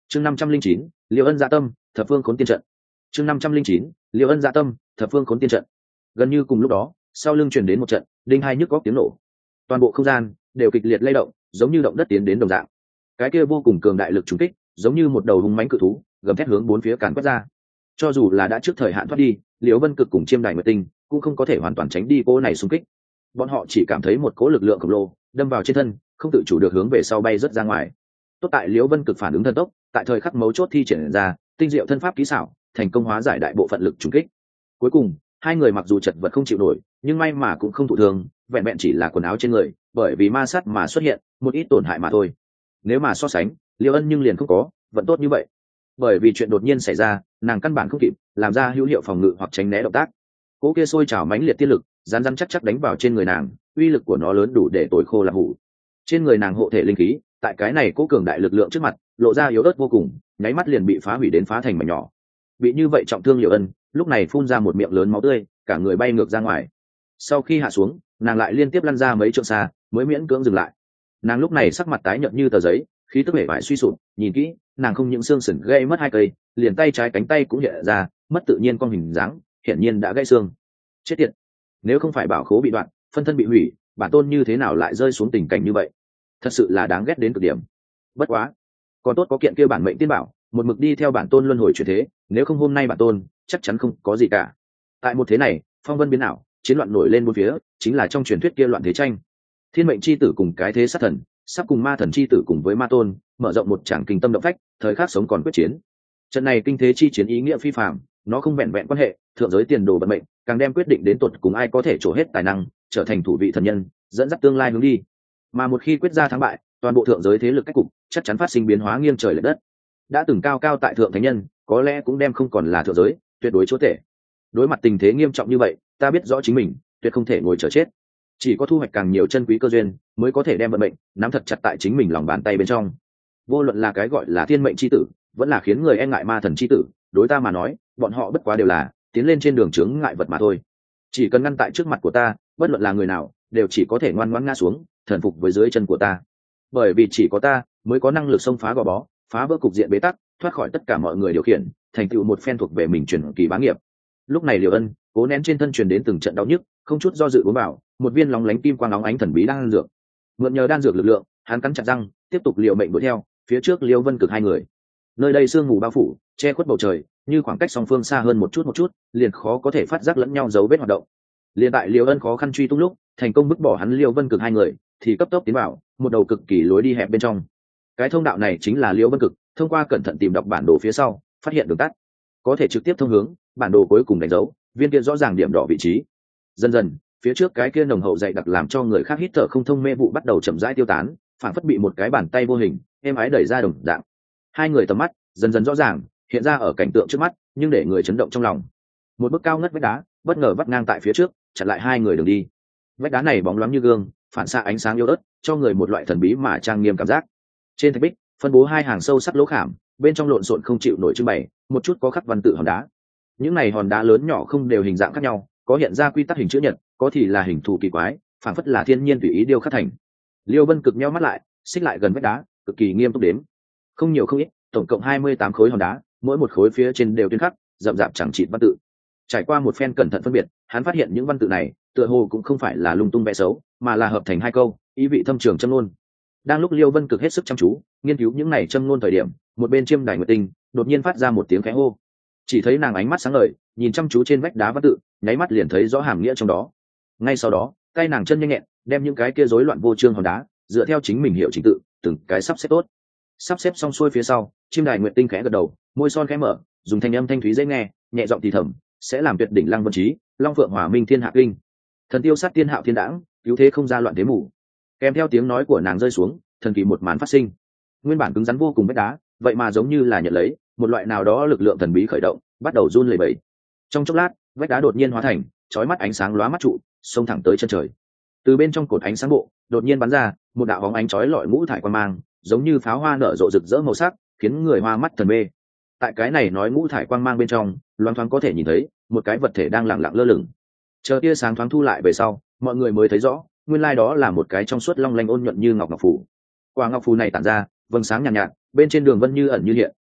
chương 509, Liêu Ân dạ tâm, thập phương khốn tiên trận. chương 509, Liêu Ân dạ tâm, thập phương khốn tiên trận. Gần như cùng lúc đó, sau lưng truyền đến một trận đinh hai nhức góc tiếng nổ, toàn bộ không gian đều kịch liệt lay động, giống như động đất tiến đến đồng dạng. Cái kia vô cùng cường đại lực trùng kích, giống như một đầu hung mãnh cự thú, gầm thét hướng bốn phía càn quét ra. Cho dù là đã trước thời hạn thoát đi, Liễu Vân Cực cùng Chiêm Đài Nguyệt Tinh cũng không có thể hoàn toàn tránh đi cỗ này xung kích. Bọn họ chỉ cảm thấy một cỗ lực lượng khổng lồ đâm vào trên thân, không tự chủ được hướng về sau bay rất ra ngoài. Tốt tại Liễu Vân Cực phản ứng thần tốc, tại thời khắc mấu chốt thi triển ra tinh diệu thân pháp kỹ xảo, thành công hóa giải đại bộ phận lực trùng kích. Cuối cùng, hai người mặc dù chật vật không chịu nổi, nhưng may mà cũng không thụ thương, vẹn vẹn chỉ là quần áo trên người, bởi vì ma sát mà xuất hiện một ít tổn hại mà thôi. Nếu mà so sánh, Liễu Ân nhưng liền không có vẫn tốt như vậy. Bởi vì chuyện đột nhiên xảy ra, nàng căn bản không kịp làm ra hữu hiệu phòng ngự hoặc tránh né động tác. Cỗ kia sôi trào mãnh liệt tiên lực, rắn rắn chắc chắc đánh vào trên người nàng, uy lực của nó lớn đủ để tồi khô là hủ. Trên người nàng hộ thể linh khí, tại cái này cỗ cường đại lực lượng trước mặt, lộ ra yếu ớt vô cùng, nháy mắt liền bị phá hủy đến phá thành mảnh nhỏ. Bị như vậy trọng thương Liễu Ân, lúc này phun ra một miệng lớn máu tươi, cả người bay ngược ra ngoài. Sau khi hạ xuống, nàng lại liên tiếp lăn ra mấy trượng xa, mới miễn cưỡng dừng lại. Nàng lúc này sắc mặt tái nhợt như tờ giấy, khí tức vẻ vải suy sụp, nhìn kỹ, nàng không những xương sườn gãy mất 2 cây, liền tay trái cánh tay cũng hiện ra mất tự nhiên con hình dáng, hiển nhiên đã gãy xương. Chết tiệt, nếu không phải bảo khố bị đoạn, phân thân bị hủy, bản tôn như thế nào lại rơi xuống tình cảnh như vậy? Thật sự là đáng ghét đến cực điểm. Bất quá, còn tốt có kiện kia bản mệnh tiên bảo, một mực đi theo bản tôn luân hồi chuyển thế, nếu không hôm nay bản tôn chắc chắn không có gì cả. Tại một thế này, phong vân biến ảo, chiến loạn nổi lên bốn phía, chính là trong truyền thuyết kia loạn thế tranh. Thiên mệnh chi tử cùng cái thế sát thần, sắp cùng ma thần chi tử cùng với ma tôn mở rộng một tràng kinh tâm động phách, thời khắc sống còn quyết chiến. Trận này kinh thế chi chiến ý nghĩa phi phàm, nó không vẹn vẹn quan hệ thượng giới tiền đồ vận mệnh, càng đem quyết định đến tột cùng ai có thể trổ hết tài năng, trở thành thủ vị thần nhân, dẫn dắt tương lai hướng đi. Mà một khi quyết ra thắng bại, toàn bộ thượng giới thế lực cách cục chắc chắn phát sinh biến hóa nghiêng trời lệch đất. Đã từng cao cao tại thượng thánh nhân, có lẽ cũng đem không còn là thượng giới tuyệt đối chúa tể. Đối mặt tình thế nghiêm trọng như vậy, ta biết rõ chính mình tuyệt không thể ngồi chờ chết. Chỉ có thu hoạch càng nhiều chân quý cơ duyên, mới có thể đem vận mệnh nắm thật chặt tại chính mình lòng bàn tay bên trong. Vô luận là cái gọi là thiên mệnh chi tử, vẫn là khiến người e ngại ma thần chi tử, đối ta mà nói, bọn họ bất quá đều là tiến lên trên đường chướng ngại vật mà thôi. Chỉ cần ngăn tại trước mặt của ta, bất luận là người nào, đều chỉ có thể ngoan ngoãn ngã xuống, thần phục với dưới chân của ta. Bởi vì chỉ có ta mới có năng lực xông phá gò bó, phá vỡ cục diện bế tắc, thoát khỏi tất cả mọi người điều khiển, thành tựu một phen thuộc về mình truyền kỳ bá nghiệp. Lúc này Liễu Ân cố nén trên thân truyền đến từng trận đau nhức, không chút do dự uống vào một viên lóng lánh kim quang óng ánh thần bí đan dược. Mượn nhờ đan dược lực lượng, hắn cắn chặt răng, tiếp tục liều mệnh đuổi theo phía trước Liêu Vân Cực hai người. Nơi đây sương mù bao phủ, che khuất bầu trời, như khoảng cách song phương xa hơn một chút, liền khó có thể phát giác lẫn nhau dấu vết hoạt động. Liên tại Liêu Ân khó khăn truy tung lúc, thành công bức bỏ hắn Liêu Vân Cực hai người, thì cấp tốc tiến vào một đầu cực kỳ lối đi hẹp bên trong. Cái thông đạo này chính là Liêu Vân Cực thông qua cẩn thận tìm đọc bản đồ phía sau, phát hiện đường tắt, có thể trực tiếp thông hướng bản đồ cuối cùng đánh dấu viên kia rõ ràng điểm đỏ vị trí. Dần dần, phía trước cái kia nồng hậu dày đặc làm cho người khác hít thở không thông mê vụ bắt đầu chậm rãi tiêu tán, phản phất bị một cái bàn tay vô hình êm ái đẩy ra đồng dạng. Hai người tầm mắt dần dần rõ ràng hiện ra ở cảnh tượng trước mắt, nhưng để người chấn động trong lòng. Một bức cao ngất vách đá bất ngờ vắt ngang tại phía trước, chặn lại hai người đường đi. Vách đá này bóng loáng như gương, phản xạ ánh sáng yếu ớt, cho người một loại thần bí mà trang nghiêm cảm giác. Trên thạch bích phân bố hai hàng sâu sắc lỗ khảm, bên trong lộn xộn không chịu nổi trưng bày một chút có khắc văn tự hòn đá. Những này hòn đá lớn nhỏ không đều hình dạng khác nhau, có hiện ra quy tắc hình chữ nhật, có thì là hình thù kỳ quái, phản phất là thiên nhiên tùy ý điêu khắc thành. Liêu Vân Cực nheo mắt lại, xích lại gần vách đá, cực kỳ nghiêm túc đếm. Không nhiều không ít, tổng cộng 28 khối hòn đá, mỗi một khối phía trên đều tuyên khắc rậm rạp chẳng chịt văn tự. Trải qua một phen cẩn thận phân biệt, hắn phát hiện những văn tự này tựa hồ cũng không phải là lung tung vẽ xấu, mà là hợp thành hai câu, ý vị thâm trường châm ngôn. Đang lúc Liêu Vân Cực hết sức chăm chú nghiên cứu những này châm ngôn thời điểm, một bên Chiêm Đài Nguyệt Tinh đột nhiên phát ra một tiếng khẽ hô. Chỉ thấy nàng ánh mắt sáng ngời, nhìn chăm chú trên vách đá văn tự, nháy mắt liền thấy rõ hàm nghĩa trong đó. Ngay sau đó, tay nàng chân nhanh nhẹn, đem những cái kia rối loạn vô chương hòn đá dựa theo chính mình hiểu trình tự, từng cái sắp xếp tốt. Sắp xếp xong xuôi phía sau, Chiêm Đài Nguyệt Tinh khẽ gật đầu, môi son khẽ mở, dùng thanh âm thanh thúy dễ nghe, nhẹ giọng thì thầm, sẽ làm tuyệt đỉnh lăng vân trí, long phượng hòa minh thiên hạ kinh, thần tiêu sát tiên hạo thiên đãng, cứu thế không ra loạn thế mù. Kèm theo tiếng nói của nàng rơi xuống, thần kỳ một màn phát sinh. Nguyên bản cứng rắn vô cùng vách đá, vậy mà giống như là nhận lấy một loại nào đó lực lượng thần bí khởi động, bắt đầu run lẩy bẩy. Trong chốc lát, vách đá đột nhiên hóa thành chói mắt ánh sáng lóa mắt trụ, xông thẳng tới chân trời. Từ bên trong cột ánh sáng bộ, đột nhiên bắn ra một đạo bóng ánh chói lọi ngũ thải quang mang, giống như pháo hoa nở rộ rực rỡ màu sắc, khiến người hoa mắt thần mê. Tại cái này nói ngũ thải quang mang bên trong, loáng thoáng có thể nhìn thấy một cái vật thể đang lặng lặng lơ lửng. Chờ tia sáng thoáng thu lại về sau, mọi người mới thấy rõ, nguyên lai đó là một cái trong suốt long lanh ôn nhuận như ngọc ngọc phù. Quả ngọc phù này tản ra vầng sáng nhàn nhạt, bên trên đường vân như ẩn như hiện,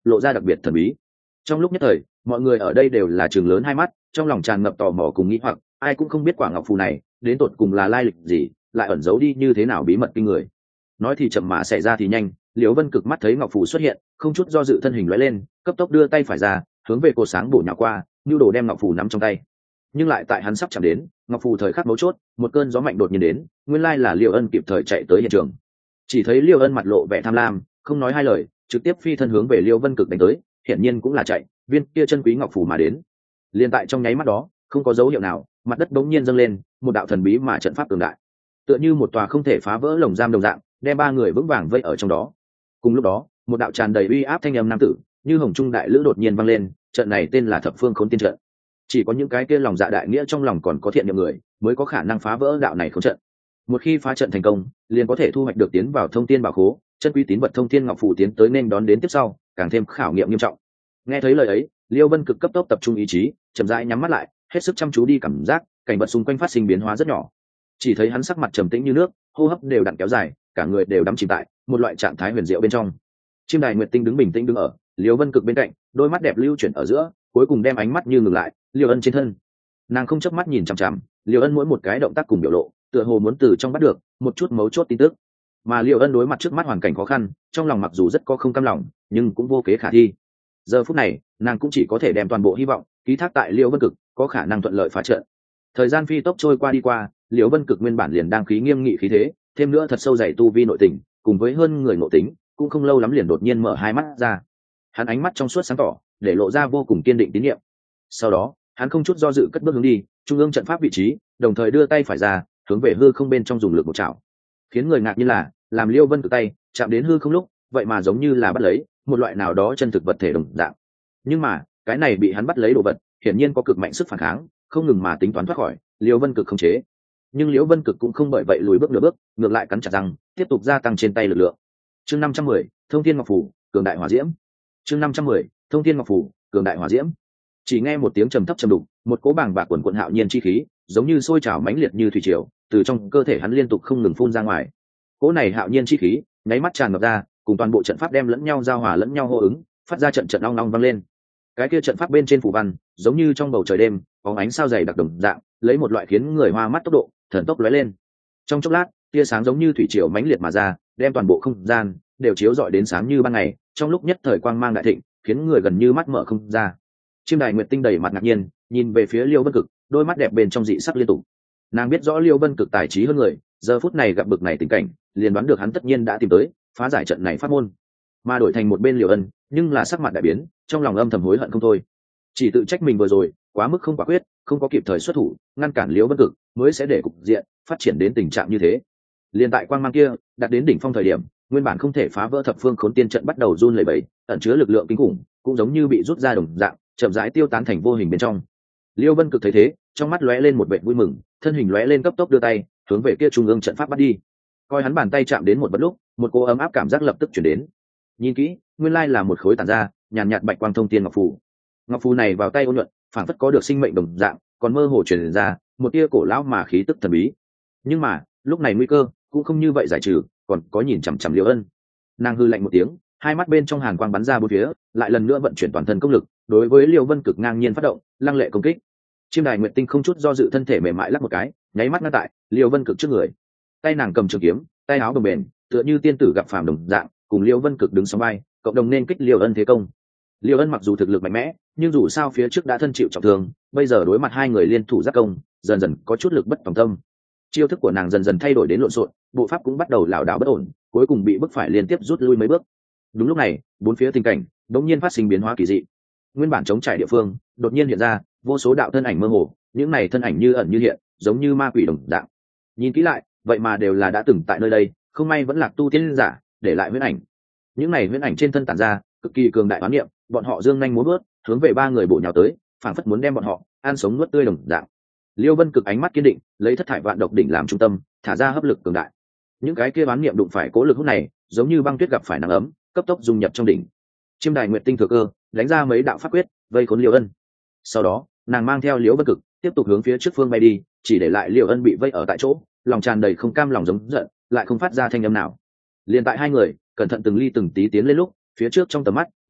lộ ra đặc biệt thần bí. Trong lúc nhất thời, mọi người ở đây đều là trừng lớn hai mắt, trong lòng tràn ngập tò mò cùng nghĩ hoặc, ai cũng không biết quả ngọc phù này đến tột cùng là lai lịch gì, lại ẩn giấu đi như thế nào bí mật kinh người. Nói thì chậm mà xảy ra thì nhanh, Liễu Vân Cực mắt thấy ngọc phù xuất hiện, không chút do dự thân hình lóe lên, cấp tốc đưa tay phải ra, hướng về cột sáng bổ nhào qua, nhu đồ đem ngọc phù nắm trong tay. Nhưng lại tại hắn sắp chạm đến, ngọc phù thời khắc mấu chốt, một cơn gió mạnh đột nhiên đến, nguyên lai là Liễu Ân kịp thời chạy tới hiện trường. Chỉ thấy Liễu Ân mặt lộ vẻ tham lam, không nói hai lời, trực tiếp phi thân hướng về Liễu Vân Cực đánh tới, hiển nhiên cũng là chạy, viên kia chân quý ngọc phù mà đến. Liên tại trong nháy mắt đó, không có dấu hiệu nào, mặt đất bỗng nhiên dâng lên, một đạo thần bí mà trận pháp cường đại, tựa như một tòa không thể phá vỡ lồng giam đồng dạng, đem ba người vững vàng vây ở trong đó. Cùng lúc đó, một đạo tràn đầy uy áp thanh âm nam tử, như hồng trung đại lữ đột nhiên vang lên, trận này tên là Thập Phương Khốn Tiên trận. Chỉ có những cái kia lòng dạ đại nghĩa trong lòng còn có thiện niệm người, mới có khả năng phá vỡ đạo này khốn trận. Một khi phá trận thành công, liền có thể thu hoạch được tiến vào thông thiên bảo khố, chân quý tín vật thông thiên ngọc phù tiến tới nên đón đến tiếp sau, càng thêm khảo nghiệm nghiêm trọng. Nghe thấy lời ấy, Liêu Vân Cực cấp tốc tập trung ý chí, chậm rãi nhắm mắt lại, hết sức chăm chú đi cảm giác cảnh vật xung quanh phát sinh biến hóa rất nhỏ. Chỉ thấy hắn sắc mặt trầm tĩnh như nước, hô hấp đều đặn kéo dài, cả người đều đắm chìm tại một loại trạng thái huyền diệu bên trong. Chim Đài Nguyệt Tinh đứng bình tĩnh đứng ở Liêu Vân Cực bên cạnh, đôi mắt đẹp lưu chuyển ở giữa, cuối cùng đem ánh mắt như ngừng lại Liêu Ân trên thân. Nàng không chớp mắt nhìn chằm chằm Liêu Ân mỗi một cái động tác cùng biểu lộ, tựa hồ muốn từ trong bắt được một chút mấu chốt tin tức. Mà Liêu Ân đối mặt trước mắt hoàn cảnh khó khăn, trong lòng mặc dù rất có không cam lòng, nhưng cũng vô kế khả thi. Giờ phút này, nàng cũng chỉ có thể đem toàn bộ hy vọng ký thác tại Liêu Vân Cực có khả năng thuận lợi phá trận. Thời gian phi tốc trôi qua đi qua, Liêu Vân Cực nguyên bản liền đang khí nghiêm nghị khí thế, thêm nữa thật sâu dày tu vi nội tình, cùng với hơn người nội tính, cũng không lâu lắm liền đột nhiên mở hai mắt ra. Hắn ánh mắt trong suốt sáng tỏ, để lộ ra vô cùng kiên định tín nhiệm. Sau đó, hắn không chút do dự cất bước hướng đi trung ương trận pháp vị trí, đồng thời đưa tay phải ra, hướng về hư không bên trong dùng lực một chảo. Khiến người ngạc nhiên là, làm Liêu Vân Cực tay chạm đến hư không lúc, vậy mà giống như là bắt lấy một loại nào đó chân thực vật thể đồng dạng. Nhưng mà, cái này bị hắn bắt lấy đồ vật, hiển nhiên có cực mạnh sức phản kháng, không ngừng mà tính toán thoát khỏi Liêu Vân Cực không chế. Nhưng Liễu Vân Cực cũng không bởi vậy lùi bước nửa bước, ngược lại cắn chặt răng, tiếp tục gia tăng trên tay lực lượng. Chương 510, Thông Thiên Ngọc Phù, cường đại hỏa diễm. Chương 510, Thông Thiên Ngọc Phù, cường đại hỏa diễm. Chỉ nghe một tiếng trầm thấp trầm đục, một cỗ bàng bạc quần quần hạo nhiên chi khí, giống như sôi trào mãnh liệt như thủy triều, từ trong cơ thể hắn liên tục không ngừng phun ra ngoài. Cỗ này hạo nhiên chi khí, nháy mắt tràn ngập ra, cùng toàn bộ trận pháp đem lẫn nhau giao hòa lẫn nhau hô ứng, phát ra trận trận ong ong vang lên. Cái kia trận pháp bên trên phù văn, giống như trong bầu trời đêm, có ánh sao dày đặc đồng dạng, lấy một loại khiến người hoa mắt tốc độ, thần tốc lóe lên. Trong chốc lát, tia sáng giống như thủy triều mãnh liệt mà ra, đem toàn bộ không gian đều chiếu rọi đến sáng như ban ngày, trong lúc nhất thời quang mang đại thịnh, khiến người gần như mắt mở không ra. Chim Đài Nguyệt Tinh đầy mặt ngạc nhiên, nhìn về phía Liêu Vân Cực, đôi mắt đẹp bên trong dị sắc liên tục. Nàng biết rõ Liêu Vân Cực tài trí hơn người, giờ phút này gặp bực này tình cảnh, liền đoán được hắn tất nhiên đã tìm tới phá giải trận này pháp môn. Mà đổi thành một bên Liêu Ân, nhưng là sắc mặt đại biến, trong lòng âm thầm hối hận không thôi. Chỉ tự trách mình vừa rồi quá mức không quả quyết, không có kịp thời xuất thủ ngăn cản Liêu Vân Cực, mới sẽ để cục diện phát triển đến tình trạng như thế. Liên tại quang mang kia đạt đến đỉnh phong thời điểm, nguyên bản không thể phá vỡ Thập Phương Khốn Tiên trận bắt đầu run lẩy bẩy, ẩn chứa lực lượng kinh khủng, cũng giống như bị rút ra đồng dạng, chậm rãi tiêu tán thành vô hình bên trong. Liêu Vân Cực thấy thế, trong mắt lóe lên một vẻ vui mừng, thân hình lóe lên cấp tốc đưa tay hướng về kia trung ương trận pháp bắt đi. Coi hắn bàn tay chạm đến một bất lúc, một cô ấm áp cảm giác lập tức chuyển đến. Nhìn kỹ, nguyên lai là một khối tản ra nhàn nhạt bạch quang thông thiên ngọc phù. Ngọc phù này vào tay ôn nhuận, phảng phất có được sinh mệnh đồng dạng, còn mơ hồ truyền ra một tia cổ lão mà khí tức thần bí. Nhưng mà, lúc này nguy cơ cũng không như vậy giải trừ, còn có nhìn chằm chằm Liêu Ân. Nàng hư lạnh một tiếng, hai mắt bên trong hàn quang bắn ra bốn phía, lại lần nữa vận chuyển toàn thân công lực, đối với Liêu Vân Cực ngang nhiên phát động, lăng lệ công kích. Chim Đài Nguyệt Tinh không chút do dự thân thể mềm mại lắc một cái, nháy mắt ngăn tại Liêu Vân Cực trước người. Tay nàng cầm trường kiếm, tay áo bồng bềnh, tựa như tiên tử gặp phàm đồng dạng, cùng Liêu Vân Cực đứng song vai, cộng đồng nên kích Liêu Ân thế công. Liêu Ân mặc dù thực lực mạnh mẽ, nhưng dù sao phía trước đã thân chịu trọng thương, bây giờ đối mặt hai người liên thủ giáp công, dần dần có chút lực bất tòng tâm. Chiêu thức của nàng dần dần thay đổi đến lộn xộn, bộ pháp cũng bắt đầu lảo đảo bất ổn, cuối cùng bị bức phải liên tiếp rút lui mấy bước. Đúng lúc này, bốn phía tình cảnh đột nhiên phát sinh biến hóa kỳ dị. Nguyên bản trống trải địa phương, đột nhiên hiện ra vô số đạo thân ảnh mơ hồ, những này thân ảnh như ẩn như hiện, giống như ma quỷ đồng dạng. Nhìn kỹ lại, vậy mà đều là đã từng tại nơi đây, không may vẫn lạc tu tiên giả, để lại huyễn ảnh. Những này huyễn ảnh trên thân tản ra cực kỳ cường đại oán niệm, bọn họ dương nhanh múa vớt, hướng về ba người bộ nhào tới, phảng phất muốn đem bọn họ ăn sống nuốt tươi đồng dạng. Liêu Vân Cực ánh mắt kiên định, lấy thất thải vạn độc đỉnh làm trung tâm, thả ra hấp lực cường đại. Những cái kia oán niệm đụng phải cố lực hút này, giống như băng tuyết gặp phải nắng ấm, cấp tốc dung nhập trong đỉnh. Chiêm Đài Nguyệt Tinh thừa cơ đánh ra mấy đạo pháp quyết, vây khốn Liêu Ân. Sau đó, nàng mang theo Liêu Vân Cực tiếp tục hướng phía trước phương bay đi, chỉ để lại Liêu Ân bị vây ở tại chỗ, lòng tràn đầy không cam lòng giống giận, lại không phát ra thanh âm nào. Liên tại hai người cẩn thận từng ly từng tí tiến lên lúc, phía trước trong tầm mắt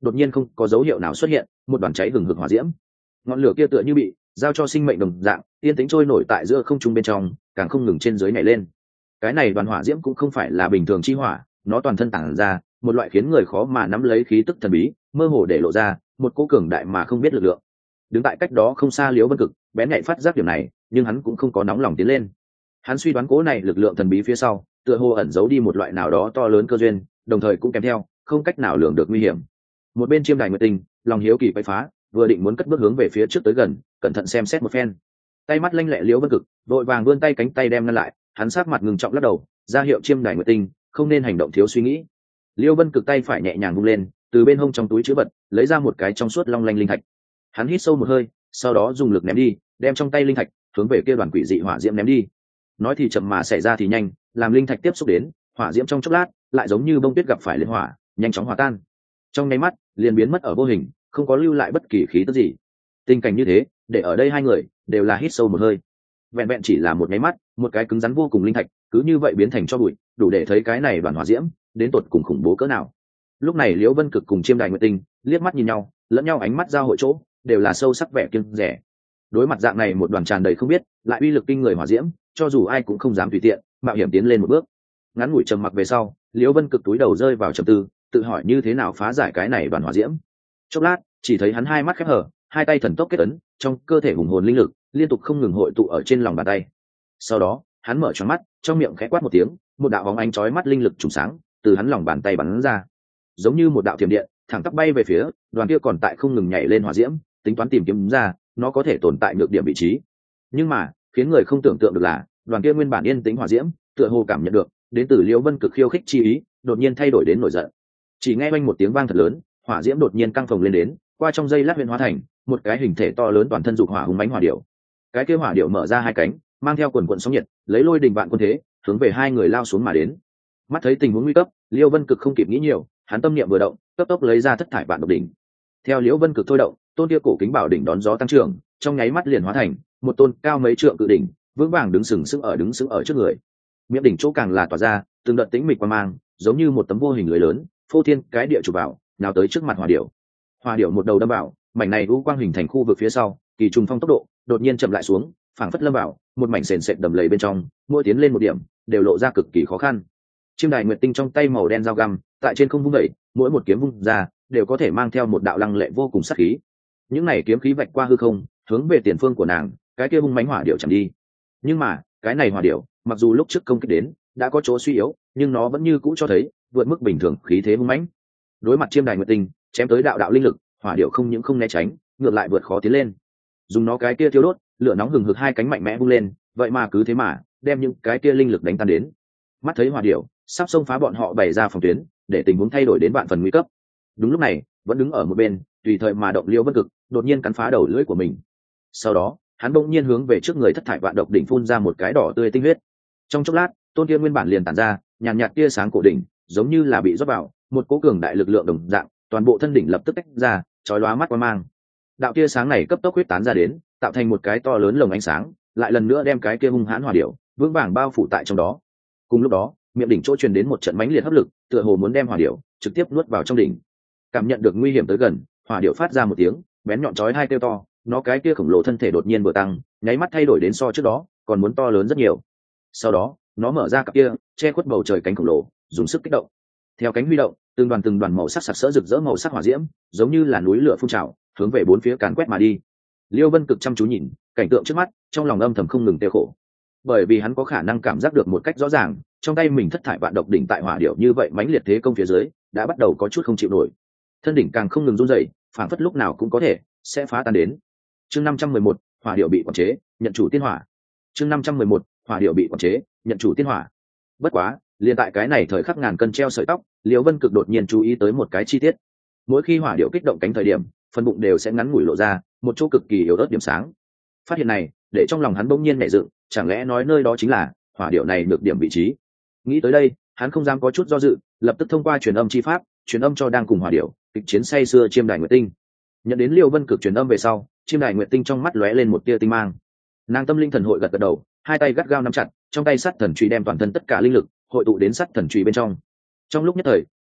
đột nhiên không có dấu hiệu nào xuất hiện một đoàn cháy hừng hực hỏa diễm. Ngọn lửa kia tựa như bị giao cho sinh mệnh đồng dạng, yên tĩnh trôi nổi tại giữa không trung bên trong, càng không ngừng trên dưới nhảy lên. Cái này đoàn hỏa diễm cũng không phải là bình thường chi hỏa, nó toàn thân tản ra một loại khiến người khó mà nắm lấy khí tức thần bí, mơ hồ để lộ ra một cỗ cường đại mà không biết lực lượng. Đứng tại cách đó không xa Liễu Vân Cực bén nhạy phát giác điểm này, nhưng hắn cũng không có nóng lòng tiến lên. Hắn suy đoán cỗ này lực lượng thần bí phía sau tựa hồ ẩn giấu đi một loại nào đó to lớn cơ duyên, đồng thời cũng kèm theo không cách nào lường được nguy hiểm. Một bên Chiêm Đài Nguyệt Tinh lòng hiếu kỳ quay phá, vừa định muốn cất bước hướng về phía trước tới gần, cẩn thận xem xét một phen. Tay mắt lanh lẹ Liễu Vân Cực vội vàng vươn tay cánh tay đem ngăn lại, hắn sát mặt ngừng trọng lắc đầu, ra hiệu Chiêm Đài Nguyệt Tinh không nên hành động thiếu suy nghĩ. Liễu Vân Cực tay phải nhẹ nhàng vung lên, từ bên hông trong túi trữ vật lấy ra một cái trong suốt long lanh linh thạch. Hắn hít sâu một hơi, sau đó dùng lực ném đi, đem trong tay linh thạch hướng về kia đoàn quỷ dị hỏa diễm ném đi. Nói thì chậm mà xảy ra thì nhanh, làm linh thạch tiếp xúc đến hỏa diễm trong chốc lát lại giống như bông tuyết gặp phải liên hỏa, nhanh chóng hòa tan, trong nháy mắt liền biến mất ở vô hình, không có lưu lại bất kỳ khí tức gì. Tình cảnh như thế để ở đây hai người đều là hít sâu một hơi. Vẹn vẹn chỉ là một nháy mắt, một cái cứng rắn vô cùng linh thạch cứ như vậy biến thành cho bụi, đủ để thấy cái này đoàn hỏa diễm đến tột cùng khủng bố cỡ nào. Lúc này Liễu Vân Cực cùng Chiêm Đài Nguyệt Tinh liếc mắt nhìn nhau, lẫn nhau ánh mắt giao hội chỗ đều là sâu sắc vẻ kiêng rẻ. Đối mặt dạng này một đoàn tràn đầy không biết lại uy lực kinh người hỏa diễm, cho dù ai cũng không dám tùy tiện mạo hiểm tiến lên một bước. Ngắn ngủi trầm mặc về sau, Liễu Vân Cực túi đầu rơi vào trầm tư, tự hỏi như thế nào phá giải cái này đoàn hỏa diễm. Chốc lát, chỉ thấy hắn hai mắt khép hờ, hai tay thần tốc kết ấn, trong cơ thể hùng hồn linh lực liên tục không ngừng hội tụ ở trên lòng bàn tay. Sau đó, hắn mở tròn mắt, trong miệng khẽ quát một tiếng, một đạo bóng ánh chói mắt linh lực trùng sáng từ hắn lòng bàn tay bắn ra, giống như một đạo thiểm điện, thẳng tắp bay về phía đoàn kia còn tại không ngừng nhảy lên hỏa diễm, tính toán tìm kiếm ra nó có thể tồn tại nhược điểm vị trí. Nhưng mà, khiến người không tưởng tượng được là, đoàn kia nguyên bản yên tĩnh hỏa diễm, tựa hồ cảm nhận được đến từ Liễu Vân Cực khiêu khích chi ý, đột nhiên thay đổi đến nổi giận. Chỉ nghe oanh một tiếng vang thật lớn, hỏa diễm đột nhiên căng phồng lên đến, qua trong giây lát huyễn hóa thành một cái hình thể to lớn toàn thân dục hỏa hùng mãnh hỏa điểu. Cái kia hỏa điểu mở ra hai cánh, mang theo quần quần sóng nhiệt, lấy lôi đình vạn quân thế, hướng về hai người lao xuống mà đến. Mắt thấy tình huống nguy cấp, Liễu Vân Cực không kịp nghĩ nhiều, hắn tâm niệm vừa động, cấp tốc lấy ra thất thải vạn độc đỉnh. Theo Liễu Vân Cực thôi động, tôn kia cổ kính bảo đỉnh đón gió tăng trưởng, trong nháy mắt liền hóa thành một tôn cao mấy trượng cự đỉnh, vững vàng đứng sừng sững ở trước người. Miệng đỉnh chỗ càng là tỏa ra từng đợt tĩnh mịch quang mang, giống như một tấm vô hình lưới lớn, phô thiên cái địa chụp vào, nào tới trước mặt hỏa điểu. Hỏa điểu một đầu đâm vào mảnh này u quang hình thành khu vực phía sau, kỳ trùng phong tốc độ đột nhiên chậm lại xuống, phảng phất lâm vào một mảnh sền sệt đầm lầy bên trong, mỗi tiến lên một điểm đều lộ ra cực kỳ khó khăn. Chiêm Đài Nguyệt Tinh trong tay màu đen dao găm tại trên không vung đẩy, mỗi một kiếm vung ra đều có thể mang theo một đạo lăng lệ vô cùng sát khí. Những này kiếm khí vạch qua hư không, hướng về tiền phương của nàng, cái kia hung mãnh hỏa điểu chạm đi. Nhưng mà cái này hỏa điểu mặc dù lúc trước công kích đến đã có chỗ suy yếu, nhưng nó vẫn như cũ cho thấy vượt mức bình thường khí thế hung mãnh. Đối mặt Chiêm Đài Nguyệt Tinh chém tới đạo đạo linh lực, hỏa điểu không những không né tránh, ngược lại vượt khó tiến lên, dùng nó cái kia thiêu đốt lửa nóng hừng hực hai cánh mạnh mẽ vung lên, vậy mà cứ thế mà đem những cái kia linh lực đánh tan đến. Mắt thấy hỏa điểu sắp xông phá bọn họ bày ra phòng tuyến, để tình huống thay đổi đến vạn phần nguy cấp. Đúng lúc này, vẫn đứng ở một bên tùy thời mà động Liễu Vân Cực đột nhiên cắn phá đầu lưỡi của mình. Sau đó hắn bỗng nhiên hướng về trước người thất thải vạn độc đỉnh phun ra một cái đỏ tươi tinh huyết. Trong chốc lát, tôn kia nguyên bản liền tản ra nhàn nhạt tia sáng cổ đỉnh, giống như là bị rót vào một cỗ cường đại lực lượng đồng dạng, toàn bộ thân đỉnh lập tức tách ra, chói lóa mắt quang mang. Đạo tia sáng này cấp tốc huyết tán ra đến, tạo thành một cái to lớn lồng ánh sáng, lại lần nữa đem cái kia hung hãn hỏa điểu vững vàng bao phủ tại trong đó. Cùng lúc đó, miệng đỉnh chỗ truyền đến một trận mãnh liệt hấp lực, tựa hồ muốn đem hỏa điểu trực tiếp nuốt vào trong đỉnh. Cảm nhận được nguy hiểm tới gần, hỏa điểu phát ra một tiếng bén nhọn chói hai kêu to, nó cái kia khổng lồ thân thể đột nhiên vừa tăng, nháy mắt thay đổi đến so trước đó còn muốn to lớn rất nhiều. Sau đó, nó mở ra cặp kia che khuất bầu trời cánh khổng lồ, dùng sức kích động. Theo cánh huy động, từng đoàn màu sắc sặc sỡ rực rỡ màu sắc hỏa diễm, giống như là núi lửa phun trào, hướng về bốn phía càn quét mà đi. Liêu Vân Cực chăm chú nhìn cảnh tượng trước mắt, trong lòng âm thầm không ngừng tiêu khổ, bởi vì hắn có khả năng cảm giác được một cách rõ ràng, trong tay mình thất thải vạn độc đỉnh tại hỏa điểu như vậy mãnh liệt thế công phía dưới đã bắt đầu có chút không chịu nổi, thân đỉnh càng không ngừng run rẩy, phảng phất lúc nào cũng có thể sẽ phá tan đến. Chương 511, hỏa điểu bị quản chế, nhận chủ tiên hỏa. Chương 511, hỏa điểu bị quản chế, nhận chủ tiên hỏa. Bất quá, liền tại cái này thời khắc ngàn cân treo sợi tóc, Liễu Vân Cực đột nhiên chú ý tới một cái chi tiết. Mỗi khi hỏa điểu kích động cánh thời điểm, phần bụng đều sẽ ngắn ngủi lộ ra một chỗ cực kỳ yếu ớt điểm sáng. Phát hiện này, để trong lòng hắn bỗng nhiên nảy dựng, chẳng lẽ nói nơi đó chính là hỏa điểu này được điểm vị trí. Nghĩ tới đây, hắn không dám có chút do dự, lập tức thông qua truyền âm chi pháp, truyền âm cho đang cùng hỏa điểu kịch chiến say sưa Chiêm Đài Nguyệt Tinh. Nhận đến Liễu Vân Cực truyền âm về sau, Chiêm Đài Nguyệt Tinh trong mắt lóe lên một tia tinh mang. Nàng tâm linh thần hội gật gật đầu, hai tay gắt gao nắm chặt, trong tay sắt thần chùy đem toàn thân tất cả linh lực hội tụ đến sắt thần chùy bên trong. Trong lúc nhất thời,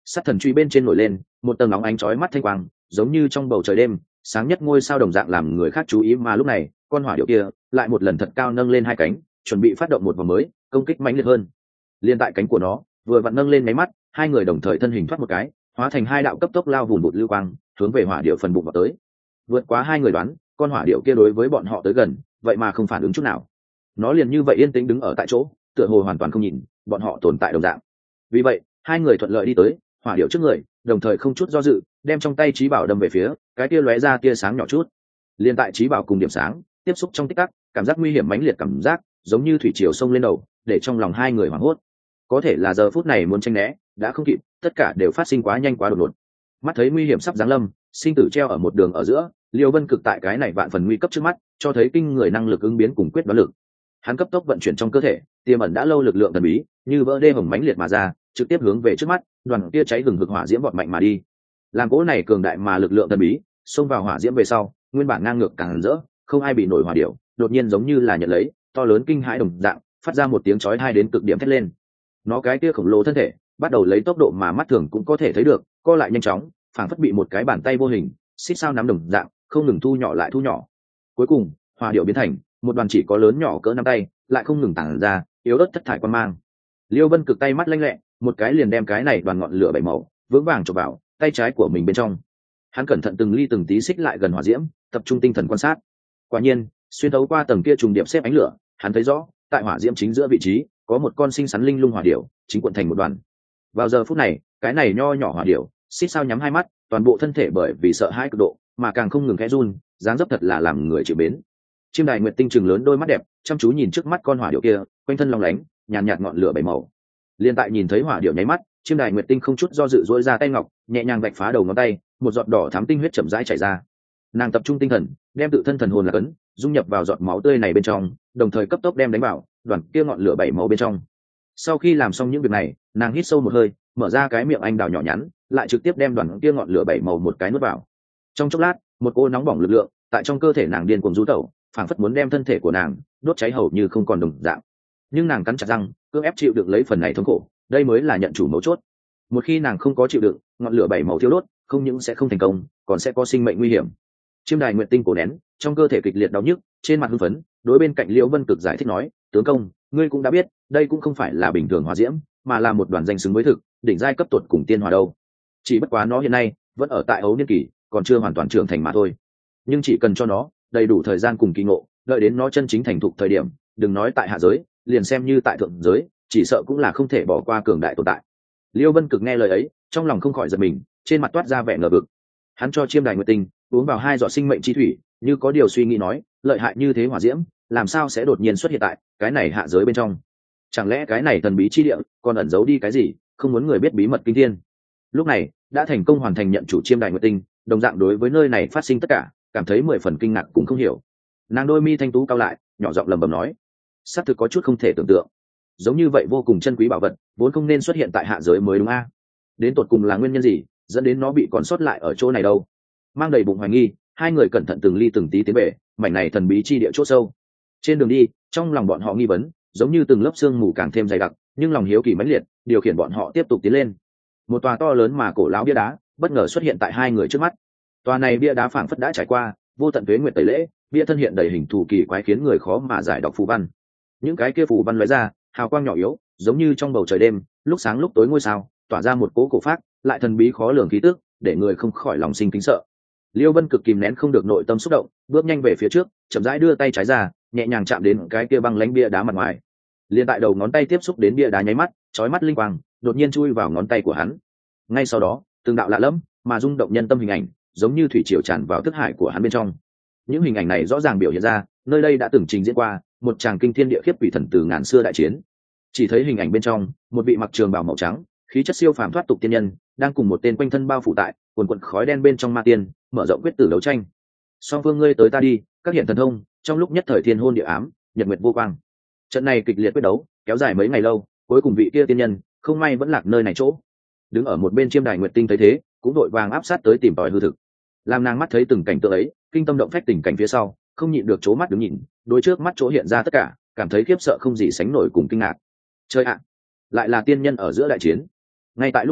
Sắt thần truy bên trên nổi lên một tầng óng ánh chói mắt thanh quang, giống như trong bầu trời đêm sáng nhất ngôi sao đồng dạng làm người khác chú ý. Mà lúc này con hỏa điệu kia lại một lần thật cao nâng lên hai cánh, chuẩn bị phát động một vòng mới công kích mãnh liệt hơn. Liên tại cánh của nó vừa vặn nâng lên máy mắt, hai người đồng thời thân hình thoát một cái, hóa thành hai đạo cấp tốc lao vùn vụt lưu quang hướng về hỏa điệu phần bụng vào tới. Vượt quá hai người đoán, con hỏa điệu kia đối với bọn họ tới gần vậy mà không phản ứng chút nào. Nó liền như vậy yên tĩnh đứng ở tại chỗ, tựa hồ hoàn toàn không nhìn bọn họ tồn tại đồng dạng. Vì vậy hai người thuận lợi đi tới hỏa điệu trước người, đồng thời không chút do dự đem trong tay trí bảo đâm về phía cái tia lóe ra tia sáng nhỏ chút. Liên tại trí bảo cùng điểm sáng tiếp xúc trong tích tắc, cảm giác nguy hiểm mãnh liệt, cảm giác giống như thủy triều sông lên đầu, để trong lòng hai người hoảng hốt. Có thể là giờ phút này muốn tranh né đã không kịp, tất cả đều phát sinh quá nhanh quá đột ngột. Mắt thấy nguy hiểm sắp giáng lâm, sinh tử treo ở một đường ở giữa, Liêu Vân Cực tại cái này vạn phần nguy cấp trước mắt cho thấy kinh người năng lực ứng biến cùng quyết đoán lực. Hắn cấp tốc vận chuyển trong cơ thể tiềm ẩn đã lâu lực lượng thần bí, như vỡ đê hồng mãnh liệt mà ra, trực tiếp hướng về trước mắt đoàn kia cháy hừng hực hỏa diễm vọt mạnh mà đi. Làm cỗ này cường đại mà lực lượng thần bí xông vào hỏa diễm về sau, nguyên bản ngang ngược càng rỡ không ai bị nổi hỏa điệu đột nhiên giống như là nhận lấy to lớn kinh hãi đồng dạng, phát ra một tiếng chói tai đến cực điểm thét lên. Nó cái kia khổng lồ thân thể bắt đầu lấy tốc độ mà mắt thường cũng có thể thấy được co lại nhanh chóng, phảng phất bị một cái bàn tay vô hình xích sao nắm đồng dạng, không ngừng thu nhỏ lại thu nhỏ. Cuối cùng hỏa điệu biến thành một đoàn chỉ có lớn nhỏ cỡ nắm tay, lại không ngừng tản ra yếu ớt thất thải quan mang. Liêu Vân Cực tay mắt lanh lẹ, một cái liền đem cái này đoàn ngọn lửa bảy màu vững vàng chộp vào tay trái của mình bên trong. Hắn cẩn thận từng ly từng tí xích lại gần hỏa diễm, tập trung tinh thần quan sát. Quả nhiên xuyên thấu qua tầng kia trùng điệp xếp ánh lửa, hắn thấy rõ tại hỏa diễm chính giữa vị trí có một con xinh xắn linh lung hỏa điểu chính cuộn thành một đoàn. Vào giờ phút này cái này nho nhỏ hỏa điểu xích sao nhắm hai mắt, toàn bộ thân thể bởi vì sợ hãi cực độ mà càng không ngừng khẽ run, dáng dấp thật là làm người chịu mến. Chiêm Đài Nguyệt Tinh trừng lớn đôi mắt đẹp chăm chú nhìn trước mắt con hỏa điểu kia, quanh thân long lánh nhàn nhạt ngọn lửa bảy màu. Liên tại nhìn thấy hỏa điểu nháy mắt, Chiêm Đài Nguyệt Tinh không chút do dự duỗi ra tay ngọc, nhẹ nhàng vạch phá đầu ngón tay, một giọt đỏ thắm tinh huyết chậm rãi chảy ra. Nàng tập trung tinh thần đem tự thân thần hồn là cấn dung nhập vào giọt máu tươi này bên trong, đồng thời cấp tốc đem đánh vào đoàn kia ngọn lửa bảy màu bên trong. Sau khi làm xong những việc này, nàng hít sâu một hơi, mở ra cái miệng anh đào nhỏ nhắn, lại trực tiếp đem đoàn kia ngọn lửa bảy màu một cái nuốt vào. Trong chốc lát một cô nóng bỏng lực lượng tại trong cơ thể nàng điên cuồng du tẩu, phảng phất muốn đem thân thể của nàng đốt cháy hầu như không còn đồng dạng. Nhưng nàng cắn chặt răng cưỡng ép chịu đựng lấy phần này thống khổ, đây mới là nhận chủ mấu chốt. Một khi nàng không có chịu đựng, ngọn lửa bảy màu thiêu đốt không những sẽ không thành công, còn sẽ có sinh mệnh nguy hiểm. Chiêm Đài Nguyệt Tinh cổ nén trong cơ thể kịch liệt đau nhức, trên mặt hưng phấn đối bên cạnh Liễu Vân Cực giải thích nói: tướng công, ngươi cũng đã biết đây cũng không phải là bình thường hỏa diễm, mà là một đoàn danh xứng với thực đỉnh giai cấp tột cùng tiên hỏa đâu. Chỉ bất quá nó hiện nay vẫn ở tại ấu niên kỳ, còn chưa hoàn toàn trưởng thành mà thôi. Nhưng chỉ cần cho nó đầy đủ thời gian cùng kỳ ngộ, đợi đến nó chân chính thành thục thời điểm, đừng nói tại hạ giới, liền xem như tại thượng giới, chỉ sợ cũng là không thể bỏ qua cường đại tồn tại. Liêu Vân Cực nghe lời ấy, trong lòng không khỏi giật mình, trên mặt toát ra vẻ ngờ vực. Hắn cho Chiêm Đài Nguyệt Tinh uống vào 2 giọt sinh mệnh chi thủy, như có điều suy nghĩ nói: lợi hại như thế hỏa diễm, làm sao sẽ đột nhiên xuất hiện tại cái này hạ giới bên trong? Chẳng lẽ cái này thần bí chi địa còn ẩn giấu đi cái gì, không muốn người biết bí mật kinh thiên? Lúc này đã thành công hoàn thành nhận chủ Chiêm Đài Nguyệt Tinh, đồng dạng đối với nơi này phát sinh tất cả cảm thấy 10 phần kinh ngạc cũng không hiểu. Nàng đôi mi thanh tú cao lại, nhỏ giọng lẩm bẩm nói: xác thực có chút không thể tưởng tượng, giống như vậy vô cùng chân quý bảo vật vốn không nên xuất hiện tại hạ giới mới đúng a? Đến tột cùng là nguyên nhân gì dẫn đến nó bị còn sót lại ở chỗ này đâu? Mang đầy bụng hoài nghi, hai người cẩn thận từng ly từng tí tiến về mảnh này thần bí chi địa chỗ sâu. Trên đường đi, trong lòng bọn họ nghi vấn giống như từng lớp sương mù càng thêm dày đặc, nhưng lòng hiếu kỳ mãnh liệt điều khiển bọn họ tiếp tục tiến lên. Một tòa to lớn mà cổ lão bia đá bất ngờ xuất hiện tại hai người trước mắt. Tòa này bia đá phảng phất đã trải qua vô tận tuế nguyệt tẩy lễ, bia thân hiện đầy hình thù kỳ quái khiến người khó mà giải đọc phù văn. Những cái kia phù văn lóe ra hào quang nhỏ yếu, giống như trong bầu trời đêm lúc sáng lúc tối ngôi sao, tỏa ra một cỗ cổ phác lại thần bí khó lường khí tức, để người không khỏi lòng sinh kính sợ. Liêu Vân Cực kìm nén không được nội tâm xúc động, bước nhanh về phía trước, chậm rãi đưa tay trái ra, nhẹ nhàng chạm đến cái kia băng lãnh bia đá mặt ngoài. Liên tại đầu ngón tay tiếp xúc đến bia đá nháy mắt, chói mắt linh quang đột nhiên chui vào ngón tay của hắn. Ngay sau đó, từng đạo lạ lẫm mà rung động nhân tâm hình ảnh, giống như thủy triều tràn vào thức hải của hắn bên trong. Những hình ảnh này rõ ràng biểu hiện ra, nơi đây đã từng trình diễn qua một tràng kinh thiên địa khiếp quỷ thần từ ngàn xưa đại chiến. Chỉ thấy hình ảnh bên trong, một vị mặc trường bào màu trắng, khí chất siêu phàm thoát tục tiên nhân, đang cùng một tên quanh thân bao phủ tại quần quần khói đen bên trong ma tiên, mở rộng quyết tử đấu tranh. Song phương ngươi tới ta đi, các hiện thần thông, trong lúc nhất thời thiên hôn địa ám, nhật nguyệt vô quang. Trận này kịch liệt quyết đấu kéo dài mấy ngày lâu, cuối cùng vị kia tiên nhân không may vẫn lạc nơi này chỗ. Đứng ở một bên Chiêm Đài Nguyệt Tinh thấy thế, cũng đội vàng áp sát tới tìm tòi hư thực. Làm nàng mắt thấy từng cảnh tượng ấy, kinh tâm động phách tình cảnh phía sau, không nhịn được chố mắt đứng nhìn, đối trước mắt chỗ hiện ra tất cả, cảm thấy khiếp sợ không gì sánh nổi cùng kinh ngạc. Chơi ạ, lại là tiên nhân ở giữa đại chiến. Ngay tại lúc này,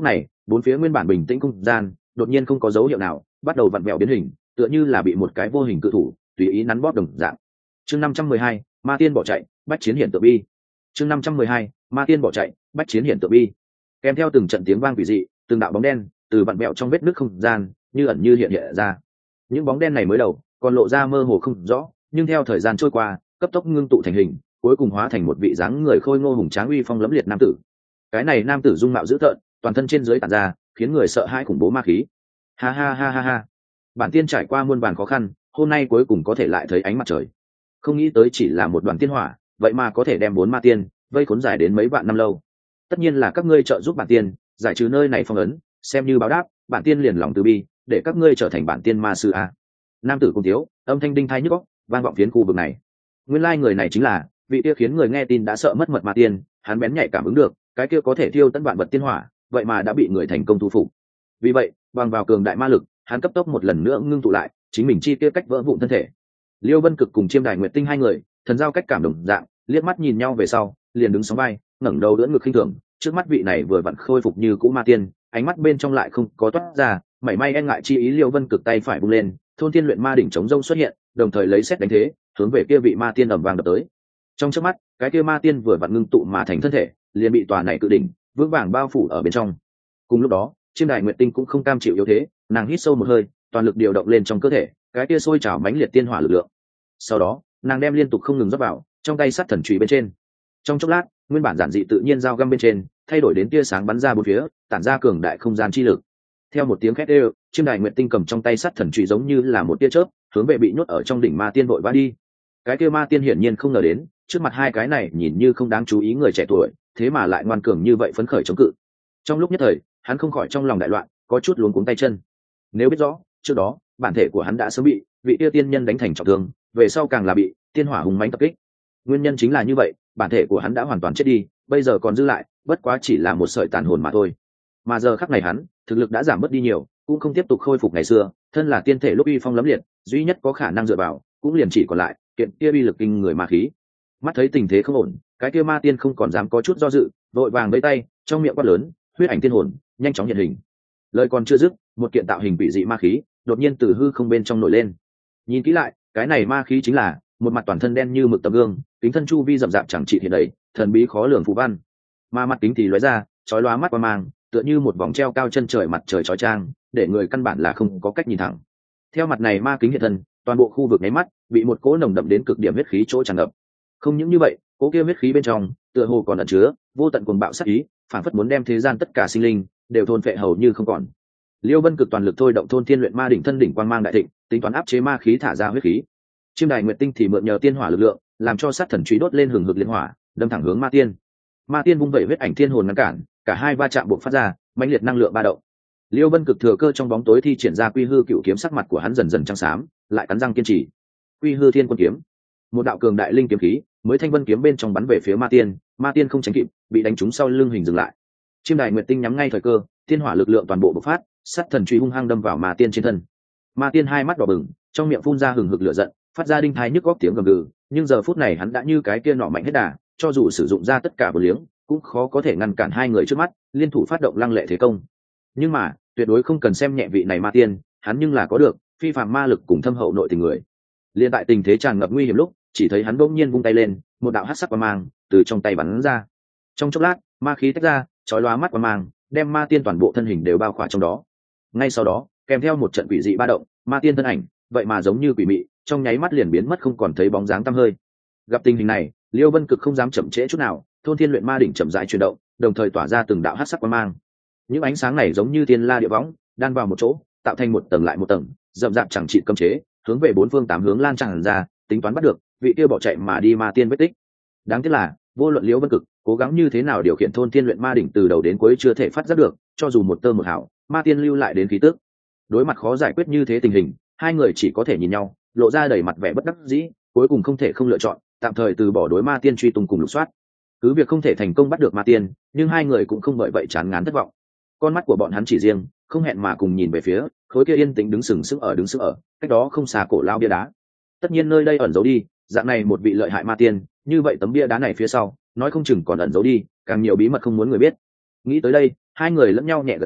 bốn phía nguyên bản bình tĩnh không gian đột nhiên không có dấu hiệu nào bắt đầu vặn vẹo biến hình, tựa như là bị một cái vô hình cự thủ tùy ý nắn bóp đồng dạng. Chương 512, ma tiên bỏ chạy, bách chiến hiển tự bi. Chương 512, ma tiên bỏ chạy, bách chiến hiển tự bi. Kèm theo từng trận tiếng vang quỷ dị, từng đạo bóng đen từ vặn vẹo trong vết nứt không gian như ẩn như hiện ra. Những bóng đen này mới đầu còn lộ ra mơ hồ không rõ, nhưng theo thời gian trôi qua cấp tốc ngưng tụ thành hình, cuối cùng hóa thành một vị dáng người khôi ngô hùng tráng uy phong lẫm liệt nam tử. Cái này nam tử dung mạo dữ tợn, toàn thân trên dưới tản ra khiến người sợ hãi khủng bố ma khí. Ha ha ha ha ha, bản tiên trải qua muôn vàn khó khăn, hôm nay cuối cùng có thể lại thấy ánh mặt trời. Không nghĩ tới chỉ là một đoàn tiên hỏa, vậy mà có thể đem 4 ma tiên vây khốn dài đến mấy vạn năm lâu. Tất nhiên là các ngươi trợ giúp bản tiên giải trừ nơi này phong ấn, xem như báo đáp, bản tiên liền lòng từ bi để các ngươi trở thành bản tiên ma sư a. Nam tử cùng thiếu âm thanh đinh thai nhức óc vang vọng phiến khu vực này. Nguyên lai người này chính là vị kia khiến người nghe tin đã sợ mất mật ma tiên. Hắn bén nhạy cảm ứng được cái kia có thể thiêu tận vạn vật tiên hỏa, vậy mà đã bị người thành công thu phục. Vì vậy bằng vào cường đại ma lực, hắn cấp tốc một lần nữa ngưng tụ lại chính mình chi kia cách vỡ vụn thân thể. Liêu Vân Cực cùng Chiêm Đài Nguyệt Tinh hai người thần giao cách cảm đồng dạng, liếc mắt nhìn nhau về sau liền đứng sóng vai, ngẩng đầu đỡ ngực khinh thường. Trước mắt vị này vừa vặn khôi phục như cũ ma tiên, ánh mắt bên trong lại không có toát ra mảy may e ngại chi ý. Liêu Vân Cực tay phải vung lên, thôn thiên luyện ma đỉnh chống rông xuất hiện, đồng thời lấy xét đánh thế hướng về kia vị ma tiên ầm vang đập tới. Trong chớp mắt, cái kia ma tiên vừa vặn ngưng tụ mà thành thân thể liền bị tòa này cự đỉnh vững vàng bao phủ ở bên trong. Cùng lúc đó Chiêm Đài Nguyệt Tinh cũng không cam chịu yếu thế, nàng hít sâu một hơi, toàn lực điều động lên trong cơ thể cái kia sôi trào mãnh liệt tiên hỏa lực lượng. Sau đó nàng đem liên tục không ngừng rót vào trong tay sắt thần chùy bên trên. Trong chốc lát, nguyên bản giản dị tự nhiên dao găm bên trên thay đổi đến tia sáng bắn ra bốn phía, tản ra cường đại không gian chi lực. Theo một tiếng khét ê, Chiêm Đài Nguyệt Tinh cầm trong tay sắt thần chùy giống như là một tia chớp hướng về bị nhốt ở trong đỉnh ma tiên vội vã đi. Cái kia ma tiên hiển nhiên không ngờ đến trước mặt hai cái này nhìn như không đáng chú ý người trẻ tuổi, thế mà lại ngoan cường như vậy phấn khởi chống cự. Trong lúc nhất thời hắn không khỏi trong lòng đại loạn, có chút luống cuống tay chân. Nếu biết rõ trước đó bản thể của hắn đã sớm bị vị tia tiên nhân đánh thành trọng thương, về sau càng là bị tiên hỏa hùng mãnh tập kích. Nguyên nhân chính là như vậy, bản thể của hắn đã hoàn toàn chết đi, bây giờ còn dư lại bất quá chỉ là một sợi tàn hồn mà thôi. Mà giờ khắc này hắn thực lực đã giảm bớt đi nhiều, cũng không tiếp tục khôi phục ngày xưa, thân là tiên thể lúc uy phong lẫm liệt, duy nhất có khả năng dựa vào cũng liền chỉ còn lại kiện kia uy lực kinh người ma khí. Mắt thấy tình thế không ổn, cái kia ma tiên không còn dám có chút do dự, vội vàng vẫy tay, trong miệng quát lớn, huyết ảnh tiên hồn nhanh chóng hiện hình. Lời còn chưa dứt, một kiện tạo hình quỷ dị ma khí đột nhiên từ hư không bên trong nổi lên. Nhìn kỹ lại, cái này ma khí chính là một mặt toàn thân đen như mực tấm gương, kính thân chu vi rậm rạp chẳng trị hiện đầy thần bí khó lường phù văn, mà mặt kính thì lóe ra chói lóa mắt qua mang, tựa như một vòng treo cao chân trời mặt trời chói chang, để người căn bản là không có cách nhìn thẳng. Theo mặt này ma kính hiện thân, toàn bộ khu vực nháy mắt bị một cỗ nồng đậm đến cực điểm huyết khí chỗ tràn ngập. Không những như vậy, cỗ kia huyết khí bên trong tựa hồ còn ẩn chứa vô tận cuồng bạo sát ý, phản phất muốn đem thế gian tất cả sinh linh đều thôn phệ hầu như không còn. Liêu Vân Cực toàn lực thôi động thôn thiên luyện ma đỉnh thân đỉnh quang mang đại thịnh, tính toán áp chế ma khí thả ra huyết khí. Chiêm Đài Nguyệt Tinh thì mượn nhờ tiên hỏa lực lượng, làm cho sát thần truy đốt lên hừng hực liên hỏa, đâm thẳng hướng ma tiên. Ma tiên vung vẩy huyết ảnh thiên hồn ngăn cản, cả hai va chạm buộc phát ra mãnh liệt năng lượng ba động. Liêu Vân Cực thừa cơ trong bóng tối thi triển ra Quy Hư Cựu Kiếm, sắc mặt của hắn dần dần trắng xám, lại cắn răng kiên trì. Quy Hư Thiên Quân Kiếm, một đạo cường đại linh kiếm khí, mới thanh vân kiếm bên trong bắn về phía ma tiên không tránh kịp, bị đánh trúng sau lưng hình dừng lại. Chiêm Đài Nguyệt Tinh nhắm ngay thời cơ, tiên hỏa lực lượng toàn bộ bộc phát, sát thần truy hung hăng đâm vào ma tiên trên thân. Ma tiên hai mắt đỏ bừng, trong miệng phun ra hừng hực lửa giận, phát ra đinh thái nhức góc tiếng gầm gừ, nhưng giờ phút này hắn đã như cái kia nọ mạnh hết đà, cho dù sử dụng ra tất cả bờ liếng cũng khó có thể ngăn cản hai người trước mắt liên thủ phát động lăng lệ thế công. Nhưng mà tuyệt đối không cần xem nhẹ vị này ma tiên, hắn nhưng là có được phi phàm ma lực cùng thâm hậu nội tình người. Liên tại tình thế tràn ngập nguy hiểm lúc, chỉ thấy hắn bỗng nhiên vung tay lên, một đạo hắc sắc quang mang từ trong tay bắn ra. Trong chốc lát, ma khí tách ra, chói lóa mắt quang mang, đem ma tiên toàn bộ thân hình đều bao khỏa trong đó. Ngay sau đó, kèm theo một trận quỷ dị ba động, ma tiên thân ảnh vậy mà giống như quỷ mị, trong nháy mắt liền biến mất không còn thấy bóng dáng tăm hơi. Gặp tình hình này, Liêu Vân Cực không dám chậm trễ chút nào, thôn thiên luyện ma đỉnh chậm rãi chuyển động, đồng thời tỏa ra từng đạo hắc sắc quang mang. Những ánh sáng này giống như thiên la địa võng, đan vào một chỗ, tạo thành một tầng lại một tầng, rậm rạp chẳng trị cấm chế, hướng về bốn phương tám hướng lan tràn ra, tính toán bắt được vị kia bỏ chạy mà đi ma tiên vết tích. Đáng tiếc là, vô luận Liêu Vân Cực cố gắng như thế nào điều khiển thôn thiên luyện ma đỉnh từ đầu đến cuối chưa thể phát giác được, cho dù một tơ một hào, ma tiên lưu lại đến khí tức. Đối mặt khó giải quyết như thế tình hình, hai người chỉ có thể nhìn nhau, lộ ra đầy mặt vẻ bất đắc dĩ, cuối cùng không thể không lựa chọn tạm thời từ bỏ đối ma tiên truy tung cùng lục soát. Cứ việc không thể thành công bắt được ma tiên, nhưng hai người cũng không bởi vậy chán ngán thất vọng. Con mắt của bọn hắn chỉ riêng không hẹn mà cùng nhìn về phía khối kia yên tĩnh đứng sừng sững ở cách đó không xa cổ lao bia đá. Tất nhiên nơi đây ẩn giấu đi dạng này một vị lợi hại ma tiên, như vậy tấm bia đá này phía sau nói không chừng còn ẩn giấu đi càng nhiều bí mật không muốn người biết. Nghĩ tới đây, hai người lẫn nhau nhẹ gật đầu,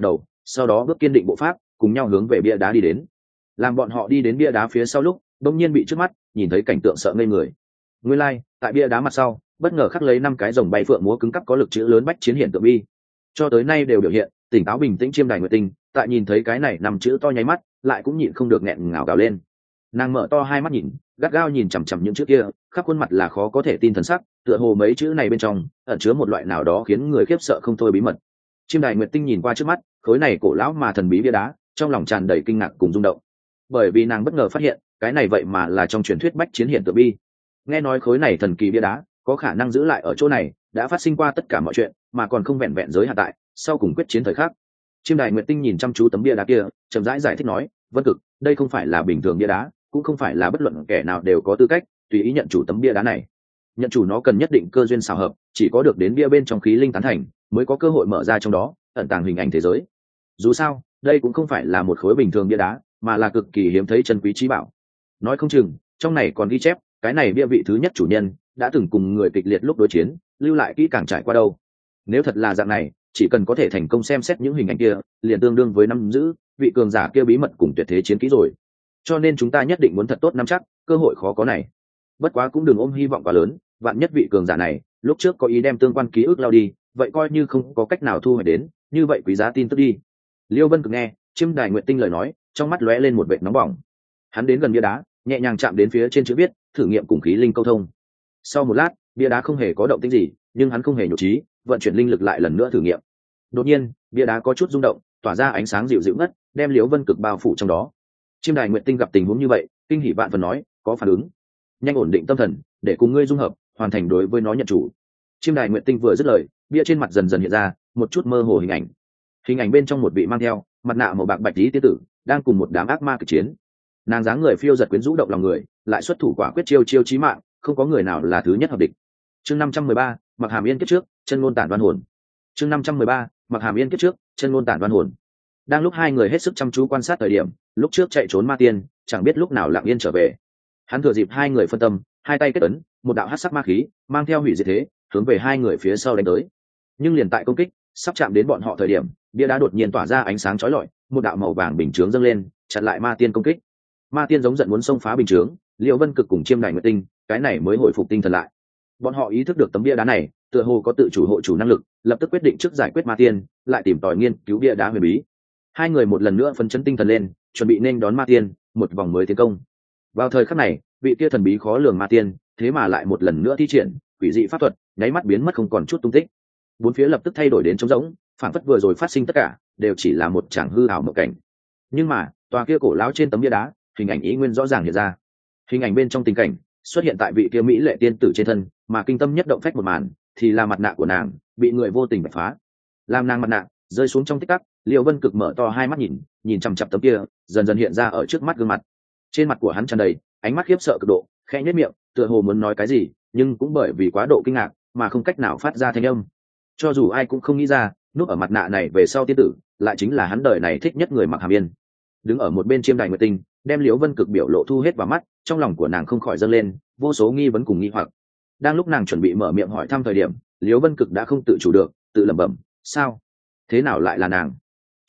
sau đó bước kiên định bộ pháp cùng nhau hướng về bia đá đi đến. Làm bọn họ đi đến bia đá phía sau lúc đông nhiên bị trước mắt nhìn thấy cảnh tượng sợ ngây người. Nguyên lai tại bia đá mặt sau bất ngờ khắc lấy 5 cái rồng bay phượng múa cứng cắp có lực chữ lớn bách chiến hiện tượng bi. Cho tới nay đều biểu hiện tỉnh táo bình tĩnh Chiêm Đài Nguyệt Tinh, tại nhìn thấy cái này 5 chữ to nháy mắt lại cũng nhịn không được nghẹn ngào gào lên. Nàng mở to hai mắt nhìn, gắt gao nhìn chằm chằm những chữ kia, khắp khuôn mặt là khó có thể tin thần sắc, tựa hồ mấy chữ này bên trong ẩn chứa một loại nào đó khiến người khiếp sợ không thôi bí mật. Chiêm Đài Nguyệt Tinh nhìn qua trước mắt khối này cổ lão mà thần bí bia đá, trong lòng tràn đầy kinh ngạc cùng rung động, bởi vì nàng bất ngờ phát hiện cái này vậy mà là trong truyền thuyết bách chiến hiện tượng bi. Nghe nói khối này thần kỳ bia đá có khả năng giữ lại ở chỗ này đã phát sinh qua tất cả mọi chuyện, mà còn không vẹn vẹn giới hạn tại sau cùng quyết chiến thời khắc. Chiêm Đài Nguyệt Tinh nhìn chăm chú tấm bia đá kia, chậm rãi giải thích nói, Vân Cực, đây không phải là bình thường bia đá, cũng không phải là bất luận kẻ nào đều có tư cách tùy ý nhận chủ tấm bia đá này. Nhận chủ nó cần nhất định cơ duyên xào hợp, chỉ có được đến bia bên trong khí linh tán thành mới có cơ hội mở ra trong đó ẩn tàng hình ảnh thế giới. Dù sao đây cũng không phải là một khối bình thường bia đá, mà là cực kỳ hiếm thấy chân quý trí bảo. Nói không chừng trong này còn ghi chép cái này bia vị thứ nhất chủ nhân đã từng cùng người kịch liệt lúc đối chiến, lưu lại kỹ càng trải qua đâu. Nếu thật là dạng này, chỉ cần có thể thành công xem xét những hình ảnh kia, liền tương đương với nắm giữ vị cường giả kia bí mật cùng tuyệt thế chiến kỹ rồi. Cho nên chúng ta nhất định muốn thật tốt nắm chắc cơ hội khó có này. Bất quá cũng đừng ôm hy vọng quá lớn, vạn nhất vị cường giả này lúc trước có ý đem tương quan ký ức lao đi, vậy coi như không có cách nào thu hồi đến, như vậy quý giá tin tức đi. Liêu Vân Cực nghe Chiêm Đài Nguyệt Tinh lời nói, trong mắt lóe lên một vệt nóng bỏng. Hắn đến gần bia đá, nhẹ nhàng chạm đến phía trên chữ viết, thử nghiệm cùng khí linh câu thông. Sau một lát, bia đá không hề có động tĩnh gì, nhưng hắn không hề nhụt chí, vận chuyển linh lực lại lần nữa thử nghiệm. Đột nhiên, bia đá có chút rung động, tỏa ra ánh sáng dịu dịu ngất, đem Liễu Vân Cực bao phủ trong đó. Chiêm Đài Nguyệt Tinh gặp tình huống như vậy, kinh hỉ vạn phần nói, có phản ứng, nhanh ổn định tâm thần, để cùng ngươi dung hợp, hoàn thành đối với nó nhận chủ. Chiêm Đài Nguyệt Tinh vừa dứt lời, bia trên mặt dần dần hiện ra một chút mơ hồ hình ảnh. Hình ảnh bên trong một vị mang theo mặt nạ màu bạc bạch tí tiên tử đang cùng một đám ác ma kịch chiến. Nàng dáng người phiêu giật quyến rũ động lòng người, lại xuất thủ quả quyết chiêu chí mạng, không có người nào là thứ nhất hợp địch. Chương 513, Mặc Hàm Yên kiếp trước, chân ngôn tản đoan hồn. Chương 513, Mặc Hàm Yên kiếp trước, chân ngôn tản đoan hồn. Đang lúc hai người hết sức chăm chú quan sát thời điểm, lúc trước chạy trốn ma tiên chẳng biết lúc nào lặng yên trở về. Hắn thừa dịp hai người phân tâm, hai tay kết ấn, một đạo hắc sắc ma khí mang theo hủy diệt thế hướng về hai người phía sau đánh tới. Nhưng liền tại công kích sắp chạm đến bọn họ thời điểm, bia đá đột nhiên tỏa ra ánh sáng chói lọi, một đạo màu vàng bình chướng dâng lên chặn lại ma tiên công kích. Ma tiên giống giận muốn xông phá bình chướng, Liễu Vân Cực cùng Chiêm Đài Nguyệt Tinh cái này mới hồi phục tinh thần lại. Bọn họ ý thức được tấm bia đá này tựa hồ có tự chủ hộ chủ năng lực, lập tức quyết định trước giải quyết ma tiên, lại tìm tòi nghiên cứu bia đá huyền bí. Hai người một lần nữa phấn chấn tinh thần lên, chuẩn bị nên đón ma tiên một vòng mới tiến công. Vào thời khắc này, vị kia thần bí khó lường ma tiên thế mà lại một lần nữa thi triển quỷ dị pháp thuật, nháy mắt biến mất không còn chút tung tích. Bốn phía lập tức thay đổi đến trống rỗng, phản phất vừa rồi phát sinh tất cả đều chỉ là một tràng hư ảo mộng cảnh. Nhưng mà tòa kia cổ lão trên tấm bia đá, hình ảnh ý nguyên rõ ràng hiện ra. Hình ảnh bên trong tình cảnh xuất hiện tại vị kia mỹ lệ tiên tử trên thân, mà kinh tâm nhất động phách một màn thì là mặt nạ của nàng bị người vô tình bẻ phá. Làm nàng mặt nạ rơi xuống trong tích tắc, Liễu Vân Cực mở to hai mắt nhìn chằm chằm tấm kia dần dần hiện ra ở trước mắt gương mặt. Trên mặt của hắn tràn đầy ánh mắt khiếp sợ cực độ, khẽ nhếch miệng, tựa hồ muốn nói cái gì, nhưng cũng bởi vì quá độ kinh ngạc mà không cách nào phát ra thanh âm. Cho dù ai cũng không nghĩ ra, núp ở mặt nạ này về sau tiên tử lại chính là hắn đời này thích nhất người Mặc Hàm Yên. Đứng ở một bên Chiêm Đài Nguyệt Tinh đem Liễu Vân Cực biểu lộ thu hết vào mắt, trong lòng của nàng không khỏi dâng lên vô số nghi vấn cùng nghi hoặc. Đang lúc nàng chuẩn bị mở miệng hỏi thăm thời điểm, Liễu Vân Cực đã không tự chủ được tự lẩm bẩm, sao, thế nào lại là nàng?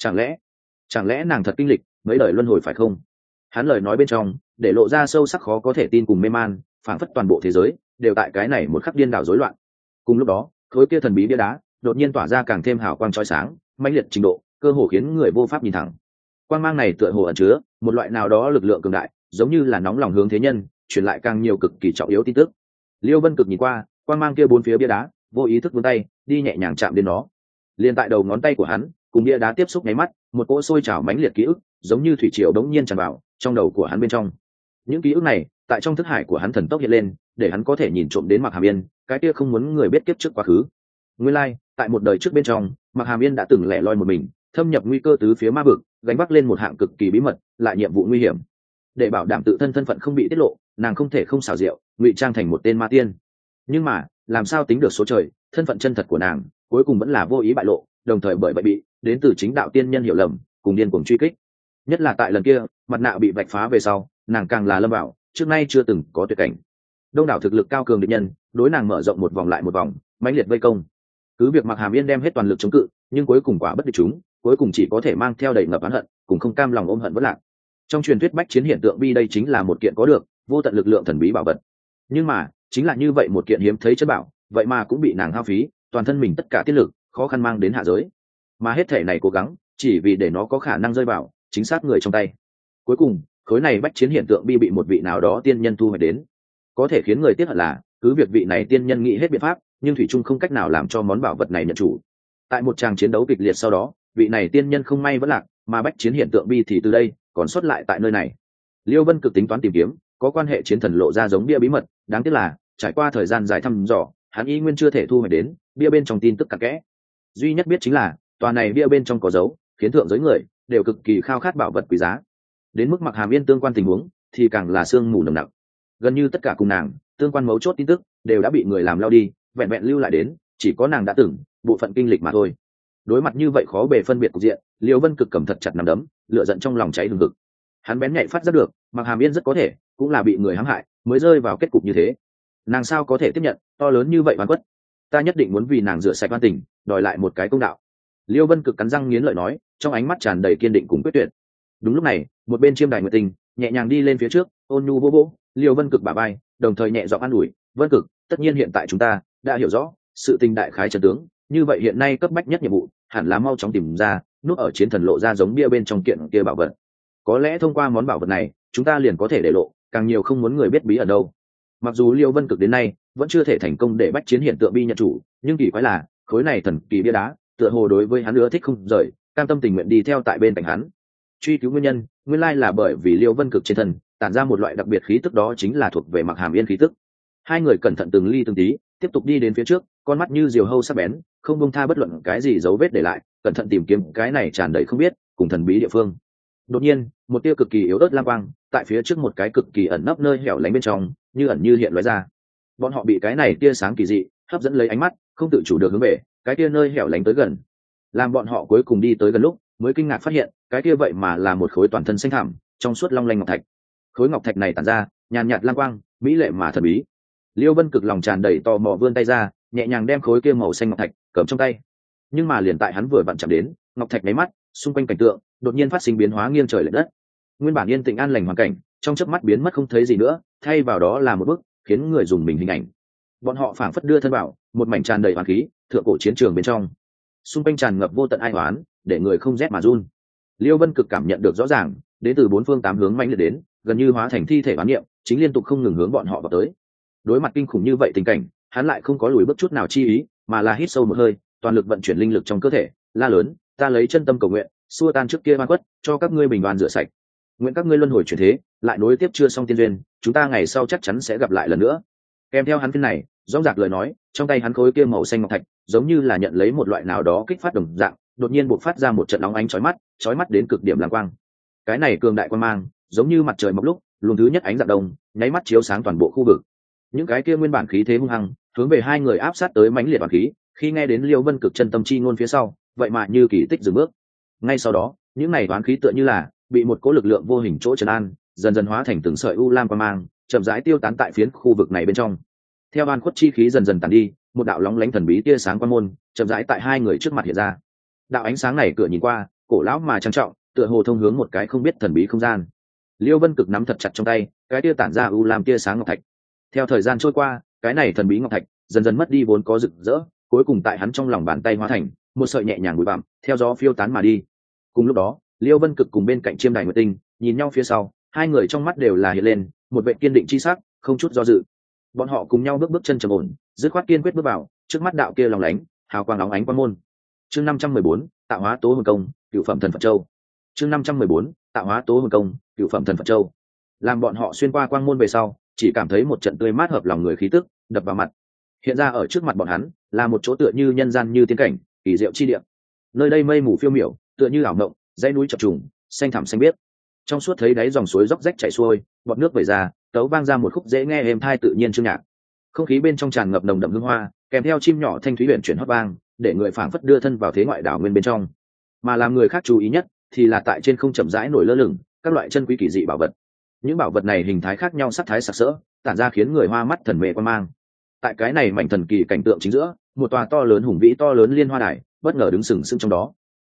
Chẳng lẽ nàng thật kinh lịch mấy đời luân hồi phải không? Hắn lời nói bên trong để lộ ra sâu sắc khó có thể tin cùng mê man, phảng phất toàn bộ thế giới đều tại cái này một khắc điên đảo rối loạn. Cùng lúc đó, khối kia thần bí bia đá đột nhiên tỏa ra càng thêm hào quang chói sáng, mãnh liệt trình độ cơ hồ khiến người vô pháp nhìn thẳng. Quang mang này tựa hồ ẩn chứa một loại nào đó lực lượng cường đại, giống như là nóng lòng hướng thế nhân truyền lại càng nhiều cực kỳ trọng yếu tin tức. Liêu Vân Cực nhìn qua quang mang kia bốn phía bia đá, vô ý thức vươn tay đi nhẹ nhàng chạm đến nó. Liên tại đầu ngón tay của hắn cùng bia đá tiếp xúc nháy mắt, một cỗ sôi trào mãnh liệt ký ức giống như thủy triều đống nhiên tràn vào trong đầu của hắn bên trong. Những ký ức này tại trong thức hải của hắn thần tốc hiện lên, để hắn có thể nhìn trộm đến Mặc Hàm Yên cái kia không muốn người biết kiếp trước quá khứ. Nguyên lai tại một đời trước bên trong, Mặc Hàm Yên đã từng lẻ loi một mình thâm nhập nguy cơ tứ phía ma vực, gánh vác lên một hạng cực kỳ bí mật lại nhiệm vụ nguy hiểm. Để bảo đảm tự thân thân phận không bị tiết lộ, nàng không thể không xảo diệu ngụy trang thành một tên ma tiên. Nhưng mà làm sao tính được số trời, thân phận chân thật của nàng cuối cùng vẫn là vô ý bại lộ, đồng thời bởi vậy bị đến từ chính đạo tiên nhân hiểu lầm cùng điên cuồng truy kích. Nhất là tại lần kia mặt nạ bị vạch phá về sau, nàng càng là lâm vào trước nay chưa từng có tuyệt cảnh. Đông đảo thực lực cao cường địch nhân đối nàng mở rộng một vòng lại một vòng, mãnh liệt vây công. Cứ việc Mặc Hàm Yên đem hết toàn lực chống cự, nhưng cuối cùng quả bất địch chúng, cuối cùng chỉ có thể mang theo đầy ngập oán hận cùng không cam lòng ôm hận vẫn lạc. Trong truyền thuyết bách chiến hiện tượng bi đây chính là một kiện có được vô tận lực lượng thần bí bảo vật, nhưng mà chính là như vậy một kiện hiếm thấy chất bảo, vậy mà cũng bị nàng hao phí toàn thân mình tất cả tiết lực, khó khăn mang đến hạ giới, mà hết thể này cố gắng chỉ vì để nó có khả năng rơi vào chính xác người trong tay. Cuối cùng khối này bách chiến hiện tượng bi bị một vị nào đó tiên nhân thu hoạch đến. Có thể khiến người tiếc hận là cứ việc vị này tiên nhân nghĩ hết biện pháp, nhưng thủy trung không cách nào làm cho món bảo vật này nhận chủ. Tại một tràng chiến đấu kịch liệt sau đó, vị này tiên nhân không may vẫn lạc, mà bách chiến hiện tượng bi thì từ đây còn xuất lại tại nơi này. Liêu Vân Cực tính toán tìm kiếm có quan hệ chiến thần lộ ra giống bia bí mật, đáng tiếc là trải qua thời gian dài thăm dò, hắn y nguyên chưa thể thu hoạch đến bia bên trong tin tức cặn kẽ. Duy nhất biết chính là tòa này bia bên trong có dấu khiến thượng giới người đều cực kỳ khao khát bảo vật quý giá. Đến mức Mặc Hàm Yên tương quan tình huống thì càng là sương mù nồng nặc, gần như tất cả cùng nàng tương quan mấu chốt tin tức đều đã bị người làm lao đi, vẹn vẹn lưu lại đến chỉ có nàng đã từng bộ phận kinh lịch mà thôi. Đối mặt như vậy khó bề phân biệt cục diện, Liêu Vân Cực cầm thật chặt nắm đấm, lửa giận trong lòng cháy hừng hực. Hắn bén nhạy phát giác được Mặc Hàm Yên rất có thể cũng là bị người hãm hại mới rơi vào kết cục như thế. Nàng sao có thể tiếp nhận to lớn như vậy oan khuất? Ta nhất định muốn vì nàng rửa sạch oan tình, đòi lại một cái công đạo. Liêu Vân Cực cắn răng nghiến lợi nói, trong ánh mắt tràn đầy kiên định cùng quyết tuyệt. Đúng lúc này, một bên Chiêm Đài Nguyệt Tình nhẹ nhàng đi lên phía trước, ôn nhu vỗ vỗ Liêu Vân Cực bả vai, đồng thời nhẹ giọng an ủi, "Vân Cực, tất nhiên hiện tại chúng ta đã hiểu rõ sự tình đại khái trận tướng, như vậy hiện nay cấp bách nhất nhiệm vụ hẳn là mau chóng tìm ra núp ở chiến thần lộ ra giống bia bên trong kiện kia bảo vật. Có lẽ thông qua món bảo vật này, chúng ta liền có thể để lộ càng nhiều không muốn người biết bí ở đâu." Mặc dù Liêu Vân Cực đến nay vẫn chưa thể thành công để bách chiến hiện tượng bi nhận chủ, nhưng kỳ quái là khối này thần kỳ bia đá tựa hồ đối với hắn ưa thích không rời, cam tâm tình nguyện đi theo tại bên cạnh hắn. Truy cứu nguyên nhân, nguyên lai là bởi vì Liêu Vân Cực trên thân tản ra một loại đặc biệt khí tức, đó chính là thuộc về Mặc Hàm Yên khí tức. Hai người cẩn thận từng ly từng tí tiếp tục đi đến phía trước, con mắt như diều hâu sắc bén, không buông tha bất luận cái gì dấu vết để lại, cẩn thận tìm kiếm cái này tràn đầy không biết cùng thần bí địa phương. Đột nhiên, một tia cực kỳ yếu ớt lam quang tại phía trước một cái cực kỳ ẩn nấp nơi hẻo lánh bên trong như ẩn như hiện lóe ra. Bọn họ bị cái này tia sáng kỳ dị hấp dẫn lấy ánh mắt, không tự chủ được hướng về cái tia nơi hẻo lánh tới gần. Làm bọn họ cuối cùng đi tới gần lúc, mới kinh ngạc phát hiện cái kia vậy mà là một khối toàn thân xanh thẳm trong suốt long lanh ngọc thạch. Khối ngọc thạch này tản ra nhàn nhạt lam quang, mỹ lệ mà thần bí. Liêu Vân Cực lòng tràn đầy tò mò vươn tay ra, nhẹ nhàng đem khối kia màu xanh ngọc thạch cầm trong tay. Nhưng mà liền tại hắn vừa vặn chạm đến ngọc thạch, nháy mắt xung quanh cảnh tượng đột nhiên phát sinh biến hóa nghiêng trời lệch đất. Nguyên bản yên tĩnh an lành hoàn cảnh trong chớp mắt biến mất không thấy gì nữa, thay vào đó là một bức khiến người dùng mình hình ảnh. Bọn họ phảng phất đưa thân vào một mảnh tràn đầy hoàn khí thượng cổ chiến trường bên trong, xung quanh tràn ngập vô tận ai oán, để người không rét mà run. Liêu Vân Cực cảm nhận được rõ ràng đến từ bốn phương tám hướng mãnh liệt đến, gần như hóa thành thi thể oán niệm, chính liên tục không ngừng hướng bọn họ vào tới. Đối mặt kinh khủng như vậy tình cảnh, hắn lại không có lùi bước chút nào chi ý, mà là hít sâu một hơi, toàn lực vận chuyển linh lực trong cơ thể, la lớn, "Ta lấy chân tâm cầu nguyện, xua tan trước kia oan khuất, cho các ngươi bình an rửa sạch. Nguyện các ngươi luân hồi chuyển thế, lại nối tiếp chưa xong tiên duyên, chúng ta ngày sau chắc chắn sẽ gặp lại lần nữa." Kèm theo hắn phiên này rõ ràng lời nói, trong tay hắn khối kia màu xanh ngọc thạch giống như là nhận lấy một loại nào đó kích phát đồng dạng, đột nhiên bộc phát ra một trận nóng ánh chói mắt đến cực điểm lam quang. Cái này cường đại quang mang giống như mặt trời mọc lúc luồng thứ nhất ánh dạng đông, nháy mắt chiếu sáng toàn bộ khu vực. Những cái kia nguyên bản khí thế hung hăng hướng về hai người áp sát tới mãnh liệt bản khí, khi nghe đến Liêu Vân Cực chân tâm chi ngôn phía sau, vậy mà như kỳ tích dừng bước. Ngay sau đó, những này toán khí tựa như là bị một cỗ lực lượng vô hình chỗ trấn an, dần dần hóa thành từng sợi u lam quang mang, chậm rãi tiêu tán tại phiến khu vực này bên trong. Theo oan khuất chi khí dần dần tàn đi, một đạo lóng lánh thần bí tia sáng quan môn chậm rãi tại hai người trước mặt hiện ra. Đạo ánh sáng này cửa nhìn qua cổ lão mà trang trọng, tựa hồ thông hướng một cái không biết thần bí không gian. Liêu Vân Cực nắm thật chặt trong tay cái tia tản ra u lam tia sáng ngọc thạch. Theo thời gian trôi qua, cái này thần bí ngọc thạch dần dần mất đi vốn có rực rỡ, cuối cùng tại hắn trong lòng bàn tay hóa thành một sợi nhẹ nhàng bụi bặm, theo gió phiêu tán mà đi. Cùng lúc đó, Liêu Vân Cực cùng bên cạnh Chiêm Đài Nguyệt Tinh nhìn nhau phía sau, hai người trong mắt đều là hiện lên một vẻ kiên định chi sắc, không chút do dự. Bọn họ cùng nhau bước chân trầm ổn, dứt khoát kiên quyết bước vào trước mắt đạo kia lòng lánh hào quang óng ánh quan môn. Chương 514, tạo hóa tố hồn công, cửu phẩm thần Phật châu. Chương 514, tạo hóa tố hồn công, cửu phẩm thần Phật châu. Làm bọn họ xuyên qua quang môn về sau, chỉ cảm thấy một trận tươi mát hợp lòng người khí tức đập vào mặt. Hiện ra ở trước mặt bọn hắn là một chỗ tựa như nhân gian như tiên cảnh, kỳ diệu chi địa. Nơi đây mây mù phiêu miểu, tựa như ảo mộng, dãy núi chập trùng, xanh thẳm xanh biếc. Trong suốt thấy đáy dòng suối róc rách chảy xuôi, bọt nước vẩy ra, tấu vang ra một khúc dễ nghe êm tai tự nhiên chương nhạc. Không khí bên trong tràn ngập nồng đậm hương hoa, kèm theo chim nhỏ thanh thúy huyền chuyển hót vang, để người phảng phất đưa thân vào thế ngoại đảo nguyên bên trong. Mà làm người khác chú ý nhất thì là tại trên không chậm rãi nổi lơ lửng các loại chân quý kỳ dị bảo vật. Những bảo vật này hình thái khác nhau, sắc thái sặc sỡ, tản ra khiến người hoa mắt thần mê quan mang. Tại cái này mảnh thần kỳ cảnh tượng chính giữa, một tòa to lớn hùng vĩ to lớn liên hoa đài bất ngờ đứng sừng sững trong đó.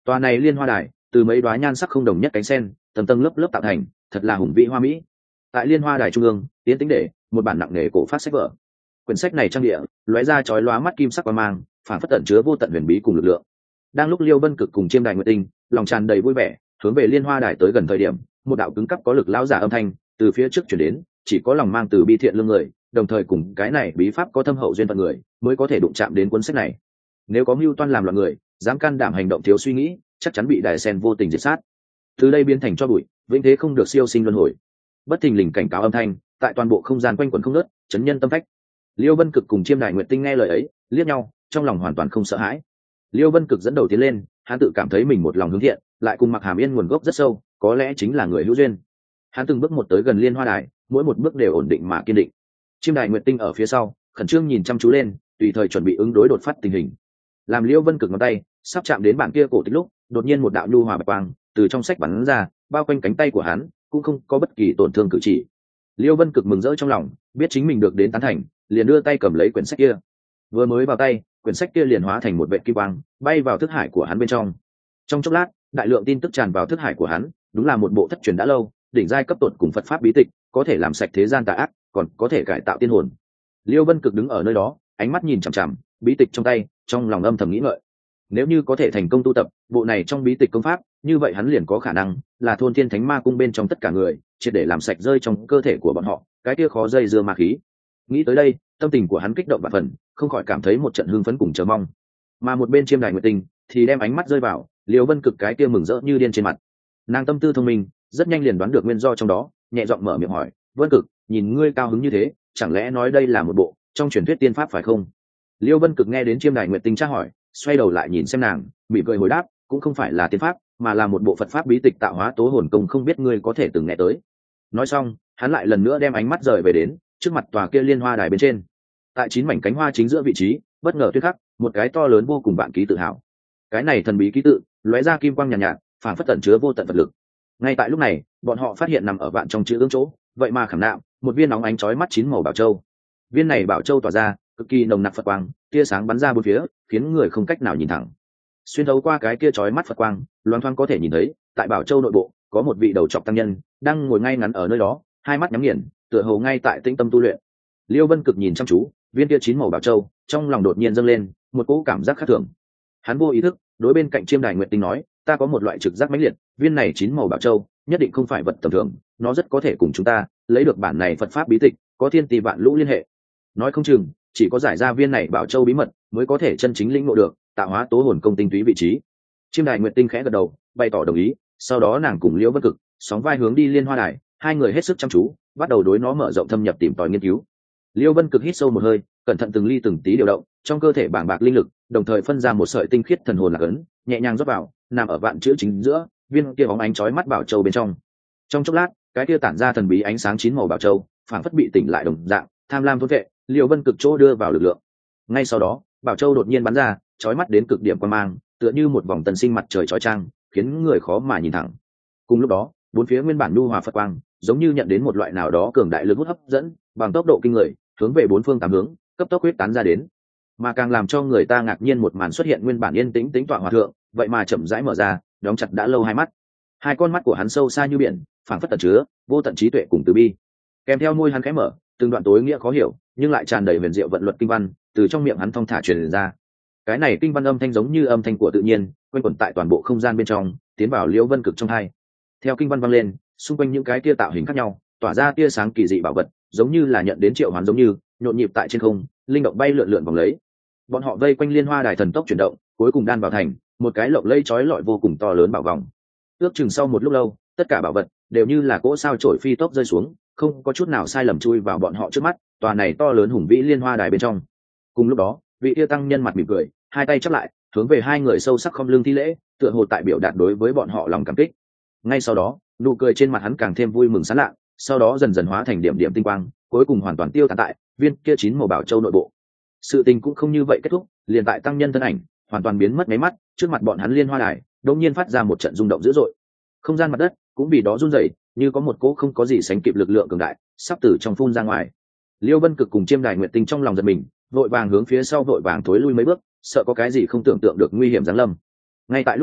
Tòa này liên hoa đài từ mấy đoá nhan sắc không đồng nhất cánh sen tầng tầng lớp lớp tạo thành, thật là hùng vĩ hoa mỹ. Tại liên hoa đài trung ương tiến tính để một bản nặng nề cổ phát sách vở. Quyển sách này trang địa lóe ra chói lóa mắt kim sắc qua mang, phản phất tẩn chứa vô tận huyền bí cùng lực lượng. Đang lúc Liêu Vân Cực cùng Chiêm Đài Nguyệt Tinh lòng tràn đầy vui vẻ hướng về liên hoa đài tới gần thời điểm, một đạo cứng cắp có lực lão giả âm thanh từ phía trước chuyển đến, chỉ có lòng mang từ bi thiện lương người, đồng thời cùng cái này bí pháp có thâm hậu duyên phận người mới có thể đụng chạm đến cuốn sách này. Nếu có mưu toan làm loạn người, dám can đảm hành động thiếu suy nghĩ, chắc chắn bị đài sen vô tình diệt sát, từ đây biến thành cho bụi, vĩnh thế không được siêu sinh luân hồi. Bất thình lình cảnh cáo âm thanh tại toàn bộ không gian quanh quẩn không ngớt, chấn nhân tâm phách. Liêu Vân Cực cùng Chiêm Đài Nguyệt Tinh nghe lời ấy, liếc nhau, trong lòng hoàn toàn không sợ hãi. Liêu Vân Cực dẫn đầu tiến lên, hắn tự cảm thấy mình một lòng hướng thiện, lại cùng Mặc Hàm Yên nguồn gốc rất sâu, có lẽ chính là người hữu duyên. Hắn từng bước một tới gần liên hoa đài, mỗi một bước đều ổn định mà kiên định. Chiêm Đài Nguyệt Tinh ở phía sau khẩn trương nhìn chăm chú lên, tùy thời chuẩn bị ứng đối đột phát tình hình. Làm Liêu Vân Cực ngón tay sắp chạm đến bản kia cổ tích lúc, đột nhiên một đạo nhu hòa bạch quang từ trong sách bắn ra, bao quanh cánh tay của hắn, cũng không có bất kỳ tổn thương cử chỉ. Liêu Vân Cực mừng rỡ trong lòng, biết chính mình được đến tán thành, liền đưa tay cầm lấy quyển sách kia. Vừa mới vào tay, quyển sách kia liền hóa thành một vệt kim quang, bay vào thức hải của hắn bên trong. Trong chốc lát, đại lượng tin tức tràn vào thức hải của hắn, đúng là một bộ thất truyền đã lâu, đỉnh giai cấp tột cùng Phật pháp bí tịch, có thể làm sạch thế gian tà ác, còn có thể cải tạo tiên hồn. Liêu Vân Cực đứng ở nơi đó, ánh mắt nhìn chằm chằm bí tịch trong tay, trong lòng âm thầm nghĩ ngợi. Nếu như có thể thành công tu tập bộ này trong bí tịch công pháp, như vậy hắn liền có khả năng là thôn thiên thánh ma cung bên trong tất cả người, triệt để làm sạch rơi trong cơ thể của bọn họ cái kia khó dây dưa ma khí. Nghĩ tới đây, tâm tình của hắn kích động vạn phần, không khỏi cảm thấy một trận hưng phấn cùng chờ mong. Mà một bên Chiêm Đài Nguyệt Tinh thì đem ánh mắt rơi vào Liêu Vân Cực cái kia mừng rỡ như điên trên mặt. Nàng tâm tư thông minh, rất nhanh liền đoán được nguyên do trong đó, nhẹ giọng mở miệng hỏi: "Vân Cực, nhìn ngươi cao hứng như thế, chẳng lẽ nói đây là một bộ trong truyền thuyết tiên pháp phải không?" Liêu Vân Cực nghe đến Chiêm Đài Nguyệt Tinh tra hỏi, xoay đầu lại nhìn xem nàng, mỉm cười hồi đáp: "Cũng không phải là tiên pháp, mà là một bộ Phật pháp bí tịch tạo hóa tố hồn công, không biết ngươi có thể từng nghe tới." Nói xong, hắn lại lần nữa đem ánh mắt rời về đến trước mặt tòa kia liên hoa đài bên trên. Tại 9 mảnh cánh hoa chính giữa vị trí, bất ngờ tuyết khắc một cái to lớn vô cùng vạn ký tự hảo. Cái này thần bí ký tự lóe ra kim quang nhàn nhạt, phản phất tẩn chứa vô tận vật lực. Ngay tại lúc này, bọn họ phát hiện nằm ở vạn trong chữ ương chỗ, vậy mà khảm nạm một viên nóng ánh chói mắt 9 màu bảo châu. Viên này bảo châu tỏa ra cực kỳ nồng nặc Phật quang, tia sáng bắn ra bốn phía, khiến người không cách nào nhìn thẳng. Xuyên thấu qua cái kia chói mắt Phật quang, loáng thoáng có thể nhìn thấy, tại bảo châu nội bộ có một vị đầu trọc tăng nhân đang ngồi ngay ngắn ở nơi đó, hai mắt nhắm nghiền, tựa hồ ngay tại tĩnh tâm tu luyện. Liêu Vân Cực nhìn chăm chú viên kia 9 màu bảo châu, trong lòng đột nhiên dâng lên một cỗ cảm giác khác thường. Hắn vô ý thức đối bên cạnh Chiêm Đài Nguyệt Tinh nói: "Ta có một loại trực giác mãnh liệt, viên này 9 màu bảo châu nhất định không phải vật tầm thường, nó rất có thể cùng chúng ta lấy được bản này Phật pháp bí tịch có thiên tỷ vạn lũ liên hệ. Nói không chừng chỉ có giải ra viên này bảo châu bí mật mới có thể chân chính lĩnh ngộ được tạo hóa tố hồn công tinh túy vị trí." Chiêm Đài Nguyệt Tinh khẽ gật đầu, bày tỏ đồng ý. Sau đó nàng cùng Liễu Vân Cực sóng vai hướng đi liên hoa đài, hai người hết sức chăm chú, bắt đầu đối nó mở rộng thâm nhập tìm tòi nghiên cứu. Liễu Vân Cực hít sâu một hơi, cẩn thận từng ly từng tí điều động trong cơ thể bàng bạc linh lực, đồng thời phân ra một sợi tinh khiết thần hồn lạc ấn, nhẹ nhàng rót vào, nằm ở vạn chữ chính giữa viên kia bóng ánh chói mắt bảo châu bên trong. Trong chốc lát, cái kia tản ra thần bí ánh sáng 9 màu bảo châu phảng phất bị tỉnh lại đồng dạng, tham lam thôn vệ Liễu Vân Cực chỗ đưa vào lực lượng. Ngay sau đó, bảo châu đột nhiên bắn ra, chói mắt đến cực điểm quang mang, tựa như một vòng tân sinh mặt trời chói chang, khiến người khó mà nhìn thẳng. Cùng lúc đó, bốn phía nguyên bản nhu hòa Phật quang giống như nhận đến một loại nào đó cường đại lực hút hấp dẫn, bằng tốc độ kinh người hướng về bốn phương tám hướng cấp tốc huyết tán ra đến. Mà càng làm cho người ta ngạc nhiên một màn xuất hiện, nguyên bản yên tĩnh tĩnh tọa hòa thượng vậy mà chậm rãi mở ra, đóng chặt đã lâu hai mắt. Hai con mắt của hắn sâu xa như biển, phảng phất tẩn chứa vô tận trí tuệ cùng từ bi. Kèm theo môi hắn khẽ mở, từng đoạn tối nghĩa khó hiểu nhưng lại tràn đầy huyền diệu vận luật kinh văn từ trong miệng hắn thong thả truyền ra. Cái này kinh văn âm thanh giống như âm thanh của tự nhiên, quanh quẩn tại toàn bộ không gian bên trong, tiến vào Liễu Vân Cực trong tai. Theo kinh văn vang lên, xung quanh những cái tia tạo hình khác nhau tỏa ra tia sáng kỳ dị bảo vật, giống như là nhận đến triệu hoán giống như nhộn nhịp tại trên không, linh động bay lượn lượn vòng lấy. Bọn họ vây quanh liên hoa đài thần tốc chuyển động, cuối cùng đan vào thành một cái lộng lẫy chói lọi vô cùng to lớn bảo vòng. Ước chừng sau một lúc lâu, tất cả bảo vật đều như là cỗ sao chổi phi tốc rơi xuống, không có chút nào sai lầm chui vào bọn họ trước mắt, tòa này to lớn hùng vĩ liên hoa đài bên trong. Cùng lúc đó, vị yêu tăng nhân mặt mỉm cười, hai tay chắp lại, hướng về hai người sâu sắc không lưng thi lễ, tựa hồ tại biểu đạt đối với bọn họ lòng cảm kích. Ngay sau đó, nụ cười trên mặt hắn càng thêm vui mừng sán lạ, sau đó dần dần hóa thành điểm điểm tinh quang, cuối cùng hoàn toàn tiêu tán tại viên kia 9 màu bảo châu nội bộ. Sự tình cũng không như vậy kết thúc, liền tại tăng nhân thân ảnh hoàn toàn biến mất mấy mắt, trước mặt bọn hắn liên hoa đài đột nhiên phát ra một trận rung động dữ dội. Không gian mặt đất cũng vì đó run rẩy, như có một cỗ không có gì sánh kịp lực lượng cường đại sắp từ trong phun ra ngoài. Liêu Vân Cực cùng Chiêm Đài Nguyệt Tinh trong lòng giật mình, vội vàng hướng phía sau vội vàng thối lui mấy bước, sợ có cái gì không tưởng tượng được nguy hiểm giáng lâm. Ngay tại lúc này,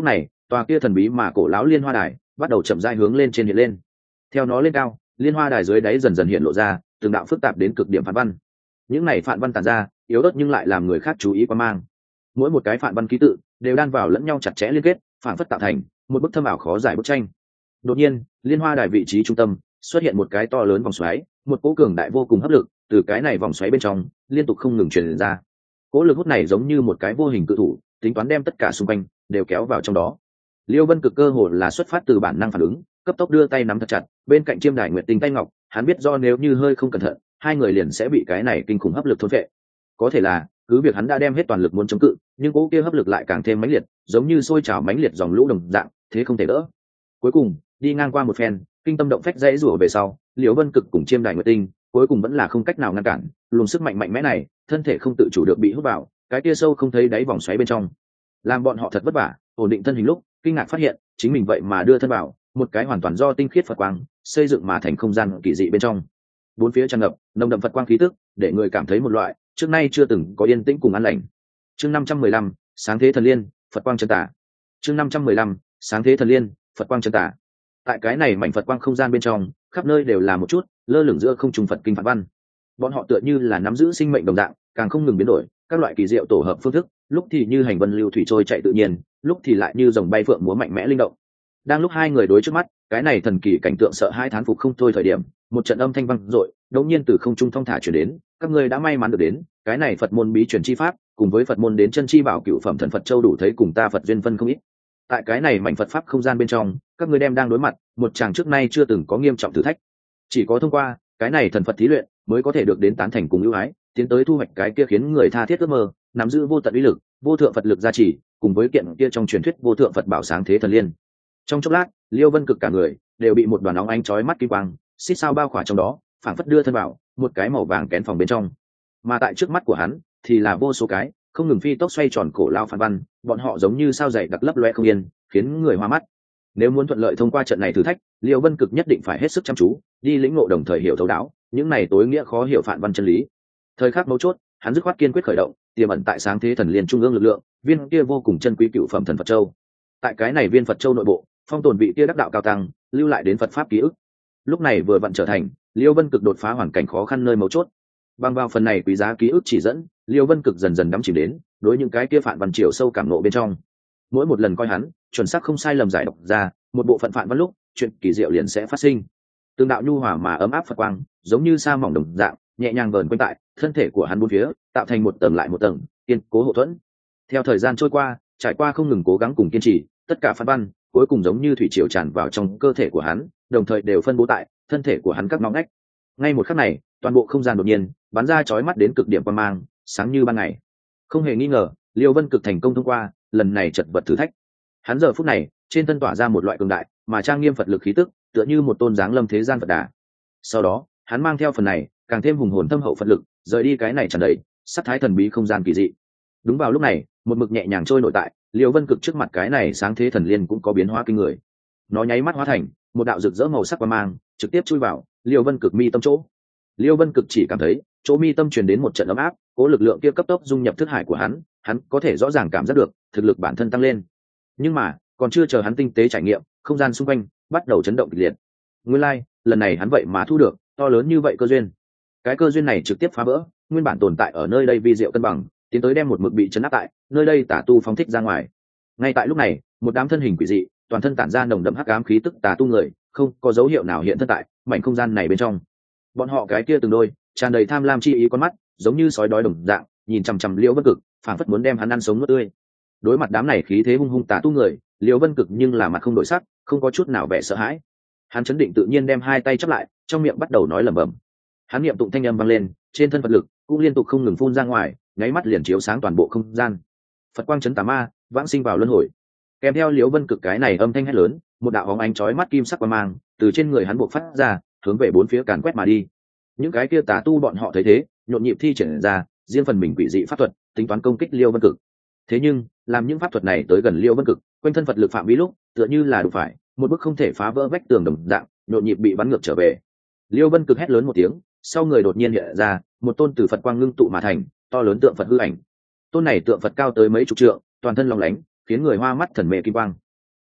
tòa kia thần bí mà cổ lão liên hoa đài bắt đầu chậm rãi hướng lên trên hiện lên. Theo nó lên cao, liên hoa đài dưới đáy dần dần hiện lộ ra từng đạo phức tạp đến cực điểm phản văn. Những này phản văn tản ra yếu ớt nhưng lại làm người khác chú ý quan mang. Mỗi một cái phản văn ký tự đều đan vào lẫn nhau chặt chẽ liên kết, phản phất tạo thành một bức thâm ảo khó giải bức tranh. Đột nhiên, liên hoa đài vị trí trung tâm xuất hiện một cái to lớn vòng xoáy, một cỗ cường đại vô cùng hấp lực từ cái này vòng xoáy bên trong liên tục không ngừng truyền ra. Cỗ lực hút này giống như một cái vô hình cự thủ, tính toán đem tất cả xung quanh đều kéo vào trong đó. Liêu Vân Cực cơ hồ là xuất phát từ bản năng phản ứng, cấp tốc đưa tay nắm thật chặt bên cạnh Chiêm Đài Nguyệt Tinh tay ngọc, hắn biết do nếu như hơi không cẩn thận, hai người liền sẽ bị cái này kinh khủng hấp lực thôn phệ. Có thể là, cứ việc hắn đã đem hết toàn lực muốn chống cự, nhưng cỗ kia hấp lực lại càng thêm mãnh liệt, giống như sôi trào mãnh liệt dòng lũ đồng dạng, thế không thể đỡ. Cuối cùng, đi ngang qua một phen, kinh tâm động phách dãy rủa về sau, Liêu Vân Cực cùng Chiêm Đài Nguyệt Tinh, cuối cùng vẫn là không cách nào ngăn cản, luồng sức mạnh mạnh mẽ này, thân thể không tự chủ được bị hút vào, cái kia sâu không thấy đáy vòng xoáy bên trong. Làm bọn họ thật vất vả, ổn định thân hình lúc, kinh ngạc phát hiện, chính mình vậy mà đưa thân vào một cái hoàn toàn do tinh khiết Phật quang xây dựng mà thành không gian kỳ dị bên trong. Bốn phía tràn ngập nồng đậm Phật quang khí tức, để người cảm thấy một loại trước nay chưa từng có yên tĩnh cùng an lành. Chương 515, sáng thế thần liên, Phật quang chân tả. Chương 515, sáng thế thần liên, Phật quang chân tả. Tại cái này mảnh Phật quang không gian bên trong, khắp nơi đều là một chút lơ lửng giữa không trung Phật kinh Phật văn. Bọn họ tựa như là nắm giữ sinh mệnh đồng dạng, càng không ngừng biến đổi, các loại kỳ diệu tổ hợp phương thức, lúc thì như hành vân lưu thủy trôi chạy tự nhiên, lúc thì lại như dòng bay phượng múa mạnh mẽ linh động. Đang lúc hai người đối trước mắt, cái này thần kỳ cảnh tượng sợ hai thán phục không thôi thời điểm, một trận âm thanh vang dội, đột nhiên từ không trung thong thả truyền đến, các ngươi đã may mắn được đến, cái này Phật môn bí truyền chi pháp, cùng với Phật môn đến chân chi bảo cựu phẩm thần Phật châu đủ thấy cùng ta Phật duyên phân không ít. Tại cái này mảnh Phật pháp không gian bên trong, các ngươi đem đang đối mặt một chàng trước nay chưa từng có nghiêm trọng thử thách. Chỉ có thông qua cái này thần Phật thí luyện mới có thể được đến tán thành cùng ưu ái, tiến tới thu hoạch cái kia khiến người tha thiết ước mơ, nắm giữ vô tận uy lực, vô thượng Phật lực gia trì, cùng với kiện kia trong truyền thuyết vô thượng Phật bảo sáng thế thần liên. Trong chốc lát, Liêu Vân Cực cả người đều bị một đoàn óng ánh chói mắt kim quang xít sao bao khỏa trong đó, phảng phất đưa thân vào một cái màu vàng kén phòng bên trong. Mà tại trước mắt của hắn thì là vô số cái không ngừng phi tốc xoay tròn cổ lao phản văn, bọn họ giống như sao dày đặc lấp loe không yên, khiến người hoa mắt. Nếu muốn thuận lợi thông qua trận này thử thách, Liêu Vân Cực nhất định phải hết sức chăm chú, đi lĩnh ngộ đồng thời hiểu thấu đáo những này tối nghĩa khó hiểu phản văn chân lý. Thời khắc mấu chốt, hắn dứt khoát kiên quyết khởi động tiềm ẩn tại sáng thế thần liên trung ương lực lượng, viên kia vô cùng chân quý cựu phẩm thần Phật châu. Tại cái này viên Phật châu nội bộ, phong tồn vị kia đắc đạo cao tăng, lưu lại đến Phật pháp ký ức. Lúc này vừa vặn trở thành Liêu Vân Cực đột phá hoàn cảnh khó khăn nơi mấu chốt. Bằng vào phần này quý giá ký ức chỉ dẫn, Liêu Vân Cực dần dần đắm chìm đến đối những cái kia phản văn chiều sâu cảm ngộ bên trong. Mỗi một lần coi hắn chuẩn xác không sai lầm giải đọc ra một bộ phận phản văn lúc, chuyện kỳ diệu liền sẽ phát sinh. Tương đạo nhu hòa mà ấm áp Phật quang, giống như sa mỏng đồng dạng, nhẹ nhàng vờn quanh tại thân thể của hắn bốn phía, tạo thành một tầng lại một tầng kiên cố hậu thuẫn. Theo thời gian trôi qua, trải qua không ngừng cố gắng cùng kiên trì, tất cả phản văn cuối cùng giống như thủy triều tràn vào trong cơ thể của hắn, đồng thời đều phân bố tại thân thể của hắn các ngõ ngách. Ngay một khắc này, toàn bộ không gian đột nhiên bắn ra chói mắt đến cực điểm quang mang, sáng như ban ngày. Không hề nghi ngờ, Liêu Vân Cực thành công thông qua lần này chật vật thử thách. Hắn giờ phút này trên thân tỏa ra một loại cường đại mà trang nghiêm Phật lực khí tức, tựa như một tôn dáng lâm thế gian Phật đà. Sau đó, hắn mang theo phần này càng thêm hùng hồn thâm hậu Phật lực, rời đi cái này tràn đầy sắc thái thần bí không gian kỳ dị. Đúng vào lúc này, một mực nhẹ nhàng trôi nội tại Liêu Vân Cực trước mặt cái này sáng thế thần liên cũng có biến hóa kinh người. Nó nháy mắt hóa thành một đạo rực rỡ màu sắc quang mang, trực tiếp chui vào Liêu Vân Cực mi tâm chỗ. Liêu Vân Cực chỉ cảm thấy chỗ mi tâm truyền đến một trận ấm áp, cố lực lượng kia cấp tốc dung nhập thức hải của hắn, hắn có thể rõ ràng cảm giác được thực lực bản thân tăng lên. Nhưng mà, còn chưa chờ hắn tinh tế trải nghiệm, không gian xung quanh bắt đầu chấn động kịch liệt. Nguyên lai, lần này hắn vậy mà thu được to lớn như vậy cơ duyên. Cái cơ duyên này trực tiếp phá vỡ nguyên bản tồn tại ở nơi đây vi diệu cân bằng, tiến tới đem một mực bị chấn áp tại nơi đây tà tu phóng thích ra ngoài. Ngay tại lúc này, một đám thân hình quỷ dị, toàn thân tản ra nồng đậm hắc ám khí tức tà tu người, không có dấu hiệu nào hiện thân tại mảnh không gian này bên trong. Bọn họ cái kia từng đôi tràn đầy tham lam chi ý con mắt, giống như sói đói đồng dạng, nhìn chằm chằm Liễu Vân Cực, phảng phất muốn đem hắn ăn sống nuốt tươi. Đối mặt đám này khí thế hung hung tà tu người, Liễu Vân Cực nhưng là mặt không đổi sắc, không có chút nào vẻ sợ hãi. Hắn chấn định tự nhiên đem hai tay chắp lại, trong miệng bắt đầu nói lẩm bẩm. Hắn niệm tụng thanh âm vang lên, trên thân Phật lực cũng liên tục không ngừng phun ra ngoài, nháy mắt liền chiếu sáng toàn bộ không gian. Phật quang chấn tà ma, vãng sinh vào luân hồi. Kèm theo Liễu Vân Cực cái này âm thanh hét lớn, một đạo bóng ánh chói mắt kim sắc quang mang từ trên người hắn bộc phát ra, hướng về bốn phía càn quét mà đi. Những cái kia tà tu bọn họ thấy thế, nhộn nhịp thi triển ra riêng phần mình quỷ dị pháp thuật, tính toán công kích Liêu Vân Cực. Thế nhưng, làm những pháp thuật này tới gần Liêu Vân Cực, quanh thân Phật lực phạm vi lúc, tựa như là đụng phải một bức không thể phá vỡ vách tường đồng dạng, nhộn nhịp bị bắn ngược trở về. Liêu Vân Cực hét lớn một tiếng, sau người đột nhiên hiện ra một tôn từ Phật quang ngưng tụ mà thành, to lớn tượng Phật hư ảnh. Tôn này tượng Phật cao tới mấy chục trượng, toàn thân long lánh, khiến người hoa mắt thần mê kim quang.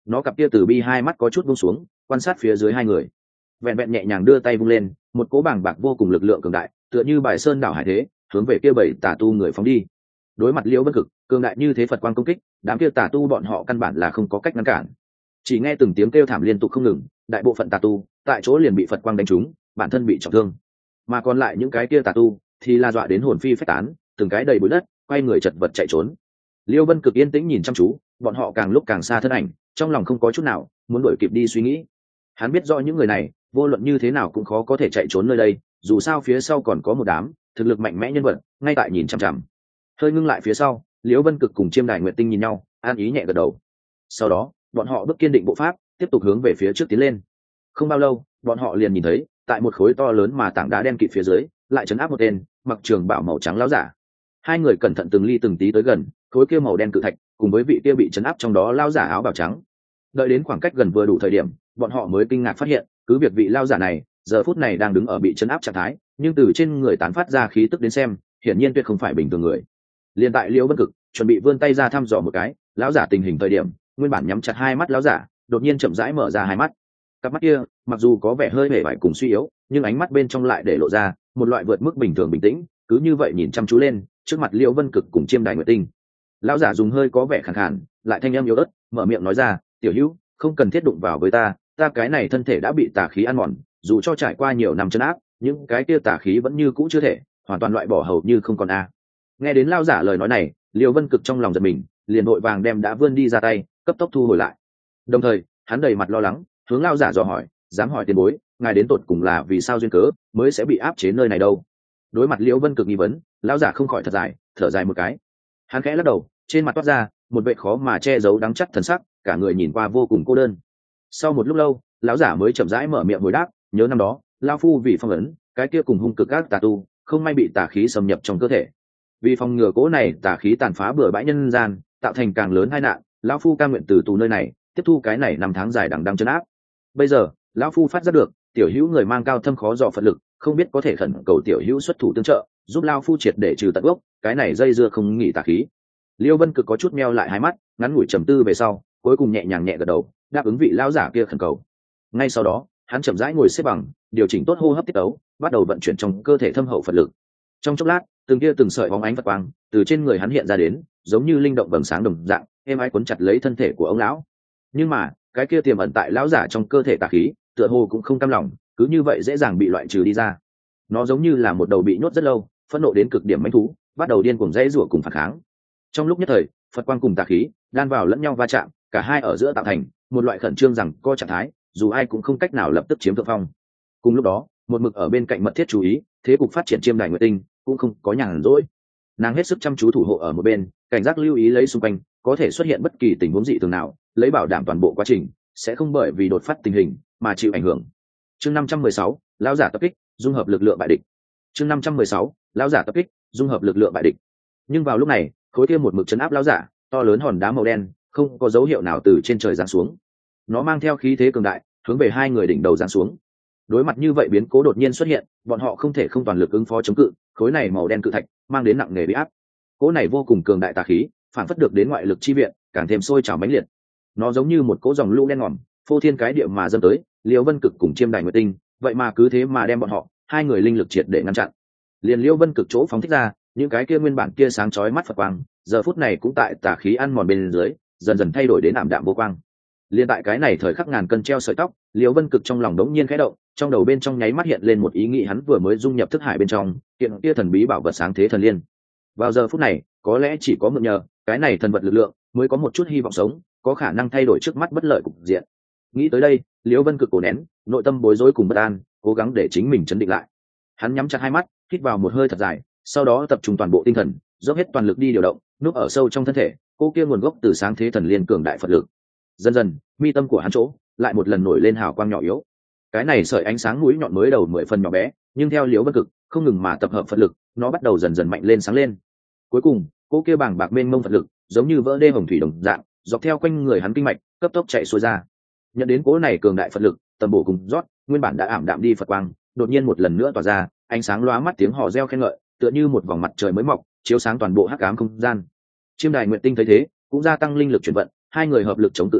nó cặp kia từ bi hai mắt có chút buông xuống, quan sát phía dưới hai người, vẹn vẹn nhẹ nhàng đưa tay vung lên, một cỗ bàng bạc vô cùng lực lượng cường đại tựa như bài sơn đảo hải thế hướng về kia bảy tà tu người phóng đi. Đối mặt Liễu Vân Cực cường đại như thế Phật quang công kích, đám kia tà tu bọn họ căn bản là không có cách ngăn cản. Chỉ nghe từng tiếng kêu thảm liên tục không ngừng, đại bộ phận tà tu tại chỗ liền bị Phật quang đánh trúng, bản thân bị trọng thương, mà còn lại những cái kia tà tu thì la dọa đến hồn phi phách tán, từng cái đầy bụi đất, quay người chật vật chạy trốn. Liễu Vân Cực yên tĩnh nhìn chăm chú, bọn họ càng lúc càng xa thân ảnh, trong lòng không có chút nào muốn đuổi kịp đi suy nghĩ. Hắn biết rõ những người này vô luận như thế nào cũng khó có thể chạy trốn nơi đây, dù sao phía sau còn có một đám thực lực mạnh mẽ nhân vật ngay tại nhìn chằm chằm. Hơi ngưng lại phía sau, Liễu Vân Cực cùng Chiêm Đài Nguyệt Tinh nhìn nhau, an ý nhẹ gật đầu. Sau đó bọn họ bước kiên định bộ pháp, tiếp tục hướng về phía trước tiến lên. Không bao lâu bọn họ liền nhìn thấy tại một khối to lớn mà tảng đá đen kịt phía dưới lại trấn áp một tên mặc trường bào màu trắng lão giả. Hai người cẩn thận từng ly từng tí tới gần khối kia màu đen cự thạch cùng với vị kia bị trấn áp trong đó lão giả áo bào trắng. Đợi đến khoảng cách gần vừa đủ thời điểm, bọn họ mới kinh ngạc phát hiện cứ việc vị lão giả này giờ phút này đang đứng ở bị trấn áp trạng thái, nhưng từ trên người tán phát ra khí tức đến xem hiển nhiên tuyệt không phải bình thường người. Liên tại Liễu Vân Cực chuẩn bị vươn tay ra thăm dò một cái lão giả tình hình thời điểm, nguyên bản nhắm chặt hai mắt lão giả đột nhiên chậm rãi mở ra hai mắt. Cặp mắt kia mặc dù có vẻ hơi hề vải cùng suy yếu, nhưng ánh mắt bên trong lại để lộ ra một loại vượt mức bình thường bình tĩnh, cứ như vậy nhìn chăm chú lên trước mặt Liễu Vân Cực cùng Chiêm Đài Nguyệt Tinh. Lão giả dùng hơi có vẻ khàn khàn lại thanh âm yếu ớt mở miệng nói ra, tiểu hữu, không cần thiết đụng vào với ta, ta cái này thân thể đã bị tà khí ăn mòn, dù cho trải qua nhiều năm trấn áp, những cái kia tà khí vẫn như cũ chưa thể hoàn toàn loại bỏ hầu như không còn a. Nghe đến lão giả lời nói này, Liễu Vân Cực trong lòng giật mình, liền vội vàng đem đã vươn đi ra tay cấp tốc thu hồi lại. Đồng thời hắn đầy mặt lo lắng hướng lão giả dò hỏi, dám hỏi tiền bối, ngài đến tột cùng là vì sao duyên cớ mới sẽ bị áp chế nơi này đâu? Đối mặt Liễu Vân Cực nghi vấn, lão giả không khỏi thật dài thở dài một cái. Hắn khẽ lắc đầu, trên mặt toát ra một vẻ khó mà che giấu đắng chắc thần sắc, cả người nhìn qua vô cùng cô đơn. Sau một lúc lâu, lão giả mới chậm rãi mở miệng hồi đáp, nhớ năm đó lão phu vì phong ấn cái kia cùng hung cực các tà tu, không may bị tà khí xâm nhập trong cơ thể. Vì phòng ngừa cỗ này tà khí tàn phá bừa bãi nhân gian, tạo thành càng lớn tai nạn, lão phu cam nguyện từ tù nơi này tiếp thu cái này năm tháng dài đằng đẵng trấn áp. Bây giờ lão phu phát giác được tiểu hữu người mang cao thâm khó dò Phật lực, không biết có thể khẩn cầu tiểu hữu xuất thủ tương trợ, giúp lão phu triệt để trừ tận gốc cái này dây dưa không nghỉ tà khí. Liêu Vân Cực có chút meo lại hai mắt, ngắn ngủi trầm tư về sau, cuối cùng nhẹ nhàng nhẹ gật đầu, đáp ứng vị lão giả kia khẩn cầu. Ngay sau đó, hắn chậm rãi ngồi xếp bằng, điều chỉnh tốt hô hấp tiết tấu, bắt đầu vận chuyển trong cơ thể thâm hậu Phật lực. Trong chốc lát, từng kia từng sợi bóng ánh Phật quang từ trên người hắn hiện ra đến, giống như linh động vầng sáng đồng dạng, êm ái cuốn chặt lấy thân thể của ông lão. Nhưng mà, cái kia tiềm ẩn tại lão giả trong cơ thể tà khí, tựa hồ cũng không cam lòng, cứ như vậy dễ dàng bị loại trừ đi ra. Nó giống như là một đầu bị nhốt rất lâu, phẫn nộ đến cực điểm mãnh thú, bắt đầu điên cuồng dãy rủa cùng phản kháng. Trong lúc nhất thời, Phật quang cùng tà khí đan vào lẫn nhau va chạm, cả hai ở giữa tạo thành một loại khẩn trương rằng co trạng thái, dù ai cũng không cách nào lập tức chiếm thượng phong. Cùng lúc đó, một mực ở bên cạnh mật thiết chú ý thế cục phát triển Chiêm Đài Nguyệt Tinh cũng không có nhàn rỗi. Nàng hết sức chăm chú thủ hộ ở một bên, cảnh giác lưu ý lấy xung quanh có thể xuất hiện bất kỳ tình huống dị thường nào, lấy bảo đảm toàn bộ quá trình sẽ không bởi vì đột phát tình hình mà chịu ảnh hưởng. Chương 516, lão giả tập kích, dung hợp lực lượng bại địch. Chương 516, lão giả tập kích, dung hợp lực lượng bại địch. Nhưng vào lúc này, khối kia một mực trấn áp lão giả, to lớn hòn đá màu đen, không có dấu hiệu nào từ trên trời giáng xuống. Nó mang theo khí thế cường đại, hướng về hai người đỉnh đầu giáng xuống. Đối mặt như vậy biến cố đột nhiên xuất hiện, bọn họ không thể không toàn lực ứng phó chống cự, khối này màu đen cự thạch mang đến nặng nề bị áp. Cỗ này vô cùng cường đại tà khí, phản phất được đến ngoại lực chi viện, càng thêm sôi trào mãnh liệt. Nó giống như một cỗ dòng lũ đen ngòm, phô thiên cái địa mà dâng tới, Liễu Vân Cực cùng Chiêm Đài Nguyệt Tinh, vậy mà cứ thế mà đem bọn họ hai người linh lực triệt để ngăn chặn. Liền Liễu Vân Cực chỗ phóng thích ra, những cái kia nguyên bản kia sáng chói mắt Phật quang, giờ phút này cũng tại tà khí ăn mòn bên dưới, dần dần thay đổi đến ảm đạm vô quang. Liên tại cái này thời khắc ngàn cân treo sợi tóc, Liễu Vân Cực trong lòng đống nhiên khẽ động, trong đầu bên trong nháy mắt hiện lên một ý nghĩ hắn vừa mới dung nhập thức hải bên trong, kiện kia thần bí bảo vật sáng thế thần liên. Vào giờ phút này, có lẽ chỉ có mượn nhờ cái này thần vật lực lượng, mới có một chút hy vọng sống, có khả năng thay đổi trước mắt bất lợi cục diện. Nghĩ tới đây, Liễu Vân Cực cổ nén, nội tâm bối rối cùng bất an, cố gắng để chính mình chấn định lại. Hắn nhắm chặt hai mắt, hít vào một hơi thật dài, sau đó tập trung toàn bộ tinh thần, dốc hết toàn lực đi điều động, núp ở sâu trong thân thể, cô kia nguồn gốc từ sáng thế thần liên cường đại Phật lực. Dần dần, mi tâm của hắn chỗ lại một lần nổi lên hào quang nhỏ yếu. Cái này sợi ánh sáng mũi nhọn mới đầu 10 phần nhỏ bé, nhưng theo Liễu Vân Cực không ngừng mà tập hợp Phật lực, nó bắt đầu dần dần mạnh lên sáng lên. Cuối cùng, cô kia bàng bạc mênh mông Phật lực, giống như vỡ đê hồng thủy đồng dạng, dọc theo quanh người hắn kinh mạch, cấp tốc chạy xuôi ra. Nhận đến cỗ này cường đại Phật lực, tầm bổ cùng rót, nguyên bản đã ảm đạm đi Phật quang, đột nhiên một lần nữa tỏa ra, ánh sáng lóa mắt, tiếng hò reo khen ngợi, tựa như một vòng mặt trời mới mọc, chiếu sáng toàn bộ hắc ám không gian. Chiêm Đài Nguyệt Tinh thấy thế, cũng gia tăng linh lực chuyển vận, hai người hợp lực chống tự lại,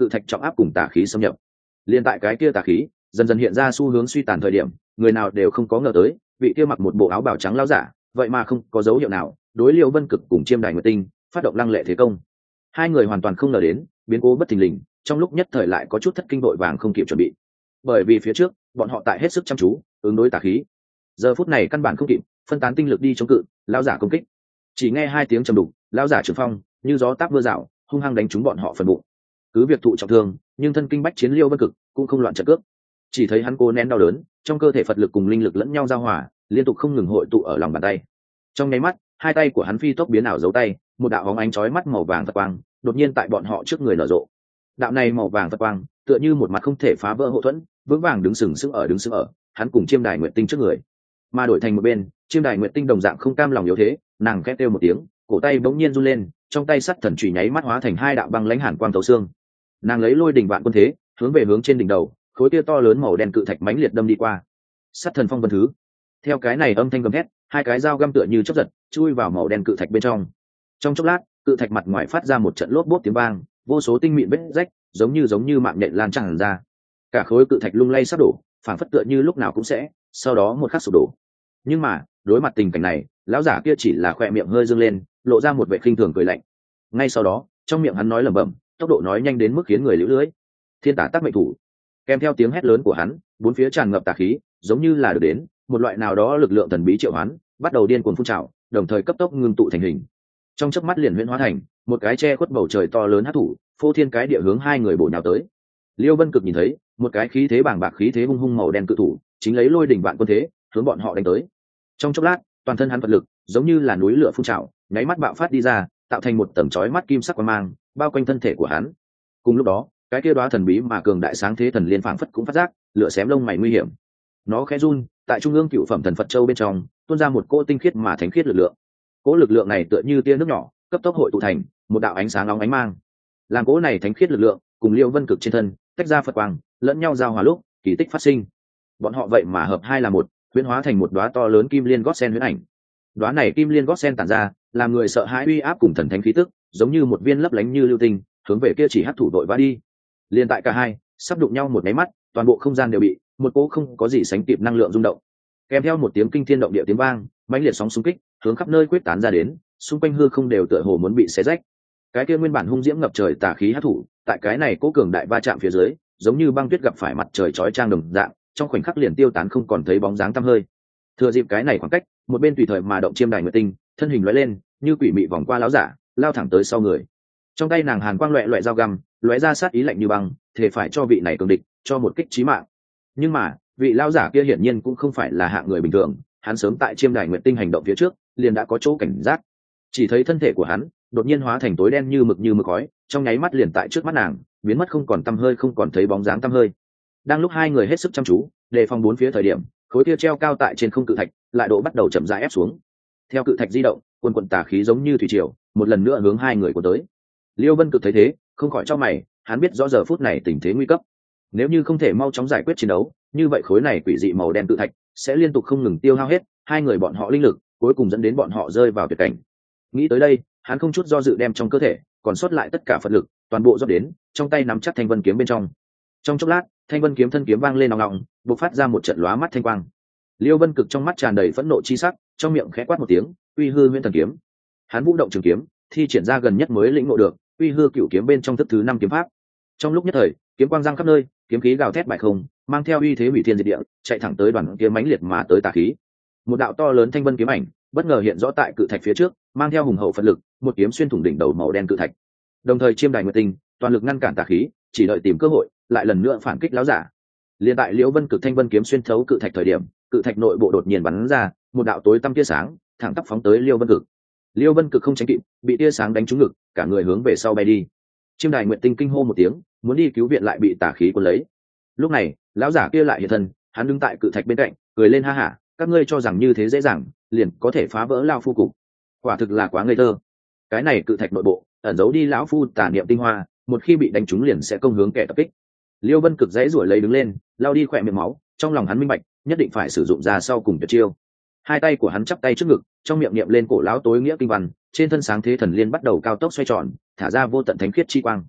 cự thạch trọng áp cùng tà khí xâm nhập. Liên tại cái kia tà khí dần dần hiện ra xu hướng suy tàn thời điểm, người nào đều không có ngờ tới vị kia mặc một bộ áo bào trắng lão giả vậy mà không có dấu hiệu nào đối Liễu Vân Cực cùng Chiêm Đài Nguyệt Tinh phát động lăng lệ thế công. Hai người hoàn toàn không ngờ đến biến cố bất thình lình, trong lúc nhất thời lại có chút thất kinh vội vàng không kịp chuẩn bị, bởi vì phía trước bọn họ tại hết sức chăm chú ứng đối tà khí, giờ phút này căn bản không kịp phân tán tinh lực đi chống cự lão giả công kích. Chỉ nghe hai tiếng trầm đục, lão giả trưởng phong như gió táp mưa rào hung hăng đánh trúng bọn họ phần bụng. Cứ việc thụ trọng thương nhưng thân kinh bách chiến Liễu Vân Cực cũng không loạn trận cước, chỉ thấy hắn cố nén đau đớn, trong cơ thể Phật lực cùng linh lực lẫn nhau giao hòa, liên tục không ngừng hội tụ ở lòng bàn tay. Trong nháy mắt, hai tay của hắn phi tốc biến ảo dấu tay, một đạo bóng ánh chói mắt màu vàng Phật quang đột nhiên tại bọn họ trước người nở rộ. Đạo này màu vàng Phật quang tựa như một mặt không thể phá vỡ hộ thuẫn, vững vàng đứng sừng sững ở hắn cùng Chiêm Đài Nguyệt Tinh trước người. Mà đổi thành một bên, Chiêm Đài Nguyệt Tinh đồng dạng không cam lòng yếu thế, nàng khẽ kêu một tiếng, cổ tay bỗng nhiên run lên, trong tay sắt thần chùy nháy mắt hóa thành hai đạo băng lãnh hàn quang thấu xương. Nàng lấy lôi đỉnh vạn quân thế, hướng trên đỉnh đầu, khối kia to lớn màu đen cự thạch mãnh liệt đâm đi qua. Sắt thần phong vân thứ. Theo cái này âm thanh gầm hét, hai cái dao găm tựa như chớp giật, chui vào màu đen cự thạch bên trong. Trong chốc lát, cự thạch mặt ngoài phát ra một trận lốp bốp tiếng vang, vô số tinh mịn vết rách, giống như mạng nhện lan tràn ra. Cả khối cự thạch lung lay sắp đổ, phảng phất tựa như lúc nào cũng sẽ, sau đó một khắc sụp đổ. Nhưng mà, đối mặt tình cảnh này, lão giả kia chỉ là khoe miệng hơi dương lên, lộ ra một vẻ khinh thường cười lạnh. Ngay sau đó, trong miệng hắn nói lẩm bẩm, tốc độ nói nhanh đến mức khiến người liễu lưỡi. Thiên tả tác mệnh thủ. Kèm theo tiếng hét lớn của hắn, bốn phía tràn ngập tà khí, giống như là được đến một loại nào đó lực lượng thần bí triệu hoán, bắt đầu điên cuồng phun trào, đồng thời cấp tốc ngưng tụ thành hình. Trong chớp mắt liền huyễn hóa thành một cái che khuất bầu trời to lớn hắc thủ, phô thiên cái địa hướng hai người bổ nhào tới. Liêu Vân Cực nhìn thấy một cái khí thế bàng bạc khí thế hung hung màu đen cự thủ, chính lấy lôi đỉnh vạn quân thế hướng bọn họ đánh tới. Trong chốc lát, toàn thân hắn vật lực giống như là núi lửa phun trào, nháy mắt bạo phát đi ra, tạo thành một tầng chói mắt kim sắc quang mang bao quanh thân thể của hắn. Cùng lúc đó, cái kia đóa thần bí mà cường đại sáng thế thần liên phảng phất cũng phát giác lửa xém lông mày nguy hiểm. Nó khẽ run, tại trung ương cựu phẩm thần Phật châu bên trong tuôn ra một cỗ tinh khiết mà thánh khiết lực lượng. Cỗ lực lượng này tựa như tia nước nhỏ, cấp tốc hội tụ thành một đạo ánh sáng nóng ánh mang. Làm cỗ này thánh khiết lực lượng cùng Liêu Vân Cực trên thân tách ra Phật quang, lẫn nhau giao hòa lúc, kỳ tích phát sinh. Bọn họ vậy mà hợp hai là một, huyễn hóa thành một đóa to lớn kim liên gót sen huyễn ảnh. Đóa này kim liên gót sen tản ra, làm người sợ hãi uy áp cùng thần thánh khí tức, giống như một viên lấp lánh như lưu tinh, hướng về kia chỉ hắc thủ đội vã đi. Liên tại cả hai sắp đụng nhau một máy mắt, toàn bộ không gian đều bị một cỗ không có gì sánh kịp năng lượng rung động, kèm theo một tiếng kinh thiên động địa tiếng vang, mãnh liệt sóng xung kích hướng khắp nơi quyết tán ra đến, xung quanh hư không đều tựa hồ muốn bị xé rách. Cái kia nguyên bản hung diễm ngập trời tà khí hắc thủ, tại cái này cố cường đại va chạm phía dưới, giống như băng tuyết gặp phải mặt trời chói chang đồng dạng, trong khoảnh khắc liền tiêu tán không còn thấy bóng dáng tăm hơi. Thừa dịp cái này khoảng cách, một bên tùy thời mà động Chiêm Đài Nguyệt Tinh, thân hình lóe lên, như quỷ mị vòng qua lão giả, lao thẳng tới sau người. Trong tay nàng hàn quang loẹt loẹt dao găm, lóe ra sát ý lạnh như băng, thể phải cho vị này cường địch cho một kích chí mạng. Nhưng mà, vị lão giả kia hiển nhiên cũng không phải là hạng người bình thường, hắn sớm tại Chiêm Đài Nguyệt Tinh hành động phía trước, liền đã có chỗ cảnh giác. Chỉ thấy thân thể của hắn đột nhiên hóa thành tối đen như mực khói, trong nháy mắt liền tại trước mắt nàng, biến mất không còn tăm hơi, không còn thấy bóng dáng tăm hơi. Đang lúc hai người hết sức chăm chú, đề phòng bốn phía thời điểm, khối kia treo cao tại trên không cự thạch, lại độ bắt đầu chậm rãi ép xuống. Theo cự thạch di động, quần quần tà khí giống như thủy triều, một lần nữa hướng hai người của tới. Liêu Vân Cực thấy thế, không khỏi chau mày, hắn biết rõ giờ phút này tình thế nguy cấp. Nếu như không thể mau chóng giải quyết chiến đấu, như vậy khối này quỷ dị màu đen cự thạch sẽ liên tục không ngừng tiêu hao hết hai người bọn họ linh lực, cuối cùng dẫn đến bọn họ rơi vào tuyệt cảnh. Nghĩ tới đây, hắn không chút do dự đem trong cơ thể còn sót lại tất cả Phật lực toàn bộ rót đến, trong tay nắm chắc Thanh Vân kiếm bên trong. Trong chốc lát, Thanh Vân kiếm thân kiếm vang lên ong ong, bộc phát ra một trận lóa mắt thanh quang. Liêu Vân Cực trong mắt tràn đầy phẫn nộ chi sắc, trong miệng khẽ quát một tiếng, uy hư huyễn thần kiếm. Hắn vũ động trường kiếm, thi triển ra gần nhất mới lĩnh ngộ được uy hư cửu kiếm bên trong thức thứ 5 kiếm pháp. Trong lúc nhất thời, kiếm quang giăng khắp nơi, kiếm khí gào thét bại không, mang theo uy thế hủy thiên diệt địa, chạy thẳng tới đoàn kiếm mãnh liệt mà tới tà khí. Một đạo to lớn thanh vân kiếm ảnh bất ngờ hiện rõ tại cự thạch phía trước, mang theo hùng hậu Phật lực, một kiếm xuyên thủng đỉnh đầu màu đen cự thạch. Đồng thời Chiêm Đài Nguyệt Tinh toàn lực ngăn cản tà khí, chỉ đợi tìm cơ hội lại lần nữa phản kích lão giả. Liên tại Liễu Vân Cực thanh vân kiếm xuyên thấu cự thạch thời điểm, cự thạch nội bộ đột nhiên bắn ra một đạo tối tăm tia sáng, thẳng tắp phóng tới Liêu Vân Cực. Liêu Vân Cực không tránh kịp, bị tia sáng đánh trúng ngực, cả người hướng về sau bay đi. Chiêm Đài Nguyệt Tinh kinh hô một tiếng, muốn đi cứu viện lại bị tà khí cuốn lấy. Lúc này, lão giả kia lại hiện thân, hắn đứng tại cự thạch bên cạnh, cười lên ha hả, các ngươi cho rằng như thế dễ dàng liền có thể phá vỡ lao phu cục, quả thực là quá ngây thơ. Cái này cự thạch nội bộ ẩn giấu đi lão phu tà niệm tinh hoa, một khi bị đánh trúng liền sẽ công hướng kẻ tập kích. Liêu Vân Cực dãy rủa lấy đứng lên, lao đi khỏe miệng máu, trong lòng hắn minh bạch, nhất định phải sử dụng ra sau cùng tuyệt chiêu. Hai tay của hắn chắp tay trước ngực, trong miệng niệm lên cổ lão tối nghĩa kinh văn, trên thân sáng thế thần liên bắt đầu cao tốc xoay tròn, thả ra vô tận thánh khiết chi quang.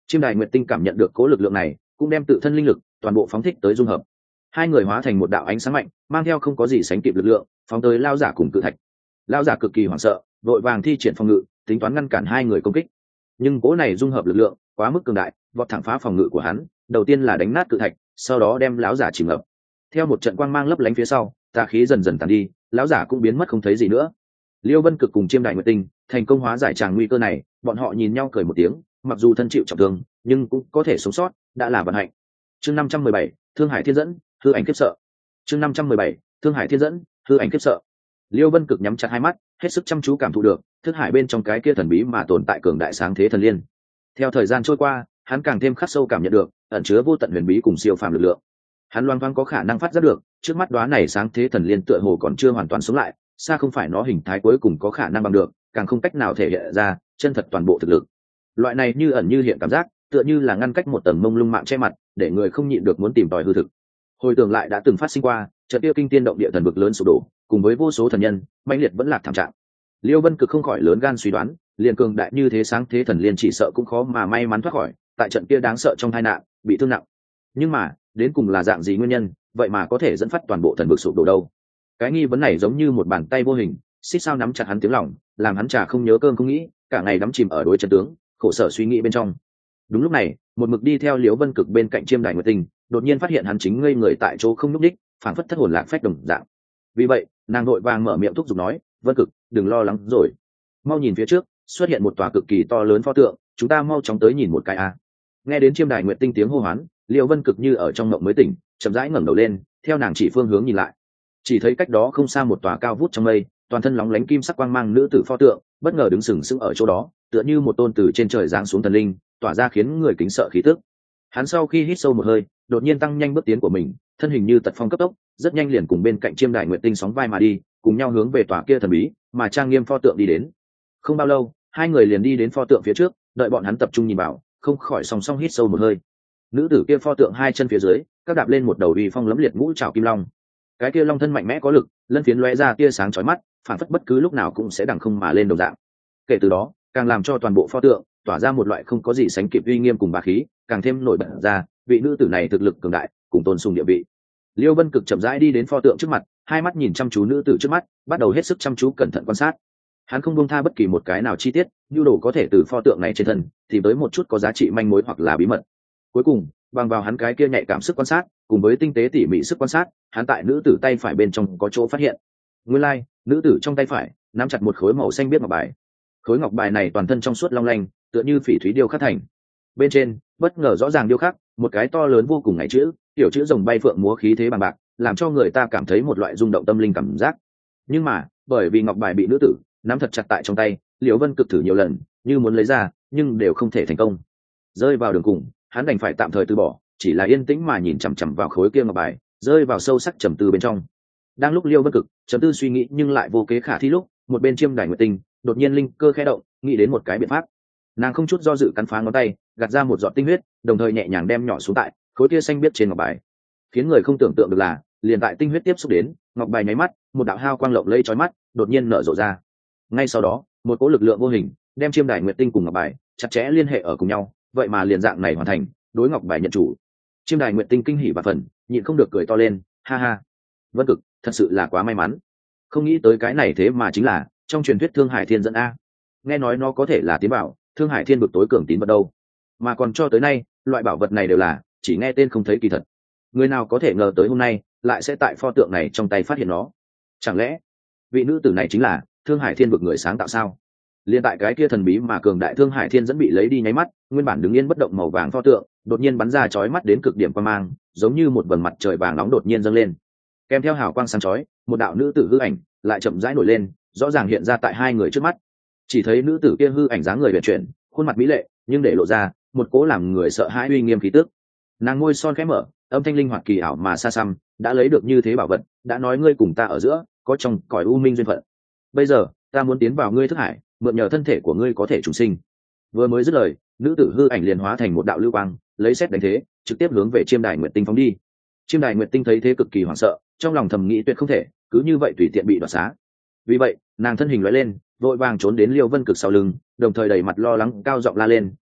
Chiêm Đài Nguyệt Tinh cảm nhận được cố lực lượng này, cũng đem tự thân linh lực toàn bộ phóng thích tới dung hợp. Hai người hóa thành một đạo ánh sáng mạnh, mang theo không có gì sánh kịp lực lượng, phóng tới lao giả cùng cự thạch. Lao giả cực kỳ hoảng sợ, vội vàng thi triển phòng ngự, tính toán ngăn cản hai người công kích. Nhưng cố này dung hợp lực lượng quá mức cường đại, vọt thẳng phá phòng ngự của hắn, đầu tiên là đánh nát cự thạch, sau đó đem lão giả chìm ngập. Theo một trận quang mang lấp lánh phía sau, tà khí dần dần tàn đi, lão giả cũng biến mất không thấy gì nữa. Liêu Vân Cực cùng Chiêm Đài Nguyệt Tinh thành công hóa giải tràng nguy cơ này, bọn họ nhìn nhau cười một tiếng, mặc dù thân chịu trọng thương, nhưng cũng có thể sống sót, đã là vận hạnh. Chương 517, Thương Hải Thiên Dẫn, hư ảnh kiếp sợ. Chương 517, Thương Hải Thiên Dẫn, hư ảnh kiếp sợ. Liêu Vân Cực nhắm chặt hai mắt, hết sức chăm chú cảm thụ được thức hải bên trong cái kia thần bí mà tồn tại cường đại sáng thế thần liên. Theo thời gian trôi qua, hắn càng thêm khắc sâu cảm nhận được ẩn chứa vô tận huyền bí cùng siêu phàm lực lượng. Hắn loang thoáng có khả năng phát giác được, trước mắt đóa này sáng thế thần liên tựa hồ còn chưa hoàn toàn sống lại, xa không phải nó hình thái cuối cùng có khả năng bằng được, càng không cách nào thể hiện ra chân thật toàn bộ thực lực. Loại này như ẩn như hiện cảm giác, tựa như là ngăn cách một tầng mông lung mạng che mặt, để người không nhịn được muốn tìm tòi hư thực. Hồi tưởng lại đã từng phát sinh qua, trận kia kinh thiên động địa thần vực lớn sụp đổ, cùng với vô số thần nhân, mãnh liệt vẫn lạc thảm trạng. Liêu Vân Cực không khỏi lớn gan suy đoán, liền cường đại như thế sáng thế thần liên chỉ sợ cũng khó mà may mắn thoát khỏi tại trận kia đáng sợ trong tai nạn, bị thương nặng. Nhưng mà, đến cùng là dạng gì nguyên nhân, vậy mà có thể dẫn phát toàn bộ thần vực sụp đổ đâu? Cái nghi vấn này giống như một bàn tay vô hình, xích sao nắm chặt hắn tiếng lòng, làm hắn chả không nhớ cơm không nghĩ, cả ngày đắm chìm ở đối trận tướng, khổ sở suy nghĩ bên trong. Đúng lúc này, một mực đi theo Liêu Vân Cực bên cạnh Chiêm Đài Nguyệt Tinh, đột nhiên phát hiện hắn chính ngây người tại chỗ không nhúc nhích, phảng phất thất hồn lạc phách đồng dạng. Vì vậy, nàng vội vàng mở miệng thúc giục nói, Vân Cực, đừng lo lắng rồi, mau nhìn phía trước, xuất hiện một tòa cực kỳ to lớn pho tượng, chúng ta mau chóng tới nhìn một cái a. Nghe đến Chiêm Đài Nguyệt Tinh tiếng hô hoán, Liêu Vân Cực như ở trong mộng mới tỉnh, chậm rãi ngẩng đầu lên, theo nàng chỉ phương hướng nhìn lại, chỉ thấy cách đó không xa một tòa cao vút trong mây, toàn thân lóng lánh kim sắc quang mang nữ tử pho tượng, bất ngờ đứng sừng sững ở chỗ đó, tựa như một tôn từ trên trời giáng xuống thần linh, tỏa ra khiến người kính sợ khí tức. Hắn sau khi hít sâu một hơi, đột nhiên tăng nhanh bước tiến của mình, thân hình như tật phong cấp tốc, rất nhanh liền cùng bên cạnh Chiêm Đài Nguyệt Tinh sóng vai mà đi, cùng nhau hướng về tòa kia thần bí mà trang nghiêm pho tượng đi đến. Không bao lâu, hai người liền đi đến pho tượng phía trước, đợi bọn hắn tập trung nhìn vào, không khỏi song song hít sâu một hơi. Nữ tử kia pho tượng hai chân phía dưới, các đạp lên một đầu uy phong lẫm liệt ngũ trảo kim long. Cái kia long thân mạnh mẽ có lực, lân phiến lóe ra tia sáng chói mắt, phản phất bất cứ lúc nào cũng sẽ đằng không mà lên đồng dạng. Kể từ đó, càng làm cho toàn bộ pho tượng tỏa ra một loại không có gì sánh kịp uy nghiêm cùng bá khí, càng thêm nổi bật ra vị nữ tử này thực lực cường đại, cùng tôn sùng địa vị. Liêu Vân Cực chậm rãi đi đến pho tượng trước mặt, hai mắt nhìn chăm chú nữ tử trước mắt, bắt đầu hết sức chăm chú cẩn thận quan sát. Hắn không buông tha bất kỳ một cái nào chi tiết, nhu đồ có thể từ pho tượng này trên thân tìm tới một chút có giá trị manh mối hoặc là bí mật. Cuối cùng, bằng vào hắn cái kia nhạy cảm sức quan sát, cùng với tinh tế tỉ mỉ sức quan sát, hắn tại nữ tử tay phải bên trong có chỗ phát hiện. Nguyên lai, nữ tử trong tay phải nắm chặt một khối màu xanh biếc ngọc bài. Khối ngọc bài này toàn thân trong suốt long lanh, tựa như phỉ thúy điêu khắc thành. Bên trên, bất ngờ rõ ràng điêu khắc một cái to lớn vô cùng ngày chữ, tiểu chữ rồng bay phượng múa khí thế bằng bạc, làm cho người ta cảm thấy một loại rung động tâm linh cảm giác. Nhưng mà, bởi vì ngọc bài bị nữ tử nắm thật chặt tại trong tay, Liễu Vân Cực thử nhiều lần, như muốn lấy ra, nhưng đều không thể thành công. Rơi vào đường cùng, hắn đành phải tạm thời từ bỏ, chỉ là yên tĩnh mà nhìn chằm chằm vào khối kia ngọc bài, rơi vào sâu sắc trầm tư bên trong. Đang lúc Liễu Vân Cực trầm tư suy nghĩ nhưng lại vô kế khả thi lúc, một bên Chiêm Đài Nguyệt Tinh đột nhiên linh cơ khẽ động, nghĩ đến một cái biện pháp. Nàng không chút do dự cắn phá ngón tay, gạt ra một giọt tinh huyết, đồng thời nhẹ nhàng đem nhỏ xuống tại khối kia xanh biếc trên ngọc bài. Khiến người không tưởng tượng được là, liền tại tinh huyết tiếp xúc đến ngọc bài, nháy mắt một đạo hào quang lộng lẫy chói mắt đột nhiên nở rộ ra. Ngay sau đó, một cỗ lực lượng vô hình đem Chiêm Đài Nguyệt Tinh cùng ngọc bài chặt chẽ liên hệ ở cùng nhau, vậy mà liền dạng này hoàn thành đối ngọc bài nhận chủ. Chiêm Đài Nguyệt Tinh kinh hỉ và phần, nhịn không được cười to lên, ha ha, Vân Cực thật sự là quá may mắn, không nghĩ tới cái này thế mà chính là trong truyền thuyết Thương Hải Thiên Dẫn a. Nghe nói nó có thể là tiến bảo Thương Hải Thiên vực tối cường tín vật đâu, mà còn cho tới nay loại bảo vật này đều là chỉ nghe tên không thấy kỳ thật. Người nào có thể ngờ tới hôm nay lại sẽ tại pho tượng này trong tay phát hiện nó? Chẳng lẽ vị nữ tử này chính là Thương Hải Thiên vực người sáng tạo sao? Liên tại cái kia thần bí mà cường đại Thương Hải Thiên Dẫn bị lấy đi nháy mắt, nguyên bản đứng yên bất động màu vàng pho tượng đột nhiên bắn ra chói mắt đến cực điểm quang mang, giống như một vầng mặt trời vàng nóng đột nhiên dâng lên. Kèm theo hào quang sáng chói, một đạo nữ tử hư ảnh lại chậm rãi nổi lên, rõ ràng hiện ra tại hai người trước mắt. Chỉ thấy nữ tử kia hư ảnh dáng người huyền chuyển, khuôn mặt mỹ lệ, nhưng để lộ ra một cố làm người sợ hãi uy nghiêm khí tức. Nàng môi son khẽ mở, âm thanh linh hoạt kỳ ảo mà xa xăm, đã lấy được như thế bảo vật, đã nói ngươi cùng ta ở giữa có trong cõi u minh duyên phận. Bây giờ ta muốn tiến vào ngươi thức hải, mượn nhờ thân thể của ngươi có thể trùng sinh. Vừa mới dứt lời, nữ tử hư ảnh liền hóa thành một đạo lưu quang, lấy xét đánh thế, trực tiếp hướng về Chiêm Đài Nguyệt Tinh phóng đi. Chiêm Đài Nguyệt Tinh thấy thế cực kỳ hoảng sợ, trong lòng thầm nghĩ tuyệt không thể cứ như vậy tùy tiện bị đoạt xá. Vì vậy, nàng thân hình lóe lên, vội vàng trốn đến Liêu Vân Cực sau lưng, đồng thời đầy mặt lo lắng cao giọng la lên,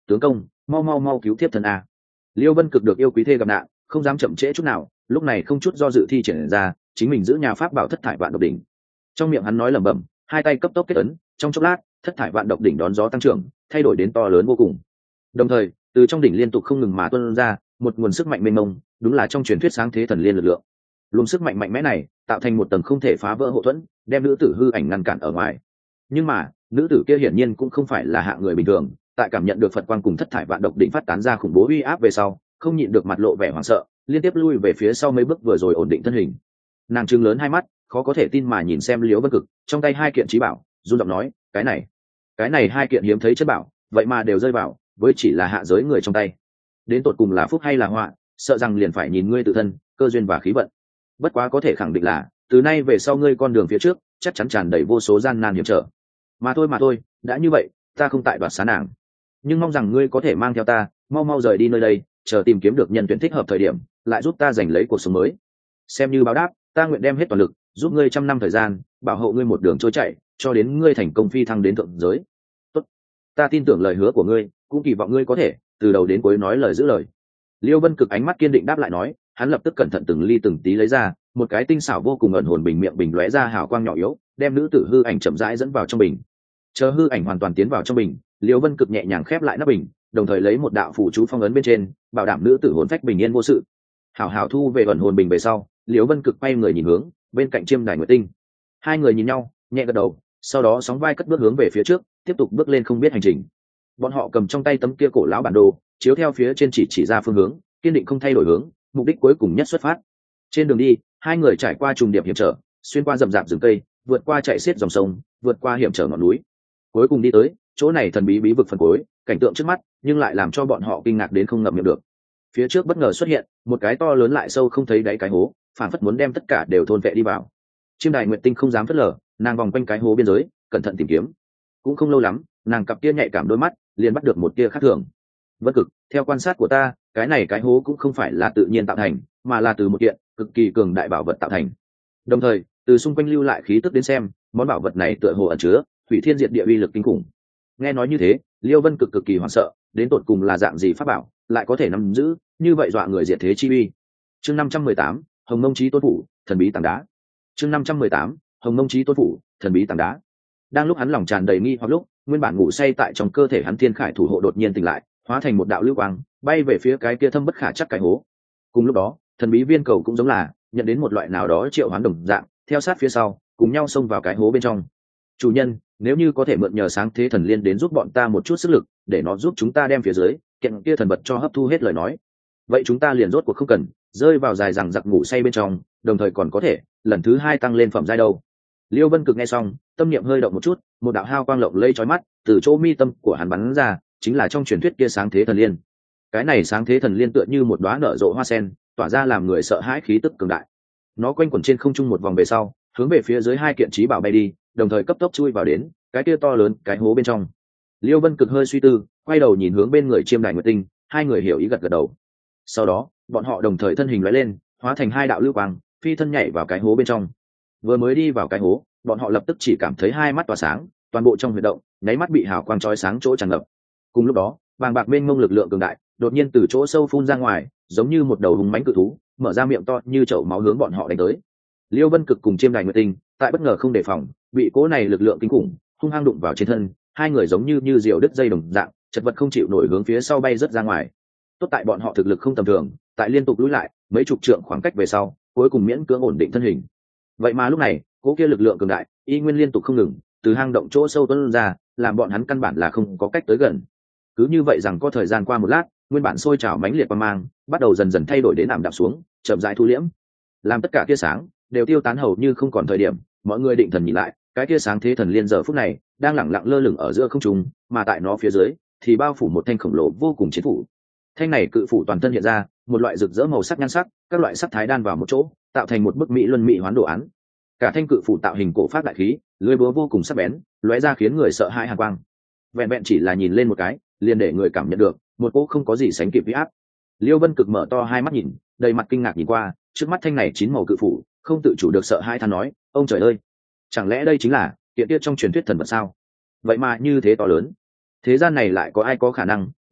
tướng công mau mau mau cứu thiếp thân a. Liêu Vân Cực được yêu quý thê gặp nạn, không dám chậm trễ chút nào, lúc này không chút do dự thi triển ra chính mình giữ nhà pháp bảo thất thải vạn độc đỉnh. Trong miệng hắn nói lẩm bẩm, hai tay cấp tốc kết ấn, trong chốc lát thất thải vạn độc đỉnh đón gió tăng trưởng, thay đổi đến to lớn vô cùng. Đồng thời từ trong đỉnh liên tục không ngừng mà tuôn ra một nguồn sức mạnh mênh mông, đúng là trong truyền thuyết sáng thế thần liên lực lượng. Luồng sức mạnh mạnh mẽ này tạo thành một tầng không thể phá vỡ hộ thuẫn, đem nữ tử hư ảnh ngăn cản ở ngoài. Nhưng mà nữ tử kia hiển nhiên cũng không phải là hạng người bình thường, tại cảm nhận được Phật quang cùng thất thải vạn độc đỉnh phát tán ra khủng bố uy áp về sau, không nhịn được mặt lộ vẻ hoảng sợ, liên tiếp lui về phía sau mấy bước vừa rồi ổn định thân hình. Nàng trừng lớn hai mắt, khó có thể tin mà nhìn xem Liễu Vân Cực, trong tay hai kiện trí bảo, run giọng nói, cái này hai kiện hiếm thấy chất bảo, vậy mà đều rơi vào với chỉ là hạ giới người trong tay. Đến tột cùng là phúc hay là họa, sợ rằng liền phải nhìn ngươi tự thân, cơ duyên và khí vận. Bất quá có thể khẳng định là, từ nay về sau ngươi con đường phía trước, chắc chắn tràn đầy vô số gian nan hiểm trở. Mà thôi, đã như vậy, ta không tại đoạt xá nàng, nhưng mong rằng ngươi có thể mang theo ta, mau mau rời đi nơi đây, chờ tìm kiếm được nhân tuyển thích hợp thời điểm, lại giúp ta giành lấy cuộc sống mới. Xem như báo đáp, ta nguyện đem hết toàn lực, giúp ngươi 100 năm thời gian, bảo hộ ngươi một đường trôi chạy, cho đến ngươi thành công phi thăng đến thượng giới. Tốt, ta tin tưởng lời hứa của ngươi, cũng kỳ vọng ngươi có thể từ đầu đến cuối nói lời giữ lời. Liêu Vân Cực ánh mắt kiên định đáp lại nói, hắn lập tức cẩn thận từng ly từng tí lấy ra một cái tinh xảo vô cùng ẩn hồn bình, miệng bình lóe ra hào quang nhỏ yếu, đem nữ tử hư ảnh chậm rãi dẫn vào trong bình. Chờ hư ảnh hoàn toàn tiến vào trong bình, Liêu Vân Cực nhẹ nhàng khép lại nắp bình, đồng thời lấy một đạo phù chú phong ấn bên trên, bảo đảm nữ tử hồn phách bình yên vô sự. Hảo hảo thu về ẩn hồn bình về sau, Liêu Vân Cực quay người nhìn hướng bên cạnh Chiêm Đài Nguyệt Tinh. Hai người nhìn nhau, nhẹ gật đầu, sau đó sóng vai cất bước hướng về phía trước, tiếp tục bước lên không biết hành trình. Bọn họ cầm trong tay tấm kia cổ lão bản đồ, chiếu theo phía trên chỉ ra phương hướng, kiên định không thay đổi hướng, mục đích cuối cùng nhất xuất phát. Trên đường đi, hai người trải qua trùng điệp hiểm trở, xuyên qua rậm rạp rừng cây, vượt qua chạy xiết dòng sông, vượt qua hiểm trở ngọn núi, cuối cùng đi tới chỗ này thần bí bí vực phần cuối. Cảnh tượng trước mắt nhưng lại làm cho bọn họ kinh ngạc đến không ngậm miệng được. Phía trước bất ngờ xuất hiện một cái to lớn lại sâu không thấy đáy cái hố, phản phất muốn đem tất cả đều thôn vệ đi vào. Chiêm Đài Nguyệt Tinh không dám phớt lờ, nàng vòng quanh cái hố biên giới, cẩn thận tìm kiếm. Cũng không lâu lắm, nàng cặp kia nhạy cảm đôi mắt liền bắt được một tia khác thường. Vân Cực, theo quan sát của ta, cái này cái hố cũng không phải là tự nhiên tạo thành, mà là từ một kiện cực kỳ cường đại bảo vật tạo thành. Đồng thời, từ xung quanh lưu lại khí tức đến xem, món bảo vật này tựa hồ ẩn chứa hủy thiên diệt địa uy lực kinh khủng. Nghe nói như thế, Liêu Vân cực kỳ hoảng sợ, đến tột cùng là dạng gì pháp bảo lại có thể nắm giữ như vậy dọa người diệt thế chi uy. Chương 518, Hồng Mông Chí Tôn Phủ, thần bí tảng đá. Chương 518, Hồng Mông Chí Tôn Phủ, thần bí tảng đá. Đang lúc hắn lòng tràn đầy nghi hoặc lúc, nguyên bản ngủ say tại trong cơ thể hắn Thiên Khải thủ hộ đột nhiên tỉnh lại, hóa thành một đạo lưu quang, bay về phía cái kia thâm bất khả chắc cái hố. Cùng lúc đó, thần bí viên cầu cũng giống là nhận đến một loại nào đó triệu hoán đồng dạng, theo sát phía sau, cùng nhau xông vào cái hố bên trong. Chủ nhân, nếu như có thể mượn nhờ sáng thế thần liên đến giúp bọn ta một chút sức lực, để nó giúp chúng ta đem phía dưới kiện kia thần vật cho hấp thu hết lời nói, vậy chúng ta liền rốt cuộc không cần rơi vào dài rằng giặc ngủ say bên trong, đồng thời còn có thể lần thứ hai tăng lên phẩm giai đâu. Liêu Vân Cực nghe xong, tâm niệm hơi động một chút, một đạo hào quang lộng lây chói mắt từ chỗ mi tâm của hắn bắn ra, chính là trong truyền thuyết kia sáng thế thần liên. Cái này sáng thế thần liên tựa như một đóa nở rộ hoa sen, tỏa ra làm người sợ hãi khí tức cường đại. Nó quanh quẩn trên không trung một vòng về sau, hướng về phía dưới hai kiện trí bảo bay đi, đồng thời cấp tốc chui vào đến cái kia to lớn cái hố bên trong. Liêu Vân Cực hơi suy tư, quay đầu nhìn hướng bên người Chiêm Đài Nguyệt Tinh, hai người hiểu ý gật gật đầu. Sau đó, bọn họ đồng thời thân hình lóe lên, hóa thành hai đạo lưu quang, phi thân nhảy vào cái hố bên trong. Vừa mới đi vào cái hố, bọn họ lập tức chỉ cảm thấy hai mắt tỏa sáng, toàn bộ trong huy động, nháy mắt bị hào quang chói sáng chỗ tràn ngập. Cùng lúc đó, bàng bạc mênh mông lực lượng cường đại, đột nhiên từ chỗ sâu phun ra ngoài, giống như một đầu hùng mãnh cự thú, mở ra miệng to như chậu máu hướng bọn họ đánh tới. Liêu Vân Cực cùng Chiêm Đài Nguyệt Tinh, tại bất ngờ không đề phòng, bị cỗ này lực lượng kinh khủng hung hăng đụng vào trên thân, hai người giống như diều đứt dây đồng dạng, chật vật không chịu nổi hướng phía sau bay rất ra ngoài. Tốt tại bọn họ thực lực không tầm thường, tại liên tục lùi lại mấy chục trượng khoảng cách về sau, cuối cùng miễn cưỡng ổn định thân hình. Vậy mà lúc này, cỗ kia lực lượng cường đại y nguyên liên tục không ngừng từ hang động chỗ sâu tuôn ra, làm bọn hắn căn bản là không có cách tới gần. Cứ như vậy rằng có thời gian qua một lát, nguyên bản sôi trào mãnh liệt qua mang bắt đầu dần dần thay đổi đến ảm đạm xuống, chậm rãi thu liễm, làm tất cả tia sáng đều tiêu tán hầu như không còn thời điểm. Mọi người định thần nhìn lại, cái tia sáng thế thần liên giờ phút này đang lẳng lặng lơ lửng ở giữa không trung, mà tại nó phía dưới thì bao phủ một thanh khổng lồ vô cùng chiến phủ. Thanh này cự phủ toàn thân hiện ra một loại rực rỡ màu sắc nhan sắc, các loại sắc thái đan vào một chỗ, tạo thành một bức mỹ luân mỹ hoán đồ án. Cả thanh cự phủ tạo hình cổ phát đại khí, lưỡi búa vô cùng sắc bén, lóe ra khiến người sợ hãi hàn quang. Vẹn vẹn chỉ là nhìn lên một cái, liền để người cảm nhận được một cỗ không có gì sánh kịp uy áp. Liêu Vân Cực mở to hai mắt nhìn, đầy mặt kinh ngạc nhìn qua trước mắt thanh này chín màu cự phủ, không tự chủ được sợ hãi than nói, ông trời ơi, chẳng lẽ đây chính là kiện tiết trong truyền thuyết thần vật sao? Vậy mà như thế to lớn, thế gian này lại có ai có khả năng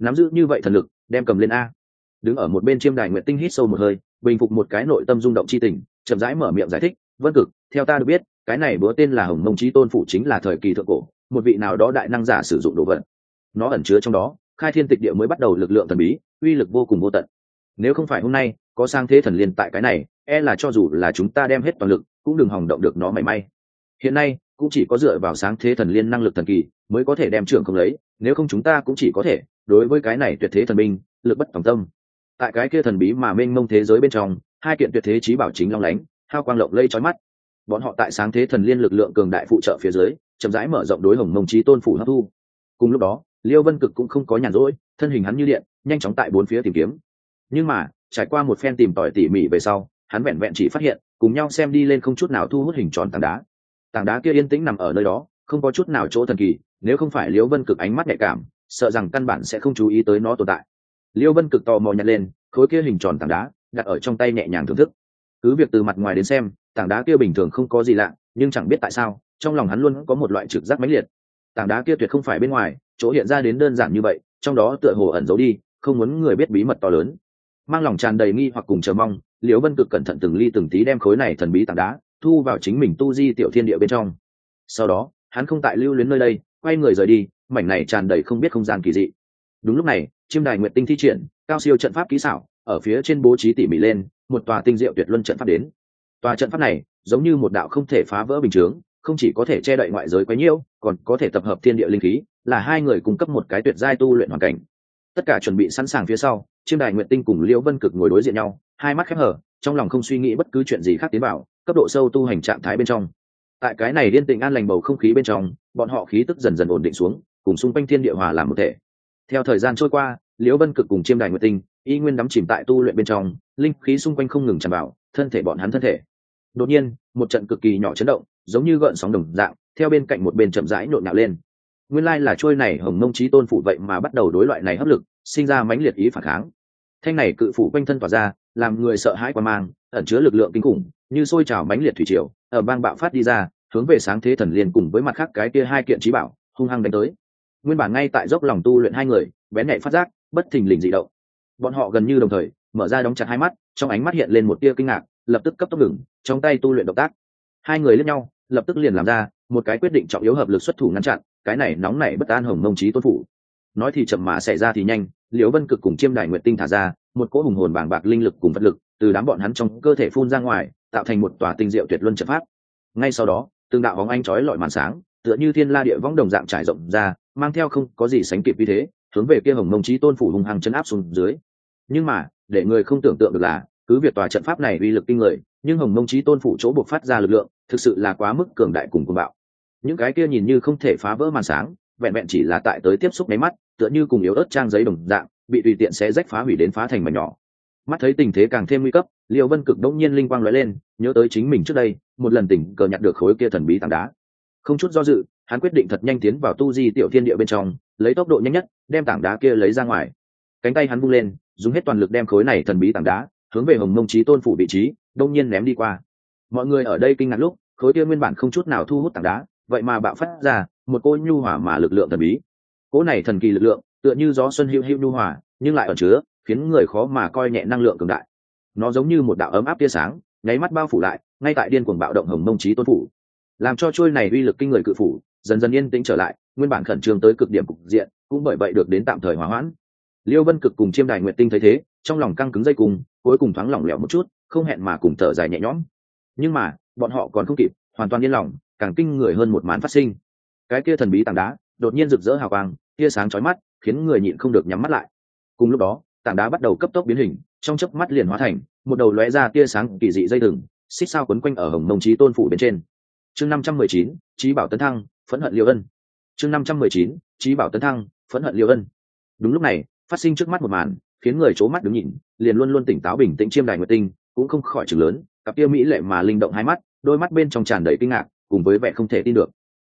nắm giữ như vậy thần lực, đem cầm lên a. Đứng ở một bên Chiêm Đài Nguyệt Tinh hít sâu một hơi, bình phục một cái nội tâm rung động chi tình, chậm rãi mở miệng giải thích, "Vân Cực, theo ta được biết, cái này búa tên là Hồng Mông Chí Tôn phủ chính là thời kỳ thượng cổ, một vị nào đó đại năng giả sử dụng đồ vật. Nó ẩn chứa trong đó, khai thiên tịch địa mới bắt đầu lực lượng thần bí, uy lực vô cùng vô tận. Nếu không phải hôm nay có sang thế thần liên tại cái này, e là cho dù là chúng ta đem hết toàn lực, cũng đừng hòng động được nó mảy may. Hiện nay, cũng chỉ có dựa vào sáng thế thần liên năng lực thần kỳ mới có thể đem trưởng không lấy, nếu không chúng ta cũng chỉ có thể đối với cái này tuyệt thế thần binh, lực bất tòng tâm." Tại cái kia thần bí mà mênh mông thế giới bên trong, hai kiện tuyệt thế chí bảo chính long lánh, hao quang lộng lây chói mắt. Bọn họ tại sáng thế thần liên lực lượng cường đại phụ trợ phía dưới, chậm rãi mở rộng đối Hồng Mông Chí Tôn phủ hấp thu. Cùng lúc đó, Liêu Vân Cực cũng không có nhàn rỗi, thân hình hắn như điện, nhanh chóng tại bốn phía tìm kiếm. Nhưng mà, trải qua một phen tìm tòi tỉ mỉ về sau, hắn vẹn vẹn chỉ phát hiện, cùng nhau xem đi lên không chút nào thu hút hình tròn tảng đá. Tảng đá kia yên tĩnh nằm ở nơi đó, không có chút nào chỗ thần kỳ, nếu không phải Liêu Vân Cực ánh mắt nhạy cảm, sợ rằng căn bản sẽ không chú ý tới nó tồn tại. Liêu Vân Cực tò mò nhặt lên khối kia hình tròn tảng đá, đặt ở trong tay nhẹ nhàng thưởng thức. Cứ việc từ mặt ngoài đến xem, tảng đá kia bình thường không có gì lạ, nhưng chẳng biết tại sao, trong lòng hắn luôn có một loại trực giác mãnh liệt. Tảng đá kia tuyệt không phải bên ngoài chỗ hiện ra đến đơn giản như vậy, trong đó tựa hồ ẩn giấu đi không muốn người biết bí mật to lớn. Mang lòng tràn đầy nghi hoặc cùng chờ mong, Liễu Vân Cực cẩn thận từng ly từng tí đem khối này thần bí tảng đá thu vào chính mình tu di tiểu thiên địa bên trong. Sau đó, hắn không tại lưu luyến nơi đây, quay người rời đi, mảnh này tràn đầy không biết không gian kỳ dị. Đúng lúc này, Chiêm Đài Nguyệt Tinh thi triển cao siêu trận pháp kỹ xảo, ở phía trên bố trí tỉ mỉ lên một tòa tinh diệu tuyệt luân trận pháp đến. Tòa trận pháp này giống như một đạo không thể phá vỡ bình chướng, không chỉ có thể che đậy ngoại giới quấy nhiễu, còn có thể tập hợp thiên địa linh khí, là hai người cung cấp một cái tuyệt giai tu luyện hoàn cảnh. Tất cả chuẩn bị sẵn sàng phía sau, Chiêm Đài Nguyệt Tinh cùng Liễu Vân Cực ngồi đối diện nhau, hai mắt khép hờ, trong lòng không suy nghĩ bất cứ chuyện gì khác tiến vào cấp độ sâu tu hành trạng thái bên trong. Tại cái này yên tĩnh an lành bầu không khí bên trong, bọn họ khí tức dần dần ổn định xuống, cùng xung quanh thiên địa hòa làm một thể. Theo thời gian trôi qua, Liễu Vân Cực cùng Chiêm Đài Nguyệt Tinh y nguyên đắm chìm tại tu luyện bên trong, linh khí xung quanh không ngừng tràn vào thân thể bọn hắn thân thể. Đột nhiên, một trận cực kỳ nhỏ chấn động, giống như gợn sóng đồng dạng, theo bên cạnh một bên chậm rãi nhộn nhạo lên. Nguyên lai là trôi này Hồng Mông Chí Tôn phủ vậy mà bắt đầu đối loại này hấp lực, sinh ra mãnh liệt ý phản kháng. Thanh này cự phủ quanh thân tỏa ra, làm người sợ hãi qua mang, ẩn chứa lực lượng kinh khủng, như sôi trào mãnh liệt thủy triều, ở bang bạo phát đi ra, hướng về sáng thế thần liên cùng với mặt khác cái kia hai kiện chí bảo, hung hăng đánh tới. Nguyên bản ngay tại dốc lòng tu luyện hai người, bén nhạy phát giác, bất thình lình dị động. Bọn họ gần như đồng thời mở ra đóng chặt hai mắt, trong ánh mắt hiện lên một tia kinh ngạc, lập tức cấp tốc ngừng trong tay tu luyện động tác. Hai người liếc nhau, lập tức liền làm ra một cái quyết định trọng yếu, hợp lực xuất thủ ngăn chặn cái này nóng nảy bất an Hồng Mông Chí Tôn phủ. Nói thì chậm mà xảy ra thì nhanh, Liễu Vân Cực cùng Chiêm Đài Nguyệt Tinh thả ra một cỗ hùng hồn bàng bạc linh lực cùng vật lực, từ đám bọn hắn trong cơ thể phun ra ngoài, tạo thành một tòa tinh diệu tuyệt luân trận pháp. Ngay sau đó, từng đạo bóng ánh chói lọi màn sáng, tựa như thiên la địa võng đồng dạng trải rộng ra, mang theo không có gì sánh kịp uy thế, hướng về kia Hồng Mông Chí Tôn phủ hung hăng chấn áp xuống dưới. Nhưng mà, để người không tưởng tượng được là, cứ việc tòa trận pháp này uy lực kinh người, nhưng Hồng Mông Chí Tôn phủ chỗ buộc phát ra lực lượng, thực sự là quá mức cường đại cùng cuồng bạo. Những cái kia nhìn như không thể phá vỡ màn sáng, vẹn vẹn chỉ là tại tới tiếp xúc nháy mắt, tựa như cùng yếu ớt trang giấy đồng dạng, bị tùy tiện xé rách phá hủy đến phá thành mảnh nhỏ. Mắt thấy tình thế càng thêm nguy cấp, Liễu Vân Cực đột nhiên linh quang lóe lên, nhớ tới chính mình trước đây một lần tình cờ nhặt được khối kia thần bí tảng đá. Không chút do dự, hắn quyết định thật nhanh tiến vào tu di tiểu thiên địa bên trong, lấy tốc độ nhanh nhất đem tảng đá kia lấy ra ngoài. Cánh tay hắn vung lên, dùng hết toàn lực đem khối này thần bí tảng đá hướng về Hồng Mông Chí Tôn phủ vị trí đông nhiên ném đi qua. Mọi người ở đây kinh ngạc lúc, khối kia nguyên bản không chút nào thu hút tảng đá, vậy mà bạo phát ra một cỗ nhu hòa mà lực lượng thần bí. Cỗ này thần kỳ lực lượng, tựa như gió xuân hữu hữu nhu hòa, nhưng lại ẩn chứa khiến người khó mà coi nhẹ năng lượng cường đại. Nó giống như một đạo ấm áp tia sáng, nháy mắt bao phủ lại, ngay tại điên cuồng bạo động Hồng Mông Chí Tôn phủ, làm cho trôi này uy lực kinh người cự phủ dần dần yên tĩnh trở lại, nguyên bản khẩn trương tới cực điểm cục diện cũng bởi vậy được đến tạm thời hòa hoãn. Liêu Vân Cực cùng Chiêm Đài Nguyệt Tinh thấy thế, trong lòng căng cứng dây cùng, cuối cùng thoáng lỏng lẻo một chút, không hẹn mà cùng thở dài nhẹ nhõm. Nhưng mà, bọn họ còn không kịp hoàn toàn yên lòng, càng kinh người hơn một màn phát sinh. Cái kia thần bí tảng đá đột nhiên rực rỡ hào quang, tia sáng chói mắt, khiến người nhịn không được nhắm mắt lại. Cùng lúc đó, tảng đá bắt đầu cấp tốc biến hình, trong chớp mắt liền hóa thành một đầu lóe ra tia sáng kỳ dị dây thừng, xích sao quấn quanh ở Hồng Mông Chí Tôn phủ bên trên. Chương 519, Chí bảo tấn thăng, phẫn hận Liêu Ân. Chương 519, Chí bảo tấn thăng, phẫn hận Liêu Ân. Đúng lúc này, phát sinh trước mắt một màn, khiến người chố mắt đứng nhìn, liền luôn luôn tỉnh táo bình tĩnh Chiêm Đài Nguyệt Tinh cũng không khỏi trừng lớn, cặp kia mỹ lệ mà linh động hai mắt, đôi mắt bên trong tràn đầy kinh ngạc, cùng với vẻ không thể tin được.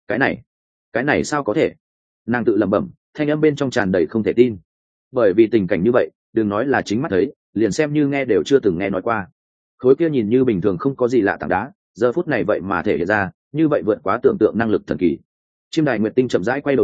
Cái này sao có thể? Nàng tự lẩm bẩm, thanh âm bên trong tràn đầy không thể tin. Bởi vì tình cảnh như vậy, đừng nói là chính mắt thấy, liền xem như nghe đều chưa từng nghe nói qua. Khối kia nhìn như bình thường không có gì lạ tảng đá, giờ phút này vậy mà thể hiện ra như vậy vượt quá tưởng tượng năng lực thần kỳ. Chiêm Đài Nguyệt Tinh chậm rãi quay đầu đi,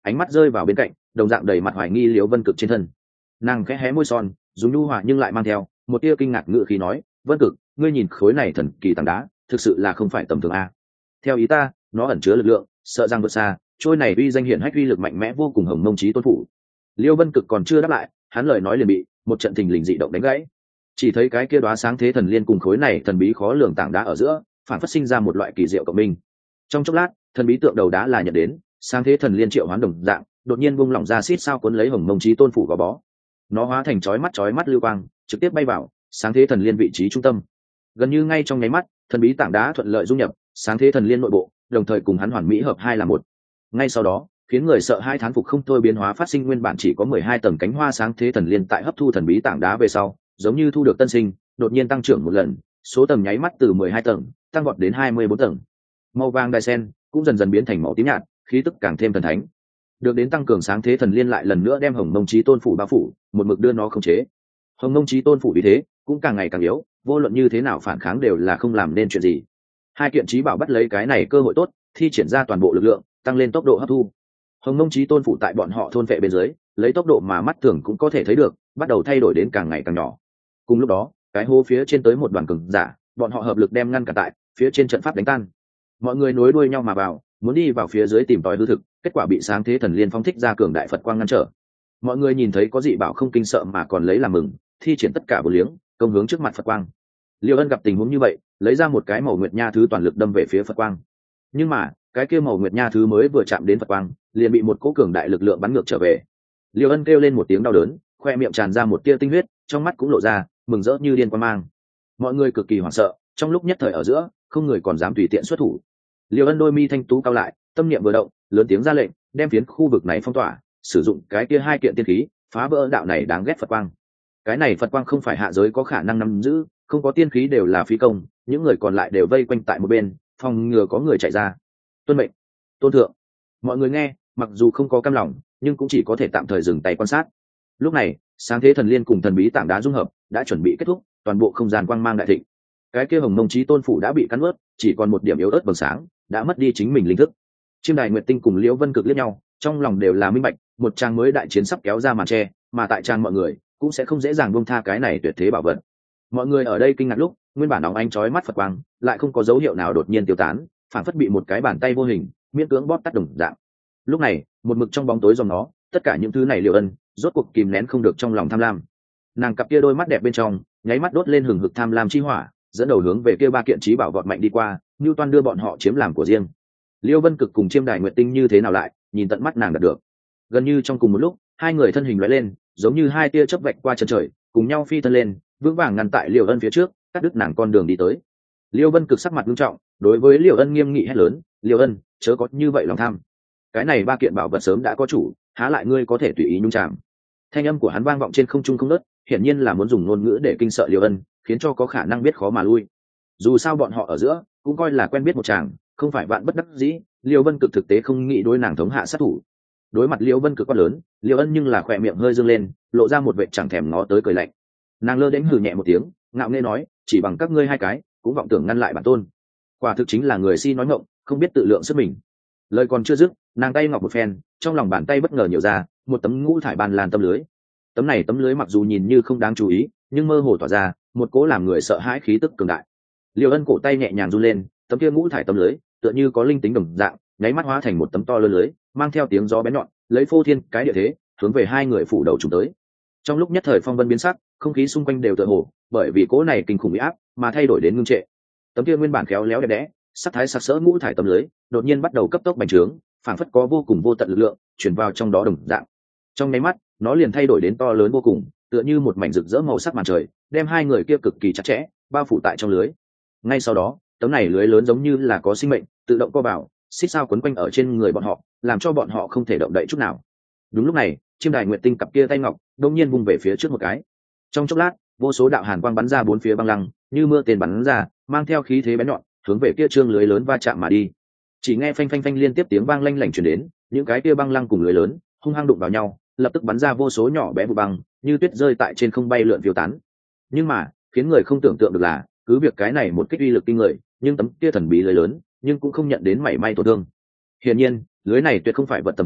ánh mắt rơi vào bên cạnh đồng dạng đầy mặt hoài nghi Liễu Vân Cực trên thân. Nàng khẽ hé môi son, dùng nhu hòa nhưng lại mang theo một tia kinh ngạc ngự khí nói, Vân Cực, ngươi nhìn khối này thần kỳ tảng đá thực sự là không phải tầm thường a. Theo ý ta, nó ẩn chứa lực lượng sợ rằng vượt xa trôi này uy danh hiển hách uy lực mạnh mẽ vô cùng Hồng Mông Chí Tôn phủ. Liêu Vân Cực còn chưa đáp lại, hắn lời nói liền bị một trận thình lình dị động đánh gãy. Chỉ thấy cái kia đóa sáng thế thần liên cùng khối này thần bí khó lường tảng đá ở giữa phản phát sinh ra một loại kỳ diệu cộng minh. Trong chốc lát, thần bí tượng đầu đá là nhận đến sáng thế thần liên triệu hoán đồng dạng đột nhiên bung lỏng ra xít sao cuốn lấy Hồng Mông Chí Tôn phủ gò bó. Nó hóa thành chói mắt lưu quang trực tiếp bay vào sáng thế thần liên vị trí trung tâm. Gần như ngay trong nháy mắt, thần bí tảng đá thuận lợi dung nhập sáng thế thần liên nội bộ, đồng thời cùng hắn hoàn mỹ hợp hai là một. Ngay sau đó, khiến người sợ hai thán phục không thôi biến hóa phát sinh, nguyên bản chỉ có 12 tầng cánh hoa sáng thế thần liên tại hấp thu thần bí tảng đá về sau, giống như thu được tân sinh, đột nhiên tăng trưởng một lần, số tầng nháy mắt từ 12 tầng tăng vọt đến 24 tầng. Màu vàng đài sen cũng dần dần biến thành màu tím nhạt, khí tức càng thêm thần thánh. Được đến tăng cường sáng thế thần liên lại lần nữa đem Hồng Mông Chí Tôn phủ bao phủ, một mực đưa nó khống chế. Hồng Mông Chí Tôn phủ vì thế cũng càng ngày càng yếu, vô luận như thế nào phản kháng đều là không làm nên chuyện gì. Hai kiện chí bảo bắt lấy cái này cơ hội tốt, thi triển ra toàn bộ lực lượng, tăng lên tốc độ hấp thu. Hồng Mông Chí Tôn phủ tại bọn họ thôn vệ bên dưới, lấy tốc độ mà mắt thường cũng có thể thấy được, bắt đầu thay đổi đến càng ngày càng nhỏ. Cùng lúc đó, cái hố phía trên tới một đoàn cường giả, bọn họ hợp lực đem ngăn cản tại phía trên trận pháp đánh tan. Mọi người nối đuôi nhau mà vào, muốn đi vào phía dưới tìm tòi hư thực, kết quả bị sáng thế thần liên phóng thích ra cường đại Phật quang ngăn trở. Mọi người nhìn thấy có dị bảo không kinh sợ mà còn lấy làm mừng, thi triển tất cả vô liếng công hướng trước mặt Phật quang. Liêu Ân gặp tình huống như vậy, lấy ra một cái màu nguyệt nha thứ toàn lực đâm về phía Phật quang. Nhưng mà cái kia màu nguyệt nha thứ mới vừa chạm đến Phật quang, liền bị một cỗ cường đại lực lượng bắn ngược trở về. Liêu Ân kêu lên một tiếng đau đớn, khoe miệng tràn ra một tia tinh huyết, trong mắt cũng lộ ra mừng rỡ như điên quan mang. Mọi người cực kỳ hoảng sợ, trong lúc nhất thời ở giữa, không người còn dám tùy tiện xuất thủ. Liêu Ân đôi mi thanh tú cao lại, tâm niệm vừa động, lớn tiếng ra lệnh, đem phiến khu vực này phong tỏa, sử dụng cái kia hai kiện tiên khí, phá vỡ đạo này đáng ghét Phật quang. Cái này Phật quang không phải hạ giới có khả năng nắm giữ, không có tiên khí đều là phí công, những người còn lại đều vây quanh tại một bên, phòng ngừa có người chạy ra. Tuân mệnh, tôn thượng. Mọi người nghe, mặc dù không có cam lòng, nhưng cũng chỉ có thể tạm thời dừng tay quan sát. Lúc này, sáng thế thần liên cùng thần bí tảng đá dung hợp đã chuẩn bị kết thúc, toàn bộ không gian quang mang đại thịnh. Cái kia Hồng Mông Chí Tôn phủ đã bị cắn ướt, chỉ còn một điểm yếu ớt bừng sáng, đã mất đi chính mình linh thức. Chiêm Đài Nguyệt Tinh cùng Liễu Vân Cực liếc nhau, trong lòng đều là minh bạch, một trang mới đại chiến sắp kéo ra màn che, mà tại trang mọi người cũng sẽ không dễ dàng buông tha cái này tuyệt thế bảo vật. Mọi người ở đây kinh ngạc lúc, nguyên bản óng ánh chói mắt Phật quang lại không có dấu hiệu nào đột nhiên tiêu tán, phản phất bị một cái bàn tay vô hình miễn cưỡng bóp tắt đồng dạng. Lúc này, một mực trong bóng tối dòng nó, tất cả những thứ này Liễu Ân rốt cuộc kìm nén không được trong lòng tham lam. Nàng cặp kia đôi mắt đẹp bên trong nháy mắt đốt lên hừng hực tham lam chi hỏa, dẫn đầu hướng về kia ba kiện chí bảo vọt mạnh đi qua, như toan đưa bọn họ chiếm làm của riêng. Liêu Vân Cực cùng Chiêm Đài Nguyệt Tinh như thế nào lại nhìn tận mắt nàng đạt được. Gần như trong cùng một lúc, hai người thân hình lóe lên, giống như hai tia chớp vạch qua chân trời, cùng nhau phi thân lên, vững vàng ngăn tại Liêu Ân phía trước, cắt đứt nàng con đường đi tới. Liêu Vân Cực sắc mặt nghiêm trọng, đối với Liêu Ân nghiêm nghị hét lớn, "Liêu Ân, chớ có như vậy lòng tham. Cái này ba kiện bảo vật sớm đã có chủ, há lại ngươi có thể tùy ý nhúng chạm?" Thanh âm của hắn vang vọng trên không trung không ngớt, hiển nhiên là muốn dùng ngôn ngữ để kinh sợ Liêu Ân, khiến cho có khả năng biết khó mà lui. Dù sao bọn họ ở giữa cũng coi là quen biết một chàng, không phải vạn bất đắc dĩ, Liêu Vân Cực thực tế không nghĩ đối nàng thống hạ sát thủ. Đối mặt Liêu Vân Cực quá lớn, Liêu Ân nhưng là khỏe miệng hơi dương lên, lộ ra một vệt chẳng thèm ngó tới cười lạnh. Nàng lơ đánh hừ nhẹ một tiếng, ngạo nghễ nói, chỉ bằng các ngươi hai cái cũng vọng tưởng ngăn lại bản tôn, quả thực chính là người si nói ngọng, không biết tự lượng sức mình. Lời còn chưa dứt, nàng tay ngọc một phen, trong lòng bàn tay bất ngờ nhiều ra một tấm ngũ thải ban lan tấm lưới. Tấm lưới mặc dù nhìn như không đáng chú ý, nhưng mơ hồ tỏa ra một cỗ làm người sợ hãi khí tức cường đại. Liêu Ân cổ tay nhẹ nhàng run lên, tấm kia ngũ thải tấm lưới tựa như có linh tính đồng dạng, nháy mắt hóa thành một tấm to lớn lưới, mang theo tiếng gió bén nhọn, lấy phô thiên cái địa thế hướng về hai người phủ đầu trùng tới. Trong lúc nhất thời phong vân biến sắc, không khí xung quanh đều tựa hồ bởi vì cỗ này kinh khủng uy áp mà thay đổi đến ngưng trệ. Tấm kia nguyên bản khéo léo đẹp đẽ, sắc thái sặc sỡ ngũ thải tấm lưới đột nhiên bắt đầu cấp tốc bành trướng, phảng phất có vô cùng vô tận lực lượng chuyển vào trong đó đồng dạng. Trong nháy mắt, nó liền thay đổi đến to lớn vô cùng, tựa như một mảnh rực rỡ màu sắc màn trời, đem hai người kia cực kỳ chặt chẽ bao phủ tại trong lưới. Ngay sau đó, tấm này lưới lớn giống như là có sinh mệnh, tự động co vào, xích sao quấn quanh ở trên người bọn họ, làm cho bọn họ không thể động đậy chút nào. Đúng lúc này, Chiêm Đài Nguyệt Tinh cặp kia tay ngọc đột nhiên vung về phía trước một cái. Trong chốc lát, vô số đạo hàn quang bắn ra bốn phía băng lăng, như mưa tên bắn ra, mang theo khí thế bén nhọn, hướng về kia trương lưới lớn va chạm mà đi. Chỉ nghe phanh phanh phanh liên tiếp tiếng vang lanh lảnh truyền đến, những cái kia băng lăng cùng lưới lớn hung hăng đụng vào nhau, lập tức bắn ra vô số nhỏ bé vụ băng, như tuyết rơi tại trên không bay lượn phiêu tán. Nhưng mà, khiến người không tưởng tượng được là, cứ việc cái này một kích uy lực kinh người, nhưng tấm kia thần bí lưới lớn, nhưng cũng không nhận đến mảy may tổn thương. Hiển nhiên, lưới này tuyệt không phải vật tầm thường,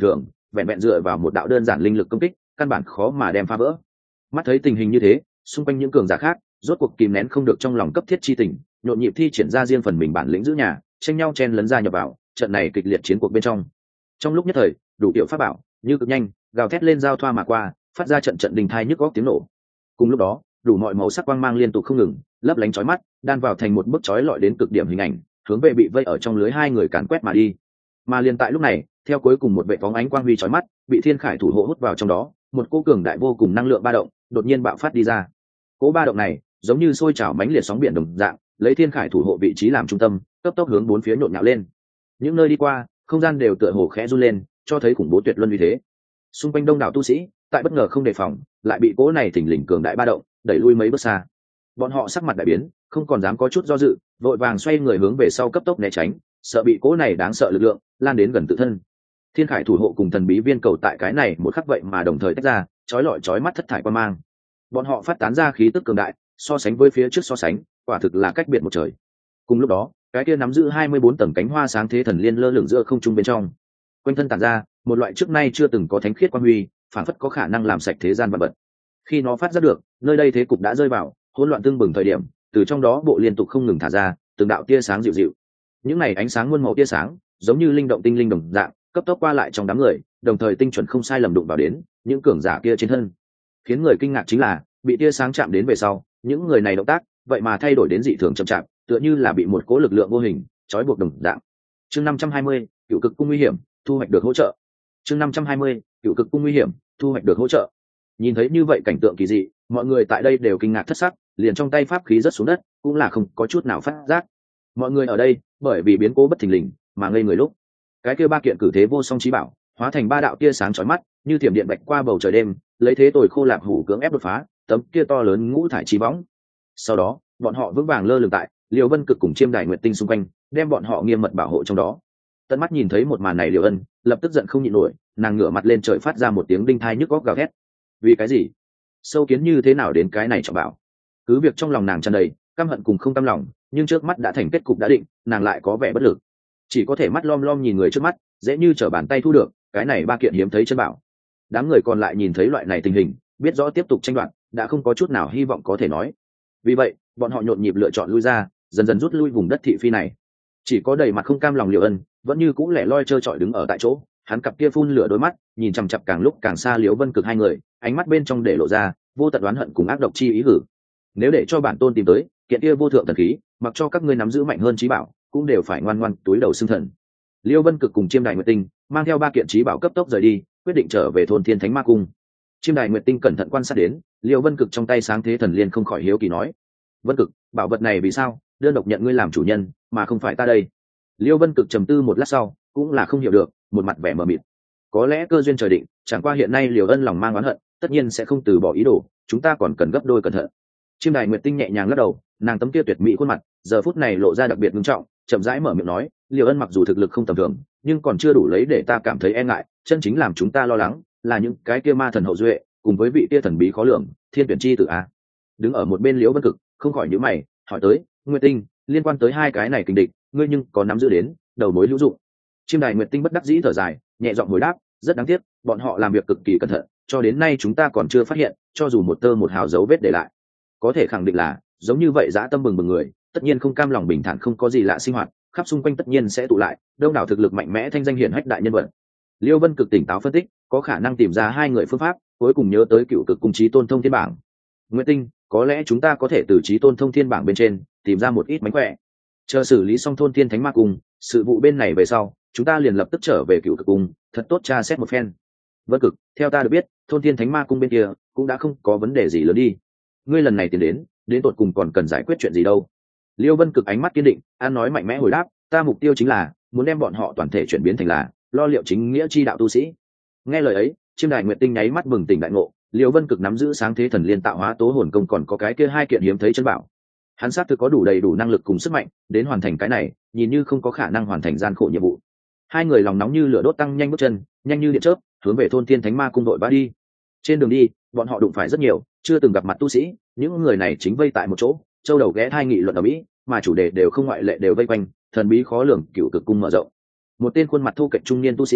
vẹn vẹn dựa vào một đạo đơn giản linh lực công kích căn bản khó mà đem phá vỡ. Mắt thấy tình hình như thế, xung quanh những cường giả khác rốt cuộc kìm nén không được trong lòng cấp thiết chi tình, nhộn nhịp thi triển ra riêng phần mình bản lĩnh giữ nhà, tranh nhau chen lấn ra nhập vào trận này kịch liệt chiến cuộc bên trong. Trong lúc nhất thời, đủ kiểu pháp bảo như cực nhanh gào thét lên giao thoa mà qua, phát ra trận trận đình thai nhức góc tiếng nổ. Cùng lúc đó, đủ mọi màu sắc quang mang liên tục không ngừng, lấp lánh chói mắt, đan vào thành một bức chói lọi đến cực điểm hình ảnh, hướng về bị vây ở trong lưới hai người càn quét mà đi. Mà liền tại lúc này, theo cuối cùng một vệ phóng ánh quang huy chói mắt, bị Thiên Khải thủ hộ hút vào trong đó, một cỗ cường đại vô cùng năng lượng ba động đột nhiên bạo phát đi ra. Cỗ ba động này giống như sôi trào mãnh liệt sóng biển đồng dạng, lấy Thiên Khải thủ hộ vị trí làm trung tâm, cấp tốc hướng bốn phía nhộn nhạo lên. Những nơi đi qua, không gian đều tựa hồ khẽ run lên, cho thấy khủng bố tuyệt luân uy thế. Xung quanh đông đảo tu sĩ, tại bất ngờ không đề phòng, lại bị cỗ này thình lình cường đại ba động đẩy lui mấy bước xa. Bọn họ sắc mặt đại biến, không còn dám có chút do dự, vội vàng xoay người hướng về sau cấp tốc né tránh, sợ bị cỗ này đáng sợ lực lượng lan đến gần tự thân. Thiên Khải thủ hộ cùng thần bí viên cầu tại cái này một khắc vậy mà đồng thời tách ra, chói lọi chói mắt thất thải quan mang. Bọn họ phát tán ra khí tức cường đại, so sánh với phía trước so sánh, quả thực là cách biệt một trời. Cùng lúc đó, cái kia nắm giữ 24 tầng cánh hoa sáng thế thần liên lơ lửng giữa không trung bên trong, quanh thân tản ra một loại trước nay chưa từng có thánh khiết quang huy, phản phất có khả năng làm sạch thế gian vật vật. Khi nó phát ra được, nơi đây thế cục đã rơi vào hỗn loạn tương bừng thời điểm, từ trong đó bộ liên tục không ngừng thả ra từng đạo tia sáng dịu dịu. Những này ánh sáng muôn màu tia sáng, giống như linh động tinh linh đồng dạng, cấp tốc qua lại trong đám người, đồng thời tinh chuẩn không sai lầm đụng vào đến những cường giả kia trên thân. Khiến người kinh ngạc chính là, bị tia sáng chạm đến về sau, những người này động tác vậy mà thay đổi đến dị thường chậm chạp, tựa như là bị một cỗ lực lượng vô hình trói buộc đồng dạng. Chương 520, cựu cực cung nguy hiểm, thu hoạch được hỗ trợ. Chương 520, cựu cực cung nguy hiểm, thu hoạch được hỗ trợ. Nhìn thấy như vậy cảnh tượng kỳ dị, mọi người tại đây đều kinh ngạc thất sắc, liền trong tay pháp khí rớt xuống đất cũng là không có chút nào phát giác. Mọi người ở đây bởi vì biến cố bất thình lình mà ngây người lúc, cái kia ba kiện cử thế vô song chí bảo hóa thành ba đạo tia sáng chói mắt, như thiểm điện bạch qua bầu trời đêm, lấy thế tồi khô lạp hủ cưỡng ép đột phá tấm kia to lớn ngũ thải chi võng. Sau đó, bọn họ vững vàng lơ lửng tại Liễu Vân Cực cùng Chiêm Đài Nguyệt Tinh xung quanh, đem bọn họ nghiêm mật bảo hộ trong đó. Tận mắt nhìn thấy một màn này, Liễu Ân lập tức giận không nhịn nổi, nàng ngửa mặt lên trời phát ra một tiếng đinh thai nhức óc gào thét. Vì cái gì? Sâu kiến như thế nào đến cái này trọng bảo? Cứ việc trong lòng nàng tràn đầy căm hận cùng không cam lòng, nhưng trước mắt đã thành kết cục đã định, nàng lại có vẻ bất lực, chỉ có thể mắt lom lom nhìn người trước mắt, dễ như trở bàn tay thu được cái này ba kiện hiếm thấy chân bảo. Đám người còn lại nhìn thấy loại này tình hình, biết rõ tiếp tục tranh đoạt đã không có chút nào hy vọng có thể nói. Vì vậy, bọn họ nhộn nhịp lựa chọn lui ra, dần dần rút lui vùng đất thị phi này. Chỉ có đầy mặt không cam lòng Liễu Ân vẫn như cũ lẻ loi trơ trọi đứng ở tại chỗ, hắn cặp kia phun lửa đôi mắt nhìn chằm chằm càng lúc càng xa Liễu Vân Cực hai người, ánh mắt bên trong để lộ ra vô tận oán hận cùng ác độc chi ý hử. Nếu để cho bản tôn tìm tới kiện kia vô thượng thần khí, mặc cho các ngươi nắm giữ mạnh hơn trí bảo, cũng đều phải ngoan ngoãn túi đầu xưng thần. Liễu Vân Cực cùng Chiêm Đài Nguyệt Tinh mang theo ba kiện trí bảo cấp tốc rời đi, quyết định trở về thôn Thiên Thánh Ma Cung. Chiêm Đài Nguyệt Tinh cẩn thận quan sát đến Liễu Vân Cực trong tay sáng thế thần liên, không khỏi hiếu kỳ nói: Vân Cực, bảo vật này vì sao đơn độc nhận ngươi làm chủ nhân mà không phải ta đây? Liễu Vân Cực trầm tư một lát sau, cũng là không hiểu được, một mặt vẻ mờ mịt. Có lẽ cơ duyên trời định, chẳng qua hiện nay Liễu Ân lòng mang oán hận, tất nhiên sẽ không từ bỏ ý đồ, chúng ta còn cần gấp đôi cẩn thận. Chiêm Đài Nguyệt Tinh nhẹ nhàng lắc đầu, nàng tấm kia tuyệt mỹ khuôn mặt giờ phút này lộ ra đặc biệt nghiêm trọng, chậm rãi mở miệng nói: Liễu Ân mặc dù thực lực không tầm thường, nhưng còn chưa đủ lấy để ta cảm thấy e ngại, chân chính làm chúng ta lo lắng là những cái kia ma thần hậu duệ, cùng với vị kia thần bí khó lường Thiên Tuyển chi tử a. Đứng ở một bên Liễu Vân Cực không khỏi nhíu mày, hỏi tới: Nguyệt Tinh, liên quan tới hai cái này kình địch, ngươi nhưng có nắm giữ đến đầu mối hữu dụng? Chiêm Đài Nguyệt Tinh bất đắc dĩ thở dài, nhẹ giọng hồi đáp: rất đáng tiếc, bọn họ làm việc cực kỳ cẩn thận, cho đến nay chúng ta còn chưa phát hiện cho dù một tơ một hào dấu vết để lại. Có thể khẳng định là giống như vậy dã tâm bừng bừng người, tất nhiên không cam lòng bình thản không có gì lạ sinh hoạt, khắp xung quanh tất nhiên sẽ tụ lại đông đảo thực lực mạnh mẽ thanh danh hiển hách đại nhân vật. Liêu Vân Cực tỉnh táo phân tích, có khả năng tìm ra hai người phương pháp, cuối cùng nhớ tới cựu cực cùng chí tôn thông thiên bảng. Nguyệt Tinh, có lẽ chúng ta có thể từ chí tôn thông thiên bảng bên trên tìm ra một ít mánh khỏe. Chờ xử lý xong thôn thiên thánh ma cung sự vụ bên này về sau, chúng ta liền lập tức trở về cựu cực cung, thật tốt tra xét một phen. Vân Cực, theo ta được biết, thôn thiên thánh ma cung bên kia cũng đã không có vấn đề gì lớn đi. Ngươi lần này tiến đến tột cùng còn cần giải quyết chuyện gì đâu? Liêu Vân Cực ánh mắt kiên định, an nói mạnh mẽ hồi đáp: ta mục tiêu chính là muốn đem bọn họ toàn thể chuyển biến thành là lo liệu chính nghĩa chi đạo tu sĩ. Nghe lời ấy, Chiêm Đài Nguyệt Tinh nháy mắt bừng tỉnh đại ngộ, Liêu Vân Cực nắm giữ sáng thế thần liên tạo hóa tố hồn công, còn có cái kia hai kiện hiếm thấy chân bảo. Hắn xác thực có đủ đầy đủ năng lực cùng sức mạnh đến hoàn thành cái này, nhìn như không có khả năng hoàn thành gian khổ nhiệm vụ. Hai người lòng nóng như lửa đốt tăng nhanh bước chân, nhanh như điện chớp, hướng về thôn Thiên Thánh Ma cung đội ba đi. Trên đường đi, bọn họ đụng phải rất nhiều chưa từng gặp mặt tu sĩ, những người này chính vây tại một chỗ, châu đầu ghé thai nghị luận ở mỹ, mà chủ đề đều không ngoại lệ đều vây quanh thần bí khó lường cựu cực cung mở rộng. Một tên khuôn mặt thu kệch trung niên tu sĩ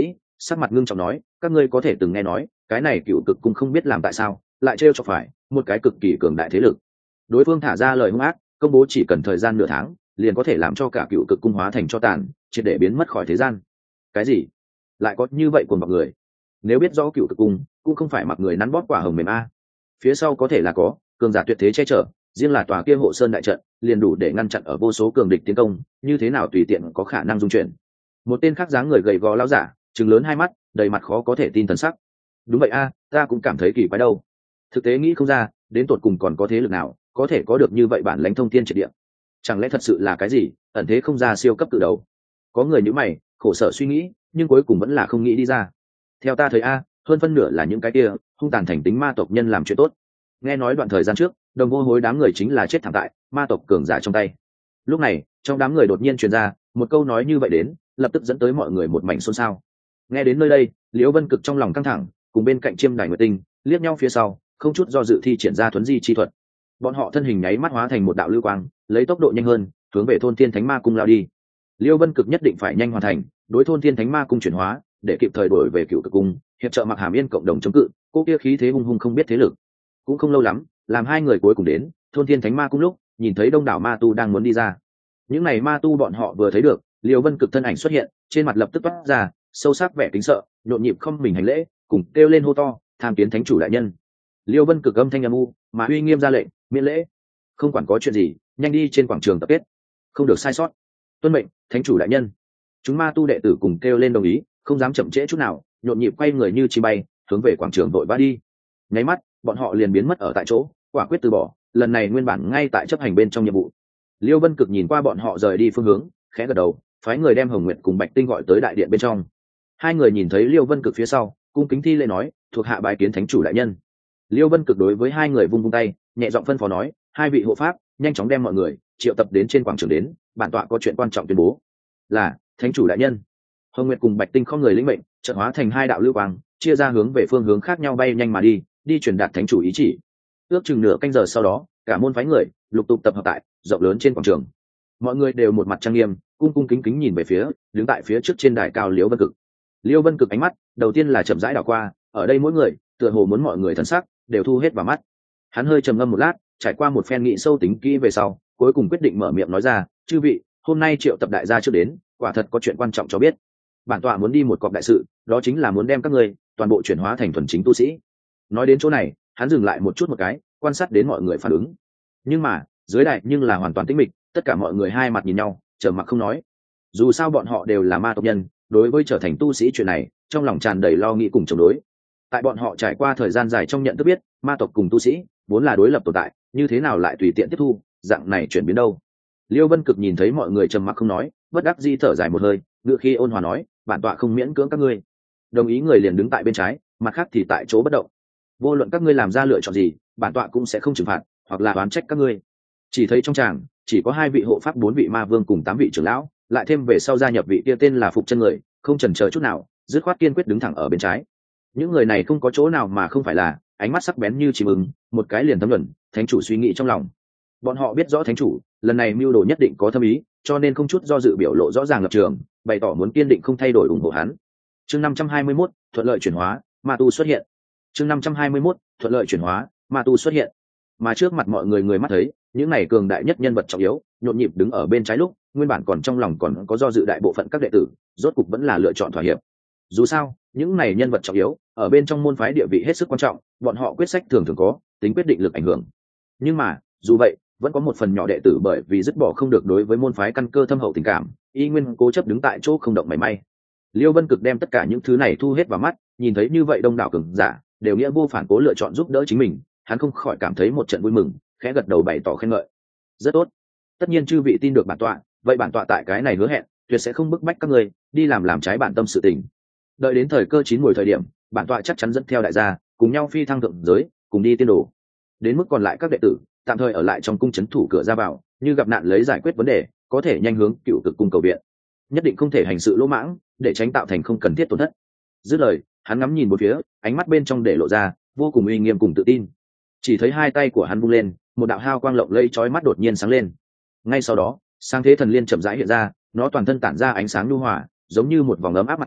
sắc mặt ngưng trọng nói, các ngươi có thể từng nghe nói cái này cựu cực cung không biết làm tại sao lại trêu cho phải một cái cực kỳ cường đại thế lực. Đối phương thả ra lời hung ác, công bố chỉ cần thời gian nửa tháng liền có thể làm cho cả cựu cực cung hóa thành cho tàn, triệt để biến mất khỏi thế gian. Cái gì? Lại có như vậy cuồng vọng người? Nếu biết rõ cựu cực cung cũng không phải mặc người nắn bóp quả hồng mềm a, phía sau có thể là có cường giả tuyệt thế che chở, riêng là tòa kia hộ sơn đại trận liền đủ để ngăn chặn ở vô số cường địch tiến công, như thế nào tùy tiện có khả năng dung chuyển. Một tên khác dáng người gầy gò lão giả, trừng lớn hai mắt, đầy mặt khó có thể tin thần sắc. Đúng vậy a, ta cũng cảm thấy kỳ quái đâu. Thực tế nghĩ không ra, đến tột cùng còn có thế lực nào có thể có được như vậy bản lãnh thông thiên triệt địa. Chẳng lẽ thật sự là cái gì ẩn thế không ra siêu cấp cự đầu? Có người nhíu mày, khổ sở suy nghĩ, nhưng cuối cùng vẫn là không nghĩ đi ra. Theo ta thấy a, hơn phân nửa là những cái kia hung tàn thành tính ma tộc nhân làm chuyện tốt. Nghe nói đoạn thời gian trước, Đồng Vô Hối đám người chính là chết thảm tại ma tộc cường giả trong tay. Lúc này, trong đám người đột nhiên truyền ra một câu nói như vậy đến, lập tức dẫn tới mọi người một mảnh xôn xao. Nghe đến nơi đây, Liễu Vân Cực trong lòng căng thẳng, cùng bên cạnh Chiêm Đài Nguyệt Tinh liếc nhau phía sau, không chút do dự thi triển ra thuấn di chi thuật. Bọn họ thân hình nháy mắt hóa thành một đạo lưu quang, lấy tốc độ nhanh hơn hướng về thôn Thiên Thánh Ma Cung lao đi. Liễu Vân Cực nhất định phải nhanh hoàn thành đối thôn Thiên Thánh Ma Cung chuyển hóa, để kịp thời đổi về Cựu Cực Cung, hiệp trợ Mặc Hàm Yên cộng đồng chống cự cô kia khí thế hung hung không biết thế lực. Cũng không lâu lắm, làm hai người cuối cùng đến thôn Thiên Thánh Ma Cung lúc, nhìn thấy đông đảo ma tu đang muốn đi ra. Những này ma tu bọn họ vừa thấy được Liễu Vân Cực thân ảnh xuất hiện, trên mặt lập tức toát ra sâu sắc vẻ kính sợ, nhộn nhịp không mình hành lễ, cùng kêu lên hô to, tham kiến thánh chủ đại nhân. Liễu Vân Cực âm thanh âm u mà uy nghiêm ra lệnh, miễn lễ, không quản có chuyện gì nhanh đi trên quảng trường tập kết, không được sai sót. Tuân mệnh thánh chủ đại nhân. Chúng ma tu đệ tử cùng kêu lên đồng ý, không dám chậm trễ chút nào, nhộn nhịp quay người như chim bay hướng về quảng trường vội vã đi. Nháy mắt bọn họ liền biến mất ở tại chỗ, quả quyết từ bỏ lần này nguyên bản ngay tại chấp hành bên trong nhiệm vụ. Liễu Vân Cực nhìn qua bọn họ rời đi phương hướng, khẽ gật đầu, phái người đem Hồng Nguyệt cùng Bạch Tinh gọi tới đại điện bên trong. Hai người nhìn thấy Liễu Vân Cực phía sau, cung kính thi lễ nói, thuộc hạ bái kiến thánh chủ đại nhân. Liễu Vân Cực đối với hai người vung vung tay, nhẹ giọng phân phó nói, hai vị hộ pháp nhanh chóng đem mọi người triệu tập đến trên quảng trường đến, bản tọa có chuyện quan trọng tuyên bố. Là thánh chủ đại nhân. Hồng Nguyệt cùng Bạch Tinh không người lĩnh mệnh, chợt hóa thành hai đạo lưu quang, chia ra hướng về phương hướng khác nhau bay nhanh mà đi truyền đạt thánh chủ ý chỉ. Ước chừng nửa canh giờ sau đó, cả môn phái người lục tục tập hợp tại rộng lớn trên quảng trường. Mọi người đều một mặt trang nghiêm, cung cung kính kính nhìn về phía đứng tại phía trước trên đài cao Liễu Vân Cực. Liễu Vân Cực ánh mắt đầu tiên là chậm rãi đảo qua, ở đây mỗi người tựa hồ muốn mọi người thần sắc đều thu hết vào mắt. Hắn hơi trầm ngâm một lát, trải qua một phen nghị sâu tính kỹ về sau, cuối cùng quyết định mở miệng nói ra, chư vị, hôm nay triệu tập đại gia trước đến, quả thật có chuyện quan trọng cho biết. Bản tọa muốn đi một cọc đại sự, đó chính là muốn đem các ngươi toàn bộ chuyển hóa thành thuần chính tu sĩ. Nói đến chỗ này, hắn dừng lại một chút một cái, quan sát đến mọi người phản ứng. Nhưng mà dưới đại nhưng là hoàn toàn tĩnh mịch, tất cả mọi người hai mặt nhìn nhau, trầm mặc không nói. Dù sao bọn họ đều là ma tộc nhân, đối với trở thành tu sĩ chuyện này trong lòng tràn đầy lo nghĩ cùng chống đối. Tại bọn họ trải qua thời gian dài trong nhận thức biết, ma tộc cùng tu sĩ vốn là đối lập tồn tại, như thế nào lại tùy tiện tiếp thu dạng này chuyển biến đâu. Liễu Vân Cực nhìn thấy mọi người trầm mặc không nói, bất đắc dĩ thở dài một hơi, ngựa khi ôn hòa nói, bản tọa không miễn cưỡng các ngươi. Đồng ý người liền đứng tại bên trái, mặt khác thì tại chỗ bất động. Vô luận các ngươi làm ra lựa chọn gì, bản tọa cũng sẽ không trừng phạt hoặc là oán trách các ngươi. Chỉ thấy trong tràng chỉ có hai vị hộ pháp, 4 vị ma vương cùng 8 vị trưởng lão, lại thêm về sau gia nhập vị kia tên là Phục Chân người, không chần chờ chút nào, dứt khoát kiên quyết đứng thẳng ở bên trái. Những người này không có chỗ nào mà không phải là ánh mắt sắc bén như chim ưng, một cái liền thấm luận thánh chủ suy nghĩ trong lòng. Bọn họ biết rõ thánh chủ lần này mưu đồ nhất định có thâm ý, cho nên không chút do dự biểu lộ rõ ràng lập trường, bày tỏ muốn kiên định không thay đổi ủng hộ hắn. Chương 521, thuận lợi chuyển hóa, ma tu xuất hiện. Chương 521, thuận lợi chuyển hóa, ma tu xuất hiện. Mà trước mặt mọi người mắt thấy những này cường đại nhất nhân vật trọng yếu nhộn nhịp đứng ở bên trái lúc, nguyên bản còn trong lòng còn có do dự đại bộ phận các đệ tử, rốt cục vẫn là lựa chọn thỏa hiệp. Dù sao những này nhân vật trọng yếu ở bên trong môn phái địa vị hết sức quan trọng, bọn họ quyết sách thường thường có tính quyết định lực ảnh hưởng. Nhưng mà dù vậy, vẫn có một phần nhỏ đệ tử bởi vì dứt bỏ không được đối với môn phái căn cơ thâm hậu tình cảm, y nguyên cố chấp đứng tại chỗ không động mảy may. Liễu Vân Cực đem tất cả những thứ này thu hết vào mắt, nhìn thấy như vậy đông đảo cường giả đều nghĩa vô phản cố lựa chọn giúp đỡ chính mình, hắn không khỏi cảm thấy một trận vui mừng, khẽ gật đầu bày tỏ khen ngợi. Rất tốt, tất nhiên chư vị tin được bản tọa, vậy bản tọa tại cái này hứa hẹn tuyệt sẽ không bức bách các ngươi đi làm trái bản tâm sự tình. Đợi đến thời cơ chín muồi thời điểm, bản tọa chắc chắn dẫn theo đại gia cùng nhau phi thăng thượng giới, cùng đi tiên đồ. Đến mức còn lại các đệ tử tạm thời ở lại trong cung trấn thủ cửa ra vào, như gặp nạn lấy giải quyết vấn đề, có thể nhanh hướng Cựu Cực cung cầu viện, nhất định không thể hành sự lỗ mãng, để tránh tạo thành không cần thiết tổn thất. Dứt lời, hắn ngắm nhìn một phía, ánh mắt bên trong để lộ ra vô cùng uy nghiêm cùng tự tin. Chỉ thấy hai tay của hắn vung lên, một đạo hào quang lộng lẫy chói mắt đột nhiên sáng lên. Ngay sau đó, sáng thế thần liên chậm rãi hiện ra, nó toàn thân tản ra ánh sáng nhu hòa, giống như một vòng ấm áp mặt trời,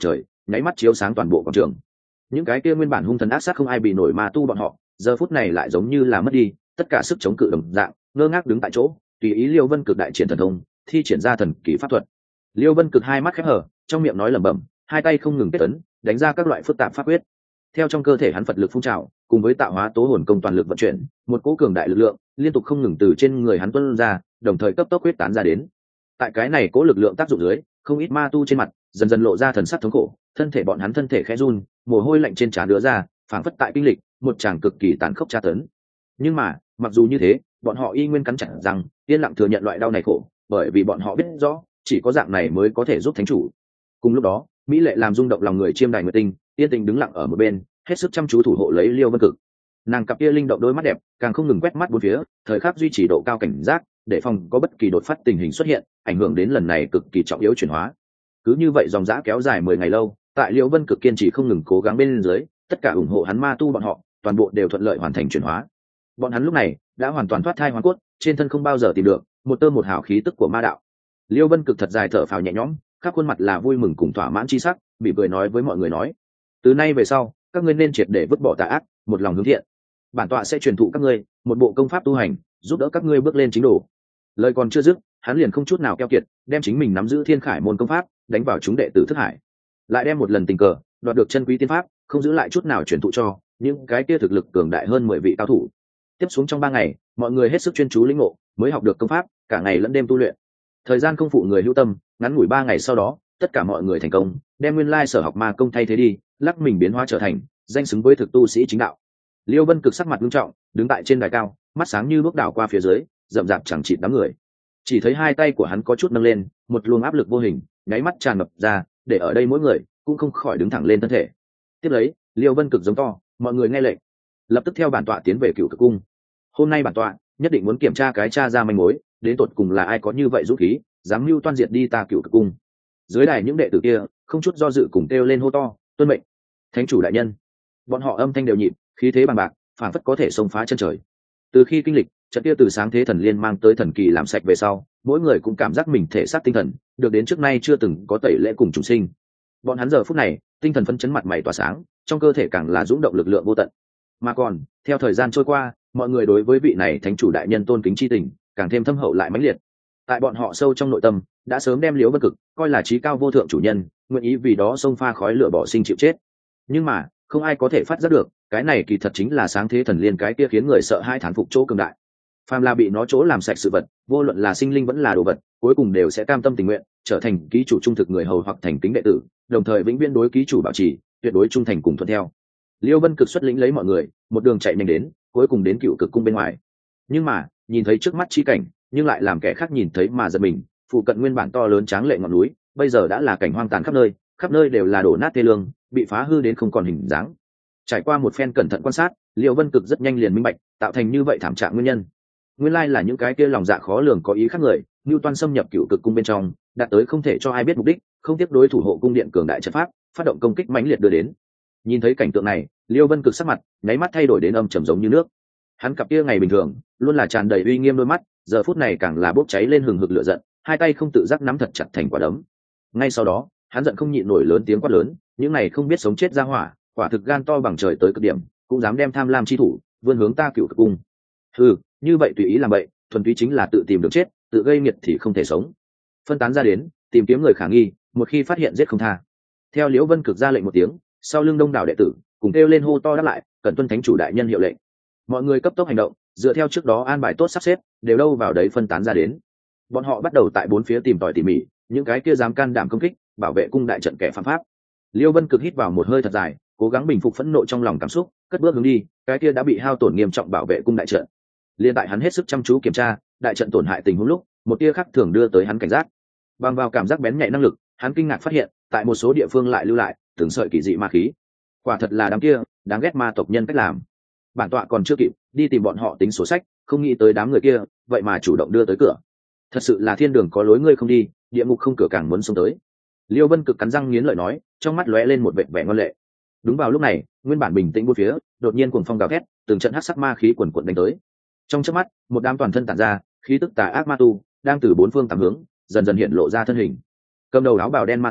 nháy mắt chiếu sáng toàn bộ quảng trường. Những cái kia nguyên bản hung thần ác sát không ai bị nổi ma tu bọn họ giờ phút này lại giống như là mất đi tất cả sức chống cự đồng dạng, ngơ ngác đứng tại chỗ, tùy ý Liêu Vân Cực đại triển thần thông, thi triển ra thần kỳ pháp thuật. Liêu Vân Cực hai mắt khép hờ, trong miệng nói lẩm bẩm, hai tay không ngừng kết ấn, đánh ra các loại phức tạp pháp quyết. Theo trong cơ thể hắn Phật lực phun trào, cùng với tạo hóa tố hồn công toàn lực vận chuyển, một cỗ cường đại lực lượng liên tục không ngừng từ trên người hắn tuôn ra, đồng thời cấp tốc huyết tán ra đến. Tại cái này cỗ lực lượng tác dụng dưới, không ít ma tu trên mặt dần dần lộ ra thần sắc thống khổ, thân thể bọn hắn thân thể khẽ run, mồ hôi lạnh trên trán đứa ra, phảng phất tại kinh lịch một tràng cực kỳ tàn khốc tra tấn. Nhưng mà mặc dù như thế, bọn họ y nguyên cắn chặt rằng yên lặng thừa nhận loại đau này khổ, bởi vì bọn họ biết rõ chỉ có dạng này mới có thể giúp thánh chủ. Cùng lúc đó, mỹ lệ làm rung động lòng người Chiêm Đài Nguyệt Tinh yên tình đứng lặng ở một bên, hết sức chăm chú thủ hộ lấy Liêu Vân Cực. Nàng cặp kia linh động đôi mắt đẹp càng không ngừng quét mắt bốn phía, thời khắc duy trì độ cao cảnh giác, để phòng có bất kỳ đột phát tình hình xuất hiện, ảnh hưởng đến lần này cực kỳ trọng yếu chuyển hóa. Cứ như vậy dòng dã kéo dài 10 ngày lâu, tại Liêu Vân Cực kiên trì không ngừng cố gắng bên dưới, tất cả ủng hộ hắn ma tu bọn họ toàn bộ đều thuận lợi hoàn thành chuyển hóa. Bọn hắn lúc này đã hoàn toàn thoát thai hoàn cốt, trên thân không bao giờ tìm được một tơ một hào khí tức của ma đạo. Liêu Vân Cực thật dài thở phào nhẹ nhõm, khắp khuôn mặt là vui mừng cùng thỏa mãn chi sắc, bị cười nói với mọi người nói: từ nay về sau, các ngươi nên triệt để vứt bỏ tà ác, một lòng hướng thiện. Bản tọa sẽ truyền thụ các ngươi một bộ công pháp tu hành, giúp đỡ các ngươi bước lên chính đồ. Lời còn chưa dứt, hắn liền không chút nào keo kiệt, đem chính mình nắm giữ Thiên Khải môn công pháp đánh vào chúng đệ tử thức hải, lại đem một lần tình cờ đoạt được chân quý tiên pháp, không giữ lại chút nào truyền thụ cho những cái kia thực lực cường đại hơn 10 vị cao thủ. Tiếp xuống trong 3 ngày, mọi người hết sức chuyên chú lĩnh ngộ, mới học được công pháp, cả ngày lẫn đêm tu luyện. Thời gian không phụ người hữu tâm, ngắn ngủi 3 ngày sau đó, tất cả mọi người thành công, đem nguyên lai sở học ma công thay thế đi, lắc mình biến hóa trở thành danh xứng với thực tu sĩ chính đạo. Liêu Vân Cực sắc mặt nghiêm trọng, đứng tại trên đài cao, mắt sáng như bước đảo qua phía dưới, rậm rạp chẳng chịt đám người. Chỉ thấy hai tay của hắn có chút nâng lên, một luồng áp lực vô hình nháy mắt tràn ngập ra, để ở đây mỗi người cũng không khỏi đứng thẳng lên thân thể. Tiếp lấy, Liêu Vân Cực giống to: mọi người nghe lệnh, lập tức theo bản tọa tiến về Cửu Cực cung. Hôm nay bản tọa nhất định muốn kiểm tra cái tra ra manh mối, đến tột cùng là ai có như vậy dũng khí, dám mưu toan diệt đi ta Cửu Cực cung. Dưới đài những đệ tử kia không chút do dự cùng kêu lên hô to: tuân mệnh, thánh chủ đại nhân. Bọn họ âm thanh đều nhịp, khí thế bằng bạc, phảng phất có thể xông phá chân trời. Từ khi kinh lịch trận kia từ sáng thế thần liên mang tới thần kỳ làm sạch về sau, mỗi người cũng cảm giác mình thể xác tinh thần được đến trước nay chưa từng có tẩy lễ cùng chúng sinh. Bọn hắn giờ phút này tinh thần phấn chấn, mặt mày tỏa sáng, trong cơ thể càng là dũng động lực lượng vô tận. Mà còn theo thời gian trôi qua, mọi người đối với vị này thánh chủ đại nhân tôn kính chi tình càng thêm thâm hậu lại mãnh liệt. Tại bọn họ sâu trong nội tâm đã sớm đem Liễu Vân Cực coi là trí cao vô thượng chủ nhân, nguyện ý vì đó xông pha khói lửa bỏ sinh chịu chết. Nhưng mà không ai có thể phát giác được, cái này kỳ thật chính là sáng thế thần liên cái kia khiến người sợ hai thán phục chỗ cường đại. Phàm là bị nó chỗ làm sạch sự vật, vô luận là sinh linh vẫn là đồ vật, cuối cùng đều sẽ cam tâm tình nguyện trở thành ký chủ trung thực người hầu hoặc thành kính đệ tử, đồng thời vĩnh viễn đối ký chủ bảo trì tuyệt đối trung thành cùng thuận theo. Liêu Vân Cực xuất lĩnh lấy mọi người, một đường chạy nhanh đến, cuối cùng đến Cửu Cực cung bên ngoài. Nhưng mà nhìn thấy trước mắt chi cảnh, nhưng lại làm kẻ khác nhìn thấy mà giật mình. Phụ cận nguyên bản to lớn tráng lệ ngọn núi, bây giờ đã là cảnh hoang tàn khắp nơi đều là đổ nát thê lương, bị phá hư đến không còn hình dáng. Trải qua một phen cẩn thận quan sát, Liêu Vân Cực rất nhanh liền minh bạch tạo thành như vậy thảm trạng nguyên nhân. Nguyên lai là những cái kia lòng dạ khó lường có ý khác người, Nưu Toan xâm nhập Cửu Cực cung bên trong, đạt tới không thể cho ai biết mục đích, không tiếp đối thủ hộ cung điện cường đại trận pháp, phát động công kích mãnh liệt đưa đến. Nhìn thấy cảnh tượng này, Liêu Vân Cực sắc mặt nháy mắt thay đổi đến âm trầm giống như nước. Hắn cặp kia ngày bình thường luôn là tràn đầy uy nghiêm đôi mắt, giờ phút này càng là bốc cháy lên hừng hực lửa giận, hai tay không tự giác nắm thật chặt thành quả đấm. Ngay sau đó, hắn giận không nhịn nổi lớn tiếng quát lớn: những này không biết sống chết ra hỏa, quả thực gan to bằng trời tới cực điểm, cũng dám đem tham lam chi thủ vươn hướng ta Cửu Cực cung. Hừ, như vậy tùy ý làm vậy, thuần túy chính là tự tìm đường chết, tự gây nghiệt thì không thể sống. Phân tán ra đến, tìm kiếm người khả nghi, một khi phát hiện giết không tha. Theo Liễu Vân Cực ra lệnh một tiếng, sau lưng đông đảo đệ tử cùng kêu lên hô to đáp lại, cần tuân thánh chủ đại nhân hiệu lệnh. Mọi người cấp tốc hành động, dựa theo trước đó an bài tốt sắp xếp, đều đâu vào đấy phân tán ra đến. Bọn họ bắt đầu tại bốn phía tìm tòi tỉ mỉ những cái kia dám can đảm công kích bảo vệ cung đại trận kẻ phạm pháp. Liêu Vân Cực hít vào một hơi thật dài, cố gắng bình phục phẫn nộ trong lòng cảm xúc, cất bước hướng đi cái kia đã bị hao tổn nghiêm trọng bảo vệ cung đại trận. Liên tại hắn hết sức chăm chú kiểm tra đại trận tổn hại tình huống lúc, một tia khác thường đưa tới hắn cảnh giác. Bằng vào cảm giác bén nhạy năng lực, hắn kinh ngạc phát hiện tại một số địa phương lại lưu lại từng sợi kỳ dị ma khí. Quả thật là đám kia đáng ghét ma tộc nhân cách làm. Bản tọa còn chưa kịp đi tìm bọn họ tính sổ sách, không nghĩ tới đám người kia vậy mà chủ động đưa tới cửa. Thật sự là thiên đường có lối ngươi không đi, địa ngục không cửa càng muốn xông tới. Liêu Vân Cực cắn răng nghiến lợi nói, trong mắt lóe lên một vẻ vẻ ngoan lệ. Đúng vào lúc này, nguyên bản bình tĩnh bốn phía đột nhiên cuồng phong gào thét, từng trận hắc sắc ma khí quần quần đánh tới. Trong chớp mắt, một đám toàn thân tản ra khí tức tà ác ma tu đang từ bốn phương tám hướng dần dần hiện lộ ra thân hình. Cầm đầu áo bào đen ma tu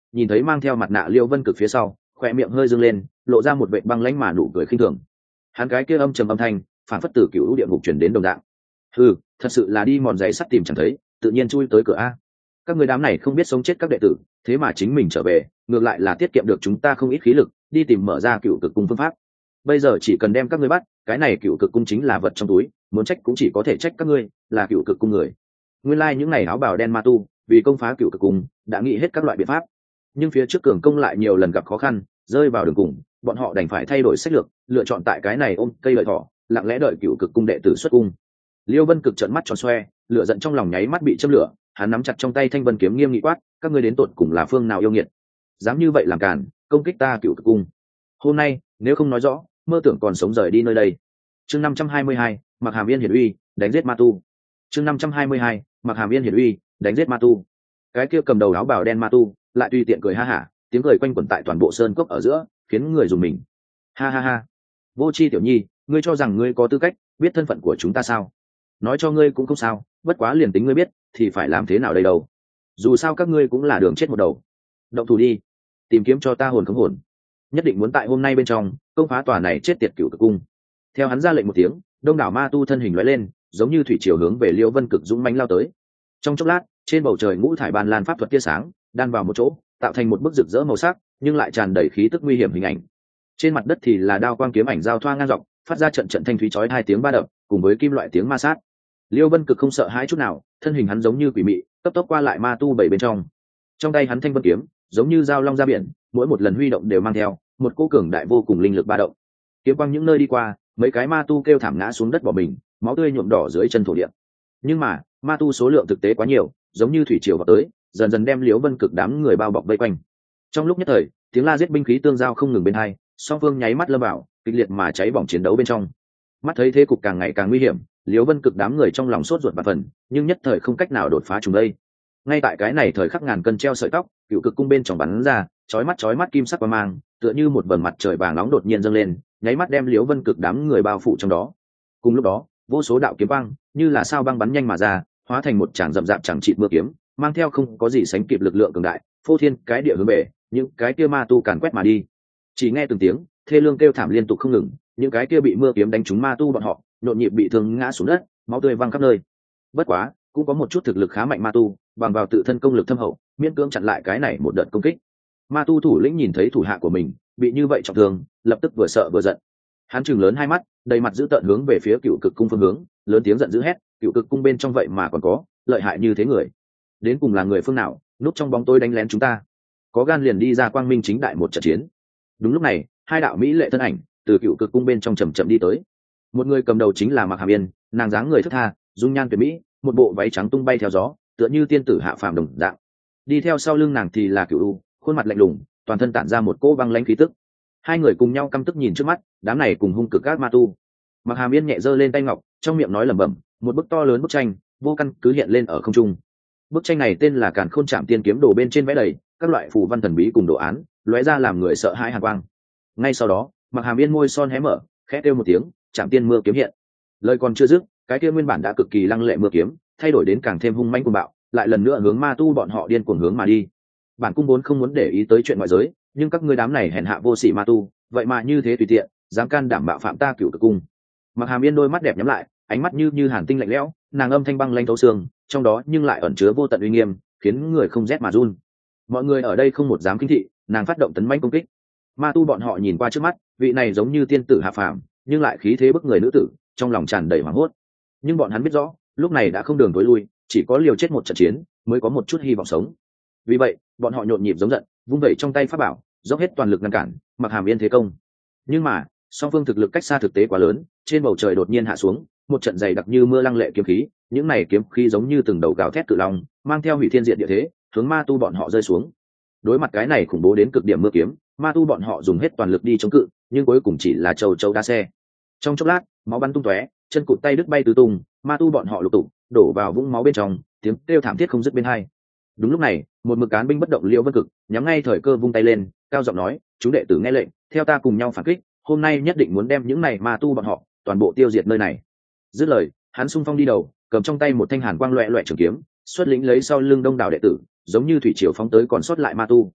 nhìn thấy mang theo mặt nạ Liêu Vân Cực phía sau, khỏe miệng hơi dương lên, lộ ra một vệt băng lãnh mà nụ cười khinh thường. Hắn cái kia âm trầm âm thanh phản phất từ cựu địa ngục chuyển đến đồng dạng. Thật sự là đi mòn giày sắt tìm chẳng thấy, tự nhiên chui tới cửa a. Các người đám này không biết sống chết các đệ tử, thế mà chính mình trở về, ngược lại là tiết kiệm được chúng ta không ít khí lực đi tìm mở ra cựu cực cung phương pháp. Bây giờ chỉ cần đem các ngươi bắt, cái này cựu cực cung chính là vật trong túi, muốn trách cũng chỉ có thể trách các ngươi là cựu cực cung người. Nguyên lai những ngày áo bào đen ma tu vì công phá cựu cực cung đã nghĩ hết các loại biện pháp, nhưng phía trước cường công lại nhiều lần gặp khó khăn, rơi vào đường cùng, bọn họ đành phải thay đổi sách lược, lựa chọn tại cái này ôm cây lợi thỏ, lặng lẽ đợi cựu cực cung đệ tử xuất cung. Liêu Vân Cực trợn mắt tròn xoe, lửa giận trong lòng nháy mắt bị châm lửa, hắn nắm chặt trong tay thanh vân kiếm nghiêm nghị quát, các ngươi đến tột cùng là phương nào yêu nghiệt, dám như vậy làm cản, công kích ta cựu cực cung. Hôm nay nếu không nói rõ, mơ tưởng còn sống rời đi nơi đây. Chương 522, Mặc Hàm Yên hiển uy, đánh giết ma tu. Chương 522, Mặc Hàm Yên hiển uy, đánh giết ma tu. Cái kia cầm đầu áo bào đen ma tu lại tùy tiện cười ha hả, tiếng cười quanh quẩn tại toàn bộ sơn cốc ở giữa, khiến người dùng mình. Ha ha ha, Vô Chi tiểu nhi, ngươi cho rằng ngươi có tư cách biết thân phận của chúng ta sao? Nói cho ngươi cũng không sao, bất quá liền tính ngươi biết thì phải làm thế nào đây đâu? Dù sao các ngươi cũng là đường chết một đầu. Động thủ đi, tìm kiếm cho ta hồn không hồn, nhất định muốn tại hôm nay bên trong công phá tòa này chết tiệt cửu cực cung. Theo hắn ra lệnh một tiếng, đông đảo ma tu thân hình lóe lên, giống như thủy triều hướng về Liêu Vân Cực dũng mãnh lao tới. Trong chốc lát, trên bầu trời ngũ thải ban lan pháp thuật tia sáng đan vào một chỗ, tạo thành một bức rực rỡ màu sắc nhưng lại tràn đầy khí tức nguy hiểm hình ảnh. Trên mặt đất thì là đao quang kiếm ảnh giao thoa ngang dọc, phát ra trận trận thanh thúy chói hai tiếng ba đập, cùng với kim loại tiếng ma sát. Liêu Vân Cực không sợ hãi chút nào, thân hình hắn giống như quỷ mị, cấp tốc qua lại ma tu bảy bên trong. Trong tay hắn thanh vân kiếm giống như dao long ra biển, mỗi một lần huy động đều mang theo một cỗ cường đại vô cùng linh lực ba động. Kiếm quang những nơi đi qua, mấy cái ma tu kêu thảm ngã xuống đất bỏ mình, máu tươi nhuộm đỏ dưới chân thổ địa. Nhưng mà ma tu số lượng thực tế quá nhiều, giống như thủy triều vào tới, dần dần đem Liêu Vân Cực đám người bao bọc vây quanh. Trong lúc nhất thời, tiếng la giết binh khí tương giao không ngừng bên hai, song phương nháy mắt lâm vào kịch liệt mà cháy bỏng chiến đấu bên trong. Mắt thấy thế cục càng ngày càng nguy hiểm, Liêu Vân Cực đám người trong lòng sốt ruột và phần, nhưng nhất thời không cách nào đột phá chúng đây. Ngay tại cái này thời khắc ngàn cân treo sợi tóc, cựu cực cung bên trong bắn ra chói mắt kim sắc qua mang, tựa như một vầng mặt trời vàng nóng đột nhiên dâng lên, nháy mắt đem Liêu Vân Cực đám người bao phủ trong đó. Cùng lúc đó, vô số đạo kiếm băng như là sao băng bắn nhanh mà ra, hóa thành một tràng rậm rạp chẳng chịt mưa kiếm, mang theo không có gì sánh kịp lực lượng cường đại, phô thiên cái địa hướng về những cái kia ma tu càn quét mà đi. Chỉ nghe từng tiếng thê lương kêu thảm liên tục không ngừng, những cái kia bị mưa kiếm đánh trúng ma tu bọn họ nhộn nhịp bị thương ngã xuống đất, máu tươi văng khắp nơi. Bất quá cũng có một chút thực lực khá mạnh ma tu bằng vào tự thân công lực thâm hậu, miễn cưỡng chặn lại cái này một đợt công kích. Ma tu thủ lĩnh nhìn thấy thủ hạ của mình bị như vậy trọng thương, lập tức vừa sợ vừa giận. Hắn trừng lớn hai mắt, đầy mặt dữ tợn hướng về phía cựu cực cung phương hướng, lớn tiếng giận dữ hét, cựu cực cung bên trong vậy mà còn có lợi hại như thế người, đến cùng là người phương nào núp trong bóng tối đánh lén chúng ta, có gan liền đi ra quang minh chính đại một trận chiến. Đúng lúc này, hai đạo mỹ lệ thân ảnh từ cựu cực cung bên trong chậm chậm đi tới. Một người cầm đầu chính là Mặc Hàm Yên, nàng dáng người thướt tha, dung nhan tuyệt mỹ, một bộ váy trắng tung bay theo gió, tựa như tiên tử hạ phàm đồng dạng. Đi theo sau lưng nàng thì là Cửu U, khuôn mặt lạnh lùng, toàn thân tản ra một cỗ băng lãnh khí tức. Hai người cùng nhau căm tức nhìn trước mắt, đám này cùng hung cực các ma tu. Mặc Hàm Yên nhẹ giơ lên tay ngọc, trong miệng nói lẩm bẩm, một bức to lớn bức tranh vô căn cứ hiện lên ở không trung. Bức tranh này tên là Càn Khôn Trảm Tiên Kiếm Đồ, bên trên vẽ đầy các loại phù văn thần bí cùng đồ án, lóe ra làm người sợ hãi hàn quang. Ngay sau đó, Mặc Hàm Yên môi son hé mở, khẽ kêu một tiếng, Trảm Tiên Mưa Kiếm hiện. Lời còn chưa dứt, cái kia nguyên bản đã cực kỳ lăng lệ mưa kiếm thay đổi đến càng thêm hung mãnh cuồng bạo, lại lần nữa hướng ma tu bọn họ điên cuồng hướng mà đi. Bản cung vốn không muốn để ý tới chuyện ngoại giới, nhưng các ngươi đám này hèn hạ vô sỉ ma tu, vậy mà như thế tùy tiện, dám can đảm bạo phạm ta Cửu Cực cung. Mặc Hàm Yên đôi mắt đẹp nhắm lại, ánh mắt như hàn tinh lạnh lẽo, nàng âm thanh băng lãnh thấu xương, trong đó nhưng lại ẩn chứa vô tận uy nghiêm, khiến người không rét mà run. Mọi người ở đây không một dám kinh thị, nàng phát động tấn mãnh công kích. Ma tu bọn họ nhìn qua trước mắt, vị này giống như tiên tử hạ phàm, nhưng lại khí thế bức người nữ tử, trong lòng tràn đầy hoảng hốt. Nhưng bọn hắn biết rõ, lúc này đã không đường tối lui, chỉ có liều chết một trận chiến mới có một chút hy vọng sống. Vì vậy, bọn họ nhộn nhịp giống giận, vung vẩy trong tay pháp bảo, dốc hết toàn lực ngăn cản Mặc Hàm Yên thế công. Nhưng mà song phương thực lực cách xa thực tế quá lớn, trên bầu trời đột nhiên hạ xuống một trận dày đặc như mưa lăng lệ kiếm khí, những này kiếm khí giống như từng đầu gào thét cự long, mang theo hủy thiên diệt địa thế, hướng ma tu bọn họ rơi xuống. Đối mặt cái này khủng bố đến cực điểm mưa kiếm, ma tu bọn họ dùng hết toàn lực đi chống cự, nhưng cuối cùng chỉ là châu châu đa xe. Trong chốc lát, máu bắn tung tóe, chân cụt tay đứt bay tứ tung, ma tu bọn họ lục tục đổ vào vũng máu bên trong, tiếng kêu thảm thiết không dứt bên hai. Đúng lúc này, một mực cán binh bất động Liễu Vân Cực nhắm ngay thời cơ vung tay lên, cao giọng nói, chúng đệ tử nghe lệnh, theo ta cùng nhau phản kích, hôm nay nhất định muốn đem những này ma tu bọn họ toàn bộ tiêu diệt nơi này. Dứt lời, hắn xung phong đi đầu, cầm trong tay một thanh hàn quang loẹt loẹt trường kiếm, xuất lĩnh lấy sau lưng đông đảo đệ tử, giống như thủy triều phóng tới còn sót lại ma tu.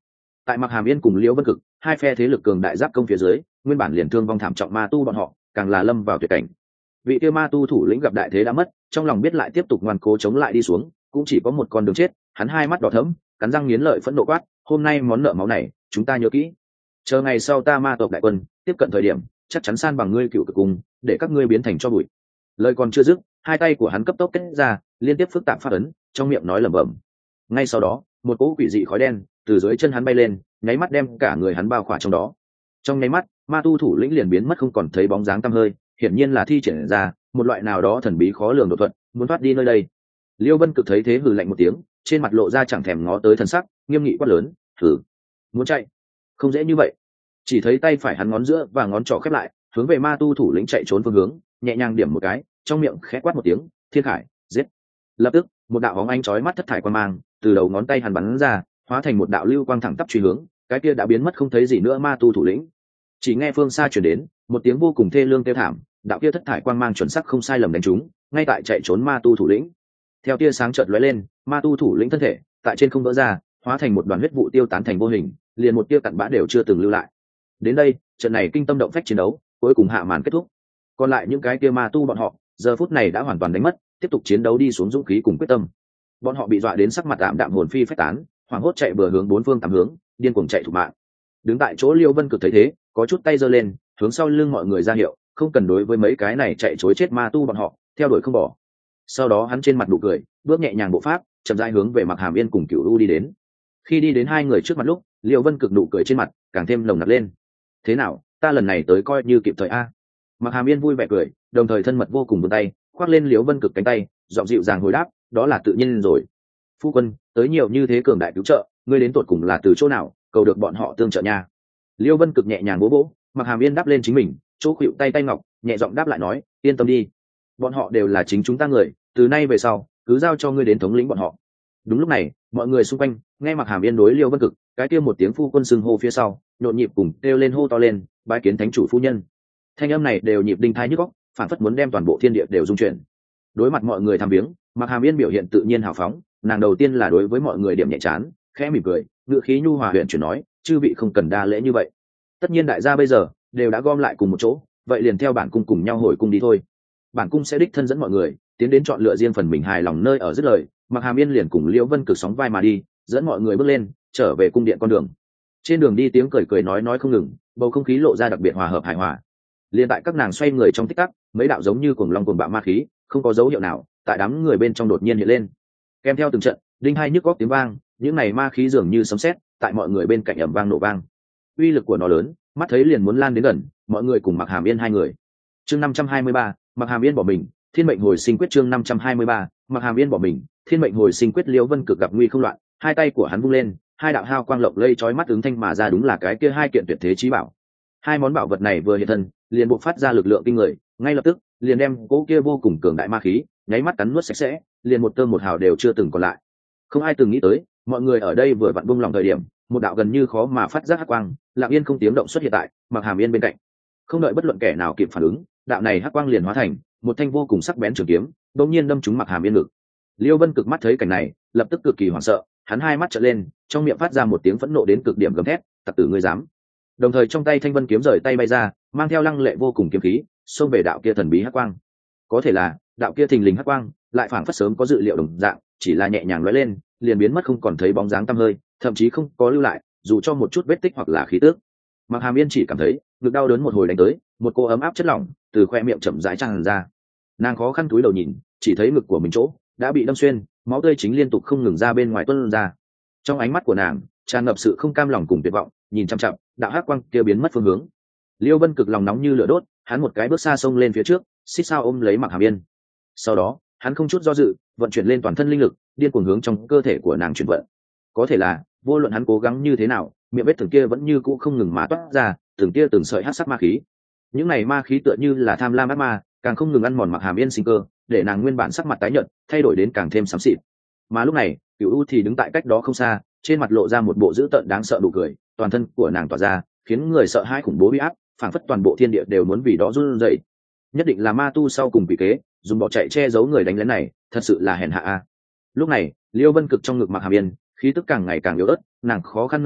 Tại Mặc Hàm Yên cùng Liễu Vân Cực hai phe thế lực cường đại giáp công phía dưới, nguyên bản liền thương vong thảm trọng ma tu bọn họ càng là lâm vào tuyệt cảnh. Vị kia ma tu thủ lĩnh gặp đại thế đã mất, trong lòng biết lại tiếp tục ngoan cố chống lại đi xuống cũng chỉ có một con đường chết. Hắn hai mắt đỏ thẫm, cắn răng nghiến lợi phẫn nộ quát: hôm nay món nợ máu này chúng ta nhớ kỹ, chờ ngày sau ta ma tộc đại quân tiếp cận thời điểm, chắc chắn san bằng ngươi cựu cực cung, để các ngươi biến thành cho bụi. Lời còn chưa dứt, hai tay của hắn cấp tốc kết ra liên tiếp phức tạp phát ấn, trong miệng nói lẩm bẩm. Ngay sau đó, một cỗ quỷ dị khói đen từ dưới chân hắn bay lên, nháy mắt đem cả người hắn bao khỏa trong đó. Trong nháy mắt, ma tu thủ lĩnh liền biến mất không còn thấy bóng dáng tăm hơi, hiển nhiên là thi triển ra một loại nào đó thần bí khó lường đột thuật, muốn thoát đi nơi đây. Liêu Vân Cực thấy thế hừ lạnh một tiếng, trên mặt lộ ra chẳng thèm ngó tới thần sắc, nghiêm nghị quát lớn: "Thử, muốn chạy? Không dễ như vậy." Chỉ thấy tay phải hắn ngón giữa và ngón trỏ khép lại, hướng về ma tu thủ lĩnh chạy trốn phương hướng, nhẹ nhàng điểm một cái, trong miệng khẽ quát một tiếng: "Thiên Khải, giết!" Lập tức, một đạo bóng ánh chói mắt thất thải quang mang từ đầu ngón tay hắn bắn ra, hóa thành một đạo lưu quang thẳng tắp truy hướng cái kia đã biến mất không thấy gì nữa ma tu thủ lĩnh. Chỉ nghe phương xa truyền đến một tiếng vô cùng thê lương kêu thảm, đạo kia thất thải quang mang chuẩn xác không sai lầm đánh trúng ngay tại chạy trốn ma tu thủ lĩnh. Theo tia sáng chợt lóe lên, ma tu thủ lĩnh thân thể tại trên không vỡ ra, hóa thành một đoàn huyết vụ tiêu tán thành vô hình, liền một tia cặn bã đều chưa từng lưu lại. Đến đây, trận này kinh tâm động phách chiến đấu cuối cùng hạ màn kết thúc. Còn lại những cái kia ma tu bọn họ giờ phút này đã hoàn toàn đánh mất tiếp tục chiến đấu đi xuống dũng khí cùng quyết tâm. Bọn họ bị dọa đến sắc mặt tạm đạm, hồn phi phách tán, hoảng hốt chạy bừa hướng bốn phương tám hướng, điên cuồng chạy thục mạng. Đứng tại chỗ Liêu Vân Cực thấy thế, có chút tay giơ lên hướng sau lưng mọi người ra hiệu không cần đối với mấy cái này chạy chối chết ma tu bọn họ theo đuổi không bỏ. Sau đó hắn trên mặt nụ cười, bước nhẹ nhàng bộ pháp, chậm rãi hướng về Mặc Hàm Yên cùng Cửu U đi đến. Khi đi đến hai người trước mặt lúc, Liêu Vân Cực nụ cười trên mặt càng thêm nồng nặc lên. "Thế nào, ta lần này tới coi như kịp thời a?" Mặc Hàm Yên vui vẻ cười, đồng thời thân mật vô cùng vươn tay khoác lên Liêu Vân Cực cánh tay, giọng dịu dàng hồi đáp: "Đó là tự nhiên rồi. Phu quân, tới nhiều như thế cường đại cứu trợ, ngươi đến tột cùng là từ chỗ nào cầu được bọn họ tương trợ nha?" Liêu Vân Cực nhẹ nhàng vỗ vỗ Mặc Hàm Yên đáp lên chính mình chỗ khuỵu tay tay ngọc, nhẹ giọng đáp lại nói: "Yên tâm đi, bọn họ đều là chính chúng ta người, từ nay về sau cứ giao cho ngươi đến thống lĩnh bọn họ." Đúng lúc này, mọi người xung quanh nghe Mặc Hàm Yên đối Liêu Vân Cực cái kia một tiếng phu quân xưng hô phía sau, nhộn nhịp cùng kêu lên hô to lên: "Bái kiến thánh chủ phu nhân!" Thanh âm này đều nhịp đinh thai nhức óc, phản phất muốn đem toàn bộ thiên địa đều rung chuyển. Đối mặt mọi người tham viếng, Mặc Hàm Yên biểu hiện tự nhiên hào phóng, nàng đầu tiên là đối với mọi người điểm nhẹ chán, khẽ mỉm cười, ngữ khí nhu hòa huyền chuyển nói: "Chư vị không cần đa lễ như vậy. Tất nhiên đại gia bây giờ đều đã gom lại cùng một chỗ, vậy liền theo bản cung cùng nhau hồi cung đi thôi. Bản cung sẽ đích thân dẫn mọi người tiến đến chọn lựa riêng phần mình hài lòng nơi ở." Dứt lời, Mặc Hàm Yên liền cùng Liễu Vân Cực sóng vai mà đi, dẫn mọi người bước lên trở về cung điện con đường. Trên đường đi tiếng cười cười nói không ngừng, bầu không khí lộ ra đặc biệt hòa hợp hài hòa. Liên tại các nàng xoay người trong tích tắc, mấy đạo giống như cuồng long cuồng bạo ma khí không có dấu hiệu nào tại đám người bên trong đột nhiên hiện lên, kèm theo từng trận đinh hai nhức góc tiếng vang. Những này ma khí dường như sấm sét tại mọi người bên cạnh ầm vang nổ vang, uy lực của nó lớn, mắt thấy liền muốn lan đến gần mọi người cùng Mặc Hàm Yên hai người. Chương 523, Mặc Hàm Yên bỏ mình, thiên mệnh hồi sinh quyết. Chương 523, Mặc Hàm Yên bỏ mình, thiên mệnh hồi sinh quyết. Liễu Vân Cực gặp nguy không loạn, hai tay của hắn vung lên, hai đạo hào quang lộng lây chói mắt ứng thanh mà ra, đúng là cái kia hai kiện tuyệt thế chí bảo. Hai món bảo vật này vừa hiện thân, liền bộc phát ra lực lượng kinh người, ngay lập tức liền đem cỗ kia vô cùng cường đại ma khí nháy mắt cắn nuốt sạch sẽ, liền một tơ một hào đều chưa từng còn lại. Không ai từng nghĩ tới, mọi người ở đây vừa vặn buông lòng thời điểm, một đạo gần như khó mà phát giác hắc quang lặng yên không tiếng động xuất hiện tại Mặc Hàm Yên bên cạnh. Không đợi bất luận kẻ nào kịp phản ứng, đạo này hắc quang liền hóa thành một thanh vô cùng sắc bén trường kiếm, đột nhiên đâm trúng Mặc Hàm Yên ngực. Liêu Vân Cực mắt thấy cảnh này, lập tức cực kỳ hoảng sợ, hắn hai mắt trợn lên, trong miệng phát ra một tiếng phẫn nộ đến cực điểm gầm thét: "Tặc tử ngươi dám!" Đồng thời trong tay thanh vân kiếm rời tay bay ra, mang theo lăng lệ vô cùng kiếm khí xông về đạo kia thần bí hắc quang. Có thể là đạo kia thình lình hắc quang lại phảng phất sớm có dự liệu đồng dạng, chỉ là nhẹ nhàng lóe lên liền biến mất không còn thấy bóng dáng tăm hơi, thậm chí không có lưu lại dù cho một chút vết tích hoặc là khí tước. Mặc Hàm Yên chỉ cảm thấy ngực đau đớn một hồi đánh tới, một cô ấm áp chất lỏng từ khoe miệng chậm rãi tràn ra. Nàng khó khăn cúi đầu nhìn, chỉ thấy ngực của mình chỗ đã bị đâm xuyên, máu tươi chính liên tục không ngừng ra bên ngoài tuôn ra. Trong ánh mắt của nàng tràn ngập sự không cam lòng cùng tuyệt vọng, nhìn chăm chăm đạo hắc quang kia biến mất phương hướng. Liêu Vân Cực lòng nóng như lửa đốt, hắn một cái bước xa xông lên phía trước, xích sao ôm lấy Mặc Hàm Yên. Sau đó hắn không chút do dự vận chuyển lên toàn thân linh lực, điên cuồng hướng trong cơ thể của nàng chuyển vận. Có thể là vô luận hắn cố gắng như thế nào, miệng vết thương kia vẫn như cũ không ngừng mà toát ra từng tia từng sợi hắc sắc ma khí. Những này ma khí tựa như là tham lam ác ma, càng không ngừng ăn mòn Mặc Hàm Yên sinh cơ, để nàng nguyên bản sắc mặt tái nhợt thay đổi đến càng thêm xám xịt. Mà lúc này Cửu U thì đứng tại cách đó không xa, trên mặt lộ ra một bộ dữ tợn đáng sợ nụ cười, toàn thân của nàng tỏa ra khiến người sợ hãi khủng bố uy áp, phảng phất toàn bộ thiên địa đều muốn vì đó run rẩy. Nhất định là ma tu sau cùng bị kế, dùng bỏ chạy che giấu người đánh lén này, thật sự là hèn hạ a. Lúc này Liêu Vân Cực trong ngực Mặc Hàm Yên khí tức càng ngày càng yếu ớt, nàng khó khăn nâng lên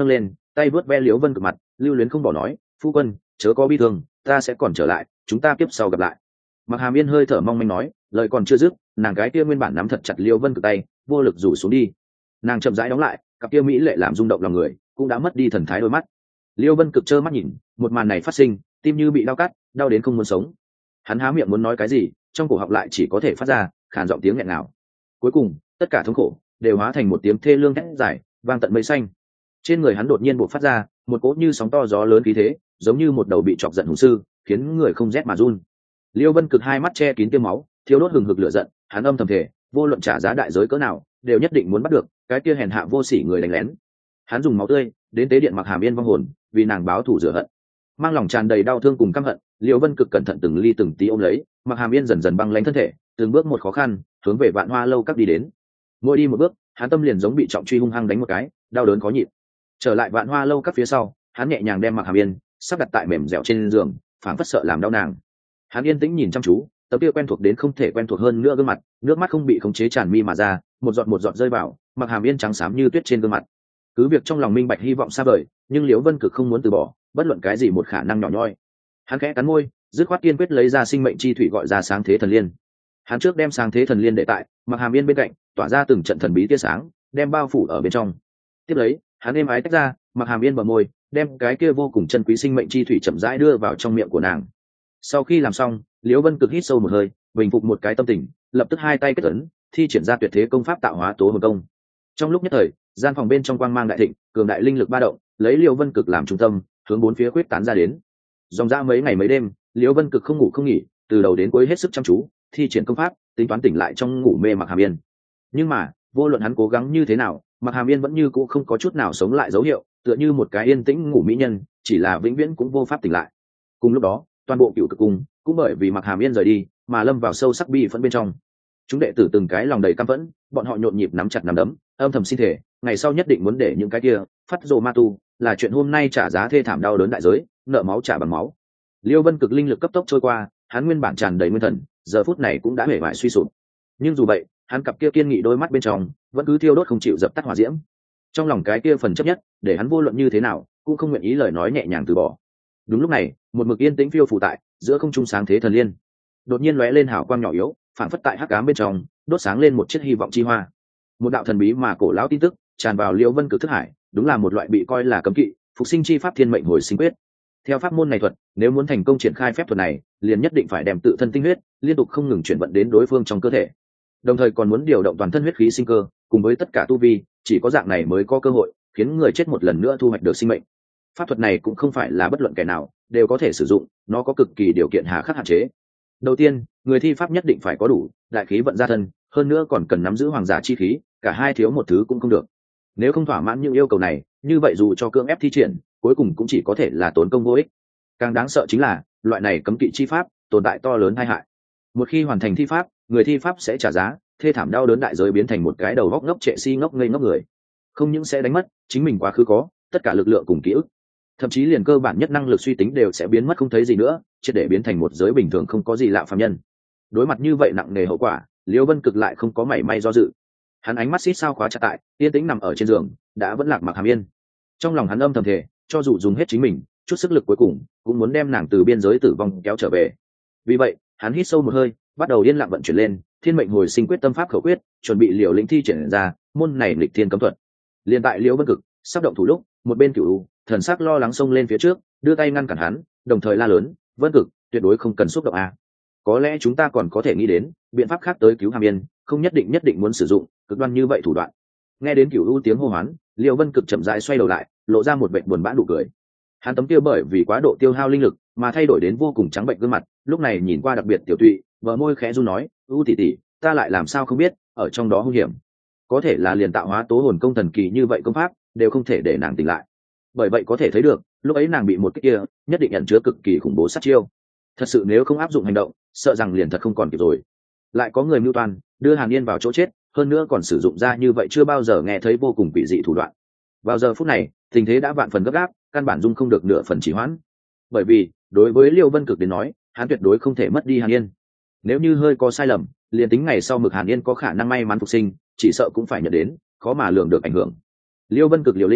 tay vớt ve liễu vân cực mặt, lưu luyến không bỏ nói, phu quân chớ có bi thương, ta sẽ còn trở lại, chúng ta kiếp sau gặp lại. Mặc Hàm Yên hơi thở mong manh nói, lời còn chưa dứt, nàng gái kia nguyên bản nắm thật chặt liễu vân cực tay, vô lực rủ xuống đi. Nàng chậm rãi đóng lại, cặp kia mỹ lệ làm rung động lòng người, cũng đã mất đi thần thái đôi mắt. Liễu vân cực trơ mắt nhìn một màn này phát sinh, tim như bị đau cắt, đau đến không muốn sống. Hắn há miệng muốn nói cái gì, trong cổ họng lại chỉ có thể phát ra khàn giọng tiếng nghẹn nào. Cuối cùng tất cả thống khổ đều hóa thành một tiếng thê lương thét dài, vang tận mây xanh. Trên người hắn đột nhiên bộc phát ra một cỗ như sóng to gió lớn khí thế, giống như một đầu bị chọc giận hùng sư, khiến người không rét mà run. Liêu Vân Cực hai mắt che kín tiêm máu, thiếu đốt hừng hực lửa giận, hắn âm thầm thề, vô luận trả giá đại giới cỡ nào, đều nhất định muốn bắt được cái kia hèn hạ vô sỉ người đánh lén. Hắn dùng máu tươi đến tế điện Mặc Hàm Yên vong hồn, vì nàng báo thù rửa hận. Mang lòng tràn đầy đau thương cùng căm hận, Liêu Vân Cực cẩn thận từng ly từng tí ôm lấy Mặc Hàm Yên, dần dần băng lãnh thân thể, từng bước một khó khăn hướng về Vạn Hoa lâu các đi đến. Mỗi đi một bước, hắn tâm liền giống bị trọng truy hung hăng đánh một cái, đau đớn khó nhịn. Trở lại Vạn Hoa lâu các phía sau, hắn nhẹ nhàng đem Mặc Hàm Yên sắp đặt tại mềm dẻo trên giường, phảng phất sợ làm đau nàng. Hắn yên tĩnh nhìn chăm chú tấm kia quen thuộc đến không thể quen thuộc hơn nữa gương mặt, nước mắt không bị khống chế tràn mi mà ra, một giọt rơi vào Mặc Hàm Yên trắng xám như tuyết trên gương mặt. Cứ việc trong lòng minh bạch hy vọng xa vời, nhưng Liễu Vân Cực không muốn từ bỏ bất luận cái gì một khả năng nhỏ nhoi. Hắn khẽ cắn môi, dứt khoát kiên quyết lấy ra sinh mệnh chi thủy, gọi ra sáng thế thần liên. Hắn trước đem sáng thế thần liên để tại Mặc Hàm Yên bên cạnh, tỏa ra từng trận thần bí tia sáng, đem bao phủ ở bên trong. Tiếp lấy hắn êm ái tách ra Mặc Hàm Yên bờ môi, đem cái kia vô cùng chân quý sinh mệnh chi thủy chậm rãi đưa vào trong miệng của nàng. Sau khi làm xong, Liễu Vân Cực hít sâu một hơi, bình phục một cái tâm tình, lập tức hai tay kết ấn, thi triển ra tuyệt thế công pháp tạo hóa tố hồn công. Trong lúc nhất thời, gian phòng bên trong quang mang đại thịnh, cường đại linh lực ba động, lấy Liễu Vân Cực làm trung tâm, hướng bốn phía quyết tán ra đến. Dòng dã mấy ngày mấy đêm, Liễu Vân Cực không ngủ không nghỉ, từ đầu đến cuối hết sức chăm chú thi triển công pháp, tính toán tỉnh lại trong ngủ mê Mặc Hàm Yên. Nhưng mà vô luận hắn cố gắng như thế nào, Mặc Hàm Yên vẫn như cũ không có chút nào sống lại dấu hiệu, tựa như một cái yên tĩnh ngủ mỹ nhân, chỉ là vĩnh viễn cũng vô pháp tỉnh lại. Cùng lúc đó, toàn bộ Cửu Cực cung cũng bởi vì Mặc Hàm Yên rời đi mà lâm vào sâu sắc bi phẫn bên trong. Chúng đệ tử từng cái lòng đầy căm phẫn, bọn họ nhộn nhịp nắm chặt nắm đấm, âm thầm xin thể, ngày sau nhất định muốn để những cái kia phát rồ ma tu là chuyện hôm nay trả giá thê thảm đau đớn đại giới, nợ máu trả bằng máu. Liêu Vân Cực linh lực cấp tốc trôi qua, hắn nguyên bản tràn đầy nguyên thần, giờ phút này cũng đã hể bại suy sụp. Nhưng dù vậy, hắn cặp kia kiên nghị đôi mắt bên trong vẫn cứ thiêu đốt không chịu dập tắt hỏa diễm. Trong lòng cái kia phần chấp nhất, để hắn vô luận như thế nào cũng không nguyện ý lời nói nhẹ nhàng từ bỏ. Đúng lúc này, một mực yên tĩnh phiêu phù tại giữa không trung sáng thế thần liên đột nhiên lóe lên hào quang nhỏ yếu, phản phất tại hắc ám bên trong đốt sáng lên một chiếc hy vọng chi hoa. Một đạo thần bí mà cổ lão tin tức tràn vào Liễu Vân Cực thức hải, đúng là một loại bị coi là cấm kỵ phục sinh chi pháp thiên mệnh hồi sinh quyết. Theo pháp môn này thuật, nếu muốn thành công triển khai phép thuật này, liền nhất định phải đem tự thân tinh huyết liên tục không ngừng chuyển vận đến đối phương trong cơ thể, đồng thời còn muốn điều động toàn thân huyết khí sinh cơ cùng với tất cả tu vi, chỉ có dạng này mới có cơ hội khiến người chết một lần nữa thu hoạch được sinh mệnh. Pháp thuật này cũng không phải là bất luận kẻ nào đều có thể sử dụng, nó có cực kỳ điều kiện hà khắc hạn chế. Đầu tiên, người thi pháp nhất định phải có đủ đại khí vận gia thân, hơn nữa còn cần nắm giữ hoàng giả chi khí, cả hai thiếu một thứ cũng không được. Nếu không thỏa mãn những yêu cầu này, như vậy dù cho cưỡng ép thi triển, cuối cùng cũng chỉ có thể là tốn công vô ích. Càng đáng sợ chính là loại này cấm kỵ chi pháp tồn tại to lớn tai hại. Một khi hoàn thành thi pháp, người thi pháp sẽ trả giá thê thảm đau đớn đại giới, biến thành một cái đầu góc ngốc trệ si ngốc ngây ngốc người. Không những sẽ đánh mất chính mình quá khứ có tất cả lực lượng cùng ký ức, thậm chí liền cơ bản nhất năng lực suy tính đều sẽ biến mất không thấy gì nữa, triệt để biến thành một giới bình thường không có gì lạ phàm nhân. Đối mặt như vậy nặng nề hậu quả, Liễu Vân Cực lại không có mảy may do dự. Hắn ánh mắt xít sao khóa chặt tại yên tĩnh nằm ở trên giường đã vẫn lạc Mặc Hàm Yên. Trong lòng hắn âm thầm thề, cho dù dùng hết chính mình chút sức lực cuối cùng cũng muốn đem nàng từ biên giới tử vong kéo trở về. Vì vậy hắn hít sâu một hơi, bắt đầu yên lặng vận chuyển lên thiên mệnh hồi sinh quyết tâm pháp khẩu quyết, chuẩn bị liều lĩnh thi triển ra môn này nghịch thiên cấm thuật. Liên tại Liễu Vân Cực sắp động thủ lúc, một bên Cửu U thần sắc lo lắng xông lên phía trước, đưa tay ngăn cản hắn, đồng thời la lớn, Vân Cực, tuyệt đối không cần xúc động a. Có lẽ chúng ta còn có thể nghĩ đến biện pháp khác tới cứu Hàm Yên, không nhất định muốn sử dụng cực đoan như vậy thủ đoạn. Nghe đến Cửu U tiếng hô hoán, Liễu Vân Cực chậm rãi xoay đầu lại, lộ ra một vẻ buồn bã nụ cười. Hắn tấm kia bởi vì quá độ tiêu hao linh lực mà thay đổi đến vô cùng trắng bệnh gương mặt, lúc này nhìn qua đặc biệt tiểu tụy, vợ môi khẽ run nói, U tỷ tỷ, ta lại làm sao không biết ở trong đó hung hiểm. Có thể là liền tạo hóa tố hồn công thần kỳ như vậy công pháp đều không thể để nàng tỉnh lại. Bởi vậy có thể thấy được lúc ấy nàng bị một cái kia nhất định ẩn chứa cực kỳ khủng bố sát chiêu. Thật sự nếu không áp dụng hành động, sợ rằng liền thật không còn kịp rồi. Lại có người mưu toan đưa Hàn Yên vào chỗ chết, hơn nữa còn sử dụng ra như vậy chưa bao giờ nghe thấy vô cùng quỷ dị thủ đoạn. Vào giờ phút này, tình thế đã vạn phần gấp gáp, căn bản dung không được nửa phần trì hoãn. Bởi vì đối với Liêu Vân Cực đến nói, hắn tuyệt đối không thể mất đi Hàn Yên. Nếu như hơi có sai lầm, liền tính ngày sau Mực Hàn Yên có khả năng may mắn phục sinh, chỉ sợ cũng phải nhận đến khó mà lường được ảnh hưởng. Liêu Vân Cực liều lĩnh,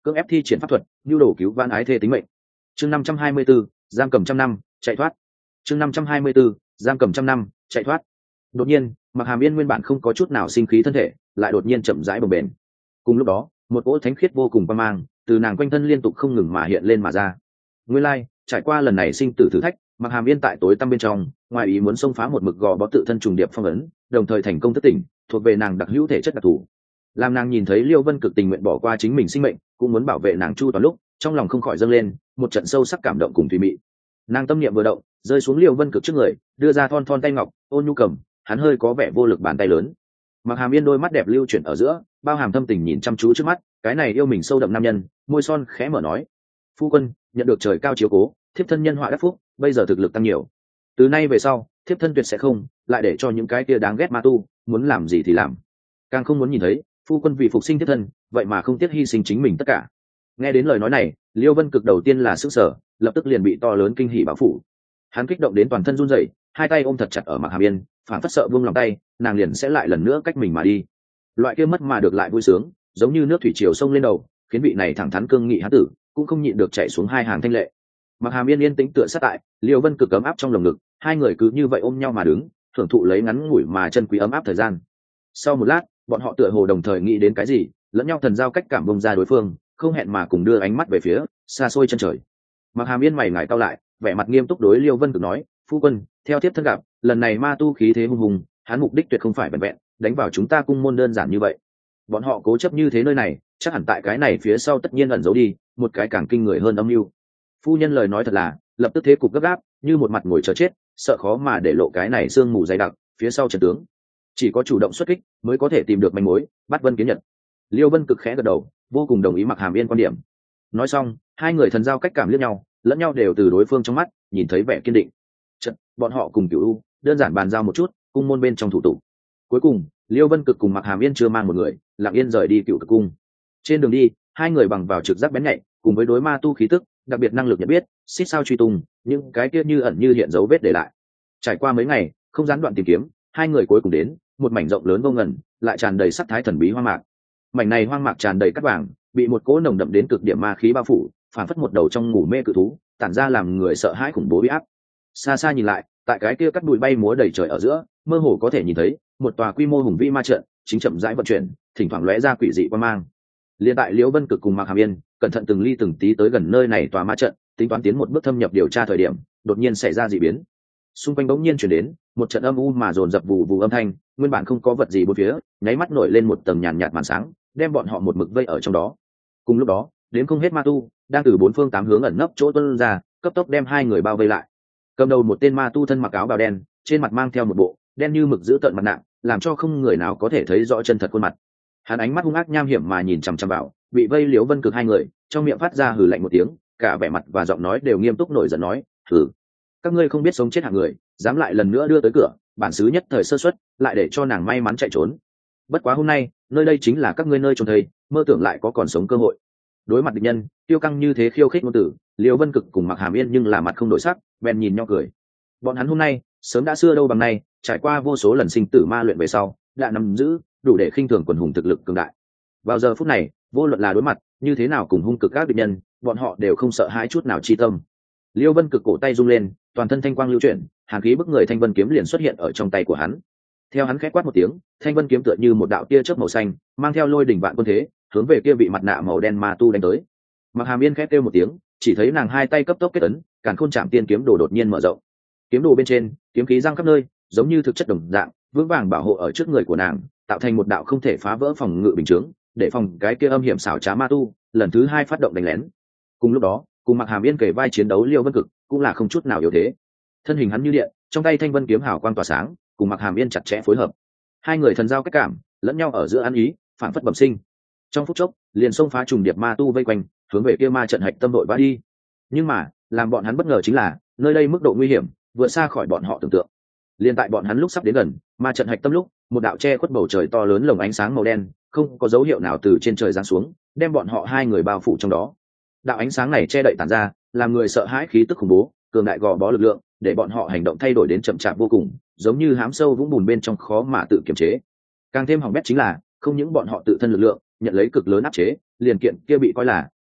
cưỡng ép thi triển pháp thuật nhu đồ cứu van ái thê tính mệnh. Chương 524, giam cầm trăm năm chạy thoát. Chương 524, giam cầm trăm năm chạy thoát. Đột nhiên Mạc Hàm Yên nguyên bản không có chút nào sinh khí thân thể lại đột nhiên chậm rãi bồng bềnh. Cùng lúc đó một cỗ thánh khiết vô cùng quan mang từ nàng quanh thân liên tục không ngừng mà hiện lên mà ra. Nguyên lai trải qua lần này sinh tử thử thách, Mạc Hàm Yên tại tối tăm bên trong ngoài ý muốn xông phá một mực gò bó tự thân trùng điệp phong ấn, đồng thời thành công thất tỉnh, thuộc về nàng đặc hữu thể chất đặc thù. Làm nàng nhìn thấy Liêu Vân Cực tình nguyện bỏ qua chính mình sinh mệnh cũng muốn bảo vệ nàng chu toàn lúc, trong lòng không khỏi dâng lên một trận sâu sắc cảm động cùng thùy mị. Nàng tâm niệm vừa động, rơi xuống Liêu Vân Cực trước người, đưa ra thon thon tay ngọc ôn nhu cầm, hắn hơi có vẻ vô lực bàn tay lớn. Mạc Hàm Yên đôi mắt đẹp lưu chuyển ở giữa, bao hàm thâm tình nhìn chăm chú trước mắt cái này yêu mình sâu đậm nam nhân, môi son khẽ mở nói: phu quân, nhận được trời cao chiếu cố, thiếp thân nhân họa đắc phúc, bây giờ thực lực tăng nhiều, từ nay về sau thiếp thân tuyệt sẽ không lại để cho những cái kia đáng ghét ma tu muốn làm gì thì làm, càng không muốn nhìn thấy phu quân vì phục sinh thiếp thân vậy mà không tiếc hy sinh chính mình tất cả. Nghe đến lời nói này, Liêu Vân Cực đầu tiên là sức sở, lập tức liền bị to lớn kinh hỉ bao phủ. Hắn kích động đến toàn thân run rẩy, hai tay ôm thật chặt ở Mạc Hàm Yên, phản phất sợ buông lòng tay nàng liền sẽ lại lần nữa cách mình mà đi. Loại kia mất mà được lại vui sướng giống như nước thủy triều sông lên đầu, khiến vị này thẳng thắn cương nghị hán tử cũng không nhịn được chạy xuống hai hàng thanh lệ. Mạc Hàm Yên yên tĩnh tựa sát tại Liêu Vân Cực ấm áp trong lồng ngực, hai người cứ như vậy ôm nhau mà đứng, thưởng thụ lấy ngắn ngủi mà chân quý ấm áp thời gian. Sau một lát, bọn họ tựa hồ đồng thời nghĩ đến cái gì, lẫn nhau thần giao cách cảm bông ra đối phương, không hẹn mà cùng đưa ánh mắt về phía xa xôi chân trời. Mạc Hàm Yên mày ngài cau lại, vẻ mặt nghiêm túc đối Liêu Vân Cực nói: phu quân, theo tiếp thân gặp, lần này ma tu khí thế hùng hùng, hắn mục đích tuyệt không phải vẹn vẹn đánh vào chúng ta cung môn đơn giản như vậy. Bọn họ cố chấp như thế nơi này, chắc hẳn tại cái này phía sau tất nhiên ẩn giấu đi một cái càng kinh người hơn âm mưu. Phu nhân lời nói thật là, lập tức thế cục gấp gáp, như một mặt ngồi chờ chết, sợ khó mà để lộ cái này sương mù dày đặc phía sau trận tướng. Chỉ có chủ động xuất kích mới có thể tìm được manh mối, bắt Vân Kiến Nhật. Liêu Vân Cực khẽ gật đầu, vô cùng đồng ý Mạc Hàm Yên quan điểm. Nói xong, hai người thần giao cách cảm liếc nhau, lẫn nhau đều từ đối phương trong mắt nhìn thấy vẻ kiên định. Chật, bọn họ cùng Cửu U đơn giản bàn giao một chút cung môn bên trong thủ tục. Cuối cùng Liêu Vân Cực cùng Mạc Hàm Yên chưa mang một người, lặng yên rời đi Cửu Cực cung. Trên đường đi, hai người bằng vào trực giác bén nhạy cùng với đối ma tu khí tức, đặc biệt năng lực nhận biết, xít sao truy tung những cái kia như ẩn như hiện dấu vết để lại. Trải qua mấy ngày không gián đoạn tìm kiếm, hai người cuối cùng đến một mảnh rộng lớn vô ngần lại tràn đầy sắc thái thần bí hoang mạc. Mảnh này hoang mạc tràn đầy cát vàng, bị một cỗ nồng đậm đến cực điểm ma khí bao phủ, phản phất một đầu trong ngủ mê cự thú, tản ra làm người sợ hãi khủng bố uy áp. Xa xa nhìn lại, tại cái kia cát bụi bay múa đầy trời ở giữa, mơ hồ có thể nhìn thấy một tòa quy mô hùng vĩ ma trận chính chậm rãi vận chuyển, thỉnh thoảng lóe ra quỷ dị quang mang. Liên tại Liễu Vân Cực cùng Mạc Hàm Yên cẩn thận từng ly từng tí tới gần nơi này tòa ma trận, tính toán tiến một bước thâm nhập điều tra thời điểm, đột nhiên xảy ra dị biến. Xung quanh bỗng nhiên chuyển đến một trận âm u mà dồn dập vù vù âm thanh, nguyên bản không có vật gì bốn phía, nháy mắt nổi lên một tầng nhàn nhạt màn sáng, đem bọn họ một mực vây ở trong đó. Cùng lúc đó, đến không hết ma tu đang từ bốn phương tám hướng ẩn nấp chỗ tuôn ra, cấp tốc đem hai người bao vây lại. Cầm đầu một tên ma tu thân mặc áo bào đen, trên mặt mang theo một bộ đen như mực giữ tợn mặt nạ, làm cho không người nào có thể thấy rõ chân thật khuôn mặt. Hắn ánh mắt hung ác nham hiểm mà nhìn chằm chằm vào bị vây Liễu Vân Cực hai người, trong miệng phát ra hừ lạnh một tiếng, cả vẻ mặt và giọng nói đều nghiêm túc nổi giận nói: "Hừ, các ngươi không biết sống chết hạng người, dám lại lần nữa đưa tới cửa, bản xứ nhất thời sơ suất, lại để cho nàng may mắn chạy trốn. Bất quá hôm nay, nơi đây chính là các ngươi nơi trốn thây, mơ tưởng lại có còn sống cơ hội." Đối mặt địch nhân, tiêu căng như thế khiêu khích ngôn tử, Liễu Vân Cực cùng Mạc Hàm Yên nhưng là mặt không đổi sắc, bèn nhìn nhau cười. Bọn hắn hôm nay, sớm đã xưa đâu bằng nay, trải qua vô số lần sinh tử ma luyện về sau, đã nắm giữ đủ để khinh thường quần hùng thực lực cường đại. Vào giờ phút này, vô luận là đối mặt như thế nào cùng hung cực các địch nhân, bọn họ đều không sợ hãi chút nào chi tâm. Liêu Vân Cực cổ tay rung lên, toàn thân thanh quang lưu chuyển, hàn khí bức người thanh vân kiếm liền xuất hiện ở trong tay của hắn. Theo hắn khẽ quát một tiếng, thanh vân kiếm tựa như một đạo tia chớp màu xanh, mang theo lôi đỉnh vạn quân thế, hướng về kia bị mặt nạ màu đen ma tu đánh tới. Mạc Hàm Yên khẽ kêu một tiếng, chỉ thấy nàng hai tay cấp tốc kết ấn, càn khôn chạm tiên kiếm đồ đột nhiên mở rộng. Kiếm đồ bên trên, kiếm khí giăng khắp nơi, giống như thực chất đồng dạng, vững vàng bảo hộ ở trước người của nàng, tạo thành một đạo không thể phá vỡ phòng ngự bình chướng, để phòng cái kia âm hiểm xảo trá ma tu lần thứ hai phát động đánh lén. Cùng lúc đó, cùng Mạc Hàm Yên kề vai chiến đấu Liêu Vân Cực cũng là không chút nào yếu thế. Thân hình hắn như điện, trong tay thanh vân kiếm hào quang tỏa sáng, cùng Mạc Hàm Yên chặt chẽ phối hợp. Hai người thần giao cách cảm, lẫn nhau ở giữa ăn ý, phản phất bẩm sinh. Trong phút chốc, liền xông phá trùng điệp ma tu vây quanh, hướng về kia ma trận hạch tâm đội vã đi. Nhưng mà, làm bọn hắn bất ngờ chính là, nơi đây mức độ nguy hiểm vượt xa khỏi bọn họ tưởng tượng. Liên tại bọn hắn lúc sắp đến gần ma trận hạch tâm lúc, một đạo che khuất bầu trời to lớn lồng ánh sáng màu đen, không có dấu hiệu nào từ trên trời giáng xuống, đem bọn họ hai người bao phủ trong đó. Đạo ánh sáng này che đậy tản ra, làm người sợ hãi khí tức khủng bố, cường đại gò bó lực lượng, để bọn họ hành động thay đổi đến chậm chạp vô cùng, giống như hám sâu vũng bùn bên trong khó mà tự kiềm chế. Càng thêm hỏng bét chính là, không những bọn họ tự thân lực lượng nhận lấy cực lớn áp chế, liền kiện kia bị coi là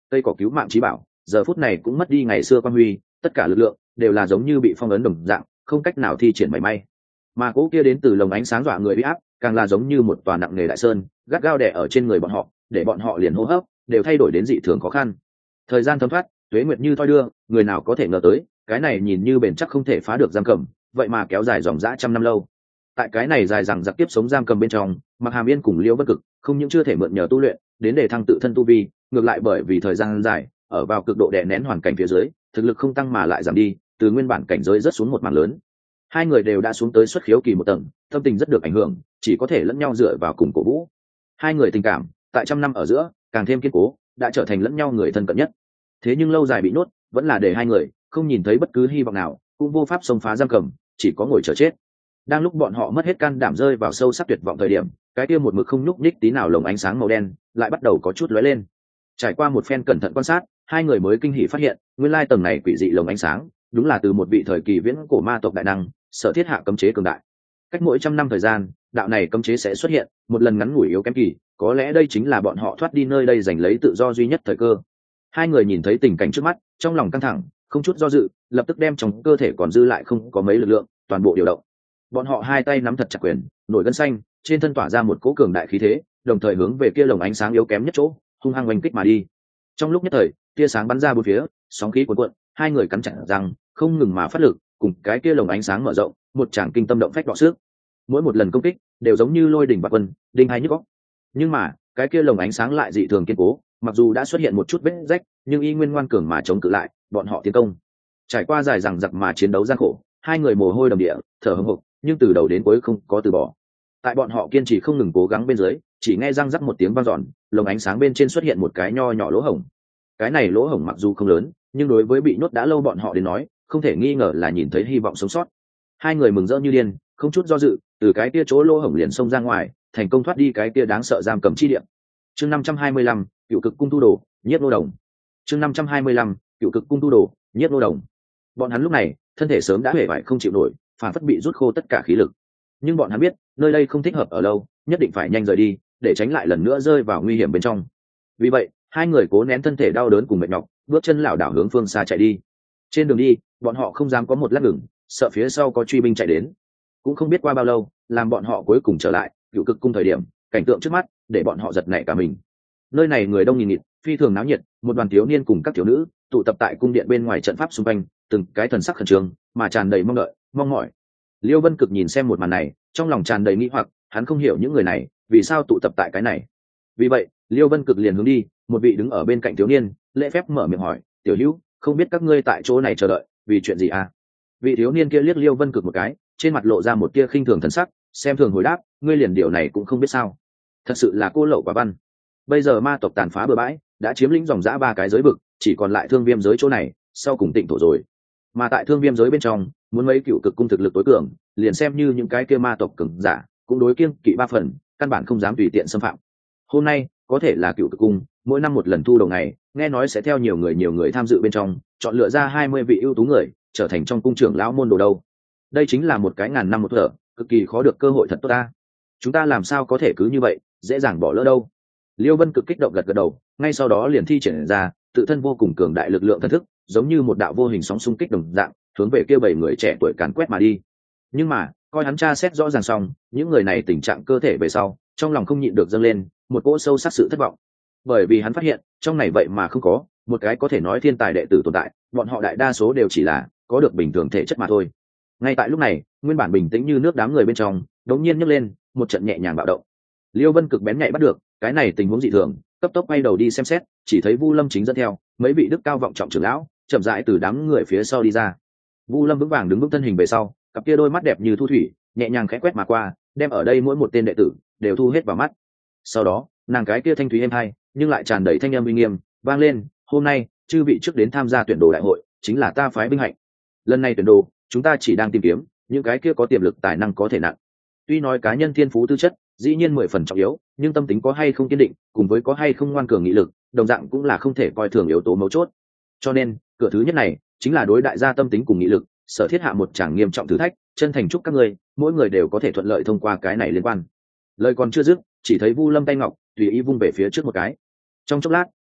cây cỏ cứu mạng trí bảo giờ phút này cũng mất đi ngày xưa quan huy, tất cả lực lượng đều là giống như bị phong ấn đồng dạng, không cách nào thi triển mảy may. Mà cỗ kia đến từ lồng ánh sáng dọa người uy áp càng là giống như một tòa nặng nề đại sơn, gắt gao đè ở trên người bọn họ, để bọn họ liền hô hấp đều thay đổi đến dị thường khó khăn. Thời gian thấm thoát, tuế nguyệt như thoi đưa, người nào có thể ngờ tới cái này nhìn như bền chắc không thể phá được giam cầm, vậy mà kéo dài dòng dã trăm năm lâu. Tại cái này dài dằng dặc tiếp sống giam cầm bên trong, Mạc Hàm Yên cùng Liễu Vân Cực không những chưa thể mượn nhờ tu luyện đến để thăng tự thân tu vi, ngược lại bởi vì thời gian dài ở vào cực độ đè nén hoàn cảnh phía dưới, thực lực không tăng mà lại giảm đi, từ nguyên bản cảnh giới rất xuống một mảng lớn. Hai người đều đã xuống tới xuất khiếu kỳ một tầng, tâm tình rất được ảnh hưởng, chỉ có thể lẫn nhau dựa vào cùng cổ vũ. Hai người tình cảm tại trăm năm ở giữa càng thêm kiên cố, đã trở thành lẫn nhau người thân cận nhất. Thế nhưng lâu dài bị nhốt, vẫn là để hai người không nhìn thấy bất cứ hy vọng nào, cũng vô pháp xông phá giam cầm, chỉ có ngồi chờ chết. Đang lúc bọn họ mất hết can đảm rơi vào sâu sắc tuyệt vọng thời điểm, cái kia một mực không nhúc nhích tí nào lồng ánh sáng màu đen lại bắt đầu có chút lóe lên. Trải qua một phen cẩn thận quan sát, hai người mới kinh hỉ phát hiện, nguyên lai tầng này quỷ dị lồng ánh sáng, đúng là từ một vị thời kỳ viễn cổ ma tộc đại năng sở thiết hạ cấm chế cường đại. Cách mỗi trăm năm thời gian, đạo này cấm chế sẽ xuất hiện một lần ngắn ngủi yếu kém kỳ, có lẽ đây chính là bọn họ thoát đi nơi đây giành lấy tự do duy nhất thời cơ. Hai người nhìn thấy tình cảnh trước mắt, trong lòng căng thẳng, không chút do dự, lập tức đem trong cơ thể còn dư lại không có mấy lực lượng toàn bộ điều động. Bọn họ hai tay nắm thật chặt quyền, nổi gân xanh, trên thân tỏa ra một cỗ cường đại khí thế, đồng thời hướng về kia lồng ánh sáng yếu kém nhất chỗ, hung hăng oanh kích mà đi. Trong lúc nhất thời, tia sáng bắn ra bốn phía, sóng khí cuồn cuộn, hai người cắn chặt răng, không ngừng mà phát lực, cùng cái kia lồng ánh sáng mở rộng, một tràng kinh tâm động phách đọ sức. Mỗi một lần công kích đều giống như lôi đỉnh bạt quân, đinh hai nhức óc. Nhưng mà, cái kia lồng ánh sáng lại dị thường kiên cố, mặc dù đã xuất hiện một chút vết rách, nhưng y nguyên ngoan cường mà chống cự lại bọn họ tiến công. Trải qua dài dằng dặc mà chiến đấu gian khổ, hai người mồ hôi đầm địa, thở hổn hộc, nhưng từ đầu đến cuối không có từ bỏ. Tại bọn họ kiên trì không ngừng cố gắng bên dưới, chỉ nghe răng rắc một tiếng vang dọn, lồng ánh sáng bên trên xuất hiện một cái nho nhỏ lỗ hổng. Cái này lỗ hổng mặc dù không lớn, nhưng đối với bị nhốt đã lâu bọn họ đến nói, không thể nghi ngờ là nhìn thấy hy vọng sống sót. Hai người mừng rỡ như điên, không chút do dự, từ cái kia chỗ lỗ hổng liền xông ra ngoài, thành công thoát đi cái kia đáng sợ giam cầm chi địa. Chương 525, Cựu Cực Cung Tu Đồ, Nhiếp Nô Đồng. Chương 525, Cựu Cực Cung Tu Đồ, Nhiếp Nô Đồng. Bọn hắn lúc này, thân thể sớm đã hề vải không chịu nổi, phản phất bị rút khô tất cả khí lực. Nhưng bọn hắn biết, nơi đây không thích hợp ở lâu, nhất định phải nhanh rời đi, để tránh lại lần nữa rơi vào nguy hiểm bên trong. Vì vậy, hai người cố nén thân thể đau đớn cùng mệt nhọc, bước chân lảo đảo hướng phương xa chạy đi. Trên đường đi, bọn họ không dám có một lát ngừng, sợ phía sau có truy binh chạy đến. Cũng không biết qua bao lâu, làm bọn họ cuối cùng trở lại Cựu Cực Cung thời điểm, cảnh tượng trước mắt để bọn họ giật nảy cả mình. Nơi này người đông nghìn nghịt, phi thường náo nhiệt, một đoàn thiếu niên cùng các thiếu nữ tụ tập tại cung điện bên ngoài trận pháp xung quanh, từng cái thần sắc khẩn trương mà tràn đầy mong đợi, mong mỏi. Liêu Vân Cực nhìn xem một màn này, trong lòng tràn đầy nghi hoặc, hắn không hiểu những người này vì sao tụ tập tại cái này. Vì vậy, Liêu Vân Cực liền hướng đi, một vị đứng ở bên cạnh thiếu niên, lễ phép mở miệng hỏi, "Tiểu Hữu, không biết các ngươi tại chỗ này chờ đợi, vì chuyện gì à?" Vị thiếu niên kia liếc Liêu Vân Cực một cái, trên mặt lộ ra một tia khinh thường thần sắc, xem thường hồi đáp, "Ngươi liền điều này cũng không biết sao? Thật sự là cô lậu quả văn. Bây giờ ma tộc tàn phá bừa bãi, đã chiếm lĩnh dòng dã 3 cái giới vực, chỉ còn lại Thương Viêm giới chỗ này, sau cùng Tịnh thổ rồi. Mà tại Thương Viêm giới bên trong, muốn mấy Cựu Cực Cung thực lực tối cường, liền xem như những cái kia ma tộc cường giả, cũng đối kiêng kỵ 3 phần, căn bản không dám tùy tiện xâm phạm. Hôm nay, có thể là Cựu Cực Cung mỗi năm một lần thu đầu ngày, nghe nói sẽ theo nhiều người tham dự bên trong, chọn lựa ra 20 vị ưu tú người, trở thành trong cung trưởng lão môn đồ đâu. Đây chính là một cái ngàn năm một thở, cực kỳ khó được cơ hội thật tốt ta. Chúng ta làm sao có thể cứ như vậy dễ dàng bỏ lỡ đâu?" Liêu Vân Cực kích động gật gật đầu, ngay sau đó liền thi triển ra tự thân vô cùng cường đại lực lượng thần thức, giống như một đạo vô hình sóng xung kích đồng dạng, hướng về kia 7 người trẻ tuổi càn quét mà đi. Nhưng mà, coi hắn tra xét rõ ràng xong, những người này tình trạng cơ thể về sau, trong lòng không nhịn được dâng lên một cỗ sâu sắc sự thất vọng. Bởi vì hắn phát hiện, trong này vậy mà không có một cái có thể nói thiên tài đệ tử tồn tại, bọn họ đại đa số đều chỉ là có được bình thường thể chất mà thôi. Ngay tại lúc này, nguyên bản bình tĩnh như nước đám người bên trong, đột nhiên nhấc lên một trận nhẹ nhàng bạo động. Liêu Vân Cực bén nhạy bắt được cái này tình huống dị thường, cấp tốc quay đầu đi xem xét, chỉ thấy Vu Lâm chính dẫn theo mấy vị đức cao vọng trọng trưởng lão, chậm rãi từ đám người phía sau đi ra. Vu Lâm vững vàng đứng vững thân hình về sau, cặp kia đôi mắt đẹp như thu thủy, nhẹ nhàng khẽ quét mà qua, đem ở đây mỗi một tên đệ tử đều thu hết vào mắt. Sau đó, nàng cái kia thanh thúy êm hai, nhưng lại tràn đầy thanh âm uy nghiêm, vang lên, "Hôm nay, chư vị trước đến tham gia tuyển đồ đại hội, chính là ta phái binh hạnh. Lần này tuyển đồ, chúng ta chỉ đang tìm kiếm những cái kia có tiềm lực tài năng có thể nặng. Tuy nói cá nhân thiên phú tư chất dĩ nhiên 10 phần trọng yếu, nhưng tâm tính có hay không kiên định, cùng với có hay không ngoan cường nghị lực, đồng dạng cũng là không thể coi thường yếu tố mấu chốt. Cho nên, cửa thứ nhất này chính là đối đại gia tâm tính cùng nghị lực, sở thiết hạ một tràng nghiêm trọng thử thách, chân thành chúc các ngươi, mỗi người đều có thể thuận lợi thông qua cái này liên quan." Lời còn chưa dứt, chỉ thấy Vu Lâm tay ngọc tùy ý vung về phía trước một cái. Trong chốc lát,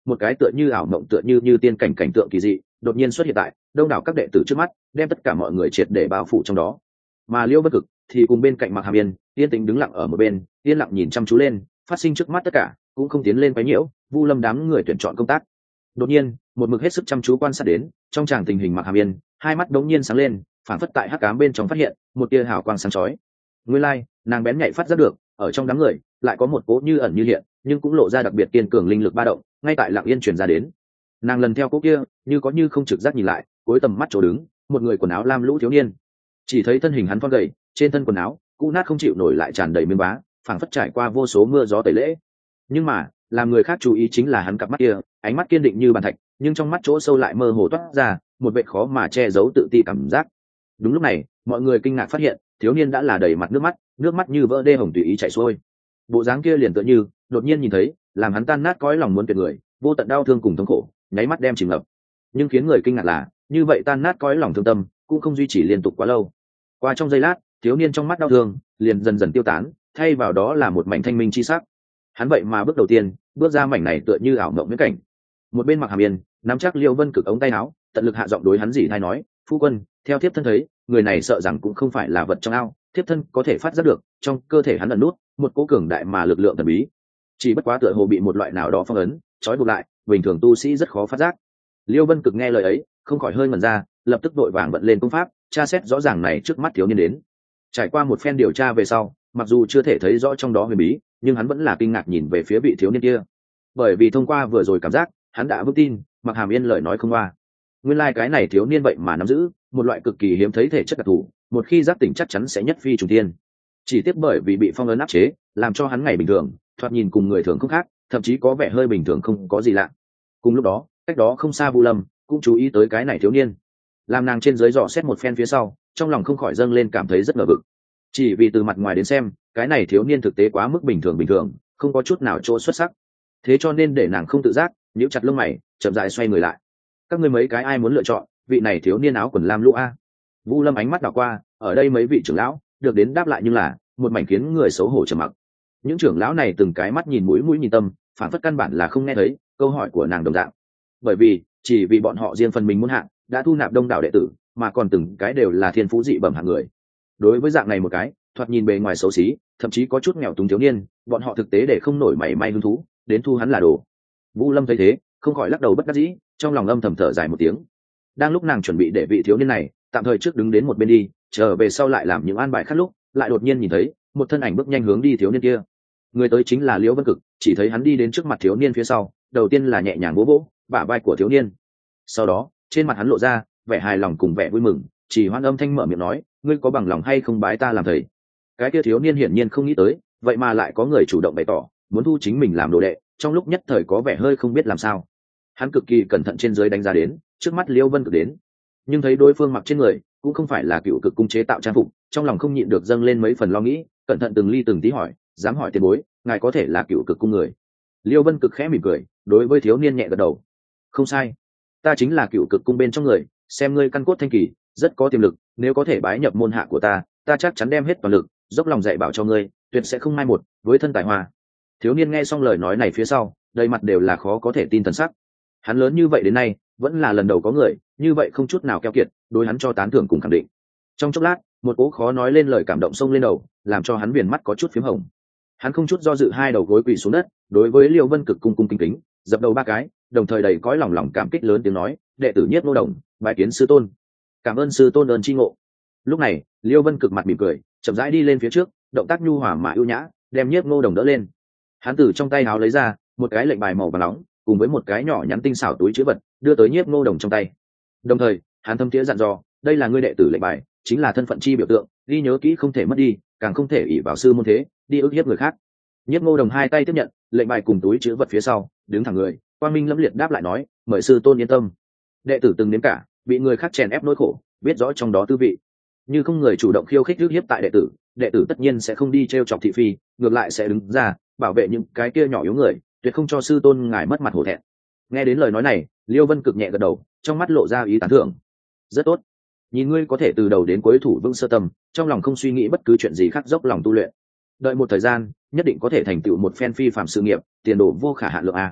một cái tựa như ảo mộng tựa như tiên cảnh cảnh tượng kỳ dị đột nhiên xuất hiện tại đông đảo các đệ tử trước mắt, đem tất cả mọi người triệt để bao phủ trong đó. Mà Liễu Vân Cực thì cùng bên cạnh Mạc Hàm Yên yên tĩnh đứng lặng ở một bên, yên lặng nhìn chăm chú lên phát sinh trước mắt tất cả, cũng không tiến lên quấy nhiễu Vu Lâm đám người tuyển chọn công tác. Đột nhiên một mực hết sức chăm chú quan sát đến trong tràng tình hình Mạc Hàm Yên, hai mắt đống nhiên sáng lên, phản phất tại hắc ám bên trong phát hiện một tia hào quang sáng chói. Nguyên lai nàng bén nhạy phát giác được ở trong đám người lại có một cỗ như ẩn như hiện nhưng cũng lộ ra đặc biệt kiên cường linh lực ba động ngay tại lặng yên truyền ra đến. Nàng lần theo cỗ kia như có như không trực giác nhìn lại, cuối tầm mắt chỗ đứng một người quần áo lam lũ thiếu niên. Chỉ thấy thân hình hắn thon gầy, trên thân quần áo cũ nát không chịu nổi lại tràn đầy miếng vá, phảng phất trải qua vô số mưa gió tẩy lễ. Nhưng mà làm người khác chú ý chính là hắn cặp mắt kia, ánh mắt kiên định như bàn thạch, nhưng trong mắt chỗ sâu lại mơ hồ toát ra một vẻ khó mà che giấu tự ti cảm giác. Đúng lúc này mọi người kinh ngạc phát hiện thiếu niên đã là đầy mặt nước mắt như vỡ đê hồng tùy ý chảy xuôi. Bộ dáng kia liền tựa như đột nhiên nhìn thấy làm hắn tan nát cõi lòng muốn tuyệt người, vô tận đau thương cùng thống khổ nháy mắt đem chìm ngập. Nhưng khiến người kinh ngạc là như vậy tan nát cõi lòng thương tâm cũng không duy trì liên tục quá lâu. Qua trong giây lát thiếu niên trong mắt đau thương liền dần dần tiêu tán, thay vào đó là một mảnh thanh minh chi sắc. Hắn vậy mà bước đầu tiên bước ra mảnh này tựa như ảo mộng viễn cảnh. Một bên Mạc Hàm Yên nắm chắc Liễu Vân Cực ống tay áo, tận lực hạ giọng đối hắn dỉ thai nói, phu quân, theo thiếp thân thấy người này sợ rằng cũng không phải là vật trong ao, thiếp thân có thể phát giác được trong cơ thể hắn ẩn nút một cỗ cường đại mà lực lượng thần bí, chỉ bất quá tựa hồ bị một loại nào đó phong ấn trói buộc lại, bình thường tu sĩ rất khó phát giác. Liễu Vân Cực nghe lời ấy không khỏi hơi ngẩn ra, lập tức đội vàng bận lên công pháp tra xét rõ ràng này trước mắt thiếu niên đến. Trải qua một phen điều tra về sau, mặc dù chưa thể thấy rõ trong đó huyền bí, nhưng hắn vẫn là kinh ngạc nhìn về phía vị thiếu niên kia, bởi vì thông qua vừa rồi cảm giác hắn đã vững tin Mạc Hàm Yên lời nói không qua. Nguyên lai cái này thiếu niên vậy mà nắm giữ một loại cực kỳ hiếm thấy thể chất đặc thù, một khi giác tỉnh chắc chắn sẽ nhất phi trùng thiên. Chỉ tiếc bởi vì bị phong ấn áp chế, làm cho hắn ngày bình thường thoạt nhìn cùng người thường không khác, thậm chí có vẻ hơi bình thường không có gì lạ. Cùng lúc đó cách đó không xa Vu Lâm cũng chú ý tới cái này thiếu niên, làm nàng trên dưới dò xét một phen phía sau, trong lòng không khỏi dâng lên cảm thấy rất ngờ vực. Chỉ vì từ mặt ngoài đến xem cái này thiếu niên thực tế quá mức bình thường, không có chút nào chỗ xuất sắc, thế cho nên để nàng không tự giác nhíu chặt lông mày, chậm rãi xoay người lại. Các ngươi mấy cái ai muốn lựa chọn vị này thiếu niên áo quần lam lũ a? Vu Lâm ánh mắt đảo qua ở đây mấy vị trưởng lão, được đến đáp lại nhưng là một mảnh khiến người xấu hổ trầm mặc. Những trưởng lão này từng cái mắt nhìn mũi nhìn tâm, phản phất căn bản là không nghe thấy câu hỏi của nàng đồng dạng, bởi vì chỉ vì bọn họ riêng phần mình muốn hạng đã thu nạp đông đảo đệ tử, mà còn từng cái đều là thiên phú dị bẩm hạng người. Đối với dạng này một cái thoạt nhìn bề ngoài xấu xí, thậm chí có chút nghèo túng thiếu niên, bọn họ thực tế để không nổi mảy may hứng thú đến thu hắn là đồ. Vu Lâm thấy thế không khỏi lắc đầu bất đắc dĩ, trong lòng âm thầm thở dài một tiếng. Đang lúc nàng chuẩn bị để vị thiếu niên này tạm thời trước đứng đến một bên đi, chờ về sau lại làm những an bài khác lúc, lại đột nhiên nhìn thấy một thân ảnh bước nhanh hướng đi thiếu niên kia. Người tới chính là Liễu Vân Cực. Chỉ thấy hắn đi đến trước mặt thiếu niên phía sau, đầu tiên là nhẹ nhàng vỗ vỗ bả vai của thiếu niên, sau đó trên mặt hắn lộ ra vẻ hài lòng cùng vẻ vui mừng, chỉ hoan âm thanh mở miệng nói, ngươi có bằng lòng hay không bái ta làm thầy? Cái kia thiếu niên hiển nhiên không nghĩ tới vậy mà lại có người chủ động bày tỏ muốn thu chính mình làm đồ đệ, trong lúc nhất thời có vẻ hơi không biết làm sao. Hắn cực kỳ cẩn thận trên dưới đánh giá đến trước mắt Liễu Vân Cực đến, nhưng thấy đối phương mặc trên người cũng không phải là Cựu Cực cung chế tạo trang phục, trong lòng không nhịn được dâng lên mấy phần lo nghĩ, cẩn thận từng ly từng tí hỏi, dám hỏi tiền bối, ngài có thể là Cựu Cực cung người? Liễu Vân Cực khẽ mỉm cười, đối với thiếu niên nhẹ gật đầu, không sai, ta chính là Cựu Cực cung bên trong người, xem ngươi căn cốt thanh kỳ, rất có tiềm lực, nếu có thể bái nhập môn hạ của ta, ta chắc chắn đem hết toàn lực dốc lòng dạy bảo cho ngươi, tuyệt sẽ không mai một với thân tài hoa. Thiếu niên nghe xong lời nói này phía sau, đầy mặt đều là khó có thể tin thần sắc. Hắn lớn như vậy đến nay vẫn là lần đầu có người như vậy không chút nào keo kiệt đối hắn cho tán thưởng cùng khẳng định. Trong chốc lát một cố khó nói lên lời cảm động xông lên đầu, làm cho hắn viền mắt có chút phím hồng. Hắn không chút do dự hai đầu gối quỳ xuống đất, đối với Liễu Vân Cực cung cung kính kính dập đầu ba cái, đồng thời đầy cõi lòng cảm kích lớn tiếng nói, đệ tử Nhiếp Ngô Đồng bái kiến sư tôn. Cảm ơn sư tôn ơn chi ngộ. Lúc này Liễu Vân Cực mặt mỉm cười, chậm rãi đi lên phía trước, động tác nhu hòa mà ưu nhã, đem Nhiếp Ngô Đồng đỡ lên. Hắn từ trong tay áo lấy ra một cái lệnh bài màu vàng nóng cùng với một cái nhỏ nhắn tinh xảo túi chữ vật, đưa tới Nhiếp Ngô Đồng trong tay. Đồng thời hắn thâm thiế dặn dò, đây là ngươi đệ tử lệnh bài, chính là thân phận chi biểu tượng, ghi nhớ kỹ không thể mất đi, càng không thể ỷ vào sư môn thế đi ức hiếp người khác. Nhiếp Ngô Đồng hai tay tiếp nhận lệnh bài cùng túi chữ vật phía sau, đứng thẳng người, quang minh lẫm liệt đáp lại nói, mời sư tôn yên tâm, đệ tử từng nếm cả bị người khác chèn ép nỗi khổ, biết rõ trong đó tư vị. Như không người chủ động khiêu khích ức hiếp tại đệ tử tất nhiên sẽ không đi trêu chọc thị phi, ngược lại sẽ đứng ra bảo vệ những cái kia nhỏ yếu người, tuyệt không cho sư tôn ngài mất mặt hổ thẹn. Nghe đến lời nói này, Liễu Vân Cực nhẹ gật đầu, trong mắt lộ ra ý tán thưởng. Rất tốt, nhìn ngươi có thể từ đầu đến cuối thủ vững sơ tâm, trong lòng không suy nghĩ bất cứ chuyện gì khác, dốc lòng tu luyện, đợi một thời gian nhất định có thể thành tựu một phen phi phàm sự nghiệp, tiền đồ vô khả hạn lượng a.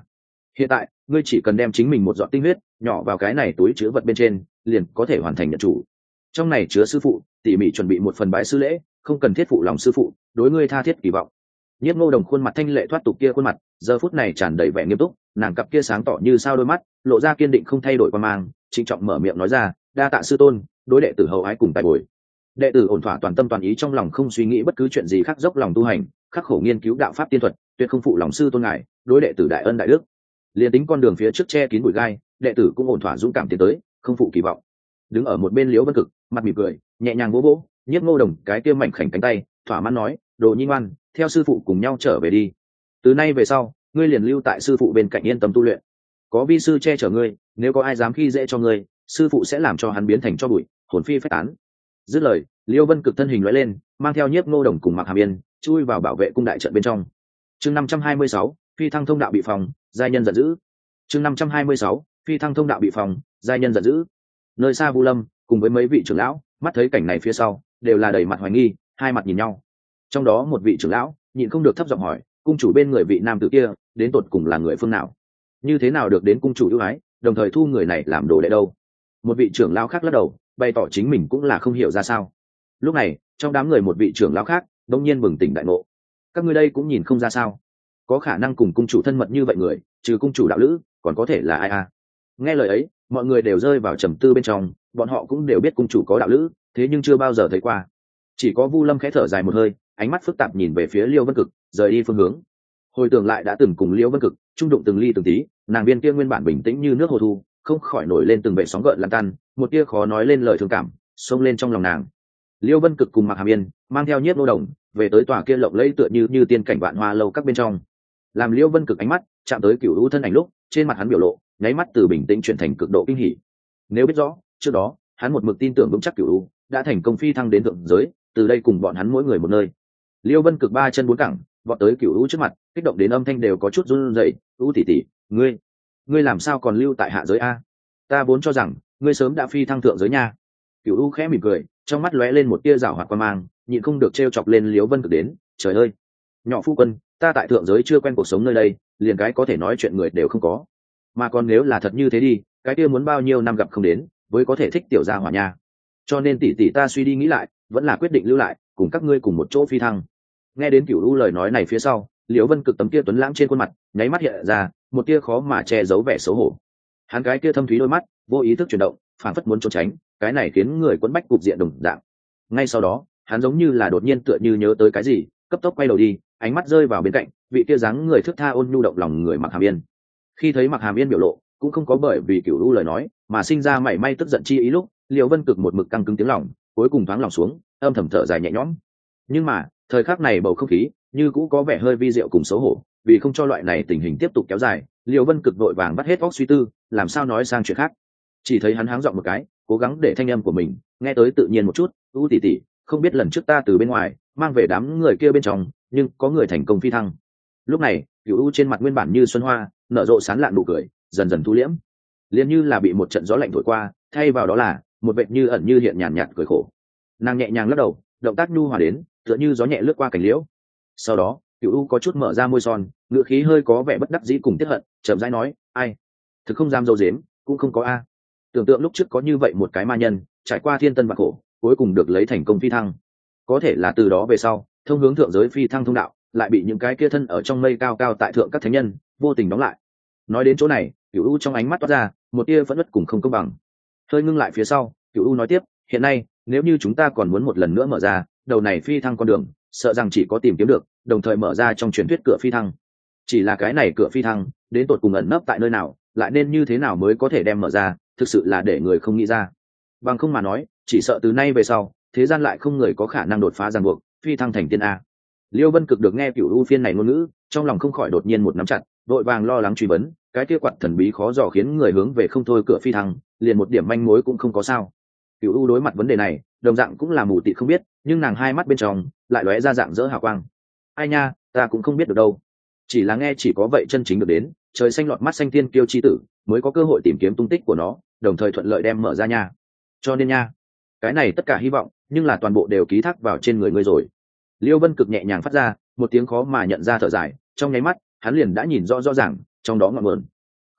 Hiện tại ngươi chỉ cần đem chính mình một giọt tinh huyết nhỏ vào cái này túi chứa vật bên trên, liền có thể hoàn thành nhận chủ. Trong này chứa sư phụ tỉ mỉ chuẩn bị một phần bái sư lễ, không cần thiết phụ lòng sư phụ đối ngươi tha thiết kỳ vọng. Nhiếp Ngô Đồng khuôn mặt thanh lệ thoát tục kia khuôn mặt giờ phút này tràn đầy vẻ nghiêm túc, nàng cặp kia sáng tỏ như sao đôi mắt lộ ra kiên định không thay đổi quan mang, trịnh trọng mở miệng nói ra, đa tạ sư tôn, đối đệ tử hậu ái cùng tài bồi. Đệ tử ổn thỏa toàn tâm toàn ý, trong lòng không suy nghĩ bất cứ chuyện gì khác, dốc lòng tu hành, khắc khổ nghiên cứu đạo pháp tiên thuật, tuyệt không phụ lòng sư tôn ngài, đối đệ tử đại ân đại đức. Liên tính con đường phía trước che kín bụi gai, đệ tử cũng ổn thỏa dũng cảm tiến tới, không phụ kỳ vọng. Đứng ở một bên Liễu Vân Cực mặt mỉm cười, nhẹ nhàng vỗ vỗ Nhiếp Ngô Đồng cái kia mảnh khảnh cánh tay, thỏa mãn nói, đồ nhi ngoan, theo sư phụ cùng nhau trở về đi. Từ nay về sau ngươi liền lưu tại sư phụ bên cạnh yên tâm tu luyện, có vi sư che chở ngươi, nếu có ai dám khi dễ cho ngươi, sư phụ sẽ làm cho hắn biến thành cho bụi, hồn phi phách tán. Dứt lời, Liêu Vân Cực thân hình lóe lên, mang theo Nhiếp Ngô Đồng cùng Mạc Hàm Yên chui vào bảo vệ cung đại trận bên trong. Chương 526, phi thăng thông đạo bị phòng, giai nhân giận dữ. Chương 526, phi thăng thông đạo bị phòng, giai nhân giận dữ. Nơi xa Vu Lâm cùng với mấy vị trưởng lão mắt thấy cảnh này phía sau đều là đầy mặt hoài nghi, hai mặt nhìn nhau. Trong đó một vị trưởng lão nhịn không được thấp giọng hỏi, cung chủ bên người vị nam tử kia đến tột cùng là người phương nào, như thế nào được đến cung chủ ưu ái, đồng thời thu người này làm đồ đệ đâu? Một vị trưởng lão khác lắc đầu, bày tỏ chính mình cũng là không hiểu ra sao. Lúc này trong đám người một vị trưởng lão khác đông nhiên bừng tỉnh đại ngộ, các ngươi đây cũng nhìn không ra sao? Có khả năng cùng cung chủ thân mật như vậy người, trừ cung chủ đạo lữ còn có thể là ai à? Nghe lời ấy, mọi người đều rơi vào trầm tư bên trong, bọn họ cũng đều biết cung chủ có đạo lữ, thế nhưng chưa bao giờ thấy qua. Chỉ có Vu Lâm khẽ thở dài một hơi, ánh mắt phức tạp nhìn về phía Liêu Vân Cực, rời đi phương hướng. Hồi tưởng lại đã từng cùng Liêu Vân Cực trung đụng từng ly từng tí, nàng viên kia nguyên bản bình tĩnh như nước hồ thu, không khỏi nổi lên từng bệ sóng gợn lan tan, một tia khó nói lên lời thương cảm xông lên trong lòng nàng. Liêu Vân Cực cùng Mạc Hàm Yên mang theo Nhiếp Ngô Đồng về tới tòa kia lộng lẫy tựa như tiên cảnh vạn hoa lâu các bên trong. Làm Liêu Vân Cực ánh mắt chạm tới Cửu U thân ảnh lúc, trên mặt hắn biểu lộ nháy mắt từ bình tĩnh chuyển thành cực độ kinh hỉ. Nếu biết rõ trước đó hắn một mực tin tưởng vững chắc Cửu U đã thành công phi thăng đến thượng giới, từ đây cùng bọn hắn mỗi người một nơi. Liêu Vân Cực ba chân bốn cẳng vọt tới Cửu U trước mặt, kích động đến âm thanh đều có chút run rẩy. U tỷ tỷ, ngươi làm sao còn lưu tại hạ giới a? Ta vốn cho rằng ngươi sớm đã phi thăng thượng giới nha. Cửu U khẽ mỉm cười, trong mắt lóe lên một tia giảo hoạt quan mang, nhịn không được trêu chọc lên Liêu Vân Cực đến. Trời ơi, nhỏ phu quân, ta tại thượng giới chưa quen cuộc sống nơi đây, liền cái có thể nói chuyện người đều không có, mà còn nếu là thật như thế đi, cái kia muốn bao nhiêu năm gặp không đến với có thể thích tiểu gia hỏa nha. Cho nên tỷ tỷ ta suy đi nghĩ lại, vẫn là quyết định lưu lại cùng các ngươi cùng một chỗ phi thăng. Nghe đến Cửu U lời nói này phía sau, Liễu Vân Cực tấm kia tuấn lãng trên khuôn mặt nháy mắt hiện ra một tia khó mà che giấu vẻ xấu hổ. Hắn cái kia thâm thúy đôi mắt vô ý thức chuyển động, phản phất muốn trốn tránh, cái này khiến người quấn bách cục diện đồng dạng. Ngay sau đó hắn giống như là đột nhiên tựa như nhớ tới cái gì, cấp tốc quay đầu đi, ánh mắt rơi vào bên cạnh vị kia dáng người thước tha ôn nhu động lòng người Mạc Hàm Yên. Khi thấy Mạc Hàm Yên biểu lộ cũng không có bởi vì Cửu U lời nói mà sinh ra mảy may tức giận chi ý lúc, Liễu Vân Cực một mực căng cứng tiếng lòng, cuối cùng thoáng lòng xuống, âm thầm thở dài nhẹ nhõm. Nhưng mà thời khắc này bầu không khí như cũ có vẻ hơi vi diệu cùng xấu hổ, vì không cho loại này tình hình tiếp tục kéo dài, Liễu Vân Cực vội vàng bắt hết óc suy tư, làm sao nói sang chuyện khác. Chỉ thấy hắn háng giọng một cái, cố gắng để thanh âm của mình nghe tới tự nhiên một chút. U tỷ tỷ, không biết lần trước ta từ bên ngoài mang về đám người kia bên trong, nhưng có người thành công phi thăng. Lúc này Cửu U trên mặt nguyên bản như xuân hoa nở rộ sán lạn nụ cười dần dần thu liễm, liền như là bị một trận gió lạnh thổi qua, thay vào đó là một vệt như ẩn như hiện nhàn nhạt cười khổ. Nàng nhẹ nhàng lắc đầu, động tác nhu hòa đến tựa như gió nhẹ lướt qua cành liễu. Sau đó Cửu U có chút mở ra môi son, ngữ khí hơi có vẻ bất đắc dĩ cùng tiếc hận, chậm rãi nói, ai, thực không dám dâu dếm, cũng không có a. Tưởng tượng lúc trước có như vậy một cái ma nhân trải qua thiên tân vạn khổ, cuối cùng được lấy thành công phi thăng. Có thể là từ đó về sau, thông hướng thượng giới phi thăng thông đạo lại bị những cái kia thân ở trong mây cao cao tại thượng các thánh nhân vô tình đóng lại. Nói đến chỗ này, Cửu U trong ánh mắt toát ra một tia phẫn uất cùng không công bằng. Hơi ngưng lại phía sau, Cửu U nói tiếp, hiện nay nếu như chúng ta còn muốn một lần nữa mở ra đầu này phi thăng con đường, sợ rằng chỉ có tìm kiếm được đồng thời mở ra trong truyền thuyết cửa phi thăng. Chỉ là cái này cửa phi thăng đến tột cùng ẩn nấp tại nơi nào, lại nên như thế nào mới có thể đem mở ra, thực sự là để người không nghĩ ra. Bằng không mà nói, chỉ sợ từ nay về sau thế gian lại không người có khả năng đột phá ràng buộc phi thăng thành tiên a. Liêu Vân Cực được nghe Cửu U phiên này ngôn ngữ, trong lòng không khỏi đột nhiên một nắm chặt, vội vàng lo lắng truy vấn, cái kia quạt thần bí khó dò khiến người hướng về không thôi cửa phi thăng, liền một điểm manh mối cũng không có sao. Cửu U đối mặt vấn đề này đồng dạng cũng là mù tịt không biết, nhưng nàng hai mắt bên trong lại lóe ra dạng dỡ hào quang. Ai nha, ta cũng không biết được đâu, chỉ là nghe chỉ có vậy chân chính được đến trời xanh lọt mắt xanh tiên kiêu chi tử mới có cơ hội tìm kiếm tung tích của nó, đồng thời thuận lợi đem mở ra nha. Cho nên nha, cái này tất cả hy vọng nhưng là toàn bộ đều ký thác vào trên người ngươi rồi. Liêu Vân Cực nhẹ nhàng phát ra một tiếng khó mà nhận ra thở dài, trong nháy mắt hắn liền đã nhìn rõ rõ ràng trong đó ngọn nguồn.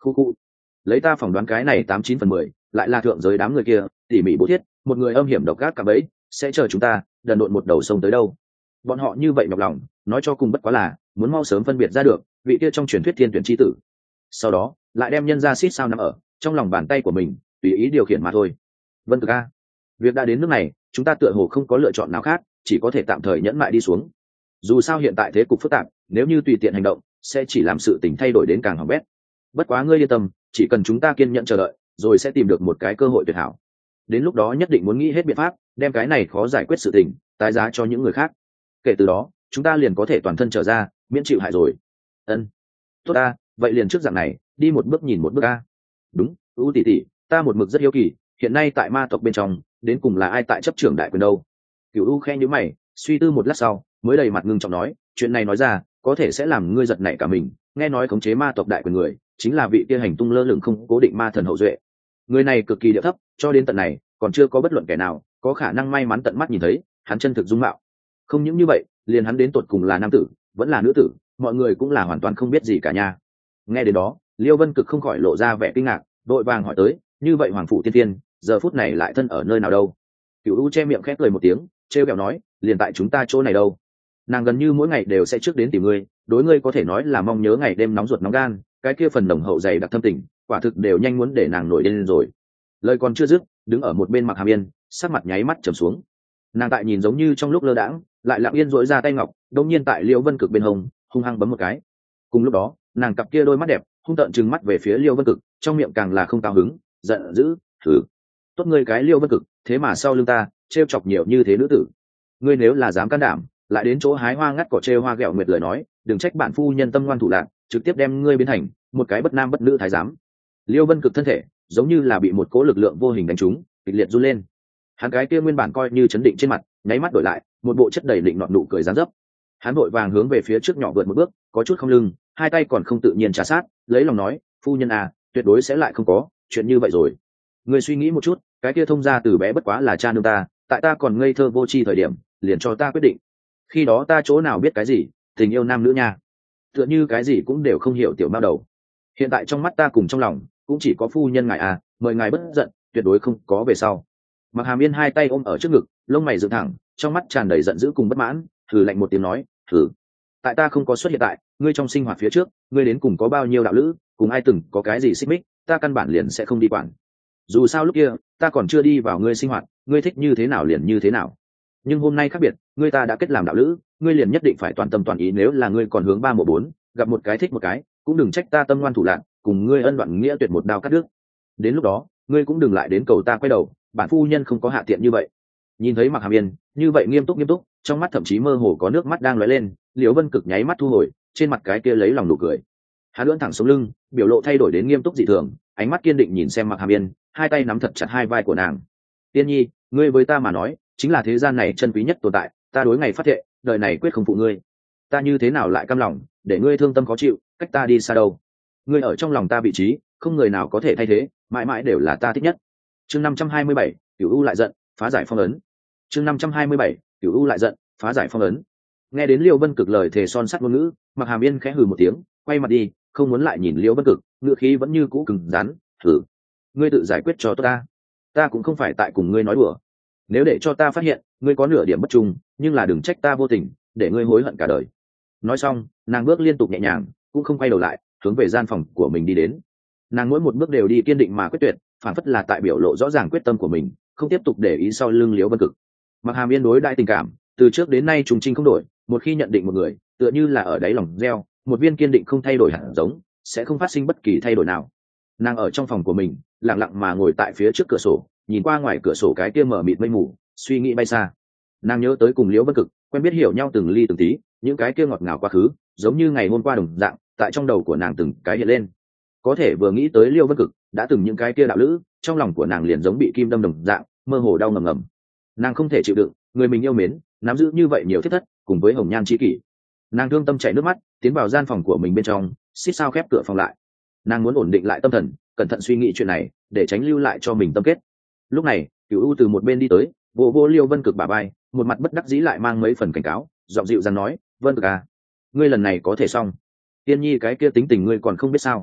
Khu khu, lấy ta phỏng đoán cái này 89/10 lại là thượng giới đám người kia tỉ mỉ bố thiết một người âm hiểm độc ác cả bấy sẽ chờ chúng ta đần độn một đầu sông tới đâu. Bọn họ như vậy nhọc lòng nói cho cùng bất quá là muốn mau sớm phân biệt ra được vị kia trong truyền thuyết thiên tuyển chi tử, sau đó lại đem nhân ra xít sao nằm ở trong lòng bàn tay của mình tùy ý điều khiển mà thôi. Vân Cực a, việc đã đến nước này chúng ta tựa hồ không có lựa chọn nào khác, chỉ có thể tạm thời nhẫn mại đi xuống. Dù sao hiện tại thế cục phức tạp, nếu như tùy tiện hành động sẽ chỉ làm sự tình thay đổi đến càng hỏng bét. Bất quá ngươi yên tâm, chỉ cần chúng ta kiên nhẫn chờ đợi rồi sẽ tìm được một cái cơ hội tuyệt hảo. Đến lúc đó nhất định muốn nghĩ hết biện pháp đem cái này khó giải quyết sự tình tái giá cho những người khác, kể từ đó chúng ta liền có thể toàn thân trở ra miễn chịu hại rồi. Ân, tốt ta, vậy liền trước dạng này đi một bước nhìn một bước a. Đúng, U tỷ tỷ, ta một mực rất hiếu kỳ hiện nay tại ma tộc bên trong đến cùng là ai tại chấp trưởng đại quyền đâu. Cửu U khe nhíu mày suy tư một lát sau mới đầy mặt ngưng trọng nói, chuyện này nói ra có thể sẽ làm ngươi giật nảy cả mình. Nghe nói khống chế ma tộc đại quyền người chính là vị kia hành tung lơ lửng không cố định ma thần hậu duệ. Người này cực kỳ địa thấp, cho đến tận này còn chưa có bất luận kẻ nào có khả năng may mắn tận mắt nhìn thấy hắn chân thực dung mạo. Không những như vậy, liền hắn đến tột cùng là nam tử vẫn là nữ tử mọi người cũng là hoàn toàn không biết gì cả nha. Nghe đến đó Liêu Vân Cực không khỏi lộ ra vẻ kinh ngạc, đội vàng hỏi tới, như vậy hoàng phủ tiên tiên giờ phút này lại thân ở nơi nào đâu? Cửu U che miệng khép cười một tiếng trêu kẹo nói, liền tại chúng ta chỗ này đâu. Nàng gần như mỗi ngày đều sẽ trước đến tìm ngươi, đối ngươi có thể nói là mong nhớ ngày đêm nóng ruột nóng gan, cái kia phần nồng hậu dày đặc thâm tình quả thực đều nhanh muốn để nàng nổi lên rồi. Lời còn chưa dứt, đứng ở một bên Mặc Hàm Yên sắc mặt nháy mắt trầm xuống. Nàng tại nhìn giống như trong lúc lơ đãng lại lặng yên duỗi ra tay ngọc đột nhiên tại Liêu Vân Cực bên hông hung hăng bấm một cái. Cùng lúc đó nàng cặp kia đôi mắt đẹp hung tợn trừng mắt về phía Liêu Vân Cực, trong miệng càng là không cao hứng giận dữ, thử tốt ngươi cái Liêu Vân Cực, thế mà sau lưng ta trêu chọc nhiều như thế nữ tử, ngươi nếu là dám can đảm lại đến chỗ hái hoa ngắt cỏ trêu hoa ghẹo nguyệt lời nói, đừng trách bản phu nhân tâm ngoan thủ lạc, trực tiếp đem ngươi biến thành một cái bất nam bất nữ thái giám. Liêu Vân Cực thân thể giống như là bị một cỗ lực lượng vô hình đánh trúng, kịch liệt run lên. Hắn cái kia nguyên bản coi như chấn định trên mặt nháy mắt đổi lại một bộ chất đầy định nọt nụ cười gián dấp. Hắn vội vàng hướng về phía trước nhỏ vượt một bước, có chút không lưng, hai tay còn không tự nhiên trà sát, lấy lòng nói, phu nhân à, tuyệt đối sẽ lại không có chuyện như vậy rồi. Ngươi suy nghĩ một chút, cái kia thông gia từ bé bất quá là cha nương ta, tại ta còn ngây thơ vô tri thời điểm liền cho ta quyết định. Khi đó ta chỗ nào biết cái gì tình yêu nam nữ nha, tựa như cái gì cũng đều không hiểu tiểu mao đầu. Hiện tại trong mắt ta cùng trong lòng cũng chỉ có phu nhân ngài à, mời ngài bất giận, tuyệt đối không có về sau. Mặc Hàm Yên hai tay ôm ở trước ngực, lông mày dựng thẳng, trong mắt tràn đầy giận dữ cùng bất mãn, thử lạnh một tiếng nói, thử, tại ta không có xuất hiện tại ngươi trong sinh hoạt phía trước, ngươi đến cùng có bao nhiêu đạo lữ, cùng ai từng có cái gì xích mích, ta căn bản liền sẽ không đi quản. Dù sao lúc kia ta còn chưa đi vào ngươi sinh hoạt, ngươi thích như thế nào liền như thế nào. Nhưng hôm nay khác biệt, ngươi ta đã kết làm đạo lữ, ngươi liền nhất định phải toàn tâm toàn ý, nếu là ngươi còn hướng 314, gặp một cái thích một cái, cũng đừng trách ta tâm ngoan thủ lạn, cùng ngươi ân đoạn nghĩa tuyệt một đao cắt đứt. Đến lúc đó ngươi cũng đừng lại đến cầu ta quay đầu, bản phu nhân không có hạ tiện như vậy. Nhìn thấy Mặc Hàm Yên như vậy nghiêm túc, trong mắt thậm chí mơ hồ có nước mắt đang lóe lên, Liễu Vân Cực nháy mắt thu hồi, trên mặt cái kia lấy lòng nụ cười. Hắn lưỡn thẳng sống lưng, biểu lộ thay đổi đến nghiêm túc dị thường, ánh mắt kiên định nhìn xem Mặc Hàm Yên, hai tay nắm thật chặt hai vai của nàng. Tiên nhi, ngươi với ta mà nói chính là thế gian này chân quý nhất tồn tại, ta đối ngày phát thệ, đời này quyết không phụ ngươi. Ta như thế nào lại cam lòng để ngươi thương tâm khó chịu, cách ta đi xa đâu. Ngươi ở trong lòng ta vị trí không người nào có thể thay thế, mãi mãi đều là ta thích nhất. Chương 527, Cửu U lại giận, phá giải phong ấn. Chương 527, Cửu U lại giận, phá giải phong ấn. Nghe đến Liêu Vân Cực lời thề son sắt ngôn ngữ, Mặc Hàm Yên khẽ hừ một tiếng, quay mặt đi, không muốn lại nhìn Liêu Vân Cực, ngữ khí vẫn như cũ cứng rắn, thử, ngươi tự giải quyết cho tốt ta, ta cũng không phải tại cùng ngươi nói đùa. Nếu để cho ta phát hiện ngươi có nửa điểm bất trung, nhưng là đừng trách ta vô tình, để ngươi hối hận cả đời. Nói xong, nàng bước liên tục nhẹ nhàng, cũng không quay đầu lại, hướng về gian phòng của mình đi đến. Nàng mỗi một bước đều đi kiên định mà quyết tuyệt, phản phất là tại biểu lộ rõ ràng quyết tâm của mình, không tiếp tục để ý sau lưng Liễu Vân Cực. Mặc Hàm Yên đối đại tình cảm từ trước đến nay trùng trinh không đổi, một khi nhận định một người, tựa như là ở đáy lòng gieo một viên kiên định không thay đổi hạt giống, sẽ không phát sinh bất kỳ thay đổi nào. Nàng ở trong phòng của mình lặng lặng mà ngồi tại phía trước cửa sổ, nhìn qua ngoài cửa sổ cái kia mở mịt mây mù, suy nghĩ bay xa. Nàng nhớ tới cùng Liễu Vân Cực quen biết hiểu nhau từng ly từng tí, những cái kia ngọt ngào quá khứ giống như ngày hôm qua đồng dạng tại trong đầu của nàng từng cái hiện lên. Có thể vừa nghĩ tới Liễu Vân Cực đã từng những cái kia đạo lữ, trong lòng của nàng liền giống bị kim đâm đồng dạng, mơ hồ đau ngầm ngầm. Nàng không thể chịu đựng người mình yêu mến nắm giữ như vậy nhiều thiết thất cùng với hồng nhan chi kỷ. Nàng thương tâm chảy nước mắt tiến vào gian phòng của mình bên trong, xích sao khép cửa phòng lại. Nàng muốn ổn định lại tâm thần, cẩn thận suy nghĩ chuyện này để tránh lưu lại cho mình tâm kết. Lúc này Cửu U từ một bên đi tới, vô Liêu Vân Cực bả vai, một mặt bất đắc dĩ lại mang mấy phần cảnh cáo, giọng dịu dàng nói, Vân Cực à, ngươi lần này có thể xong. Tiên nhi cái kia tính tình ngươi còn không biết sao.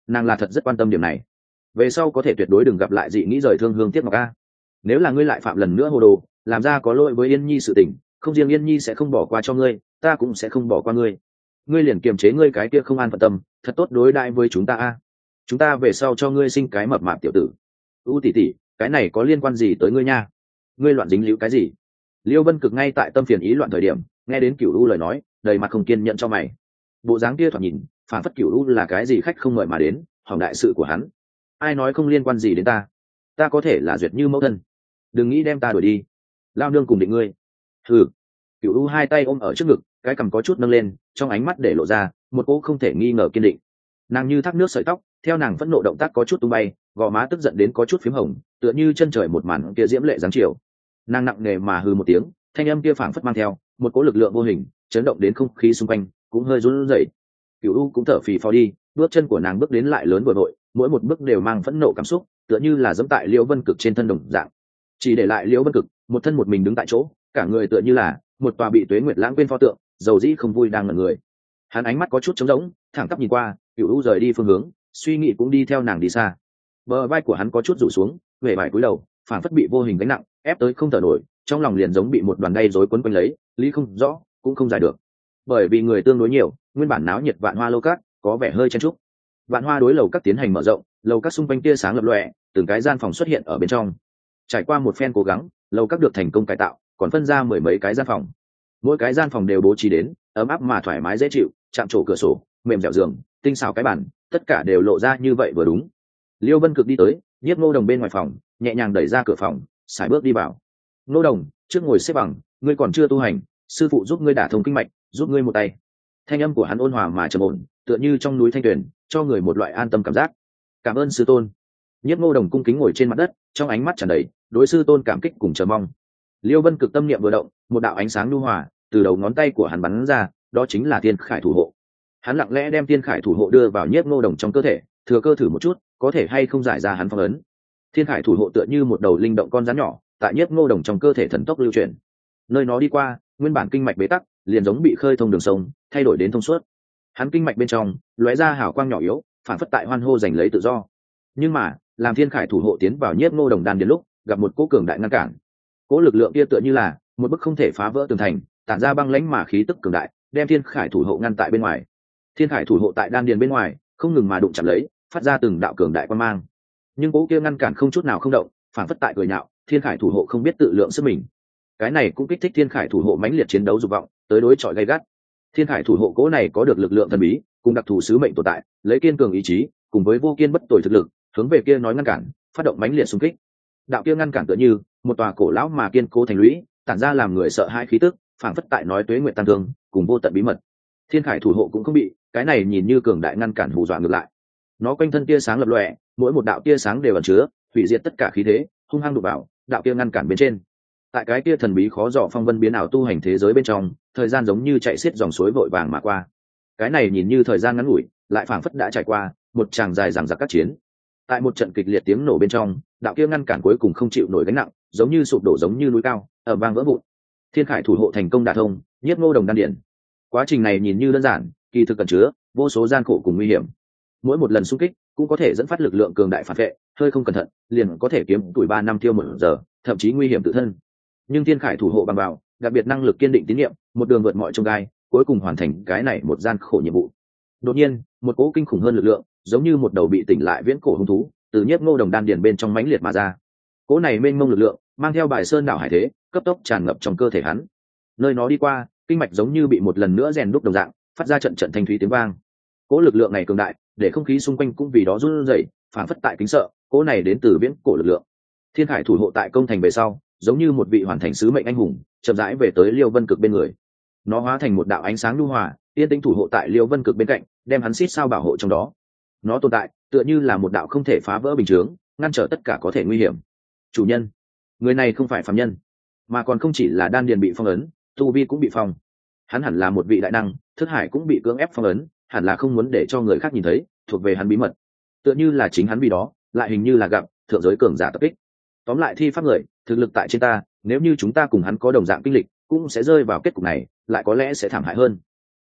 nàng là thật rất quan tâm điểm này. Về sau có thể tuyệt đối đừng gặp lại dị nghĩ rời thương hương tiếc ngọc a. Nếu là ngươi lại phạm lần nữa hồ đồ, làm ra có lỗi với Yên Nhi sự tình, không riêng Yên Nhi sẽ không bỏ qua cho ngươi, ta cũng sẽ không bỏ qua ngươi. Ngươi liền kiềm chế ngươi cái kia không an phận tâm, thật tốt đối đãi với chúng ta a. Chúng ta về sau cho ngươi sinh cái mập mạp tiểu tử. U tỷ tỷ, cái này có liên quan gì tới ngươi nha? Ngươi loạn dính líu cái gì? Liêu Vân Cực ngay tại tâm phiền ý loạn thời điểm, nghe đến Cửu U lời nói, đầy mặt không kiên nhẫn cho mày. Bộ dáng kia thoạt nhìn, phản phất Cửu U là cái gì khách không mời mà đến, hỏng đại sự của hắn. Ai nói không liên quan gì đến ta? Ta có thể là duyệt như mẫu thân, đừng nghĩ đem ta đuổi đi. Lao nương cùng định ngươi. Hừ. Cửu U hai tay ôm ở trước ngực, cái cằm có chút nâng lên, trong ánh mắt để lộ ra một cỗ không thể nghi ngờ kiên định. Nàng như thác nước sợi tóc, theo nàng phẫn nộ động tác có chút tung bay, gò má tức giận đến có chút phím hồng, tựa như chân trời một màn kia diễm lệ dáng chiều. Nàng nặng nề mà hừ một tiếng, thanh âm kia phảng phất mang theo một cỗ lực lượng vô hình, chấn động đến không khí xung quanh cũng hơi run rẩy. Cửu U cũng thở phì phò đi, bước chân của nàng bước đến lại lớn vừa vội, mỗi một bước đều mang phẫn nộ cảm xúc, tựa như là giẫm tại Liễu Vân Cực trên thân đồng dạng. Chỉ để lại Liễu Vân Cực một thân một mình đứng tại chỗ, cả người tựa như là một tòa bị tuế nguyệt lãng quên pho tượng, dầu dĩ không vui đang ngẩn người. Hắn ánh mắt có chút trống rỗng, thẳng tắp nhìn qua, Cửu U rời đi phương hướng, suy nghĩ cũng đi theo nàng đi xa. Bờ vai của hắn có chút rủ xuống, vẻ vải cúi đầu, phảng phất bị vô hình gánh nặng ép tới không thở nổi, trong lòng liền giống bị một đoàn đay rối quấn quanh lấy, lý không rõ cũng không giải được. Bởi vì người tương đối nhiều, nguyên bản náo nhiệt Vạn Hoa lâu các có vẻ hơi chen chúc. Vạn Hoa đối lầu các tiến hành mở rộng, lầu các xung quanh tia sáng lập lòe, từng cái gian phòng xuất hiện ở bên trong. Trải qua một phen cố gắng, lầu các được thành công cải tạo, còn phân ra mười mấy cái gian phòng. Mỗi cái gian phòng đều bố trí đến ấm áp mà thoải mái dễ chịu, chạm trổ cửa sổ, mềm dẻo giường, tinh xảo cái bàn, tất cả đều lộ ra như vậy vừa đúng. Liêu Vân Cực đi tới, Nhiếp Ngô Đồng bên ngoài phòng, nhẹ nhàng đẩy ra cửa phòng, sải bước đi vào. Ngô Đồng, trước ngồi xếp bằng, ngươi còn chưa tu hành, sư phụ giúp ngươi đả thông kinh mạch, giúp ngươi một tay. Thanh âm của hắn ôn hòa mà trầm ổn, tựa như trong núi thanh tuyền, cho người một loại an tâm cảm giác. Cảm ơn sư tôn. Nhiếp Ngô Đồng cung kính ngồi trên mặt đất, trong ánh mắt tràn đầy đối sư tôn cảm kích cùng chờ mong. Liêu Vân Cực tâm niệm vừa động, một đạo ánh sáng nhu hòa từ đầu ngón tay của hắn bắn ra, đó chính là Thiên Khải thủ hộ. Hắn lặng lẽ đem Thiên Khải thủ hộ đưa vào Nhiếp Ngô Đồng trong cơ thể, thừa cơ thử một chút, có thể hay không giải ra hắn phong ấn. Thiên Khải thủ hộ tựa như một đầu linh động con rắn nhỏ, tại Nhiếp Ngô Đồng trong cơ thể thần tốc lưu chuyển. Nơi nó đi qua, nguyên bản kinh mạch bế tắc, liền giống bị khơi thông đường sông, thay đổi đến thông suốt. Hắn kinh mạch bên trong lóe ra hào quang nhỏ yếu, phản phất tại hoan hô giành lấy tự do. Nhưng mà, làm Thiên Khải thủ hộ tiến vào Nhiếp Ngô Đồng đan điền lúc, gặp một cỗ cường đại ngăn cản. Cỗ lực lượng kia tựa như là một bức không thể phá vỡ tường thành, tản ra băng lãnh mà khí tức cường đại, đem Thiên Khải thủ hộ ngăn tại bên ngoài. Thiên Khải thủ hộ tại đan điền bên ngoài, không ngừng mà đụng chạm lấy, phát ra từng đạo cường đại quan mang. Nhưng cỗ kia ngăn cản không chút nào không động, phản phất tại cười nhạo, Thiên Khải thủ hộ không biết tự lượng sức mình. Cái này cũng kích thích Thiên Khải thủ hộ mãnh liệt chiến đấu dục vọng, tới đối chọi gay gắt. Thiên Khải thủ hộ cỗ này có được lực lượng thần bí, cùng đặc thù sứ mệnh tồn tại, lấy kiên cường ý chí, cùng với vô kiên bất tồi thực lực, hướng về kia nói ngăn cản, phát động mãnh liệt xung kích. Đạo kia ngăn cản tựa như một tòa cổ lão mà kiên cố thành lũy, tản ra làm người sợ hãi khí tức, phảng phất tại nói tuế nguyệt tăng thương, cùng vô tận bí mật. Thiên Khải thủ hộ cũng không bị cái này nhìn như cường đại ngăn cản hù dọa ngược lại. Nó quanh thân tia sáng lập lòe, mỗi một đạo tia sáng đều ẩn chứa hủy diệt tất cả khí thế, hung hăng đụng vào đạo kia ngăn cản bên trên. Tại cái kia thần bí khó dò phong vân biến ảo tu hành thế giới bên trong, thời gian giống như chạy xiết dòng suối vội vàng mà qua. Cái này nhìn như thời gian ngắn ngủi, lại phảng phất đã trải qua một tràng dài dằng dặc các chiến. Tại một trận kịch liệt tiếng nổ bên trong, đạo kia ngăn cản cuối cùng không chịu nổi gánh nặng, giống như sụp đổ giống như núi cao, ầm vang vỡ vụn. Thiên Khải thủ hộ thành công đả thông Nhiếp Ngô Đồng đan điển. Quá trình này nhìn như đơn giản, kỳ thực cẩn chứa vô số gian khổ cùng nguy hiểm. Mỗi một lần xung kích cũng có thể dẫn phát lực lượng cường đại phản vệ, hơi không cẩn thận liền có thể kiếm tuổi 3 năm tiêu 1 giờ, thậm chí nguy hiểm tự thân. Nhưng Thiên Khải thủ hộ bằng vào đặc biệt năng lực kiên định tín nhiệm, một đường vượt mọi chông gai, cuối cùng hoàn thành cái này một gian khổ nhiệm vụ. Đột nhiên, một cỗ kinh khủng hơn lực lượng, giống như một đầu bị tỉnh lại viễn cổ hung thú, từ Nhiếp Ngô Đồng đan điền bên trong mãnh liệt mà ra. Cỗ này mênh mông lực lượng, mang theo bài sơn đảo hải thế, cấp tốc tràn ngập trong cơ thể hắn. Nơi nó đi qua, kinh mạch giống như bị một lần nữa rèn đúc đồng dạng, phát ra trận trận thanh thúy tiếng vang. Cỗ lực lượng này cường đại, để không khí xung quanh cũng vì đó run rẩy, phảng phất tại kính sợ. Cỗ này đến từ viễn cổ lực lượng. Thiên Khải thủ hộ tại công thành về sau, giống như một vị hoàn thành sứ mệnh anh hùng, chậm rãi về tới Liêu Vân Cực bên người. Nó hóa thành một đạo ánh sáng nhu hòa, yên tĩnh thủ hộ tại Liêu Vân Cực bên cạnh, đem hắn xít sao bảo hộ trong đó. Nó tồn tại, tựa như là một đạo không thể phá vỡ bình chướng, ngăn trở tất cả có thể nguy hiểm. Chủ nhân, người này không phải phàm nhân, mà còn không chỉ là đan điền bị phong ấn, tu vi cũng bị phong. Hắn hẳn là một vị đại năng, thức hải cũng bị cưỡng ép phong ấn, hẳn là không muốn để cho người khác nhìn thấy, thuộc về hắn bí mật. Tựa như là chính hắn vì đó, lại hình như là gặp thượng giới cường giả tập kích. Tóm lại thi pháp người, thực lực tại trên ta, nếu như chúng ta cùng hắn có đồng dạng kinh lịch, cũng sẽ rơi vào kết cục này, lại có lẽ sẽ thảm hại hơn.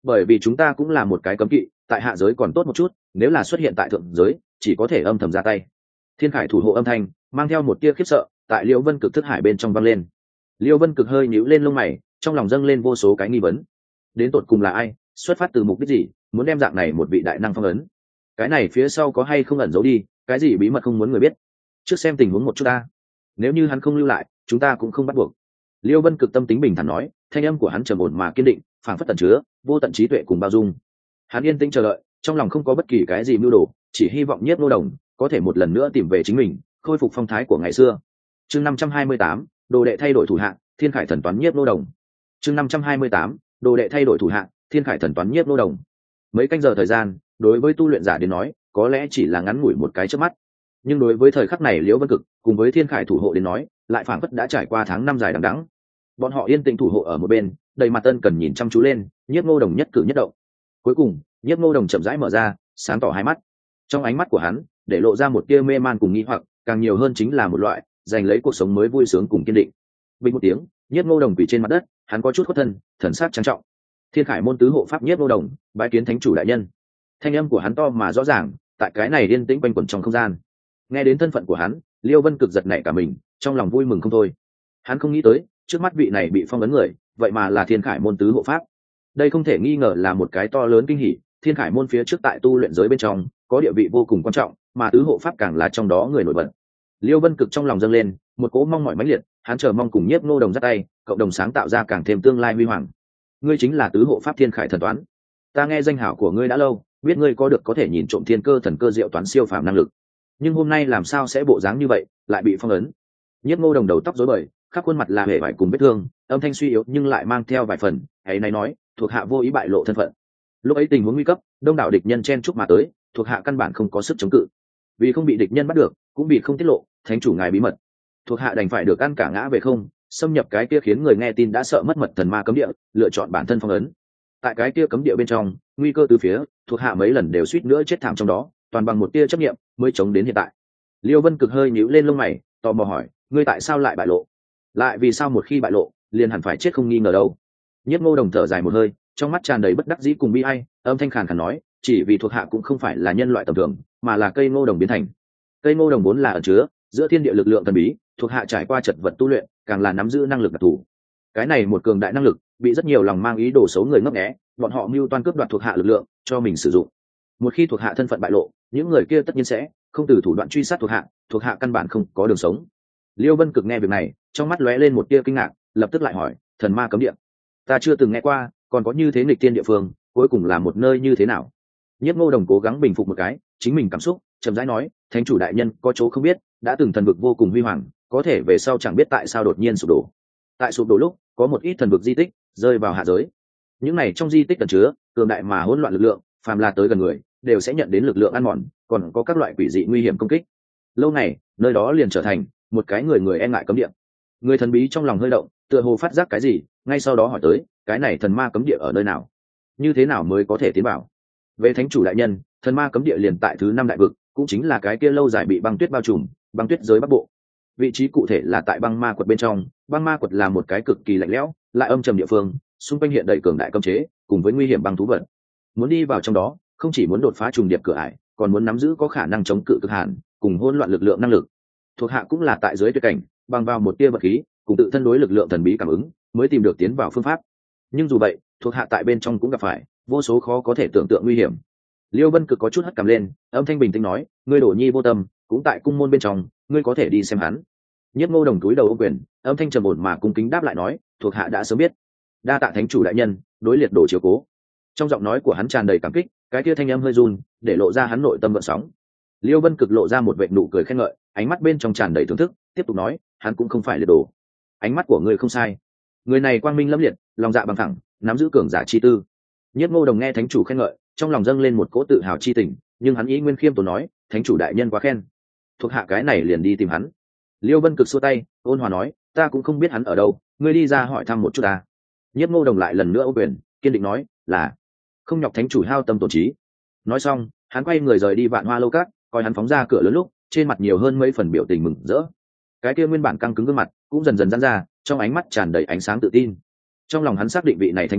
bởi vì chúng ta cũng là một cái cấm kỵ, tại hạ giới còn tốt một chút, nếu là xuất hiện tại thượng giới chỉ có thể âm thầm ra tay. Thiên Khải thủ hộ âm thanh mang theo một tia khiếp sợ tại Liễu Vân Cực thức hải bên trong vang lên. Liễu Vân Cực hơi nhíu lên lông mày, trong lòng dâng lên vô số cái nghi vấn. Đến tột cùng là ai, xuất phát từ mục đích gì, muốn đem dạng này một vị đại năng phong ấn? Cái này phía sau có hay không ẩn giấu đi cái gì bí mật không muốn người biết? Trước xem tình huống một chút ta, nếu như hắn không lưu lại chúng ta cũng không bắt buộc. Liêu Vân Cực tâm tính bình thản nói, thanh âm của hắn trầm ổn mà kiên định, phảng phất tẩn chứa vô tận trí tuệ cùng bao dung. Hắn yên tĩnh chờ đợi, trong lòng không có bất kỳ cái gì mưu đồ, chỉ hy vọng Nhiếp Nô Đồng có thể một lần nữa tìm về chính mình, khôi phục phong thái của ngày xưa. Chương 528, đồ đệ thay đổi thủ hạng, Thiên Khải thần toán Nhiếp Nô Đồng. Chương 528, đồ đệ thay đổi thủ hạng, Thiên Khải thần toán Nhiếp Nô Đồng. Mấy canh giờ thời gian, đối với tu luyện giả đến nói, có lẽ chỉ là ngắn ngủi một cái chớp mắt, nhưng đối với thời khắc này Liễu Vân Cực cùng với Thiên Khải thủ hộ đến nói, lại phảng phất đã trải qua tháng năm dài đằng đẵng. Bọn họ yên tĩnh thủ hộ ở một bên, đầy mặt ân cần nhìn chăm chú lên Nhiếp Ngô Đồng nhất cử nhất động. Cuối cùng Nhiếp Ngô Đồng chậm rãi mở ra sáng tỏ hai mắt, trong ánh mắt của hắn để lộ ra một tia mê man cùng nghi hoặc, càng nhiều hơn chính là một loại giành lấy cuộc sống mới vui sướng cùng kiên định. Bình một tiếng, Nhiếp Ngô Đồng quỳ trên mặt đất, hắn có chút khuất thân, thần sắc trang trọng. Thiên Khải môn tứ hộ pháp Nhiếp Ngô Đồng bái kiến thánh chủ đại nhân. Thanh âm của hắn to mà rõ ràng, tại cái này yên tĩnh quanh quẩn trong không gian. Nghe đến thân phận của hắn, Liêu Vân Cực giật nảy cả mình, trong lòng vui mừng không thôi. Hắn không nghĩ tới trước mắt vị này bị phong ấn người vậy mà là Thiên Khải môn tứ hộ pháp. Đây không thể nghi ngờ là một cái to lớn kinh hỉ. Thiên Khải môn phía trước tại tu luyện giới bên trong có địa vị vô cùng quan trọng, mà tứ hộ pháp càng là trong đó người nổi bật. Liêu Vân Cực trong lòng dâng lên một cỗ mong mỏi mãnh liệt, hắn chờ mong cùng Nhiếp Ngô Đồng dắt tay, cộng đồng sáng tạo ra càng thêm tương lai huy hoàng. Ngươi chính là tứ hộ pháp Thiên Khải thần toán. Ta nghe danh hảo của ngươi đã lâu, biết ngươi có thể nhìn trộm thiên cơ thần cơ diệu toán siêu phàm năng lực, nhưng hôm nay làm sao sẽ bộ dáng như vậy, lại bị phong ấn? Nhiếp Ngô Đồng đầu tóc rối bời, khắp khuôn mặt là hề vải cùng vết thương, âm thanh suy yếu nhưng lại mang theo vài phần ấy này nói, thuộc hạ vô ý bại lộ thân phận. Lúc ấy tình huống nguy cấp, đông đảo địch nhân chen chúc mà tới, thuộc hạ căn bản không có sức chống cự. Vì không bị địch nhân bắt được, cũng bị không tiết lộ thánh chủ ngài bí mật, thuộc hạ đành phải được ăn cả ngã về không, xâm nhập cái kia khiến người nghe tin đã sợ mất mật thần ma cấm địa, lựa chọn bản thân phong ấn. Tại cái kia cấm địa bên trong, nguy cơ từ phía, thuộc hạ mấy lần đều suýt nữa chết thảm trong đó, toàn bằng một tia chấp niệm mới chống đến hiện tại. Liêu Vân Cực hơi nhíu lên lông mày, tò mò hỏi, ngươi tại sao lại bại lộ? Lại vì sao một khi bại lộ, liền hẳn phải chết không nghi ngờ đâu? Nhiếp Ngô Đồng thở dài một hơi, trong mắt tràn đầy bất đắc dĩ cùng bi ai, âm thanh khàn khàn nói, chỉ vì thuộc hạ cũng không phải là nhân loại tầm thường, mà là cây ngô đồng biến thành. Cây ngô đồng vốn là ẩn chứa giữa thiên địa lực lượng thần bí, thuộc hạ trải qua chật vật tu luyện, càng là nắm giữ năng lực đặc thù. Cái này một cường đại năng lực, bị rất nhiều lòng mang ý đồ xấu người ngấp nghé, bọn họ mưu toan cướp đoạt thuộc hạ lực lượng cho mình sử dụng. Một khi thuộc hạ thân phận bại lộ, những người kia tất nhiên sẽ không từ thủ đoạn truy sát thuộc hạ căn bản không có đường sống. Liêu Vân Cực nghe việc này, trong mắt lóe lên một tia kinh ngạc, lập tức lại hỏi, thần ma cấm địa, ta chưa từng nghe qua, còn có như thế nghịch tiên địa phương, cuối cùng là một nơi như thế nào? Nhiếp Ngô Đồng cố gắng bình phục một cái chính mình cảm xúc, chậm rãi nói, thánh chủ đại nhân có chỗ không biết, đã từng thần vực vô cùng huy hoàng, có thể về sau chẳng biết tại sao đột nhiên sụp đổ. Tại sụp đổ lúc, có một ít thần vực di tích rơi vào hạ giới. Những này trong di tích ẩn chứa cường đại mà hỗn loạn lực lượng, phàm là tới gần người đều sẽ nhận đến lực lượng ăn mòn, còn có các loại quỷ dị nguy hiểm công kích. Lâu này, nơi đó liền trở thành một cái người e ngại cấm địa. Người thần bí trong lòng hơi động, tựa hồ phát giác cái gì, ngay sau đó hỏi tới, cái này thần ma cấm địa ở nơi nào? Như thế nào mới có thể tiến vào? Về thánh chủ đại nhân, thần ma cấm địa liền tại thứ 5 đại vực, cũng chính là cái kia lâu dài bị băng tuyết bao trùm, băng tuyết giới bắc bộ. Vị trí cụ thể là tại băng ma quật bên trong. Băng ma quật là một cái cực kỳ lạnh lẽo, lại âm trầm địa phương, xung quanh hiện đầy cường đại cấm chế, cùng với nguy hiểm băng thú vật. Muốn đi vào trong đó, không chỉ muốn đột phá trùng điệp cửa ải, còn muốn nắm giữ có khả năng chống cự cực hạn, cùng hỗn loạn lực lượng năng lực. Thuộc hạ cũng là tại dưới tuyệt cảnh, bằng vào một tia vật khí, cùng tự thân đối lực lượng thần bí cảm ứng, mới tìm được tiến vào phương pháp. Nhưng dù vậy, thuộc hạ tại bên trong cũng gặp phải vô số khó có thể tưởng tượng nguy hiểm. Liêu Vân Cực có chút hất cằm lên, âm thanh bình tĩnh nói, ngươi Đổ Nhi vô tâm, cũng tại cung môn bên trong, ngươi có thể đi xem hắn. Nhiếp Ngô Đồng túi đầu ôm quyền, âm thanh trầm ổn mà cung kính đáp lại nói, thuộc hạ đã sớm biết, đa tạ thánh chủ đại nhân đối liệt đổ chiếu cố. Trong giọng nói của hắn tràn đầy cảm kích, cái kia thanh âm hơi run, để lộ ra hắn nội tâm gợn sóng. Liêu Vân Cực lộ ra một vệt nụ cười khen ngợi, ánh mắt bên trong tràn đầy thưởng thức, tiếp tục nói, hắn cũng không phải liệt đổ. Ánh mắt của ngươi không sai, người này quang minh lẫm liệt, lòng dạ bằng thẳng, nắm giữ cường giả chi tư. Nhiếp Ngô Đồng nghe thánh chủ khen ngợi, trong lòng dâng lên một cỗ tự hào chi tình, nhưng hắn ý nguyên khiêm tốn nói, thánh chủ đại nhân quá khen, thuộc hạ cái này liền đi tìm hắn. Liêu Vân Cực xua tay, ôn hòa nói, ta cũng không biết hắn ở đâu, ngươi đi ra hỏi thăm một chút ta. Nhiếp Ngô Đồng lại lần nữa ô quyền, kiên định nói, là không nhọc thánh chủ hao tâm tổn trí. Nói xong, hắn quay người rời đi Vạn Hoa lâu các, coi hắn phóng ra cửa lớn lúc, trên mặt nhiều hơn mấy phần biểu tình mừng rỡ. Cái kia nguyên bản căng cứng gương mặt cũng dần dần giãn ra, trong ánh mắt tràn đầy ánh sáng tự tin. Trong lòng hắn xác định vị này thánh chủ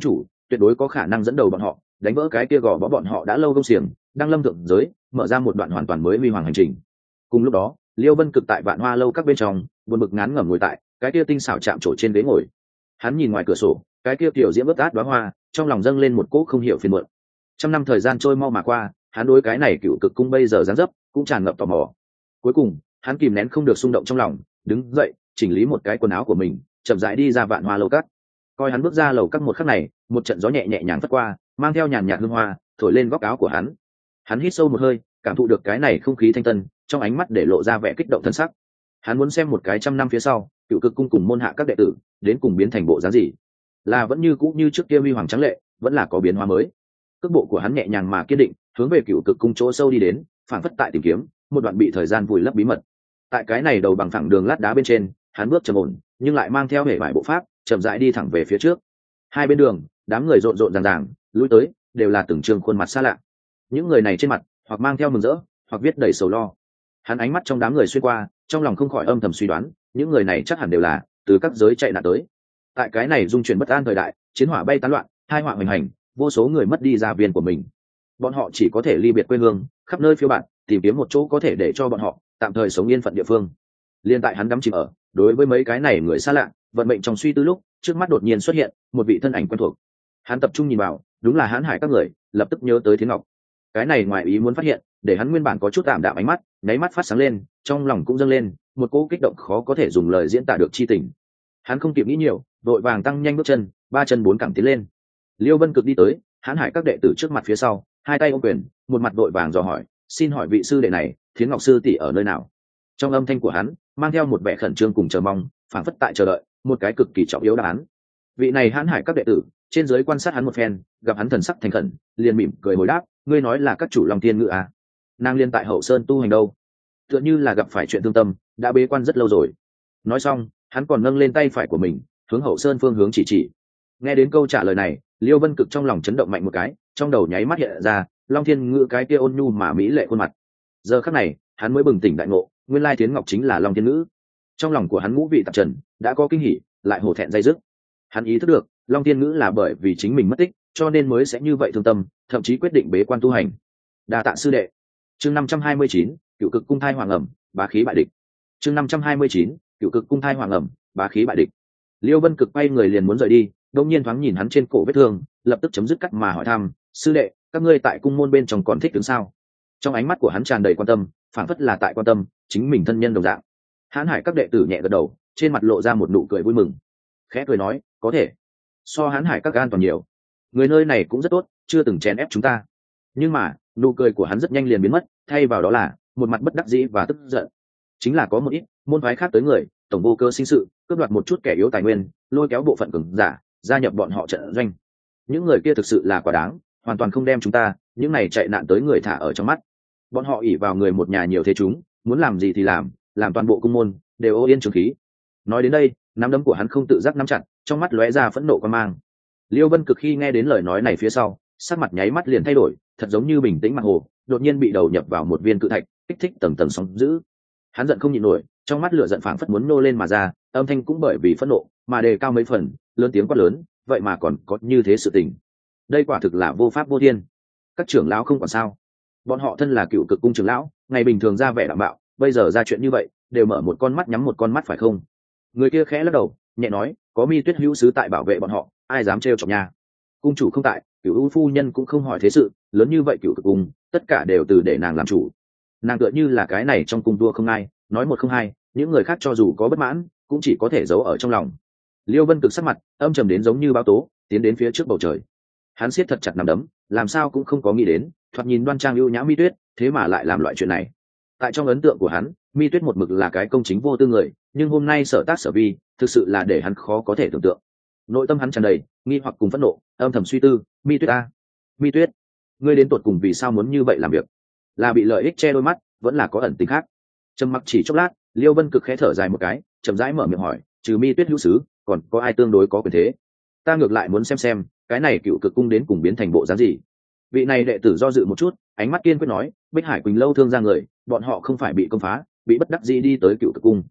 tuyệt đối có khả năng dẫn đầu bọn họ đánh vỡ cái kia gò bó bọn họ đã lâu công xiềng, đang lâm thượng giới, mở ra một đoạn hoàn toàn mới huy hoàng hành trình. Cùng lúc đó, Liêu Vân Cực tại Vạn Hoa lâu các bên trong, buồn bực ngán ngẩm ngồi tại cái kia tinh xảo chạm trổ trên ghế ngồi. Hắn nhìn ngoài cửa sổ, cái kia tiểu diễm ướt át đóa hoa, trong lòng dâng lên một cỗ không hiểu phiền muộn. Trăm năm thời gian trôi mau mà qua, hắn đối cái này Cựu Cực cung bây giờ dáng dấp cũng tràn ngập tò mò. Cuối cùng, hắn kìm nén không được xung động trong lòng, đứng dậy, chỉnh lý một cái quần áo của mình, chậm rãi đi ra Vạn Hoa lâu các. Coi hắn bước ra lầu các một khắc này, một trận gió nhẹ nhẹ nhàng phất qua, mang theo nhàn nhạt hương hoa, thổi lên góc áo của hắn. Hắn hít sâu một hơi, cảm thụ được cái này không khí thanh tân, trong ánh mắt để lộ ra vẻ kích động thân sắc. Hắn muốn xem một cái trăm năm phía sau, Cựu Cực cung cùng môn hạ các đệ tử đến cùng biến thành bộ dáng gì, là vẫn như cũ như trước kia huy hoàng trắng lệ, vẫn là có biến hóa mới. Cước bộ của hắn nhẹ nhàng mà kiên định, hướng về Cựu Cực cung chỗ sâu đi đến, phảng phất tại tìm kiếm một đoạn bị thời gian vùi lấp bí mật. Tại cái này đầu bằng phẳng đường lát đá bên trên, hắn bước trầm ổn, nhưng lại mang theo hệ vải bộ pháp, chậm rãi đi thẳng về phía trước. Hai bên đường, đám người rộn rộn ràng ràng, lui tới, đều là từng trường khuôn mặt xa lạ. Những người này trên mặt, hoặc mang theo mừng rỡ, hoặc viết đầy sầu lo. Hắn ánh mắt trong đám người xuyên qua, trong lòng không khỏi âm thầm suy đoán, những người này chắc hẳn đều là từ các giới chạy nạn tới. Tại cái này dung chuyển bất an thời đại, chiến hỏa bay tán loạn, hai họa hoành hành, vô số người mất đi gia viên của mình. Bọn họ chỉ có thể ly biệt quê hương, khắp nơi phiêu bạt, tìm kiếm một chỗ có thể để cho bọn họ tạm thời sống yên phận địa phương. Liên tại hắn đắm chìm ở đối với mấy cái này người xa lạ, vận mệnh trong suy tư lúc, trước mắt đột nhiên xuất hiện một vị thân ảnh quen thuộc. Hắn tập trung nhìn vào, đúng là Hán Hải các người, lập tức nhớ tới Thiến Ngọc. Cái này ngoài ý muốn phát hiện, để hắn nguyên bản có chút tạm đạm ánh mắt, nháy mắt phát sáng lên, trong lòng cũng dâng lên một cỗ kích động khó có thể dùng lời diễn tả được chi tình. Hắn không kịp nghĩ nhiều, vội vàng tăng nhanh bước chân, ba chân bốn cẳng tiến lên. Liêu Vân Cực đi tới, Hán Hải các đệ tử trước mặt phía sau, hai tay ôm quyền, một mặt vội vàng dò hỏi, xin hỏi vị sư đệ này, Thiến Ngọc sư tỷ ở nơi nào? Trong âm thanh của hắn mang theo một vẻ khẩn trương cùng chờ mong, phảng phất tại chờ đợi một cái cực kỳ trọng yếu đáp án. Vị này Hán Hải các đệ tử trên dưới quan sát hắn một phen, gặp hắn thần sắc thành khẩn, liền mỉm cười hồi đáp, ngươi nói là các chủ Long Thiên Ngự à? Nàng liên tại Hậu Sơn tu hành đâu? Tựa như là gặp phải chuyện thương tâm, đã bế quan rất lâu rồi. Nói xong, hắn còn nâng lên tay phải của mình, hướng Hậu Sơn phương hướng chỉ chỉ. Nghe đến câu trả lời này, Liêu Vân Cực trong lòng chấn động mạnh một cái, trong đầu nháy mắt hiện ra Long Thiên Ngự cái kia ôn nhu mà mỹ lệ khuôn mặt. Giờ khắc này, hắn mới bừng tỉnh đại ngộ, nguyên lai Thiến Ngọc chính là Long Thiên Ngữ. Trong lòng của hắn ngũ vị tạp trần đã có kinh hỉ, lại hổ thẹn dây dứt. Hắn ý thức được, Long Thiên Ngữ là bởi vì chính mình mất tích, cho nên mới sẽ như vậy thương tâm, thậm chí quyết định bế quan tu hành. Đa tạ sư đệ. Chương 529, Cựu Cực cung thai hoàng ẩm, bá khí bại địch. Chương 529, Cựu Cực cung thai hoàng ẩm, bá khí bại địch. Liêu Vân Cực quay người liền muốn rời đi, đột nhiên thoáng nhìn hắn trên cổ vết thương, lập tức chấm dứt cắt mà hỏi thăm, sư đệ, các ngươi tại cung môn bên trong còn thích đứng sao? Trong ánh mắt của hắn tràn đầy quan tâm, phảng phất là tại quan tâm chính mình thân nhân đồng dạng. Hán Hải các đệ tử nhẹ gật đầu, trên mặt lộ ra một nụ cười vui mừng, khẽ cười nói, có thể. So Hán Hải các gan toàn nhiều, người nơi này cũng rất tốt, chưa từng chèn ép chúng ta. Nhưng mà nụ cười của hắn rất nhanh liền biến mất, thay vào đó là một mặt bất đắc dĩ và tức giận. Chính là có một ít môn phái khác tới người, tổng vô cơ sinh sự, cướp đoạt một chút kẻ yếu tài nguyên, lôi kéo bộ phận cường giả gia nhập bọn họ trận doanh. Những người kia thực sự là quá đáng, hoàn toàn không đem chúng ta những này chạy nạn tới người thả ở trong mắt. Bọn họ ỷ vào người một nhà nhiều thế chúng, muốn làm gì thì làm toàn bộ cung môn đều ô yên trường khí. Nói đến đây, nắm đấm của hắn không tự giác nắm chặt, trong mắt lóe ra phẫn nộ quan mang. Liêu Vân Cực khi nghe đến lời nói này phía sau, sắc mặt nháy mắt liền thay đổi, thật giống như bình tĩnh mặt hồ đột nhiên bị đầu nhập vào một viên cự thạch, kích thích tầng tầng sóng dữ. Hắn giận không nhịn nổi, trong mắt lửa giận phảng phất muốn nô lên mà ra, âm thanh cũng bởi vì phẫn nộ mà đề cao mấy phần, lớn tiếng quát lớn, vậy mà còn có như thế sự tình. Đây quả thực là vô pháp vô thiên. Các trưởng lão không còn sao? Bọn họ thân là Cựu Cực cung trưởng lão, ngày bình thường ra vẻ đảm bảo, bây giờ ra chuyện như vậy, đều mở một con mắt nhắm một con mắt phải không? Người kia khẽ lắc đầu, nhẹ nói, có Mi Tuyết hữu sứ tại bảo vệ bọn họ, ai dám trêu chọc nha? Cung chủ không tại, Cửu U phu nhân cũng không hỏi thế sự, lớn như vậy Cựu Cực cung, tất cả đều từ để nàng làm chủ. Nàng tựa như là cái này trong cung đua không ai, nói một không hai, những người khác cho dù có bất mãn, cũng chỉ có thể giấu ở trong lòng. Liêu Vân Cực sắc mặt âm trầm đến giống như báo tố, tiến đến phía trước bầu trời. Hắn siết thật chặt nắm đấm, làm sao cũng không có nghĩ đến, thoạt nhìn đoan trang ưu nhã Mi Tuyết, thế mà lại làm loại chuyện này. Tại trong ấn tượng của hắn, Mi Tuyết một mực là cái công chính vô tư người, nhưng hôm nay sở tác sở vi, thực sự là để hắn khó có thể tưởng tượng. Nội tâm hắn tràn đầy nghi hoặc cùng phẫn nộ, âm thầm suy tư, Mi Tuyết a, Mi Tuyết, ngươi đến tột cùng vì sao muốn như vậy làm việc? Là bị lợi ích che đôi mắt, vẫn là có ẩn tình khác? Trầm mặc chỉ chốc lát, Liêu Vân Cực khẽ thở dài một cái, chậm rãi mở miệng hỏi, trừ Mi Tuyết hữu sứ, còn có ai tương đối có quyền thế? Ta ngược lại muốn xem cái này Cựu Cực cung đến cùng biến thành bộ dáng gì. Vị này đệ tử do dự một chút, ánh mắt kiên quyết nói, Bích Hải Quỳnh lâu thương ra người, bọn họ không phải bị công phá, bị bất đắc dĩ đi tới Cựu Cực cung.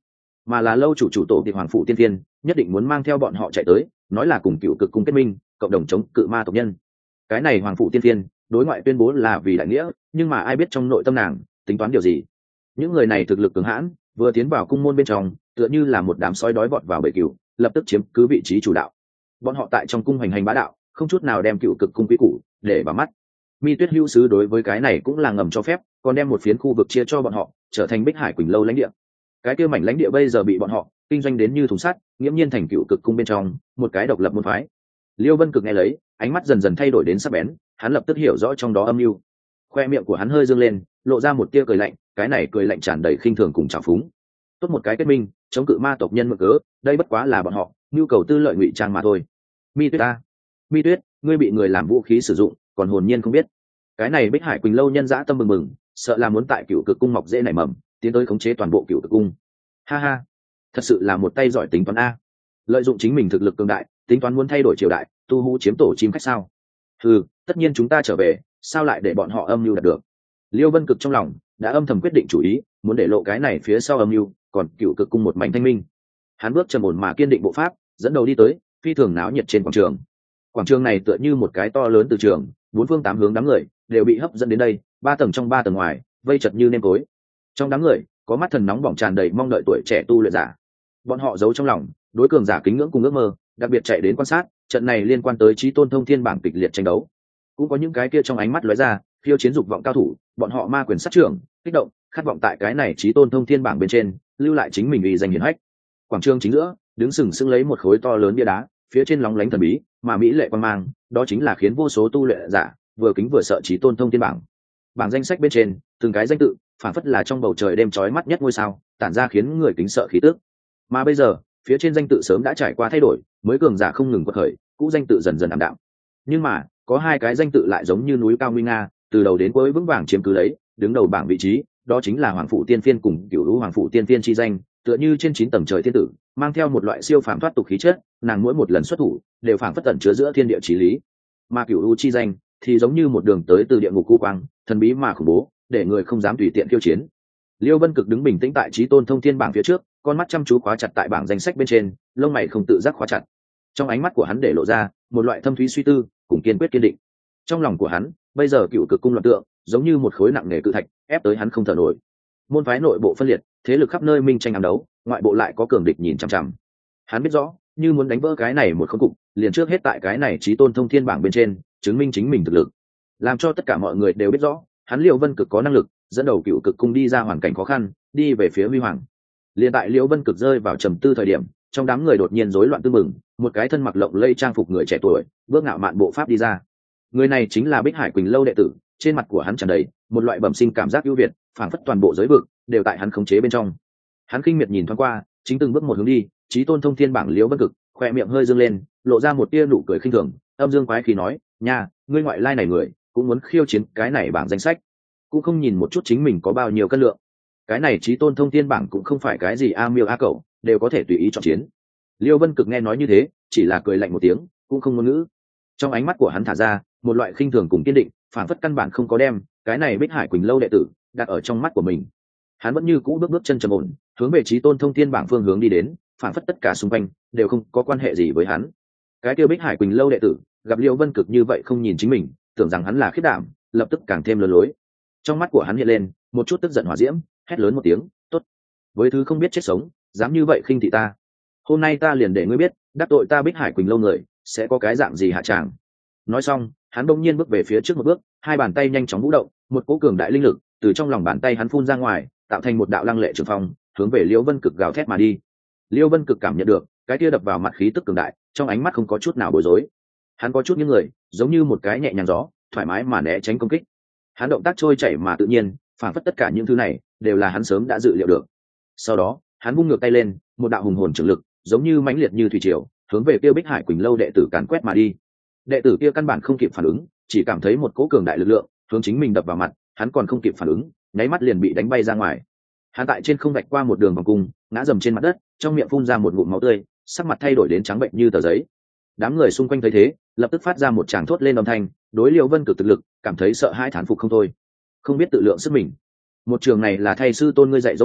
mà là lâu chủ tổ tiệp hoàng phủ tiên tiên nhất định muốn mang theo bọn họ chạy tới, nói là cùng cựu cực cung kết minh, cộng đồng chống cự ma tộc nhân. Cái này hoàng phủ tiên tiên đối ngoại tuyên bố là vì đại nghĩa, nhưng mà ai biết trong nội tâm nàng tính toán điều gì. Những người này thực lực cường hãn, vừa tiến vào cung môn bên trong tựa như là một đám sói đói vọt vào bầy cừu, lập tức chiếm cứ vị trí chủ đạo. Bọn họ tại trong cung hành hành bá đạo, không chút nào đem cựu cực cung quy củ để vào mắt. Mi Tuyết hữu sứ đối với cái này cũng là ngầm cho phép, còn đem một phiến khu vực chia cho bọn họ, trở thành Bích Hải Quỳnh lâu lãnh địa. Cái kia mảnh lãnh địa bây giờ bị bọn họ kinh doanh đến như thùng sắt, nghiễm nhiên thành cựu cực cung bên trong một cái độc lập môn phái. Liêu Vân Cực nghe lấy, ánh mắt dần dần thay đổi đến sắc bén, hắn lập tức hiểu rõ trong đó âm mưu. Khoe miệng của hắn hơi dương lên, lộ ra một tia cười lạnh, cái này cười lạnh tràn đầy khinh thường cùng trào phúng. Tốt một cái kết minh, chống cự ma tộc nhân mượn cớ, đây bất quá là bọn họ nhu cầu tư lợi ngụy trang mà thôi. Mi Tuyết ta, Mi Tuyết, ngươi bị người làm vũ khí sử dụng, còn hồn nhiên không biết. Cái này Bích Hải Quỳnh lâu nhân dã tâm mừng mừng, sợ là muốn tại cựu cực cung mọc dễ nảy mầm, tiến tới khống chế toàn bộ cựu cực cung. Ha ha, thật sự là một tay giỏi tính toán a. Lợi dụng chính mình thực lực cường đại, tính toán muốn thay đổi triều đại, tu hú chiếm tổ chim khách sao? Tất nhiên chúng ta trở về, sao lại để bọn họ âm mưu đạt được? Liêu Vân Cực trong lòng đã âm thầm quyết định chủ ý, muốn để lộ cái này phía sau âm mưu, còn cựu cực cung một mảnh thanh minh. Hắn bước trầm ổn mà kiên định bộ pháp, dẫn đầu đi tới phi thường náo nhiệt trên quảng trường. Quảng trường này tựa như một cái to lớn từ trường, bốn phương tám hướng đám người đều bị hấp dẫn đến đây, 3 tầng trong 3 tầng ngoài, vây chật như nêm tối. Trong đám người có mắt thần nóng bỏng tràn đầy mong đợi tuổi trẻ tu luyện giả. Bọn họ giấu trong lòng đối cường giả kính ngưỡng cùng ước mơ, đặc biệt chạy đến quan sát trận này liên quan tới chí tôn thông thiên bảng kịch liệt tranh đấu. Cũng có những cái kia trong ánh mắt lóe ra phiêu chiến dục vọng cao thủ, bọn họ ma quyền sát trưởng, kích động khát vọng tại cái này chí tôn thông thiên bảng bên trên lưu lại chính mình uy danh hiển hách. Quảng trường chính giữa đứng sừng sững lấy một khối to lớn bia đá, phía trên lóng lánh thần bí mà mỹ lệ quan mang, đó chính là khiến vô số tu luyện giả vừa kính vừa sợ chí tôn thông thiên bảng. Bảng danh sách bên trên từng cái danh tự phản phất là trong bầu trời đêm chói mắt nhất ngôi sao, tản ra khiến người kính sợ khí tức. Mà bây giờ phía trên danh tự sớm đã trải qua thay đổi, mới cường giả không ngừng quật khởi, cũ danh tự dần dần ảm đạm. Nhưng mà có hai cái danh tự lại giống như núi cao nguy nga, từ đầu đến cuối vững vàng chiếm cứ lấy đứng đầu bảng vị trí, đó chính là Hoàng Phủ Tiên Phiên cùng Cửu Lũ Hoàng Phủ Tiên Phiên chi danh, tựa như trên 9 tầng trời thiên tử, mang theo một loại siêu phàm thoát tục khí chất, nàng mỗi một lần xuất thủ đều phảng phất tẩn chứa giữa thiên địa chí lý. Mà Cửu Lũ chi danh thì giống như một đường tới từ địa ngục cu quang, thần bí mà khủng bố, để người không dám tùy tiện khiêu chiến. Liêu Vân Cực đứng bình tĩnh tại chí tôn thông thiên bảng phía trước, con mắt chăm chú khóa chặt tại bảng danh sách bên trên, lông mày không tự giác khóa chặt. Trong ánh mắt của hắn để lộ ra một loại thâm thúy suy tư cùng kiên quyết kiên định. Trong lòng của hắn bây giờ cựu cực cung loạn tượng giống như một khối nặng nề cự thạch ép tới hắn không thở nổi. Môn phái nội bộ phân liệt, thế lực khắp nơi minh tranh ám đấu, ngoại bộ lại có cường địch nhìn chằm chằm. Hắn biết rõ, như muốn đánh vỡ cái này một không cục, liền trước hết tại cái này chí tôn thông thiên bảng bên trên chứng minh chính mình thực lực, làm cho tất cả mọi người đều biết rõ hắn Liễu Vân Cực có năng lực dẫn đầu cựu cực cung đi ra hoàn cảnh khó khăn, đi về phía huy hoàng. Liền tại Liễu Vân Cực rơi vào trầm tư thời điểm, trong đám người đột nhiên rối loạn tương mừng, một cái thân mặc lộng lẫy trang phục người trẻ tuổi bước ngạo mạn bộ pháp đi ra. Người này chính là Bích Hải Quỳnh lâu đệ tử, trên mặt của hắn tràn đầy một loại bẩm sinh cảm giác ưu việt, phảng phất toàn bộ giới vực đều tại hắn khống chế bên trong. Hắn khinh miệt nhìn thoáng qua, chính từng bước một hướng đi, chí tôn thông thiên bảng Liễu Vân Cực, khoe miệng hơi dương lên, lộ ra một tia nụ cười khinh thường, âm dương quái khí nói: "Nha, ngươi ngoại lai này người, cũng muốn khiêu chiến cái này bảng danh sách, cũng không nhìn một chút chính mình có bao nhiêu cân lượng. Cái này chí tôn thông thiên bảng cũng không phải cái gì a miêu a cẩu, đều có thể tùy ý chọn chiến." Liêu Vân Cực nghe nói như thế, chỉ là cười lạnh một tiếng, cũng không ngôn ngữ. Trong ánh mắt của hắn thả ra một loại khinh thường cùng kiên định, phản phất căn bản không có đem cái này Bích Hải Quỳnh lâu đệ tử đặt ở trong mắt của mình. Hắn vẫn như cũ bước bước chân trầm ổn, hướng về chí tôn thông thiên bảng phương hướng đi đến, phản phất tất cả xung quanh đều không có quan hệ gì với hắn. Cái kia Bích Hải Quỳnh lâu đệ tử gặp Liêu Vân Cực như vậy không nhìn chính mình, tưởng rằng hắn là khiết đảm, lập tức càng thêm lừa lối. Trong mắt của hắn hiện lên một chút tức giận hỏa diễm, hét lớn một tiếng: "Tốt! Với thứ không biết chết sống, dám như vậy khinh thị ta. Hôm nay ta liền để ngươi biết, đắc tội ta Bích Hải Quỳnh lâu người sẽ có cái dạng gì hạ tràng." Nói xong, hắn bỗng nhiên bước về phía trước một bước, hai bàn tay nhanh chóng vũ động, một cỗ cường đại linh lực từ trong lòng bàn tay hắn phun ra ngoài, tạo thành một đạo lăng lệ trường phong, hướng về Liễu Vân Cực gào thét mà đi. Liễu Vân Cực cảm nhận được cái kia đập vào mặt khí tức cường đại, trong ánh mắt không có chút nào bối rối. Hắn có chút những người, giống như một cái nhẹ nhàng gió, thoải mái mà né tránh công kích. Hắn động tác trôi chảy mà tự nhiên, phản phất tất cả những thứ này đều là hắn sớm đã dự liệu được. Sau đó, hắn vung ngược tay lên, một đạo hùng hồn trường lực, giống như mãnh liệt như thủy triều, hướng về kia Bích Hải Quỳnh lâu đệ tử càn quét mà đi. Đệ tử kia căn bản không kịp phản ứng, chỉ cảm thấy một cỗ cường đại lực lượng hướng chính mình đập vào mặt, hắn còn không kịp phản ứng, nháy mắt liền bị đánh bay ra ngoài. Hắn tại trên không vạch qua một đường vòng cung, ngã dầm trên mặt đất, trong miệng phun ra một ngụm máu tươi, sắc mặt thay đổi đến trắng bệnh như tờ giấy. Đám người xung quanh thấy thế, lập tức phát ra một tràng thốt lên âm thanh, đối Liễu Vân Cực thực lực cảm thấy sợ hãi thán phục không thôi. Không biết tự lượng sức mình. Một trường này là thay sư tôn ngươi dạy dỗ ngươi,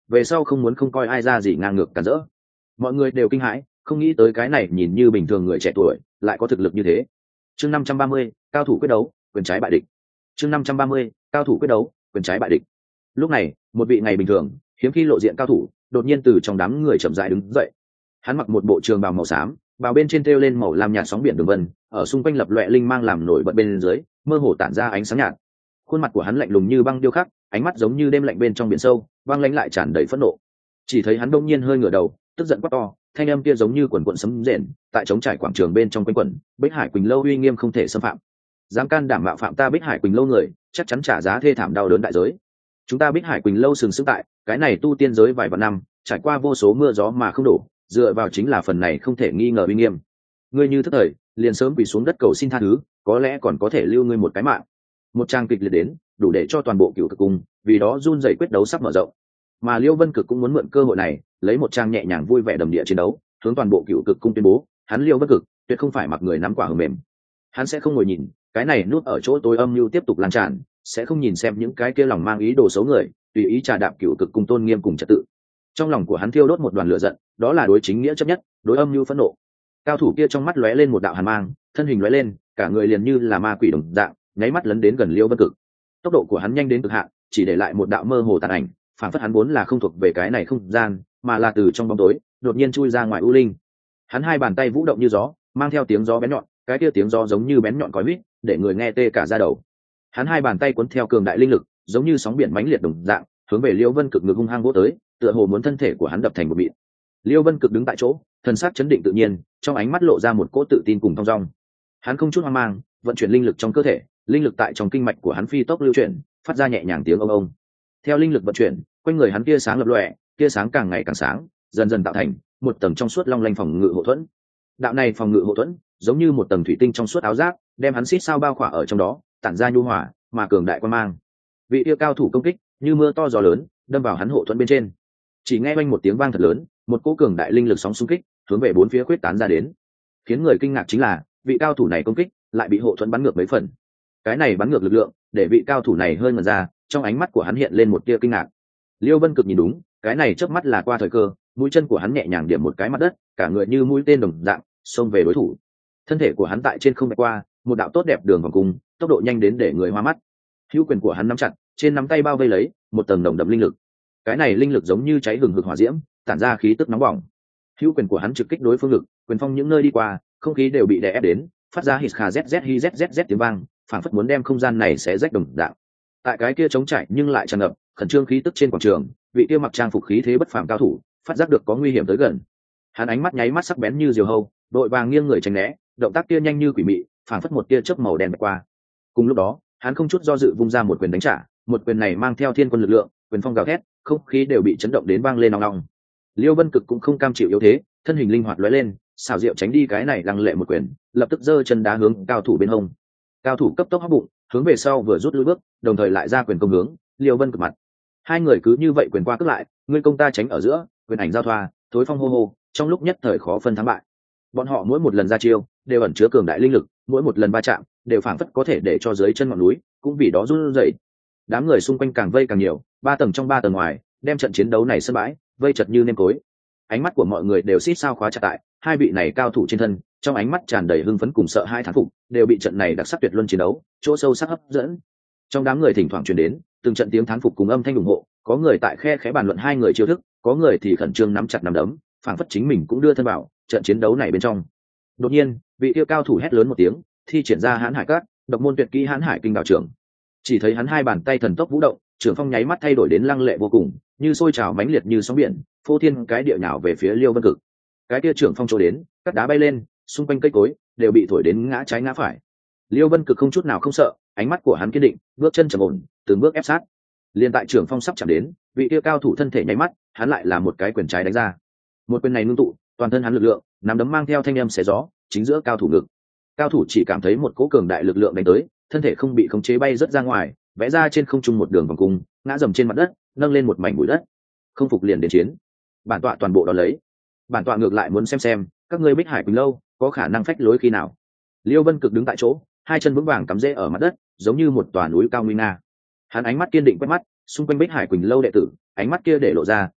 về sau không muốn không coi ai ra gì ngang ngược cản rỡ. Mọi người đều kinh hãi, không nghĩ tới cái này nhìn như bình thường người trẻ tuổi lại có thực lực như thế. Chương 530, cao thủ quyết đấu, quyền trái bại địch. Chương 530, cao thủ quyết đấu, quyền trái bại địch. Lúc này, một vị ngày bình thường, hiếm khi lộ diện cao thủ, đột nhiên từ trong đám người chậm rãi đứng dậy. Hắn mặc một bộ trường bào màu xám, bào bên trên treo lên màu lam nhạt sóng biển đường vân, ở xung quanh lập loè linh mang làm nổi bật bên dưới, mơ hồ tản ra ánh sáng nhạt. Khuôn mặt của hắn lạnh lùng như băng điêu khắc, ánh mắt giống như đêm lạnh bên trong biển sâu, băng lãnh lại tràn đầy phẫn nộ. Chỉ thấy hắn đông nhiên hơi ngửa đầu, tức giận quát to, thanh âm kia giống như quần quần sấm rền, tại trống trải quảng trường bên trong quanh quẩn, Bích Hải Quỳnh lâu uy nghiêm không thể xâm phạm. Dám can đảm mạo phạm ta Bích Hải Quỳnh lâu người, chắc chắn trả giá thê thảm đau đớn đại giới. Chúng ta Bích Hải Quỳnh lâu sừng sững tại cái này tu tiên giới vài vạn năm, trải qua vô số mưa gió mà không đổ, dựa vào chính là phần này không thể nghi ngờ uy nghiêm. Ngươi như thất thời, liền sớm quỳ xuống đất cầu xin tha thứ, có lẽ còn có thể lưu ngươi một cái mạng. Một trang kịch liệt đến, đủ để cho toàn bộ Cửu Cực cung vì đó run rẩy quyết đấu sắp mở rộng. Mà Liêu Vân Cực cũng muốn mượn cơ hội này, lấy một trang nhẹ nhàng vui vẻ đầm địa chiến đấu, hướng toàn bộ Cửu Cực cung tuyên bố, hắn Liêu Vân Cực tuyệt không phải mặc người nắm quả hờ mềm. Hắn sẽ không ngồi nhìn cái này nuốt ở chỗ tối âm mưu tiếp tục lan tràn, sẽ không nhìn xem những cái kia lòng mang ý đồ xấu người tùy ý trà đạp Cửu Cực cung tôn nghiêm cùng trật tự. Trong lòng của hắn thiêu đốt một đoàn lửa giận, đó là đối chính nghĩa chấp nhất, đối âm mưu phẫn nộ. Cao thủ kia trong mắt lóe lên một đạo hàn mang, thân hình lóe lên, cả người liền như là ma quỷ đồng dạng, nháy mắt lấn đến gần Liêu Vân Cực. Tốc độ của hắn nhanh đến cực hạn, chỉ để lại một đạo mơ hồ tàn ảnh, phản phất hắn vốn là không thuộc về cái này không gian, mà là từ trong bóng tối đột nhiên chui ra ngoài u linh. Hắn hai bàn tay vũ động như gió, mang theo tiếng gió bén nhọn, cái kia tiếng gió giống như bén nhọn còi huýt, để người nghe tê cả da đầu. Hắn hai bàn tay cuốn theo cường đại linh lực, giống như sóng biển mãnh liệt đồng dạng, hướng về Liêu Vân Cực ngực hung hăng vỗ tới, tựa hồ muốn thân thể của hắn đập thành một mịn. Liêu Vân Cực đứng tại chỗ, thần sắc chấn định tự nhiên, trong ánh mắt lộ ra một cỗ tự tin cùng thong dong. Hắn không chút hoang mang, vận chuyển linh lực trong cơ thể, linh lực tại trong kinh mạch của hắn phi tốc lưu chuyển, phát ra nhẹ nhàng tiếng ông ông. Theo linh lực vận chuyển, quanh người hắn tia sáng lập lòe, tia sáng càng ngày càng sáng, dần dần tạo thành một tầng trong suốt long lanh phòng ngự hộ thuẫn. Đạo này phòng ngự hộ thuẫn, giống như một tầng thủy tinh trong suốt áo giáp, đem hắn xít sao bao khỏa ở trong đó, tản ra nhu hòa mà cường đại quan mang. Vị tia cao thủ công kích, như mưa to gió lớn, đâm vào hắn hộ thuẫn bên trên. Chỉ nghe oanh một tiếng vang thật lớn, một cỗ cường đại linh lực sóng xung kích, hướng về bốn phía khuyết tán ra đến. Khiến người kinh ngạc chính là, vị cao thủ này công kích lại bị hộ thuẫn bắn ngược mấy phần. Cái này bắn ngược lực lượng, để vị cao thủ này hơi ngẩn ra, trong ánh mắt của hắn hiện lên một tia kinh ngạc. Liêu Vân Cực nhìn đúng, cái này chớp mắt là qua thời cơ, mũi chân của hắn nhẹ nhàng điểm một cái mặt đất, cả người như mũi tên đồng dạng xông về đối thủ. Thân thể của hắn tại trên không bay qua, một đạo tốt đẹp đường vòng cung, tốc độ nhanh đến để người hoa mắt. Hữu quyền của hắn nắm chặt, trên nắm tay bao vây lấy một tầng nồng đậm linh lực. Cái này linh lực giống như cháy hừng hực hỏa diễm, tản ra khí tức nóng bỏng. Hữu quyền của hắn trực kích đối phương lực, quyền phong những nơi đi qua, không khí đều bị đè ép đến, phát ra hít kha zz hi zz tiếng vang, phảng phất muốn đem không gian này xé rách đồng dạng. Tại cái kia trống trải nhưng lại tràn ngập khẩn trương khí tức trên quảng trường, vị kia mặc trang phục khí thế bất phàm cao thủ phát giác được có nguy hiểm tới gần. Hắn ánh mắt nháy mắt sắc bén như diều hâu, đội vàng nghiêng người tránh né, động tác kia nhanh như quỷ mị, phảng phất một tia chớp màu đen bạch qua. Cùng lúc đó, hắn không chút do dự vung ra một quyền đánh trả, một quyền này mang theo thiên quân lực lượng, quyền phong gào thét, không khí đều bị chấn động đến vang lên ong ong. Liêu Vân Cực cũng không cam chịu yếu thế, thân hình linh hoạt lóe lên, xảo diệu tránh đi cái này lăng lệ một quyền, lập tức giơ chân đá hướng cao thủ bên hông. Cao thủ cấp tốc hất bụng, hướng về sau vừa rút lui bước, đồng thời lại ra quyền công hướng Liêu Vân Cực mặt. Hai người cứ như vậy quyền qua cước lại, ngươi công ta tránh ở giữa, quyền ảnh giao thoa, thối phong hô hô, trong lúc nhất thời khó phân thắng bại. Bọn họ mỗi một lần ra chiêu đều ẩn chứa cường đại linh lực, mỗi một lần va chạm đều phảng phất có thể để cho dưới chân ngọn núi cũng vì đó run rẩy. Đám người xung quanh càng vây càng nhiều, ba tầng trong ba tầng ngoài, đem trận chiến đấu này sân bãi vây chật như nêm cối. Ánh mắt của mọi người đều xít sao khóa chặt tại hai vị này cao thủ trên thân, trong ánh mắt tràn đầy hưng phấn cùng sợ hai thán phục, đều bị trận này đặc sắc tuyệt luân chiến đấu chỗ sâu sắc hấp dẫn. Trong đám người thỉnh thoảng truyền đến từng trận tiếng thán phục cùng âm thanh ủng hộ, có người tại khe khẽ bàn luận hai người chiêu thức, có người thì khẩn trương nắm chặt nắm đấm, phảng phất chính mình cũng đưa thân vào trận chiến đấu này bên trong. Đột nhiên, vị tiêu cao thủ hét lớn một tiếng, thi triển ra Hán Hải Các, độc môn tuyệt kỹ Hán Hải Kinh đạo trưởng. Chỉ thấy hắn hai bàn tay thần tốc vũ động, trưởng phong nháy mắt thay đổi đến lăng lệ vô cùng, như sôi trào mãnh liệt như sóng biển, phô thiên cái địa nhào về phía Liêu Vân Cực. Cái kia trưởng phong trổ đến, cát đá bay lên, xung quanh cây cối đều bị thổi đến ngã trái ngã phải. Liêu Vân Cực không chút nào không sợ, ánh mắt của hắn kiên định, bước chân trầm ổn, từng bước ép sát. Liên tại trưởng phong sắp chạm đến, vị kia cao thủ thân thể nháy mắt, hắn lại là một cái quyền trái đánh ra. Một quyền này ngưng tụ toàn thân hắn lực lượng, nắm đấm mang theo thanh âm xé gió, chính giữa cao thủ ngực. Cao thủ chỉ cảm thấy một cỗ cường đại lực lượng đánh tới, thân thể không bị khống chế bay rất ra ngoài, vẽ ra trên không trung một đường vòng cung, ngã dầm trên mặt đất, nâng lên một mảnh bụi đất. Không phục liền đến chiến. Bản tọa toàn bộ đó lấy. Bản tọa ngược lại muốn xem các ngươi Bích Hải Quỳnh lâu có khả năng phách lối khi nào. Liêu Vân Cực đứng tại chỗ, hai chân vững vàng cắm rễ ở mặt đất, giống như một tòa núi cao nguy nga. Hắn ánh mắt kiên định quét mắt xung quanh Bích Hải Quỳnh lâu đệ tử, ánh mắt kia để lộ ra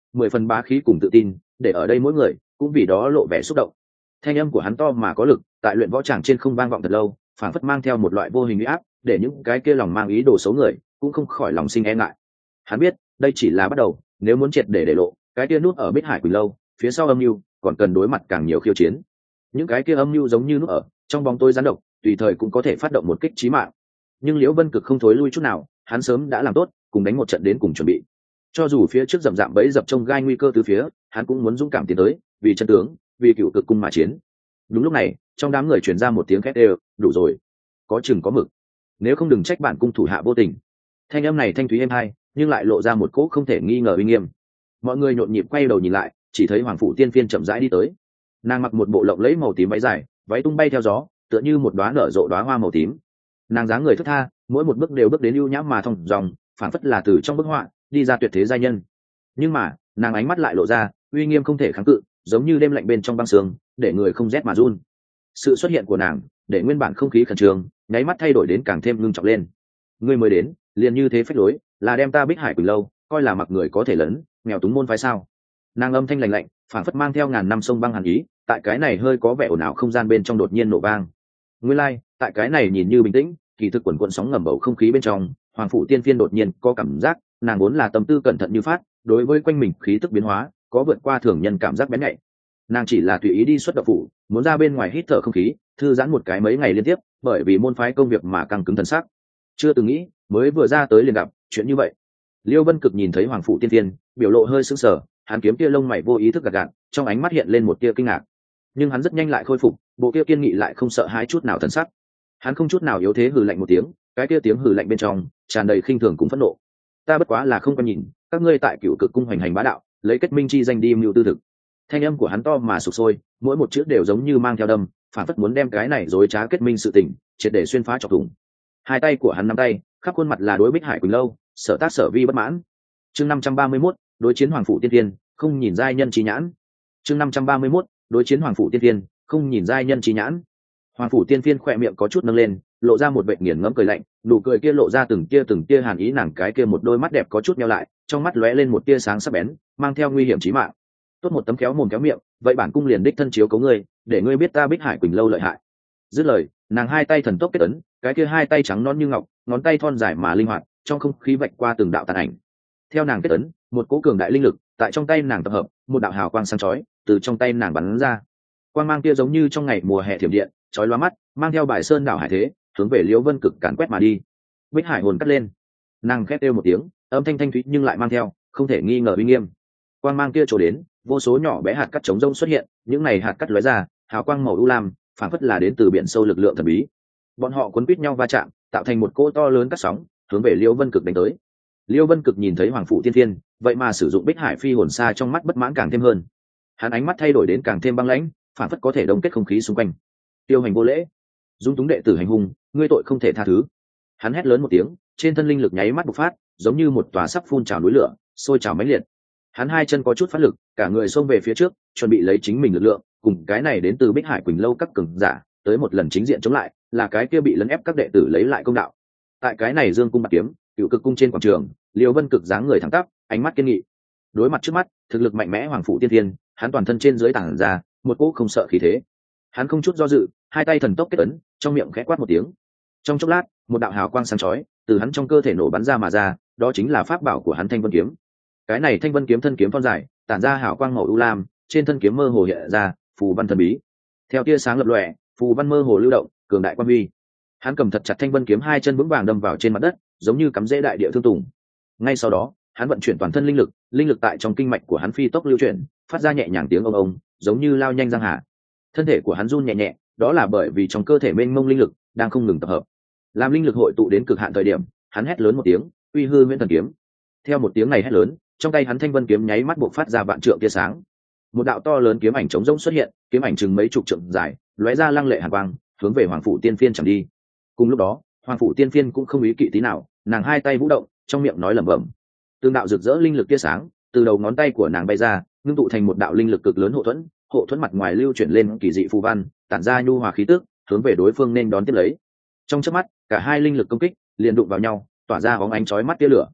10 phần bá khí cùng tự tin, để ở đây mỗi người cũng vì đó lộ vẻ xúc động. Thanh âm của hắn to mà có lực, tại luyện võ tràng trên không vang vọng thật lâu, phảng phất mang theo một loại vô hình uy áp, để những cái kia lòng mang ý đồ xấu người cũng không khỏi lòng sinh e ngại. Hắn biết, đây chỉ là bắt đầu, nếu muốn triệt để lộ, cái kia nút ở Bích Hải Quỳnh lâu, phía sau âm mưu còn cần đối mặt càng nhiều khiêu chiến. Những cái kia âm mưu giống như nút ở trong bóng tối gián độc, tùy thời cũng có thể phát động một kích chí mạng. Nhưng Liễu Vân Cực không thối lui chút nào, hắn sớm đã làm tốt, cùng đánh một trận đến cùng chuẩn bị. Cho dù phía trước rậm rạp bẫy dập trông gai nguy cơ từ phía, hắn cũng muốn dũng cảm tiến tới, vì chân tướng, vì Cựu Cực cung mà chiến. Đúng lúc này, trong đám người truyền ra một tiếng khét ê, đủ rồi, có chừng có mực, nếu không đừng trách bản cung thủ hạ vô tình. Thanh âm này thanh thúy êm hai, nhưng lại lộ ra một cỗ không thể nghi ngờ uy nghiêm. Mọi người nhộn nhịp quay đầu nhìn lại, chỉ thấy Hoàng Phủ Tiên Phiên chậm rãi đi tới. Nàng mặc một bộ lộng lẫy màu tím váy dài, váy tung bay theo gió, tựa như một đóa nở rộ đóa hoa màu tím. Nàng dáng người thướt tha, mỗi một bước đều bước đến ưu nhã mà thong dòng, phảng phất là từ trong bức họa đi ra tuyệt thế giai nhân. Nhưng mà nàng ánh mắt lại lộ ra uy nghiêm không thể kháng cự, giống như đêm lạnh bên trong băng sương, để người không rét mà run. Sự xuất hiện của nàng để nguyên bản không khí khẩn trương nháy mắt thay đổi đến càng thêm ngưng trọng lên. Ngươi mới đến liền như thế phách lối, là đem ta Bích Hải Quỳnh lâu coi là mặc người có thể lớn, nghèo túng môn phái sao? Nàng âm thanh lạnh lạnh, phảng phất mang theo ngàn năm sông băng hàn ý, tại cái này hơi có vẻ ồn ào không gian bên trong đột nhiên nổ vang. Nguyên lai, tại cái này nhìn như bình tĩnh, kỳ thực quần quần sóng ngầm bầu không khí bên trong, Hoàng Phủ Tiên Phiên đột nhiên có cảm giác, nàng vốn là tâm tư cẩn thận như phát, đối với quanh mình khí tức biến hóa, có vượt qua thường nhân cảm giác bén nhạy. Nàng chỉ là tùy ý đi xuất động phủ, muốn ra bên ngoài hít thở không khí, thư giãn một cái mấy ngày liên tiếp, bởi vì môn phái công việc mà căng cứng thần sắc. Chưa từng nghĩ, mới vừa ra tới liền gặp chuyện như vậy. Liêu Vân Cực nhìn thấy Hoàng Phủ Tiên Phiên, biểu lộ hơi sững sờ, hắn kiếm kia lông mày vô ý thức gạt gạt, trong ánh mắt hiện lên một tia kinh ngạc. Nhưng hắn rất nhanh lại khôi phục, bộ kia kiên nghị lại không sợ hãi chút nào thần sắc. Hắn không chút nào yếu thế hừ lạnh một tiếng, cái kia tiếng hừ lạnh bên trong tràn đầy khinh thường cùng phẫn nộ. Ta bất quá là không có nhìn, các ngươi tại Cựu Cực cung hoành hành bá đạo, lấy kết minh chi danh đi mưu tư thực. Thanh âm của hắn to mà sục sôi, mỗi một chữ đều giống như mang theo đâm, phản phất muốn đem cái này dối trá kết minh sự tình triệt để xuyên phá chọc thủng. Hai tay của hắn nắm tay, khắp khuôn mặt là đối Bích Hải Quỳnh lâu, sở tác sở vi bất mãn. Chương 531, đối chiến Hoàng Phủ Tiên Tiên, không nhìn giai nhân trí nhãn. Chương 531, đối chiến Hoàng Phủ Tiên Tiên, không nhìn giai nhân trí nhãn. Hoàng Phủ Tiên Phiên khỏe miệng có chút nâng lên, lộ ra một vẻ nghiền ngẫm cười lạnh, nụ cười kia lộ ra từng tia hàn ý, nàng cái kia một đôi mắt đẹp có chút nheo lại, trong mắt lóe lên một tia sáng sắc bén, mang theo nguy hiểm chí mạng. Tốt một tấm khéo mồm khéo miệng, vậy bản cung liền đích thân chiếu cấu ngươi, để ngươi biết ta Bích Hải Quỳnh lâu lợi hại. Dứt lời, nàng hai tay thần tốc kết ấn, cái kia hai tay trắng nõn như ngọc, ngón tay thon dài mà linh hoạt, trong không khí vạch qua từng đạo tàn ảnh. Theo nàng kết ấn, một cỗ cường đại linh lực tại trong tay nàng tập hợp, một đạo hào quang sáng chói từ trong tay nàng bắn ra. Quang mang kia giống như trong ngày mùa hè thiểm điện, chói lóa mắt, mang theo bài sơn đảo hải thế, hướng về Liễu Vân Cực càn quét mà đi. Bích Hải hồn cắt lên, nàng khét kêu một tiếng, âm thanh thanh thúy nhưng lại mang theo không thể nghi ngờ uy nghiêm. Quang mang kia trổ đến, vô số nhỏ bé hạt cát trống rông xuất hiện, những này hạt cát lóe ra, hào quang màu u lam, phảng phất là đến từ biển sâu lực lượng thần bí. Bọn họ cuốn quýt nhau va chạm, tạo thành một cỗ to lớn cát sóng, hướng về Liễu Vân Cực đánh tới. Liễu Vân Cực nhìn thấy Hoàng Phủ Tiên Thiên, vậy mà sử dụng Bích Hải phi hồn xa, trong mắt bất mãn càng thêm hơn. Hắn ánh mắt thay đổi đến càng thêm băng lãnh, phảng phất có thể đông kết không khí xung quanh. Tiêu Hành vô lễ, dung túng đệ tử hành hung, ngươi tội không thể tha thứ. Hắn hét lớn một tiếng, trên thân linh lực nháy mắt bộc phát, giống như một tòa sắp phun trào núi lửa, sôi trào mãnh liệt. Hắn hai chân có chút phát lực, cả người xông về phía trước, chuẩn bị lấy chính mình lực lượng cùng cái này đến từ Bích Hải Quỳnh lâu các cường giả tới một lần chính diện chống lại, là cái kia bị lấn ép các đệ tử lấy lại công đạo. Tại cái này Dương cung bạc kiếm, Cựu Cực cung trên quảng trường, Liễu Vân Cực dáng người thẳng tắp, ánh mắt kiên nghị. Đối mặt trước mắt, thực lực mạnh mẽ Hoàng Phủ Tiên Thiên, hắn toàn thân trên dưới tản ra một cỗ không sợ khí thế. Hắn không chút do dự, hai tay thần tốc kết ấn, trong miệng khẽ quát một tiếng. Trong chốc lát, một đạo hào quang sáng chói từ hắn trong cơ thể nổ bắn ra mà ra, đó chính là pháp bảo của hắn Thanh Vân kiếm. Cái này Thanh Vân kiếm thân kiếm thon dài, tản ra hào quang màu u lam, trên thân kiếm mơ hồ hiện ra phù văn thần bí. Theo tia sáng lập lòe, phù văn mơ hồ lưu động, cường đại quan huy. Hắn cầm thật chặt Thanh Vân kiếm, hai chân vững vàng đâm vào trên mặt đất, giống như cắm rễ đại địa thương tùng. Ngay sau đó, hắn vận chuyển toàn thân linh lực tại trong kinh mạch của hắn phi tốc lưu chuyển, phát ra nhẹ nhàng tiếng ông ông, giống như lao nhanh giang hà. Thân thể của hắn run nhẹ nhẹ, đó là bởi vì trong cơ thể mênh mông linh lực đang không ngừng tập hợp. Làm linh lực hội tụ đến cực hạn thời điểm, hắn hét lớn một tiếng, uy hư Huyễn Thần kiếm. Theo một tiếng này hét lớn, trong tay hắn Thanh Vân kiếm nháy mắt bộc phát ra vạn trượng tia sáng. Một đạo to lớn kiếm ảnh trống rỗng xuất hiện, kiếm ảnh chừng mấy chục trượng dài, lóe ra lăng lệ hàn quang, hướng về Hoàng Phủ Tiên Phiên chẳng đi. Cùng lúc đó, Hoàng Phủ Tiên Phiên cũng không ý kỵ tí nào, nàng hai tay vũ động, trong miệng nói lẩm bẩm. Tương đạo rực rỡ linh lực tia sáng từ đầu ngón tay của nàng bay ra, ngưng tụ thành một đạo linh lực cực lớn hộ thuẫn mặt ngoài lưu chuyển lên kỳ dị phù văn, tản ra nhu hòa khí tức, hướng về đối phương nên đón tiếp lấy. Trong chớp mắt, cả hai linh lực công kích liền đụng vào nhau, tỏa ra bóng ánh chói mắt tia lửa.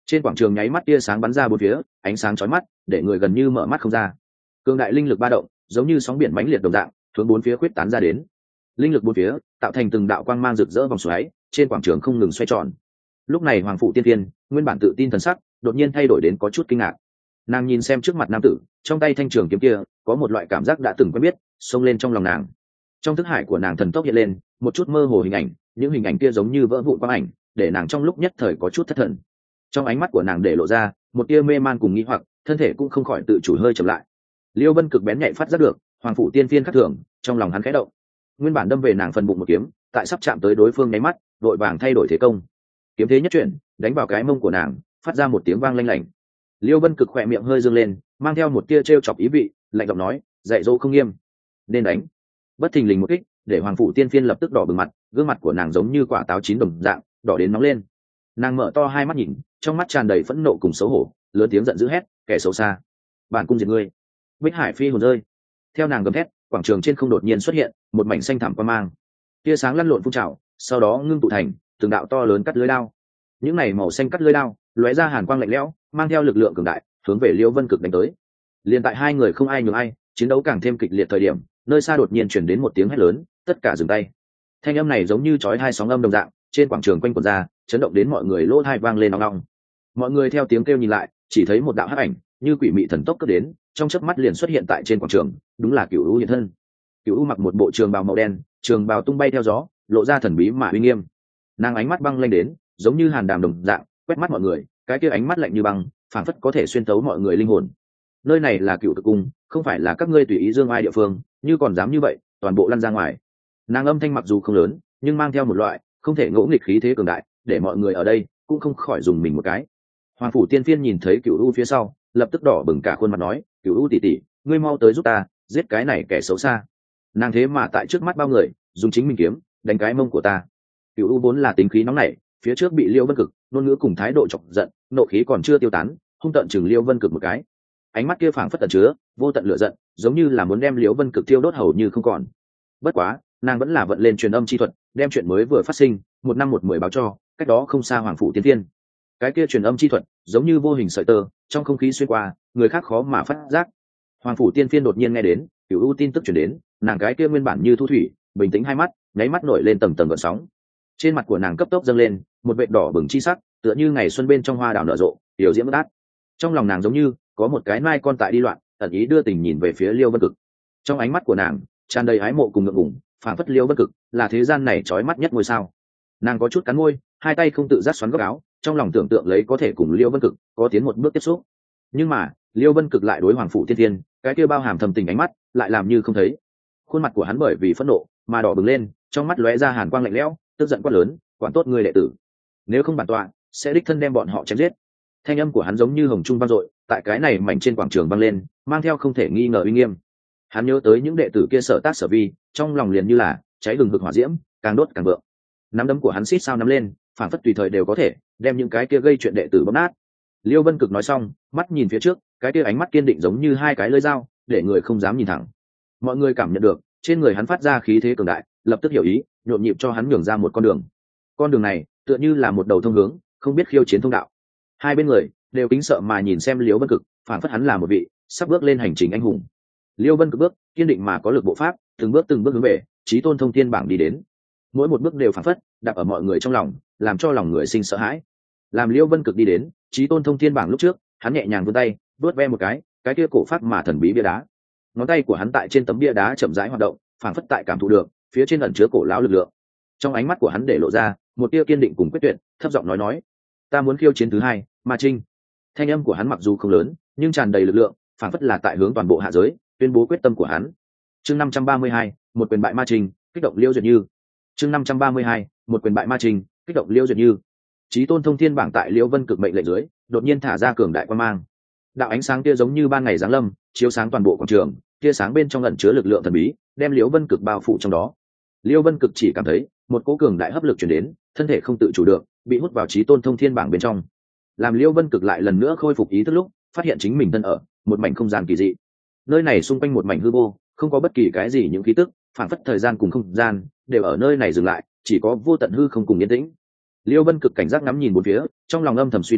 Trên quảng trường nháy mắt tia sáng bắn ra bốn phía, ánh sáng chói mắt để người gần như mở mắt không ra. Cường đại linh lực ba động giống như sóng biển mãnh liệt đồng dạng hướng bốn phía khuyết tán ra đến. Linh lực bốn phía tạo thành từng đạo quang mang rực rỡ vòng xoáy, trên quảng trường không ngừng xoay tròn. Lúc này hoàng phụ tiên tiên nguyên bản tự tin thần sắc đột nhiên thay đổi đến có chút kinh ngạc. Nàng nhìn xem trước mặt nam tử, trong tay thanh trường kiếm kia có một loại cảm giác đã từng quen biết xông lên trong lòng nàng. Trong thức hải của nàng thần tốc hiện lên một chút mơ hồ hình ảnh, những hình ảnh kia giống như vỡ vụn quang ảnh, để nàng trong lúc nhất thời có chút thất thần. Trong ánh mắt của nàng để lộ ra một tia mê man cùng nghi hoặc, thân thể cũng không khỏi tự chủ hơi chậm lại. Liêu Vân Cực bén nhạy phát giác được hoàng phụ tiên phiên khắc thường, trong lòng hắn khẽ động. Nguyên bản đâm về nàng phần bụng một kiếm, tại sắp chạm tới đối phương nháy mắt vội vàng thay đổi thế công. Kiếm thế nhất chuyển đánh vào cái mông của nàng, phát ra một tiếng vang lanh lảnh. Liêu Vân Cực khỏe miệng hơi dương lên, mang theo một tia trêu chọc ý vị, lạnh giọng nói, dạy dỗ không nghiêm nên đánh. Bất thình lình một kích để hoàng phụ tiên phiên lập tức đỏ bừng mặt, gương mặt của nàng giống như quả táo chín đồng dạng đỏ đến nóng lên. Nàng mở to hai mắt nhìn, trong mắt tràn đầy phẫn nộ cùng xấu hổ, lớn tiếng giận dữ hét, kẻ xấu xa, bản cung diệt ngươi. Bích Hải phi hồn rơi. Theo nàng gầm thét, quảng trường trên không đột nhiên xuất hiện một mảnh xanh thẳm quang mang, tia sáng lăn lộn phun trào, sau đó ngưng tụ thành từng đạo to lớn cắt lưới đao. Những này màu xanh cắt lưới đao lóe ra hàn quang lạnh lẽo, mang theo lực lượng cường đại hướng về Liêu Vân Cực đánh tới. Liên tại hai người không ai nhường ai, chiến đấu càng thêm kịch liệt thời điểm, nơi xa đột nhiên chuyển đến một tiếng hét lớn, tất cả dừng tay. Thanh âm này giống như chói hai sóng âm đồng dạng trên quảng trường quanh quẩn ra, chấn động đến mọi người lỗ tai vang lên ong ong. Mọi người theo tiếng kêu nhìn lại, chỉ thấy một đạo hắc ảnh như quỷ mị thần tốc cất đến, trong chớp mắt liền xuất hiện tại trên quảng trường, đúng là Cửu U hiện thân. Cửu U mặc một bộ trường bào màu đen, trường bào tung bay theo gió, lộ ra thần bí mà uy nghiêm. Nàng ánh mắt băng lanh đến giống như hàn đàm đồng dạng quét mắt mọi người, cái kia ánh mắt lạnh như băng, phảng phất có thể xuyên thấu mọi người linh hồn. Nơi này là Cửu Cực Cung, không phải là các ngươi tùy ý dương ai địa phương, như còn dám như vậy toàn bộ lăn ra ngoài. Nàng âm thanh mặc dù không lớn, nhưng mang theo một loại không thể ngỗ nghịch khí thế cường đại, để mọi người ở đây cũng không khỏi dùng mình một cái. Hoàng phủ tiên phiên nhìn thấy Cửu U phía sau, lập tức đỏ bừng cả khuôn mặt nói, Cửu U tỷ tỷ, ngươi mau tới giúp ta giết cái này kẻ xấu xa. Nàng thế mà tại trước mắt bao người dùng chính mình kiếm đánh cái mông của ta. Cửu U vốn là tính khí nóng nảy, phía trước bị Liêu Vân Cực ngôn ngữ cùng thái độ chọc giận, nộ khí còn chưa tiêu tán, hung tợn chừng Liêu Vân Cực một cái. Ánh mắt kia phảng phất tẩn chứa vô tận lửa giận, giống như là muốn đem Liêu Vân Cực tiêu đốt hầu như không còn. Bất quá nàng vẫn là vận lên truyền âm chi thuật, đem chuyện mới vừa phát sinh một năm một mười báo cho cách đó không xa hoàng phủ tiên thiên. Cái kia truyền âm chi thuật giống như vô hình sợi tơ, trong không khí xuyên qua, người khác khó mà phát giác. Hoàng phủ tiên phiên đột nhiên nghe đến Cửu U tin tức truyền đến, nàng cái kia nguyên bản như thu thủy bình tĩnh hai mắt nháy mắt nổi lên tầng tầng gợn sóng. Trên mặt của nàng cấp tốc dâng lên một vệt đỏ bừng chi sắc, tựa như ngày xuân bên trong hoa đào nở rộ, điều diễm bất át. Trong lòng nàng giống như có một cái nai con tại đi loạn, ẩn ý đưa tình nhìn về phía Liêu Vân Cực. Trong ánh mắt của nàng tràn đầy ái mộ cùng ngượng ngùng, phảng phất Liêu Vân Cực là thế gian này chói mắt nhất ngôi sao. Nàng có chút cắn môi, hai tay không tự giác xoắn góc áo, trong lòng tưởng tượng lấy có thể cùng Liêu Vân Cực có tiến một bước tiếp xúc. Nhưng mà Liêu Vân Cực lại đối hoàng phủ tiên thiên, cái kia bao hàm thầm tình ánh mắt lại làm như không thấy. Khuôn mặt của hắn bởi vì phẫn nộ mà đỏ bừng lên, trong mắt lóe ra hàn quang lạnh lẽo, tức giận quát lớn, quản tốt người đệ tử, nếu không bản tọa sẽ đích thân đem bọn họ chém giết. Thanh âm của hắn giống như hồng trung vang dội, tại cái này mảnh trên quảng trường vang lên, mang theo không thể nghi ngờ uy nghiêm. Hắn nhớ tới những đệ tử kia sở tác sở vi, trong lòng liền như là cháy hừng hực hỏa diễm, càng đốt càng vượng. Nắm đấm của hắn xít sao nắm lên, phản phất tùy thời đều có thể đem những cái kia gây chuyện đệ tử bóp nát. Liêu Vân Cực nói xong, mắt nhìn phía trước, cái kia ánh mắt kiên định giống như hai cái lưỡi dao, để người không dám nhìn thẳng. Mọi người cảm nhận được trên người hắn phát ra khí thế cường đại, lập tức hiểu ý, nhộn nhịp cho hắn nhường ra một con đường. Con đường này tựa như là một đầu thông hướng, không biết khiêu chiến thông đạo. Hai bên người đều kính sợ mà nhìn xem Liêu Vân Cực, phản phất hắn là một vị sắp bước lên hành trình anh hùng. Liêu Vân Cực bước kiên định mà có lực bộ pháp, từng bước hướng về chí tôn thông thiên bảng đi đến. Mỗi một bước đều phản phất đạp ở mọi người trong lòng, làm cho lòng người sinh sợ hãi. Làm Liêu Vân Cực đi đến chí tôn thông thiên bảng lúc trước, hắn nhẹ nhàng vươn tay vuốt ve một cái kia cổ phát mà thần bí bia đá. Ngón tay của hắn tại trên tấm bia đá chậm rãi hoạt động, phản phất tại cảm thụ được phía trên ẩn chứa cổ lão lực lượng. Trong ánh mắt của hắn để lộ ra một tia kiên định cùng quyết tuyệt, thấp giọng nói, ta muốn khiêu chiến thứ hai, Ma Trinh. Thanh âm của hắn mặc dù không lớn, nhưng tràn đầy lực lượng, phản phất là tại hướng toàn bộ hạ giới tuyên bố quyết tâm của hắn. Chương 532, một quyền bại Ma Trinh, kích động Liêu Duyệt Như. Chương 532, một quyền bại Ma Trinh, kích động Liêu Duyệt Như. Chí tôn thông thiên bảng tại Liêu Vân Cực mệnh lệnh dưới, đột nhiên thả ra cường đại quang mang. Đạo ánh sáng kia giống như ban ngày giáng lâm, chiếu sáng toàn bộ quảng trường, tia sáng bên trong ẩn chứa lực lượng thần bí, đem Liêu Vân Cực bao phủ trong đó. Liêu Vân Cực chỉ cảm thấy một cỗ cường đại hấp lực truyền đến, thân thể không tự chủ được bị hút vào chí tôn thông thiên bảng bên trong. Làm Liêu Vân Cực lại lần nữa khôi phục ý thức lúc, phát hiện chính mình thân ở một mảnh không gian kỳ dị. Nơi này xung quanh một mảnh hư vô, không có bất kỳ cái gì những khí tức, phản phất thời gian cùng không gian đều ở nơi này dừng lại, chỉ có vô tận hư không cùng yên tĩnh. Liêu Vân Cực cảnh giác ngắm nhìn bốn phía, trong lòng âm thầm suy đoán,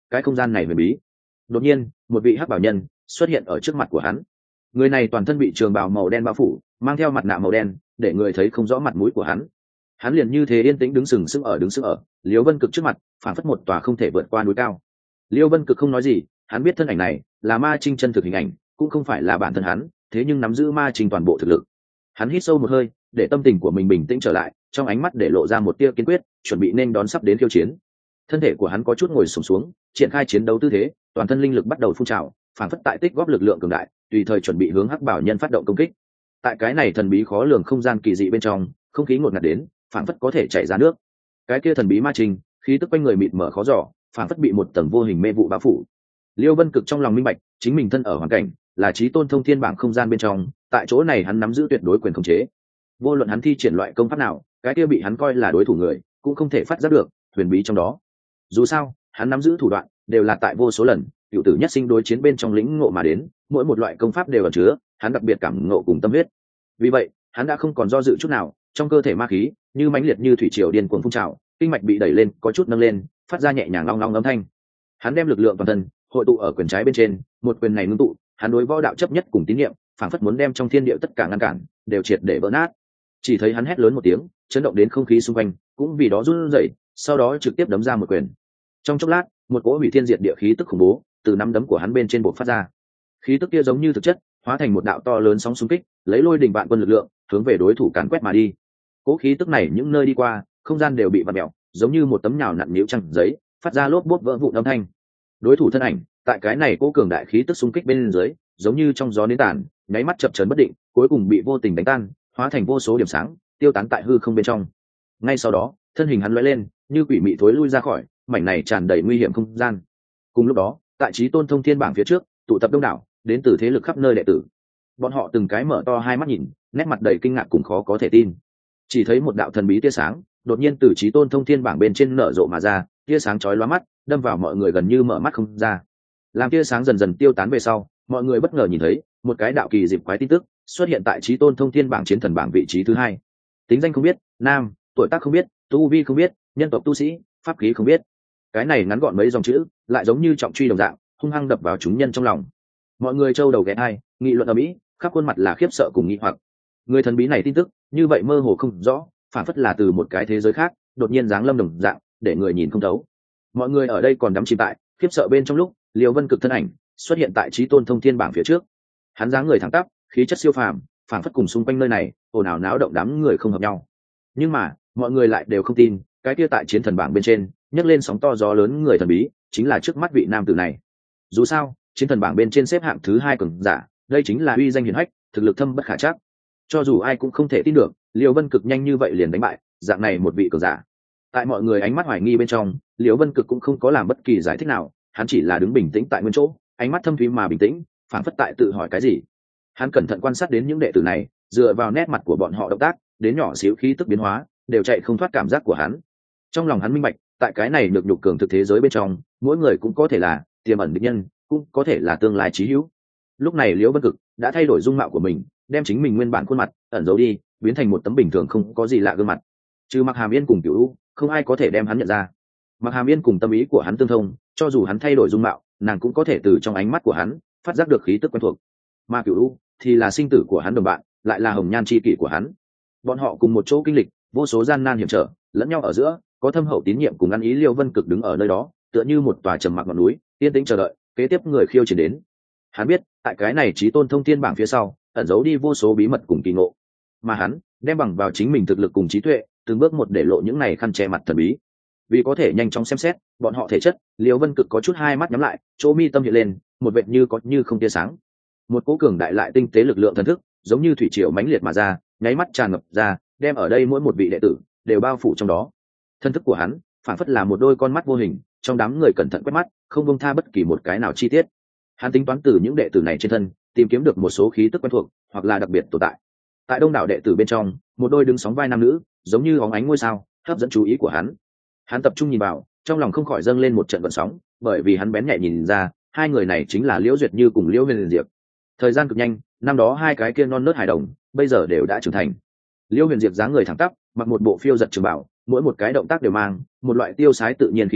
cái không gian này huyền bí. Đột nhiên một vị hắc bảo nhân xuất hiện ở trước mặt của hắn. Người này toàn thân bị trường bào màu đen bao phủ, mang theo mặt nạ màu đen để người thấy không rõ mặt mũi của hắn. Hắn liền như thế yên tĩnh đứng sừng sững ở Liễu Vân Cực trước mặt, phảng phất một tòa không thể vượt qua núi cao. Liễu Vân Cực không nói gì, hắn biết thân ảnh này là ma trinh chân thực hình ảnh, cũng không phải là bản thân hắn, thế nhưng nắm giữ ma trinh toàn bộ thực lực. Hắn hít sâu một hơi, để tâm tình của mình bình tĩnh trở lại, trong ánh mắt để lộ ra một tia kiên quyết, chuẩn bị nên đón sắp đến khiêu chiến. Thân thể của hắn có chút ngồi xổm xuống, triển khai chiến đấu tư thế, toàn thân linh lực bắt đầu phun trào, phảng phất tại tích góp lực lượng cường đại, tùy thời chuẩn bị hướng hắc bảo nhân phát động công kích. Tại cái này thần bí khó lường không gian kỳ dị bên trong, không khí ngột ngạt đến, phảng phất có thể chảy ra nước. Cái kia thần bí ma trình, khí tức quanh người mịt mờ khó dò, phảng phất bị một tầng vô hình mê vụ bao phủ. Liêu Vân Cực trong lòng minh bạch, chính mình thân ở hoàn cảnh là chí tôn thông thiên bảng không gian bên trong, tại chỗ này hắn nắm giữ tuyệt đối quyền khống chế. Vô luận hắn thi triển loại công pháp nào, cái kia bị hắn coi là đối thủ người, cũng không thể phát giác được huyền bí trong đó. Dù sao, hắn nắm giữ thủ đoạn đều là tại vô số lần cựu tử nhất sinh đối chiến bên trong lĩnh ngộ mà đến, mỗi một loại công pháp đều ẩn chứa hắn đặc biệt cảm ngộ cùng tâm huyết. Vì vậy hắn đã không còn do dự chút nào, trong cơ thể ma khí như mãnh liệt như thủy triều điên cuồng phun trào, kinh mạch bị đẩy lên có chút nâng lên, phát ra nhẹ nhàng long long âm thanh. Hắn đem lực lượng toàn thân hội tụ ở quyền trái bên trên, một quyền này ngưng tụ, hắn đối võ đạo chấp nhất cùng tín niệm, phảng phất muốn đem trong thiên địa tất cả ngăn cản đều triệt để vỡ nát. Chỉ thấy hắn hét lớn một tiếng, chấn động đến không khí xung quanh cũng vì đó run rẩy, sau đó trực tiếp đấm ra một quyền. Trong chốc lát, một cỗ hủy thiên diệt địa khí tức khủng bố từ nắm đấm của hắn bên trên bộc phát ra. Khí tức kia giống như thực chất, hóa thành một đạo to lớn sóng xung kích, lấy lôi đình vạn quân lực lượng hướng về đối thủ càn quét mà đi. Cỗ khí tức này những nơi đi qua, không gian đều bị vặn mèo, giống như một tấm nhào nặn nhũ trang giấy, phát ra lốp bốp vỡ vụn âm thanh. Đối thủ thân ảnh, tại cái này cỗ cường đại khí tức xung kích bên dưới, giống như trong gió nến tàn, nháy mắt chập chờn bất định, cuối cùng bị vô tình đánh tan, hóa thành vô số điểm sáng, tiêu tán tại hư không bên trong. Ngay sau đó, thân hình hắn lóe lên, như quỷ mị thối lui ra khỏi mảnh này tràn đầy nguy hiểm không gian. Cùng lúc đó, tại chí tôn thông thiên bảng phía trước, tụ tập đông đảo đến từ thế lực khắp nơi đệ tử. Bọn họ từng cái mở to hai mắt nhìn, nét mặt đầy kinh ngạc cùng khó có thể tin. Chỉ thấy một đạo thần bí tia sáng đột nhiên từ chí tôn thông thiên bảng bên trên nở rộ mà ra, tia sáng chói lóa mắt, đâm vào mọi người gần như mở mắt không ra. Làm tia sáng dần dần tiêu tán về sau, mọi người bất ngờ nhìn thấy một cái đạo kỳ dịp quái tin tức xuất hiện tại chí tôn thông thiên bảng chiến thần bảng vị trí thứ hai. Tính danh không biết, nam, tuổi tác không biết, tu vi không biết, nhân tộc tu sĩ, pháp khí không biết. Cái này ngắn gọn mấy dòng chữ, lại giống như trọng truy đồng dạng, hung hăng đập vào chúng nhân trong lòng. Mọi người trâu đầu ghé hai, nghị luận ầm ĩ, khắp khuôn mặt là khiếp sợ cùng nghi hoặc. Người thần bí này tin tức như vậy mơ hồ không rõ, phản phất là từ một cái thế giới khác đột nhiên giáng lâm đồng dạng, để người nhìn không thấu. Mọi người ở đây còn đắm chìm tại khiếp sợ bên trong lúc Liêu Vân Cực thân ảnh xuất hiện tại chí tôn thông thiên bảng phía trước. Hắn dáng người thẳng tắp, khí chất siêu phàm, phản phất cùng xung quanh nơi này ồn ào náo động đám người không hợp nhau. Nhưng mà mọi người lại đều không tin, cái kia tại chiến thần bảng bên trên nhấc lên sóng to gió lớn người thần bí chính là trước mắt vị nam tử này. Dù sao, chiến thần bảng bên trên xếp hạng thứ hai cường giả, đây chính là uy danh hiển hách, thực lực thâm bất khả trắc. Cho dù ai cũng không thể tin được, Liễu Vân Cực nhanh như vậy liền đánh bại dạng này một vị cường giả. Tại mọi người ánh mắt hoài nghi bên trong, Liễu Vân Cực cũng không có làm bất kỳ giải thích nào, hắn chỉ là đứng bình tĩnh tại nguyên chỗ, ánh mắt thâm thúy mà bình tĩnh, phảng phất tại tự hỏi cái gì. Hắn cẩn thận quan sát đến những đệ tử này, dựa vào nét mặt của bọn họ động tác, đến nhỏ xíu khí tức biến hóa, đều chạy không thoát cảm giác của hắn. Trong lòng hắn minh bạch, tại cái này được nhục cường thực thế giới bên trong, mỗi người cũng có thể là tiềm ẩn địch nhân, cũng có thể là tương lai chí hữu. Lúc này Liễu Vân Cực đã thay đổi dung mạo của mình, đem chính mình nguyên bản khuôn mặt ẩn giấu đi, biến thành một tấm bình thường không có gì lạ gương mặt. Trừ Mặc Hàm Yên cùng Cửu U, không ai có thể đem hắn nhận ra. Mặc Hàm Yên cùng tâm ý của hắn tương thông, cho dù hắn thay đổi dung mạo, nàng cũng có thể từ trong ánh mắt của hắn phát giác được khí tức quen thuộc. Mà Cửu U thì là sinh tử của hắn đồng bạn, lại là hồng nhan chi kỷ của hắn. Bọn họ cùng một chỗ kinh lịch vô số gian nan hiểm trở, lẫn nhau ở giữa có thâm hậu tín nhiệm cùng ăn ý. Liêu Vân Cực đứng ở nơi đó, tựa như một tòa trầm mặc ngọn núi, yên tĩnh chờ đợi kế tiếp người khiêu chiến đến. Hắn biết, tại cái này chí tôn thông thiên bảng phía sau ẩn giấu đi vô số bí mật cùng kỳ ngộ, mà hắn đem bằng vào chính mình thực lực cùng trí tuệ, từng bước một để lộ những này khăn che mặt thần bí. Vì có thể nhanh chóng xem xét bọn họ thể chất, Liêu Vân Cực có chút hai mắt nhắm lại, chỗ mi tâm hiện lên một vệt như có như không tia sáng. Một cỗ cường đại lại tinh tế lực lượng thần thức, giống như thủy triều mãnh liệt mà ra, nháy mắt tràn ngập ra, đem ở đây mỗi một vị đệ tử đều bao phủ trong đó. Thân thức của hắn phản phất là một đôi con mắt vô hình, trong đám người cẩn thận quét mắt, không buông tha bất kỳ một cái nào chi tiết. Hắn tính toán từ những đệ tử này trên thân tìm kiếm được một số khí tức quen thuộc hoặc là đặc biệt tồn tại. Tại đông đảo đệ tử bên trong, một đôi đứng sóng vai nam nữ, giống như óng ánh ngôi sao, hấp dẫn chú ý của hắn. Hắn tập trung nhìn vào, trong lòng không khỏi dâng lên một trận gợn sóng, bởi vì hắn bén nhạy nhìn ra, hai người này chính là Liễu Duyệt Như cùng Liễu Huyền Diệp. Thời gian cực nhanh, năm đó hai cái kia non nớt hài đồng, bây giờ đều đã trưởng thành. Liễu Huyền Diệp dáng người thẳng tắp, mặc một bộ phiêu giật trường bảo, mỗi một cái động tác đều mang một loại tiêu sái tự nhiên khí chất,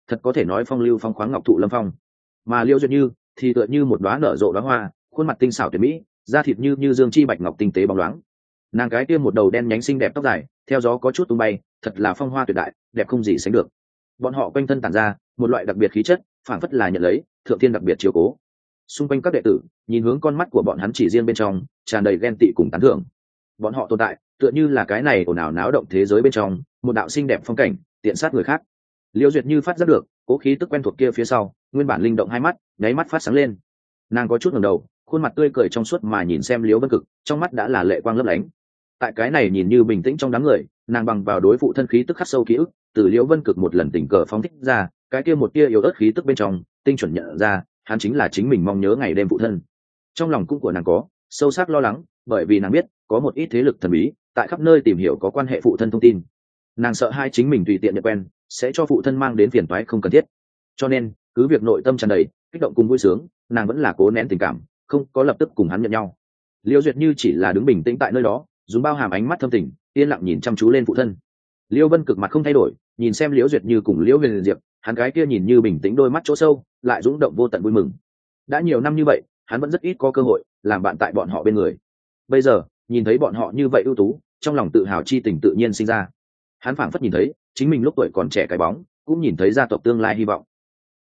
thật có thể nói phong lưu phong khoáng ngọc thụ lâm phong. Mà Liễu Duyệt Như thì tựa như một đóa nở rộ đóa hoa, khuôn mặt tinh xảo tuyệt mỹ, da thịt như dương chi bạch ngọc tinh tế bóng loáng. Nàng cái kia một đầu đen nhánh xinh đẹp tóc dài theo gió có chút tung bay, thật là phong hoa tuyệt đại, đẹp không gì sánh được. Bọn họ quanh thân tản ra một loại đặc biệt khí chất, phảng phất là nhận lấy thượng thiên đặc biệt chiếu cố. Xung quanh các đệ tử nhìn hướng con mắt của bọn hắn chỉ riêng bên trong tràn đầy ghen tị cùng tán thưởng. Bọn họ tồn tại tựa như là cái này ồn ào náo động thế giới bên trong một đạo xinh đẹp phong cảnh tiện sát người khác. Liễu Duyệt Như phát giác được cố khí tức quen thuộc kia phía sau, nguyên bản linh động hai mắt nháy mắt phát sáng lên. Nàng có chút ngẩng đầu, khuôn mặt tươi cười trong suốt mà nhìn xem Liễu Vân Cực, trong mắt đã là lệ quang lấp lánh. Tại cái này nhìn như bình tĩnh trong đám người, nàng bằng vào đối phụ thân khí tức khắc sâu ký ức, từ Liễu Vân Cực một lần tình cờ phóng thích ra, cái kia một tia yếu ớt khí tức bên trong, tinh chuẩn nhận ra, hắn chính là chính mình mong nhớ ngày đêm phụ thân. Trong lòng cũng của nàng có sâu sắc lo lắng, bởi vì nàng biết có một ít thế lực thần bí tại khắp nơi tìm hiểu có quan hệ phụ thân thông tin. Nàng sợ hai chính mình tùy tiện nhận quen sẽ cho phụ thân mang đến phiền toái không cần thiết, cho nên cứ việc nội tâm tràn đầy kích động cùng vui sướng, nàng vẫn là cố nén tình cảm, không có lập tức cùng hắn nhận nhau. Liễu Duyệt Như chỉ là đứng bình tĩnh tại nơi đó, dùng bao hàm ánh mắt thâm tình yên lặng nhìn chăm chú lên phụ thân. Liễu Vân Cực mặt không thay đổi, nhìn xem Liễu Duyệt Như cùng Liễu Huyền Diệp, hắn cái kia nhìn như bình tĩnh đôi mắt chỗ sâu lại dũng động vô tận vui mừng. Đã nhiều năm như vậy, hắn vẫn rất ít có cơ hội làm bạn tại bọn họ bên người. Bây giờ nhìn thấy bọn họ như vậy ưu tú, trong lòng tự hào chi tình tự nhiên sinh ra. Hắn phảng phất nhìn thấy chính mình lúc tuổi còn trẻ cái bóng, cũng nhìn thấy gia tộc tương lai hy vọng.